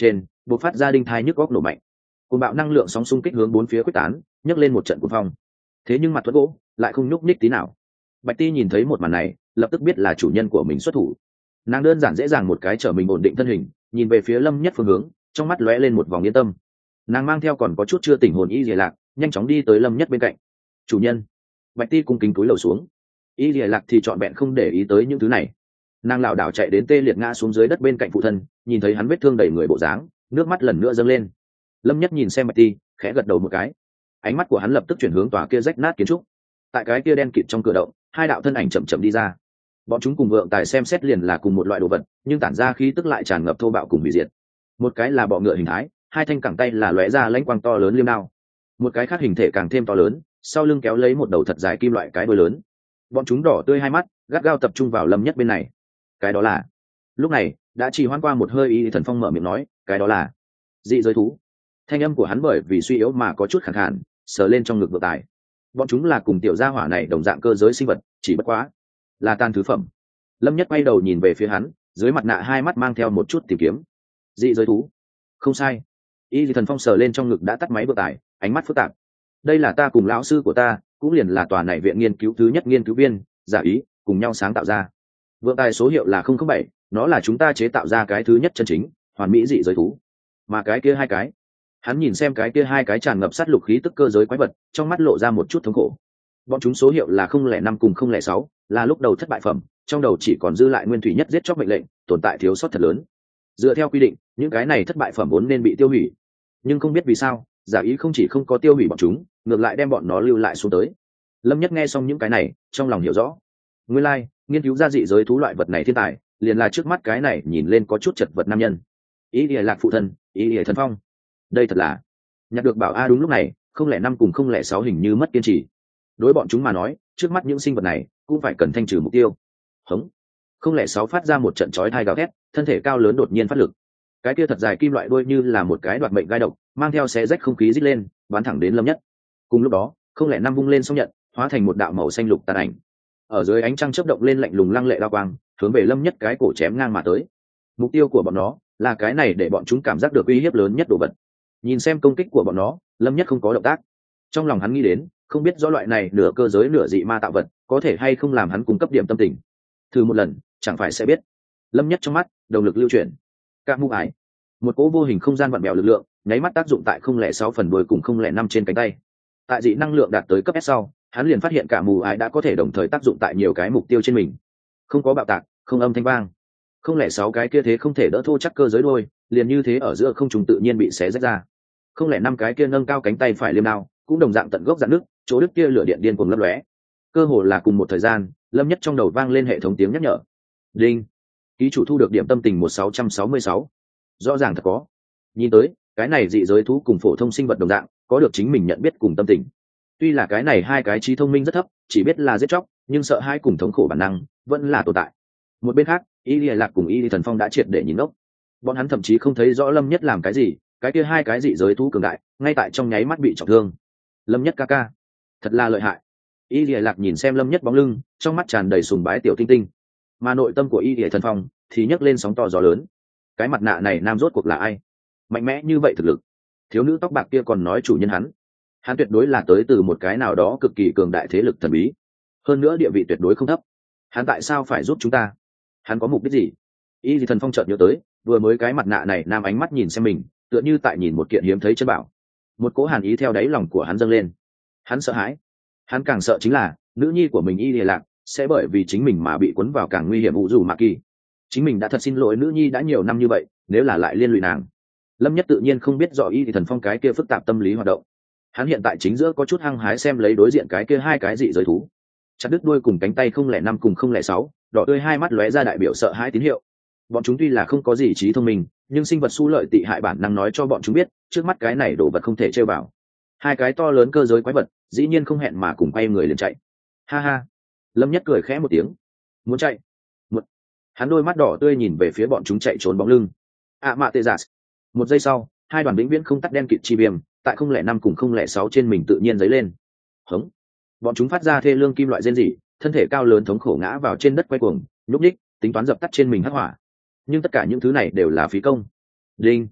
bộc phát ra đinh thai nhức góc nổ mạnh, cùng bạo năng lượng sóng xung kích hướng bốn phía quyết tán, nhấc lên một trận cuồng phong. Thế nhưng mặt thuẫn gỗ lại không nhúc nhích tí nào. Bạch Ti nhìn thấy một màn này, lập tức biết là chủ nhân của mình xuất thủ. Nàng đơn giản dễ dàng một cái trở mình ổn định thân hình, nhìn về phía Lâm Nhất phương hướng, trong mắt lóe lên một vòng yên tâm. Nàng mang theo còn có chút chưa tỉnh hồn Y Lìa Lạc, nhanh chóng đi tới Lâm Nhất bên cạnh. "Chủ nhân." Bạch Ti cung kính cúi lầu xuống. Y Lìa Lạc thì trọn vẹn không để ý tới những thứ này. Nàng lảo đảo chạy đến tê liệt ngã xuống dưới đất bên cạnh phụ thân, nhìn thấy hắn vết thương đầy người bộ dáng, nước mắt lần nữa dâng lên. Lâm Nhất nhìn xem Bạch Ti, khẽ gật đầu một cái. Ánh mắt của hắn lập tức chuyển hướng tòa kia rách nát kiến trúc. Tại cái kia đen kịt trong cửa động, hai đạo thân ảnh chậm chậm đi ra. Bọn chúng cùng Vượng Tài xem xét liền là cùng một loại đồ vật, nhưng tản ra khí tức lại tràn ngập thô bạo cùng hủy diệt. Một cái là bọ ngựa hình thái, hai thanh cẳng tay là lóe ra lãnh quang to lớn liêm đao. Một cái khác hình thể càng thêm to lớn, sau lưng kéo lấy một đầu thật dài kim loại cái đuôi lớn. Bọn chúng đỏ tươi hai mắt, gắt gao tập trung vào Lâm Nhất bên này. Cái đó là. Lúc này, đã trì hoãn qua một hơi Y Thần Phong mở miệng nói, cái đó là dị giới thú. Thanh âm của hắn bởi vì suy yếu mà có chút khàn khàn, sờ lên trong ngực Vượng Tài. Bọn chúng là cùng tiểu gia hỏa này đồng dạng cơ giới sinh vật, chỉ bất quá là tan thứ phẩm. Lâm Nhất quay đầu nhìn về phía hắn, dưới mặt nạ hai mắt mang theo một chút tìm kiếm. Dị giới thú. Không sai. Y Thần Phong sờ lên trong ngực đã tắt máy Vượng Tài, ánh mắt phức tạp. Đây là ta cùng lão sư của ta, cũng liền là tòa này viện nghiên cứu thứ nhất nghiên cứu viên, Giả Ý, cùng nhau sáng tạo ra. Vượng Tài số hiệu là không không bảy, nó là chúng ta chế tạo ra cái thứ nhất chân chính, hoàn mỹ dị giới thú. Mà cái kia hai cái, hắn nhìn xem cái kia hai cái tràn ngập sát lục khí tức cơ giới quái vật, trong mắt lộ ra một chút thống khổ. Bọn chúng số hiệu là không không năm cùng không không sáu, là lúc đầu thất bại phẩm, trong đầu chỉ còn dư lại nguyên thủy nhất giết chóc mệnh lệnh, tồn tại thiếu sót thật lớn. Dựa theo quy định, những cái này thất bại phẩm vốn nên bị tiêu hủy, nhưng không biết vì sao, Giả Ý không chỉ không có tiêu hủy bọn chúng, ngược lại đem bọn nó lưu lại xuống tới. Lâm Nhất nghe xong những cái này, trong lòng hiểu rõ. Nguyên lai, like, nghiên cứu ra dị giới thú loại vật này thiên tài, liền là trước mắt cái này nhìn lên có chút chật vật nam nhân. Ý Lìa Lạc phụ thân, Ý Lìa Thần Phong. Đây thật là nhặt được bảo a. Đúng lúc này, không lẻ năm cùng không lẻ sáu hình như mất kiên trì. Đối bọn chúng mà nói, trước mắt những sinh vật này cũng phải cần thanh trừ mục tiêu. Hống. Không lẻ sáu phát ra một trận chói tai gào thét, thân thể cao lớn đột nhiên phát lực. Cái kia thật dài kim loại đuôi như là một cái đoạt mệnh gai độc, mang theo xé rách không khí rít lên, bắn thẳng đến Lâm Nhất. Cùng lúc đó, không lẻ năm vung lên xong nhận, hóa thành một đạo màu xanh lục tàn ảnh. Ở dưới ánh trăng chớp động lên lạnh lùng lăng lệ đao quang, hướng về Lâm Nhất cái cổ chém ngang mà tới. Mục tiêu của bọn nó là cái này để bọn chúng cảm giác được uy hiếp lớn nhất đồ vật. Nhìn xem công kích của bọn nó, Lâm Nhất không có động tác. Trong lòng hắn nghĩ đến, không biết rõ loại này nửa cơ giới nửa dị ma tạo vật, có thể hay không làm hắn cung cấp điểm tâm tình. Thử một lần, chẳng phải sẽ biết. Lâm Nhất trong mắt, động lực lưu chuyển. Các mũ ải. Một cỗ vô hình không gian vặn vẹo lực lượng, nháy mắt tác dụng tại không lẻ sáu phần đuôi cùng không lẻ năm trên cánh tay. Tại dị năng lượng đạt tới cấp S sau, hắn liền phát hiện cả mù ải đã có thể đồng thời tác dụng tại nhiều cái mục tiêu trên mình. Không có bạo tạc, không âm thanh vang. Không lẻ sáu cái kia thế không thể đỡ thô chắc cơ giới đôi, liền như thế ở giữa không trùng tự nhiên bị xé rách ra. Không lẻ năm cái kia nâng cao cánh tay phải liêm đao, cũng đồng dạng tận gốc dạn nước, chỗ đứt kia lửa điện điên cuồng lấp lóe. Cơ hồ là cùng một thời gian, Lâm Nhất trong đầu vang lên hệ thống tiếng nhắc nhở. Đinh. Ký chủ thu được điểm tâm tình một sáu sáu sáu. Rõ ràng thật có. Nhìn tới, cái này dị giới thú cùng phổ thông sinh vật đồng dạng, có được chính mình nhận biết cùng tâm tình. Tuy là cái này hai cái trí thông minh rất thấp, chỉ biết là giết chóc, nhưng sợ hai cùng thống khổ bản năng vẫn là tồn tại. Một bên khác, Y Lìa Lạc cùng Y Thần Phong đã triệt để nhìn ngốc. Bọn hắn thậm chí không thấy rõ Lâm Nhất làm cái gì, cái kia hai cái dị giới thú cường đại, ngay tại trong nháy mắt bị trọng thương. Lâm Nhất ca ca, thật là lợi hại. Y Lìa Lạc nhìn xem Lâm Nhất bóng lưng, trong mắt tràn đầy sùng bái tiểu tinh tinh. Mà nội tâm của Y Lìa Thần Phong thì nhấc lên sóng to gió lớn. Cái mặt nạ này nam rốt cuộc là ai? Mạnh mẽ như vậy thực lực. Thiếu nữ tóc bạc kia còn nói chủ nhân hắn, hắn tuyệt đối là tới từ một cái nào đó cực kỳ cường đại thế lực thần bí, hơn nữa địa vị tuyệt đối không thấp. Hắn tại sao phải giúp chúng ta? Hắn có mục đích gì? Y Thần Phong chợt nhớ tới, vừa mới cái mặt nạ này nam ánh mắt nhìn xem mình, tựa như tại nhìn một kiện hiếm thấy chân bảo. Một cỗ hàn ý theo đáy lòng của hắn dâng lên. Hắn sợ hãi. Hắn càng sợ chính là nữ nhi của mình Y Lìa Lạc sẽ bởi vì chính mình mà bị cuốn vào càng nguy hiểm u dù mạ kỳ. Chính mình đã thật xin lỗi nữ nhi đã nhiều năm như vậy, nếu là lại liên lụy nàng. Lâm Nhất tự nhiên không biết rõ Y Thần Phong cái kia phức tạp tâm lý hoạt động. Hắn hiện tại chính giữa có chút hăng hái xem lấy đối diện cái kia hai cái dị giới thú, chặt đứt đuôi cùng cánh tay không lẻ năm cùng không lẻ sáu, đỏ tươi hai mắt lóe ra đại biểu sợ hãi tín hiệu. Bọn chúng tuy là không có gì trí thông minh, nhưng sinh vật su lợi tị hại bản năng nói cho bọn chúng biết, trước mắt cái này đồ vật không thể chơi vào. Hai cái to lớn cơ giới quái vật, dĩ nhiên không hẹn mà cùng quay người liền chạy. Ha ha. Lâm Nhất cười khẽ một tiếng. Muốn chạy? Một. Hắn đôi mắt đỏ tươi nhìn về phía bọn chúng chạy trốn bóng lưng. À mạ tê giả. Một giây sau, hai đoàn vĩnh viễn không tắt đen kịt chi viêm, tại không lẻ năm cùng không lẻ sáu trên mình tự nhiên dấy lên. Hống. Bọn chúng phát ra thê lương kim loại rên rỉ, thân thể cao lớn thống khổ ngã vào trên đất quay cuồng, nhúc nhích, tính toán dập tắt trên mình hắc hỏa. Nhưng tất cả những thứ này đều là phí công. Đinh.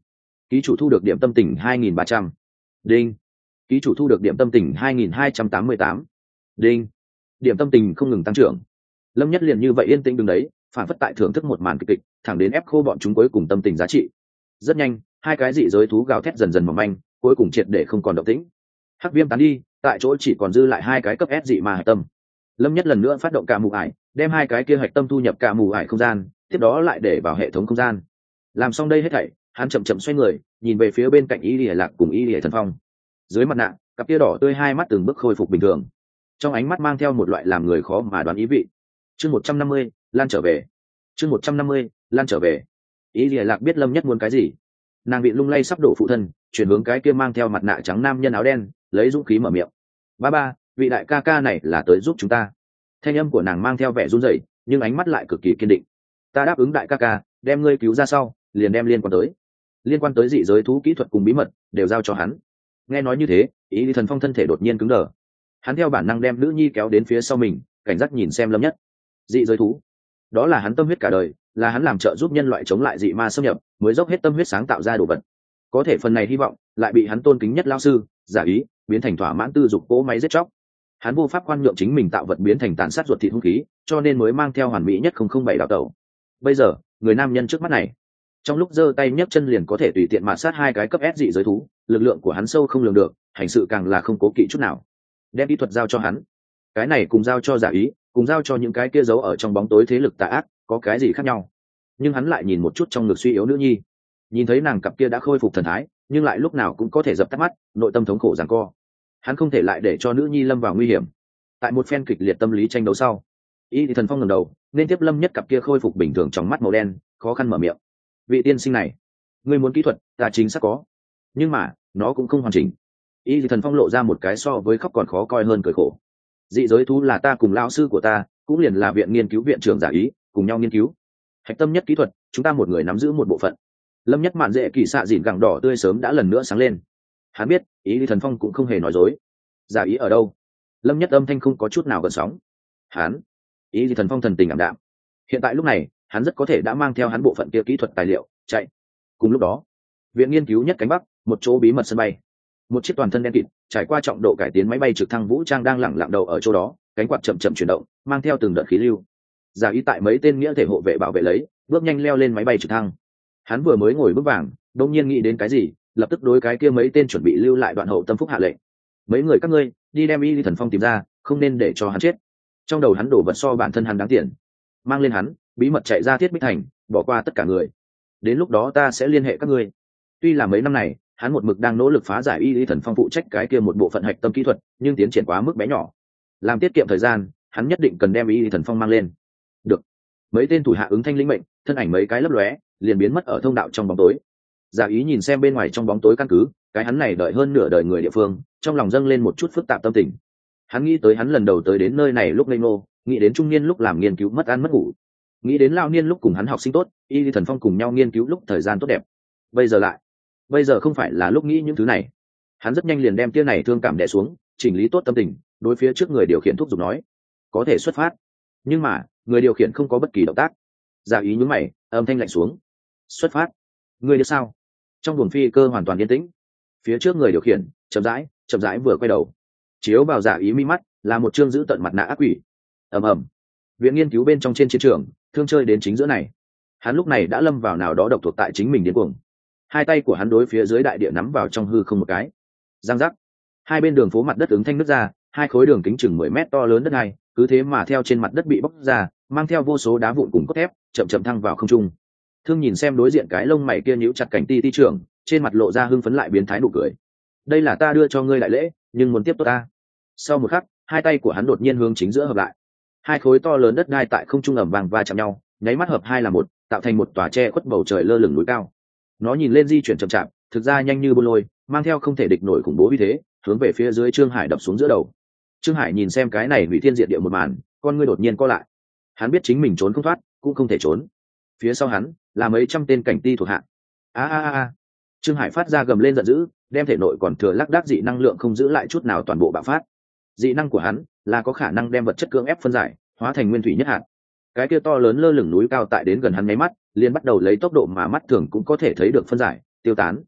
Ký chủ thu được điểm tâm tình hai nghìn ba trăm. Đinh. Ký chủ thu được điểm tâm tình hai nghìn hai trăm tám mươi tám. Đinh. Điểm tâm tình không ngừng tăng trưởng. Lâm Nhất liền như vậy yên tĩnh đứng đấy, phản phất tại thưởng thức một màn kịch kịch, thẳng đến ép khô bọn chúng cuối cùng tâm tình giá trị. Rất nhanh, hai cái dị giới thú gào thét dần dần mỏng manh, cuối cùng triệt để không còn động tĩnh. Hắc viêm tán đi, tại chỗ chỉ còn dư lại hai cái cấp S dị ma hạch tâm. Lâm Nhất lần nữa phát động cả mù ải, đem hai cái kia hạch tâm thu nhập cả mù ải không gian, tiếp đó lại để vào hệ thống không gian. Làm xong đây hết thảy, hắn chậm chậm xoay người, nhìn về phía bên cạnh Y Lìa Lạc cùng Y Lìa Thần Phong. Dưới mặt nạ, cặp kia đỏ tươi hai mắt từng bước khôi phục bình thường, trong ánh mắt mang theo một loại làm người khó mà đoán ý vị. Chương một trăm năm mươi, Lan trở về. Chương một trăm năm mươi, Lan trở về. Y Lìa Lạc biết Lâm Nhất muốn cái gì, nàng bị lung lay sắp đổ phụ thân, chuyển hướng cái kia mang theo mặt nạ trắng nam nhân áo đen, lấy dũng khí mở miệng. Ba ba, vị đại ca ca này là tới giúp chúng ta. Thanh âm của nàng mang theo vẻ run rẩy, nhưng ánh mắt lại cực kỳ kiên định. Ta đáp ứng đại ca ca, đem ngươi cứu ra sau, liền đem liên quan tới liên quan tới dị giới thú kỹ thuật cùng bí mật đều giao cho hắn. Nghe nói như thế, Ý Thần Phong thân thể đột nhiên cứng đờ, hắn theo bản năng đem nữ nhi kéo đến phía sau mình, cảnh giác nhìn xem Lâm Nhất. Dị giới thú, đó là hắn tâm huyết cả đời, là hắn làm trợ giúp nhân loại chống lại dị ma xâm nhập, mới dốc hết tâm huyết sáng tạo ra đồ vật. Có thể phần này hy vọng lại bị hắn tôn kính nhất lao sư giả ý biến thành thỏa mãn tư dục cỗ máy giết chóc. Hắn vô pháp khoan nhượng chính mình tạo vật biến thành tàn sát ruột thịt hung khí, cho nên mới mang theo hoàn mỹ nhất không không bảy đạo tẩu. Bây giờ, người nam nhân trước mắt này, trong lúc giơ tay nhấc chân liền có thể tùy tiện mạt sát hai cái cấp S dị giới thú, lực lượng của hắn sâu không lường được, hành sự càng là không cố kỵ chút nào. Đem kỹ thuật giao cho hắn, cái này cùng giao cho giả ý, cùng giao cho những cái kia giấu ở trong bóng tối thế lực tà ác, có cái gì khác nhau? Nhưng hắn lại nhìn một chút trong ngực suy yếu nữ nhi, nhìn thấy nàng cặp kia đã khôi phục thần thái, nhưng lại lúc nào cũng có thể dập tắt mắt, nội tâm thống khổ giằng co. Hắn không thể lại để cho nữ nhi lâm vào nguy hiểm. Tại một phen kịch liệt tâm lý tranh đấu sau, Y Thần Phong ngẩng đầu, nên tiếp Lâm Nhất cặp kia khôi phục bình thường trong mắt màu đen, khó khăn mở miệng. Vị tiên sinh này, ngươi muốn kỹ thuật, ta chính xác có, nhưng mà nó cũng không hoàn chỉnh. Y Thần Phong lộ ra một cái so với khóc còn khó coi hơn cười khổ. Dị giới thú là ta cùng lão sư của ta, cũng liền là viện nghiên cứu viện trưởng giả ý, cùng nhau nghiên cứu. Hạch tâm nhất kỹ thuật, chúng ta một người nắm giữ một bộ phận. Lâm Nhất mạn dễ kỳ xạ dịn gẳng đỏ tươi sớm đã lần nữa sáng lên. Hắn biết, Y Thần Phong cũng không hề nói dối. Giả ý ở đâu? Lâm Nhất âm thanh không có chút nào gợn sóng. Hắn, Y Thần Phong thần tình ảm đạm. Hiện tại lúc này, hắn rất có thể đã mang theo hắn bộ phận kia kỹ thuật tài liệu chạy. Cùng lúc đó, viện nghiên cứu nhất cánh bắc, một chỗ bí mật sân bay, một chiếc toàn thân đen kịt trải qua trọng độ cải tiến máy bay trực thăng vũ trang đang lẳng lặng đầu ở chỗ đó, cánh quạt chậm chậm chuyển động, mang theo từng đợt khí lưu. Giả ý tại mấy tên nghĩa thể hộ vệ bảo vệ lấy, bước nhanh leo lên máy bay trực thăng. Hắn vừa mới ngồi bước vàng, đông nhiên nghĩ đến cái gì, lập tức đối cái kia mấy tên chuẩn bị lưu lại đoạn hậu tâm phúc hạ lệnh. Mấy người các ngươi đi đem Y Thần Phong tìm ra, không nên để cho hắn chết. Trong đầu hắn đổ vật so bản thân hắn đáng tiền, mang lên hắn, bí mật chạy ra Thiết Bích Thành, bỏ qua tất cả người. Đến lúc đó ta sẽ liên hệ các ngươi. Tuy là mấy năm này, hắn một mực đang nỗ lực phá giải Y Thần Phong phụ trách cái kia một bộ phận hạch tâm kỹ thuật, nhưng tiến triển quá mức bé nhỏ. Làm tiết kiệm thời gian, hắn nhất định cần đem Y Thần Phong mang lên. Được. Mấy tên thủ hạ ứng thanh lĩnh mệnh, thân ảnh mấy cái lấp lóe, liền biến mất ở thông đạo trong bóng tối. Giả ý nhìn xem bên ngoài trong bóng tối căn cứ, cái hắn này đợi hơn nửa đời người địa phương, trong lòng dâng lên một chút phức tạp tâm tình. Hắn nghĩ tới hắn lần đầu tới đến nơi này lúc ngây ngô, nghĩ đến trung niên lúc làm nghiên cứu mất ăn mất ngủ, nghĩ đến lao niên lúc cùng hắn học sinh tốt Y Thần Phong cùng nhau nghiên cứu lúc thời gian tốt đẹp. Bây giờ lại, bây giờ không phải là lúc nghĩ những thứ này. Hắn rất nhanh liền đem tia này thương cảm đè xuống, chỉnh lý tốt tâm tình, đối phía trước người điều khiển thúc giục nói: có thể xuất phát. Nhưng mà người điều khiển không có bất kỳ động tác. Giả ý nhún mày, âm thanh lạnh xuống: xuất phát. Người đi sao? Trong buồng phi cơ hoàn toàn yên tĩnh. Phía trước người điều khiển chậm rãi chậm rãi vừa quay đầu, chiếu vào giả ý mi mắt là một trương giữ tận mặt nạ ác quỷ. Ầm ầm. Viện nghiên cứu bên trong trên chiến trường, thương chơi đến chính giữa này. Hắn lúc này đã lâm vào nào đó độc thuộc tại chính mình điên cuồng. Hai tay của hắn đối phía dưới đại địa nắm vào trong hư không một cái. Giang giác. Hai bên đường phố mặt đất ứng thanh nứt ra, hai khối đường kính chừng mười mét to lớn đất này, cứ thế mà theo trên mặt đất bị bóc ra, mang theo vô số đá vụn cùng cốt thép, chậm chậm thăng vào không trung. Thương nhìn xem đối diện cái lông mày kia nhíu chặt cảnh ti ti trưởng, trên mặt lộ ra hưng phấn lại biến thái nụ cười. Đây là ta đưa cho ngươi đại lễ, nhưng muốn tiếp tốt ta. Sau một khắc, hai tay của hắn đột nhiên hướng chính giữa hợp lại. Hai khối to lớn đất đai tại không trung ầm vang va chạm nhau, nháy mắt hợp hai là một, tạo thành một tòa che khuất bầu trời lơ lửng núi cao. Nó nhìn lên di chuyển chậm chạp, thực ra nhanh như bô lôi, mang theo không thể địch nổi khủng bố uy thế, hướng về phía dưới Trương Hải đập xuống giữa đầu. Trương Hải nhìn xem cái này hủy thiên diệt địa một màn, con ngươi đột nhiên co lại. Hắn biết chính mình trốn không thoát, cũng không thể trốn. Phía sau hắn là mấy trăm tên cảnh ti thuộc hạ. A a a! Trương Hải phát ra gầm lên giận dữ, đem thể nội còn thừa lác đác dị năng lượng không giữ lại chút nào toàn bộ bạo phát. Dị năng của hắn là có khả năng đem vật chất cưỡng ép phân giải, hóa thành nguyên thủy nhất hạt. Cái kia to lớn lơ lửng núi cao tại đến gần hắn mấy mắt, liền bắt đầu lấy tốc độ mà mắt thường cũng có thể thấy được phân giải, tiêu tán.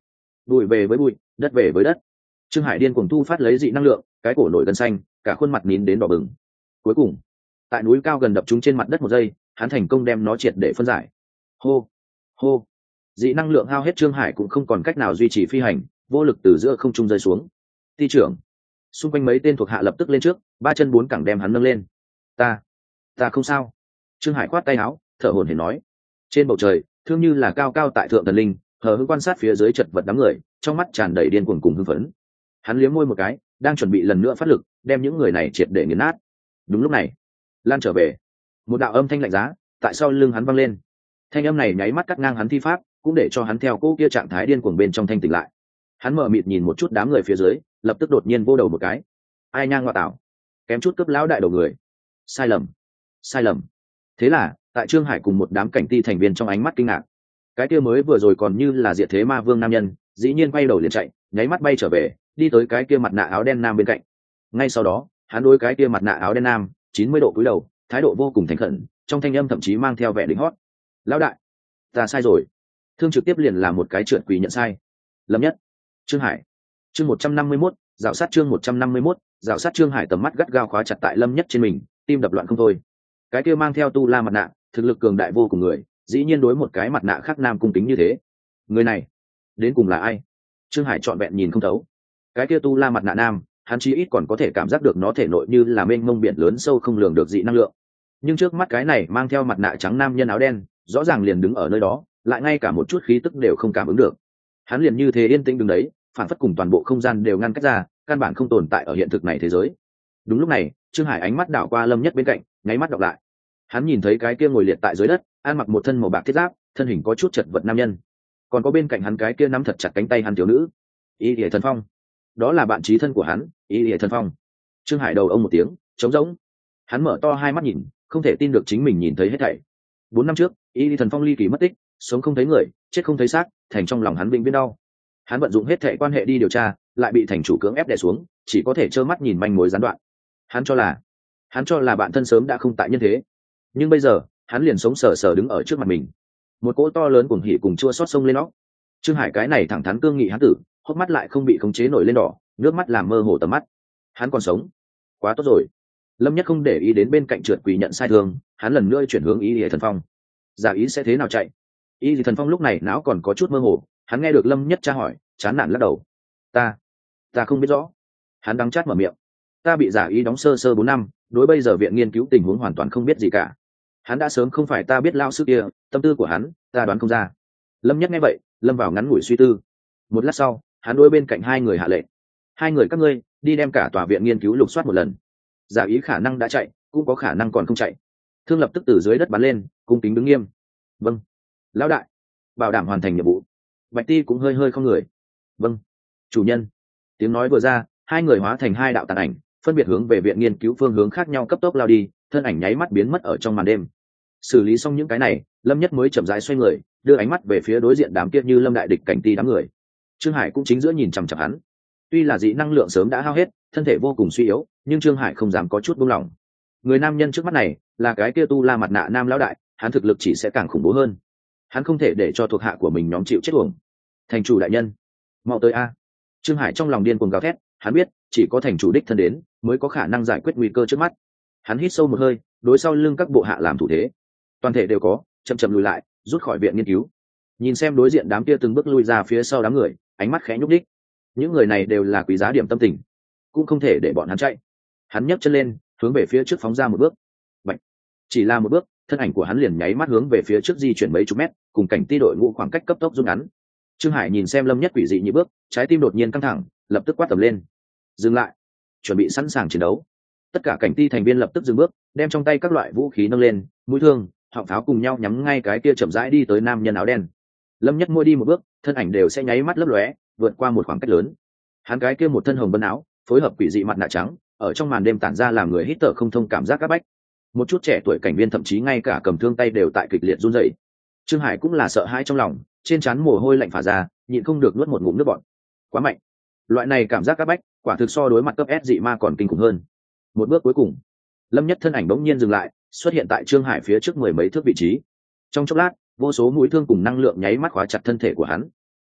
bụi về với bụi, đất về với đất. Trương Hải điên cuồng thu phát lấy dị năng lượng, cái cổ nổi gân xanh, cả khuôn mặt nín đến đỏ bừng. Cuối cùng, tại núi cao gần đập chúng trên mặt đất một giây, hắn thành công đem nó triệt để phân giải. Hô, hô. Dị năng lượng hao hết, Trương Hải cũng không còn cách nào duy trì phi hành, vô lực từ giữa không trung rơi xuống. Ty trưởng, xung quanh mấy tên thuộc hạ lập tức lên trước, ba chân bốn cẳng đem hắn nâng lên. Ta, ta không sao. Trương Hải khoát tay áo, thở hổn hển nói. Trên bầu trời, thương như là cao cao tại thượng thần linh, hờ hững quan sát phía dưới chật vật đám người, trong mắt tràn đầy điên cuồng cùng hưng phấn. Hắn liếm môi một cái, đang chuẩn bị lần nữa phát lực, đem những người này triệt để nghiền nát. Đúng lúc này, lan trở về, một đạo âm thanh lạnh giá tại sau lưng hắn vang lên. Thanh âm này nháy mắt cắt ngang hắn thi pháp, cũng để cho hắn theo cô kia trạng thái điên cuồng bên trong thanh tỉnh lại. Hắn mở mịt nhìn một chút đám người phía dưới, lập tức đột nhiên vô đầu một cái. Ai nhang ngoại tảo, kém chút cướp lão đại đầu người. Sai lầm, sai lầm. Thế là, tại Trương Hải cùng một đám cảnh ti thành viên trong ánh mắt kinh ngạc, cái kia mới vừa rồi còn như là diệt thế ma vương nam nhân, dĩ nhiên quay đầu liền chạy, nháy mắt bay trở về, đi tới cái kia mặt nạ áo đen nam bên cạnh. Ngay sau đó, hắn đối cái kia mặt nạ áo đen nam chín mươi độ cúi đầu, thái độ vô cùng thành khẩn, trong thanh âm thậm chí mang theo vẻ đỉnh hót. Lão đại, ta sai rồi. Thương trực tiếp liền là một cái trượt quỳ nhận sai. Lâm Nhất, Trương Hải. Chương một trăm năm mươi mốt, dạo sát chương một trăm năm mươi mốt, dạo sát. Trương Hải tầm mắt gắt gao khóa chặt tại Lâm Nhất trên mình, tim đập loạn không thôi. Cái kia mang theo tu la mặt nạ, thực lực cường đại vô cùng người, dĩ nhiên đối một cái mặt nạ khác nam cung kính như thế. Người này, đến cùng là ai? Trương Hải trọn vẹn nhìn không thấu. Cái kia tu la mặt nạ nam, hắn chí ít còn có thể cảm giác được nó thể nội như là mênh mông biển lớn sâu không lường được dị năng lượng. Nhưng trước mắt cái này mang theo mặt nạ trắng nam nhân áo đen, rõ ràng liền đứng ở nơi đó, lại ngay cả một chút khí tức đều không cảm ứng được. Hắn liền như thế yên tĩnh đứng đấy, phản phất cùng toàn bộ không gian đều ngăn cách ra, căn bản không tồn tại ở hiện thực này thế giới. Đúng lúc này, Trương Hải ánh mắt đảo qua Lâm Nhất bên cạnh, nháy mắt đọc lại. Hắn nhìn thấy cái kia ngồi liệt tại dưới đất, ăn mặc một thân màu bạc thiết giáp, thân hình có chút chật vật nam nhân. Còn có bên cạnh hắn cái kia nắm thật chặt cánh tay hắn thiếu nữ, Y Lệ Thần Phong. Đó là bạn chí thân của hắn, Y Lệ Thần Phong. Trương Hải đầu ông một tiếng, trống rỗng. Hắn mở to hai mắt nhìn, không thể tin được chính mình nhìn thấy hết thảy. Bốn năm trước, Y Lệ Thần Phong ly kỳ mất tích, sống không thấy người, chết không thấy xác, thành trong lòng hắn vĩnh viễn đau. Hắn vận dụng hết thảy quan hệ đi điều tra, lại bị thành chủ cưỡng ép đè xuống, chỉ có thể trơ mắt nhìn manh mối gián đoạn. Hắn cho là, hắn cho là bạn thân sớm đã không tại nhân thế. Nhưng bây giờ, hắn liền sống sờ sờ đứng ở trước mặt mình. Một cỗ to lớn cuồng hỉ cùng chua xót sông lên óc. Trương Hải cái này thẳng thắn cương nghị hắn tử, hốc mắt lại không bị khống chế nổi lên đỏ, nước mắt làm mơ hồ tầm mắt. Hắn còn sống, quá tốt rồi. Lâm Nhất không để ý đến bên cạnh trượt quỳ nhận sai thương, hắn lần nữa chuyển hướng Y Lệ Thần Phong. Giả ý sẽ thế nào chạy? Y Lệ Thần Phong lúc này não còn có chút mơ hồ, hắn nghe được Lâm Nhất tra hỏi, chán nản lắc đầu. Ta, ta không biết rõ. Hắn đắng chát mở miệng. Ta bị giả ý đóng sơ sơ bốn năm, đối bây giờ viện nghiên cứu tình huống hoàn toàn không biết gì cả. Hắn đã sớm không phải ta biết lao sư kia, tâm tư của hắn, ta đoán không ra. Lâm Nhất nghe vậy, lâm vào ngắn ngủi suy tư. Một lát sau, hắn đối bên cạnh hai người hạ lệnh. Hai người các ngươi, đi đem cả tòa viện nghiên cứu lục soát một lần. Giả ý khả năng đã chạy, cũng có khả năng còn không chạy. Thương lập tức từ dưới đất bắn lên, cung kính đứng nghiêm. Vâng, lão đại. Bảo đảm hoàn thành nhiệm vụ. Bạch Ti cũng hơi hơi không người. Vâng, chủ nhân. Tiếng nói vừa ra, hai người hóa thành hai đạo tàn ảnh, phân biệt hướng về viện nghiên cứu phương hướng khác nhau cấp tốc lao đi, thân ảnh nháy mắt biến mất ở trong màn đêm. Xử lý xong những cái này, Lâm Nhất mới chậm rãi xoay người, đưa ánh mắt về phía đối diện đám kia như lâm đại địch cảnh ti đám người. Trương Hải cũng chính giữa nhìn chằm chằm hắn. Tuy là dị năng lượng sớm đã hao hết, thân thể vô cùng suy yếu, nhưng Trương Hải không dám có chút buông lỏng. Người nam nhân trước mắt này là cái kia tu la mặt nạ nam lão đại, hắn thực lực chỉ sẽ càng khủng bố hơn. Hắn không thể để cho thuộc hạ của mình nhóm chịu chết uổng. Thành chủ đại nhân, mau tới a! Trương Hải trong lòng điên cuồng gào thét, hắn biết, chỉ có thành chủ đích thân đến, mới có khả năng giải quyết nguy cơ trước mắt. Hắn hít sâu một hơi, đối sau lưng các bộ hạ làm thủ thế. Toàn thể đều có, chậm chậm lùi lại, rút khỏi viện nghiên cứu. Nhìn xem đối diện đám kia từng bước lui ra phía sau đám người, ánh mắt khẽ nhúc đích. Những người này đều là quý giá điểm tâm tình, cũng không thể để bọn hắn chạy. Hắn nhấc chân lên, hướng về phía trước phóng ra một bước. Bạch. Chỉ là một bước, thân ảnh của hắn liền nháy mắt hướng về phía trước di chuyển mấy chục mét, cùng cảnh ti đội ngũ khoảng cách cấp tốc rút ngắn. Trương Hải nhìn xem Lâm Nhất quỷ dị như bước, trái tim đột nhiên căng thẳng, lập tức quát tầm lên. Dừng lại, chuẩn bị sẵn sàng chiến đấu. Tất cả cảnh ti thành viên lập tức dừng bước, đem trong tay các loại vũ khí nâng lên, mũi thương, họng pháo cùng nhau nhắm ngay cái kia chậm rãi đi tới nam nhân áo đen. Lâm Nhất mỗi đi một bước, thân ảnh đều sẽ nháy mắt lấp lóe, vượt qua một khoảng cách lớn. Hắn cái kia một thân hồng bân áo, phối hợp quỷ dị mặt nạ trắng, ở trong màn đêm tản ra làm người hít thở không thông cảm giác các bách. Một chút trẻ tuổi cảnh viên thậm chí ngay cả cầm thương tay đều tại kịch liệt run rẩy. Trương Hải cũng là sợ hãi trong lòng, trên trán mồ hôi lạnh phả ra, nhịn không được nuốt một ngụm nước bọt. Quá mạnh. Loại này cảm giác các bách, quả thực so đối mặt cấp S dị ma còn kinh khủng hơn. Một bước cuối cùng, Lâm Nhất thân ảnh bỗng nhiên dừng lại, xuất hiện tại Trương Hải phía trước mười mấy thước vị trí. Trong chốc lát, vô số mũi thương cùng năng lượng nháy mắt khóa chặt thân thể của hắn.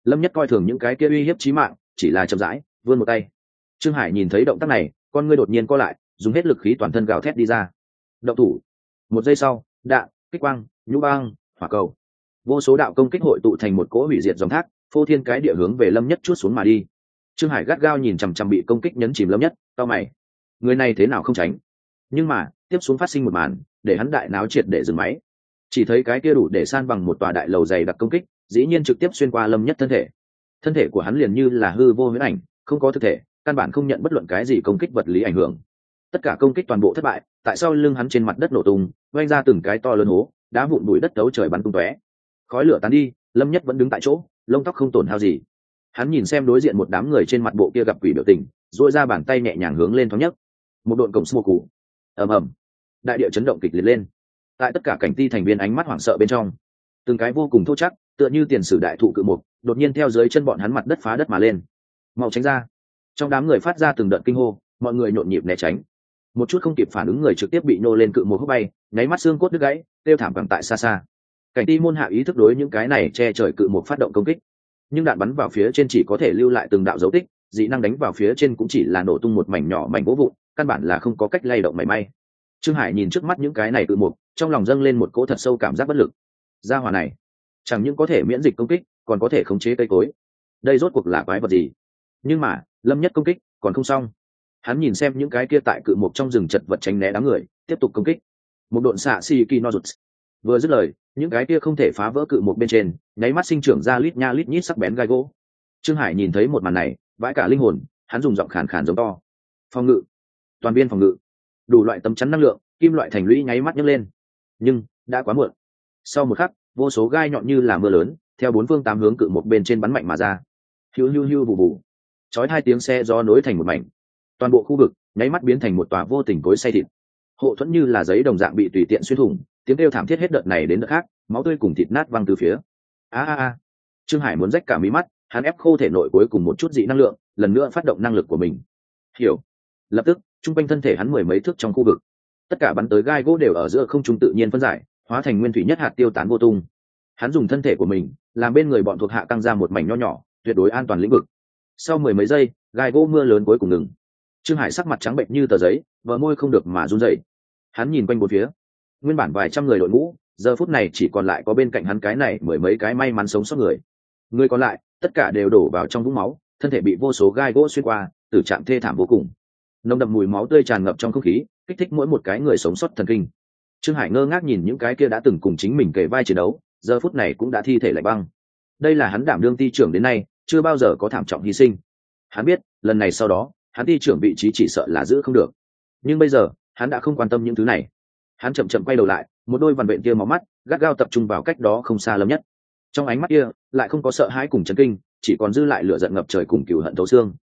Lâm Nhất coi thường những cái kia uy hiếp chí mạng, chỉ là chậm rãi vươn một tay. Trương Hải nhìn thấy động tác này, con ngươi đột nhiên co lại, dùng hết lực khí toàn thân gào thét đi ra. Động thủ. Một giây sau, đạn, kích quang, nhũ băng, hỏa cầu, vô số đạo công kích hội tụ thành một cỗ hủy diệt dòng thác, phô thiên cái địa hướng về Lâm Nhất chuốt xuống mà đi. Trương Hải gắt gao nhìn chằm chằm bị công kích nhấn chìm Lâm Nhất, cau mày. Người này thế nào không tránh? Nhưng mà tiếp xuống phát sinh một màn để hắn đại náo triệt để dừng máy. Chỉ thấy cái kia đủ để san bằng một tòa đại lầu dày đặc công kích dĩ nhiên trực tiếp xuyên qua Lâm Nhất thân thể. Thân thể của hắn liền như là hư vô huyễn ảnh, không có thực thể, căn bản không nhận bất luận cái gì công kích vật lý ảnh hưởng. Tất cả công kích toàn bộ thất bại, tại sao lưng hắn trên mặt đất nổ tung, vang ra từng cái to lớn hố, đá vụn bụi đất tấu trời bắn tung tóe. Khói lửa tán đi, Lâm Nhất vẫn đứng tại chỗ, lông tóc không tổn hao gì. Hắn nhìn xem đối diện một đám người trên mặt bộ kia gặp quỷ biểu tình, duỗi ra bàn tay nhẹ nhàng hướng lên thoáng nhất. Một độn cổng xô cụ. Ầm ầm. Đại địa chấn động kịch liệt lên. Tại tất cả cảnh ti thành viên ánh mắt hoảng sợ bên trong, từng cái vô cùng thô chắc, tựa như tiền sử đại thụ cự mục, đột nhiên theo dưới chân bọn hắn mặt đất phá đất mà lên. Mau tránh ra. Trong đám người phát ra từng đợt kinh hô, mọi người nhộn nhịp né tránh. Một chút không kịp phản ứng người trực tiếp bị nô lên cự mục hút bay, nháy mắt xương cốt đứt gãy, tiêu thảm càng tại xa xa. Cảnh ti môn hạ ý thức đối những cái này che trời cự mục phát động công kích, nhưng đạn bắn vào phía trên chỉ có thể lưu lại từng đạo dấu tích, dị năng đánh vào phía trên cũng chỉ là nổ tung một mảnh nhỏ mảnh vỡ vụn, căn bản là không có cách lay động mảy may. Trương Hải nhìn trước mắt những cái này cự mục, trong lòng dâng lên một cỗ thật sâu cảm giác bất lực. Gia hỏa này chẳng những có thể miễn dịch công kích, còn có thể khống chế cây cối. Đây rốt cuộc là quái vật gì? Nhưng mà Lâm Nhất công kích còn không xong. Hắn nhìn xem những cái kia tại cự mục trong rừng chật vật tránh né đám người, tiếp tục công kích. Một độn xạ xì kỳ no rụt. Vừa dứt lời, những cái kia không thể phá vỡ cự mục bên trên, nháy mắt sinh trưởng ra lít nha lít nhít sắc bén gai gỗ. Trương Hải nhìn thấy một màn này, vãi cả linh hồn, hắn dùng giọng khàn khàn giống to. Phòng ngự, toàn biên phòng ngự. Đủ loại tấm chắn năng lượng, kim loại thành lũy nháy mắt nhấc lên. Nhưng đã quá muộn. Sau một khắc, vô số gai nhọn như là mưa lớn, theo bốn phương tám hướng cự mục bên trên bắn mạnh mà ra. Hiu hiu hiu vụ vụ. Chói hai tiếng xe gió nối thành một mảnh. Toàn bộ khu vực nháy mắt biến thành một tòa vô tình cối xay thịt. Hộ thuẫn như là giấy đồng dạng bị tùy tiện xuyên thủng, tiếng kêu thảm thiết hết đợt này đến đợt khác, máu tươi cùng thịt nát văng từ phía. A a a. Trương Hải muốn rách cả mí mắt, hắn ép khô thể nội cuối cùng một chút dị năng lượng, lần nữa phát động năng lực của mình. Hiểu. Lập tức, trung quanh thân thể hắn mười mấy thước trong khu vực, tất cả bắn tới gai gỗ đều ở giữa không trung tự nhiên phân giải, hóa thành nguyên thủy nhất hạt tiêu tán vô tung. Hắn dùng thân thể của mình làm bên người bọn thuộc hạ căng ra một mảnh nho nhỏ, tuyệt đối an toàn lĩnh vực. Sau mười mấy giây, gai gỗ mưa lớn cuối cùng ngừng. Trương Hải sắc mặt trắng bệnh như tờ giấy, bờ môi không được mà run rẩy. Hắn nhìn quanh bốn phía, nguyên bản vài trăm người đội ngũ, giờ phút này chỉ còn lại có bên cạnh hắn cái này mười mấy cái may mắn sống sót người. Người còn lại, tất cả đều đổ vào trong vũng máu, thân thể bị vô số gai gỗ xuyên qua, tử trạng thê thảm vô cùng. Nồng đậm mùi máu tươi tràn ngập trong không khí, kích thích mỗi một cái người sống sót thần kinh. Trương Hải ngơ ngác nhìn những cái kia đã từng cùng chính mình kề vai chiến đấu, giờ phút này cũng đã thi thể lạnh băng. Đây là hắn đảm đương ty trưởng đến nay chưa bao giờ có thảm trọng hy sinh. Hắn biết, lần này sau đó, hắn ty trưởng vị trí chỉ sợ là giữ không được. Nhưng bây giờ, hắn đã không quan tâm những thứ này. Hắn chậm chậm quay đầu lại, một đôi vằn vện kia máu mắt gắt gao tập trung vào cách đó không xa Lâm Nhất. Trong ánh mắt kia lại không có sợ hãi cùng chấn kinh, chỉ còn dư lại lửa giận ngập trời cùng cừu hận thấu xương.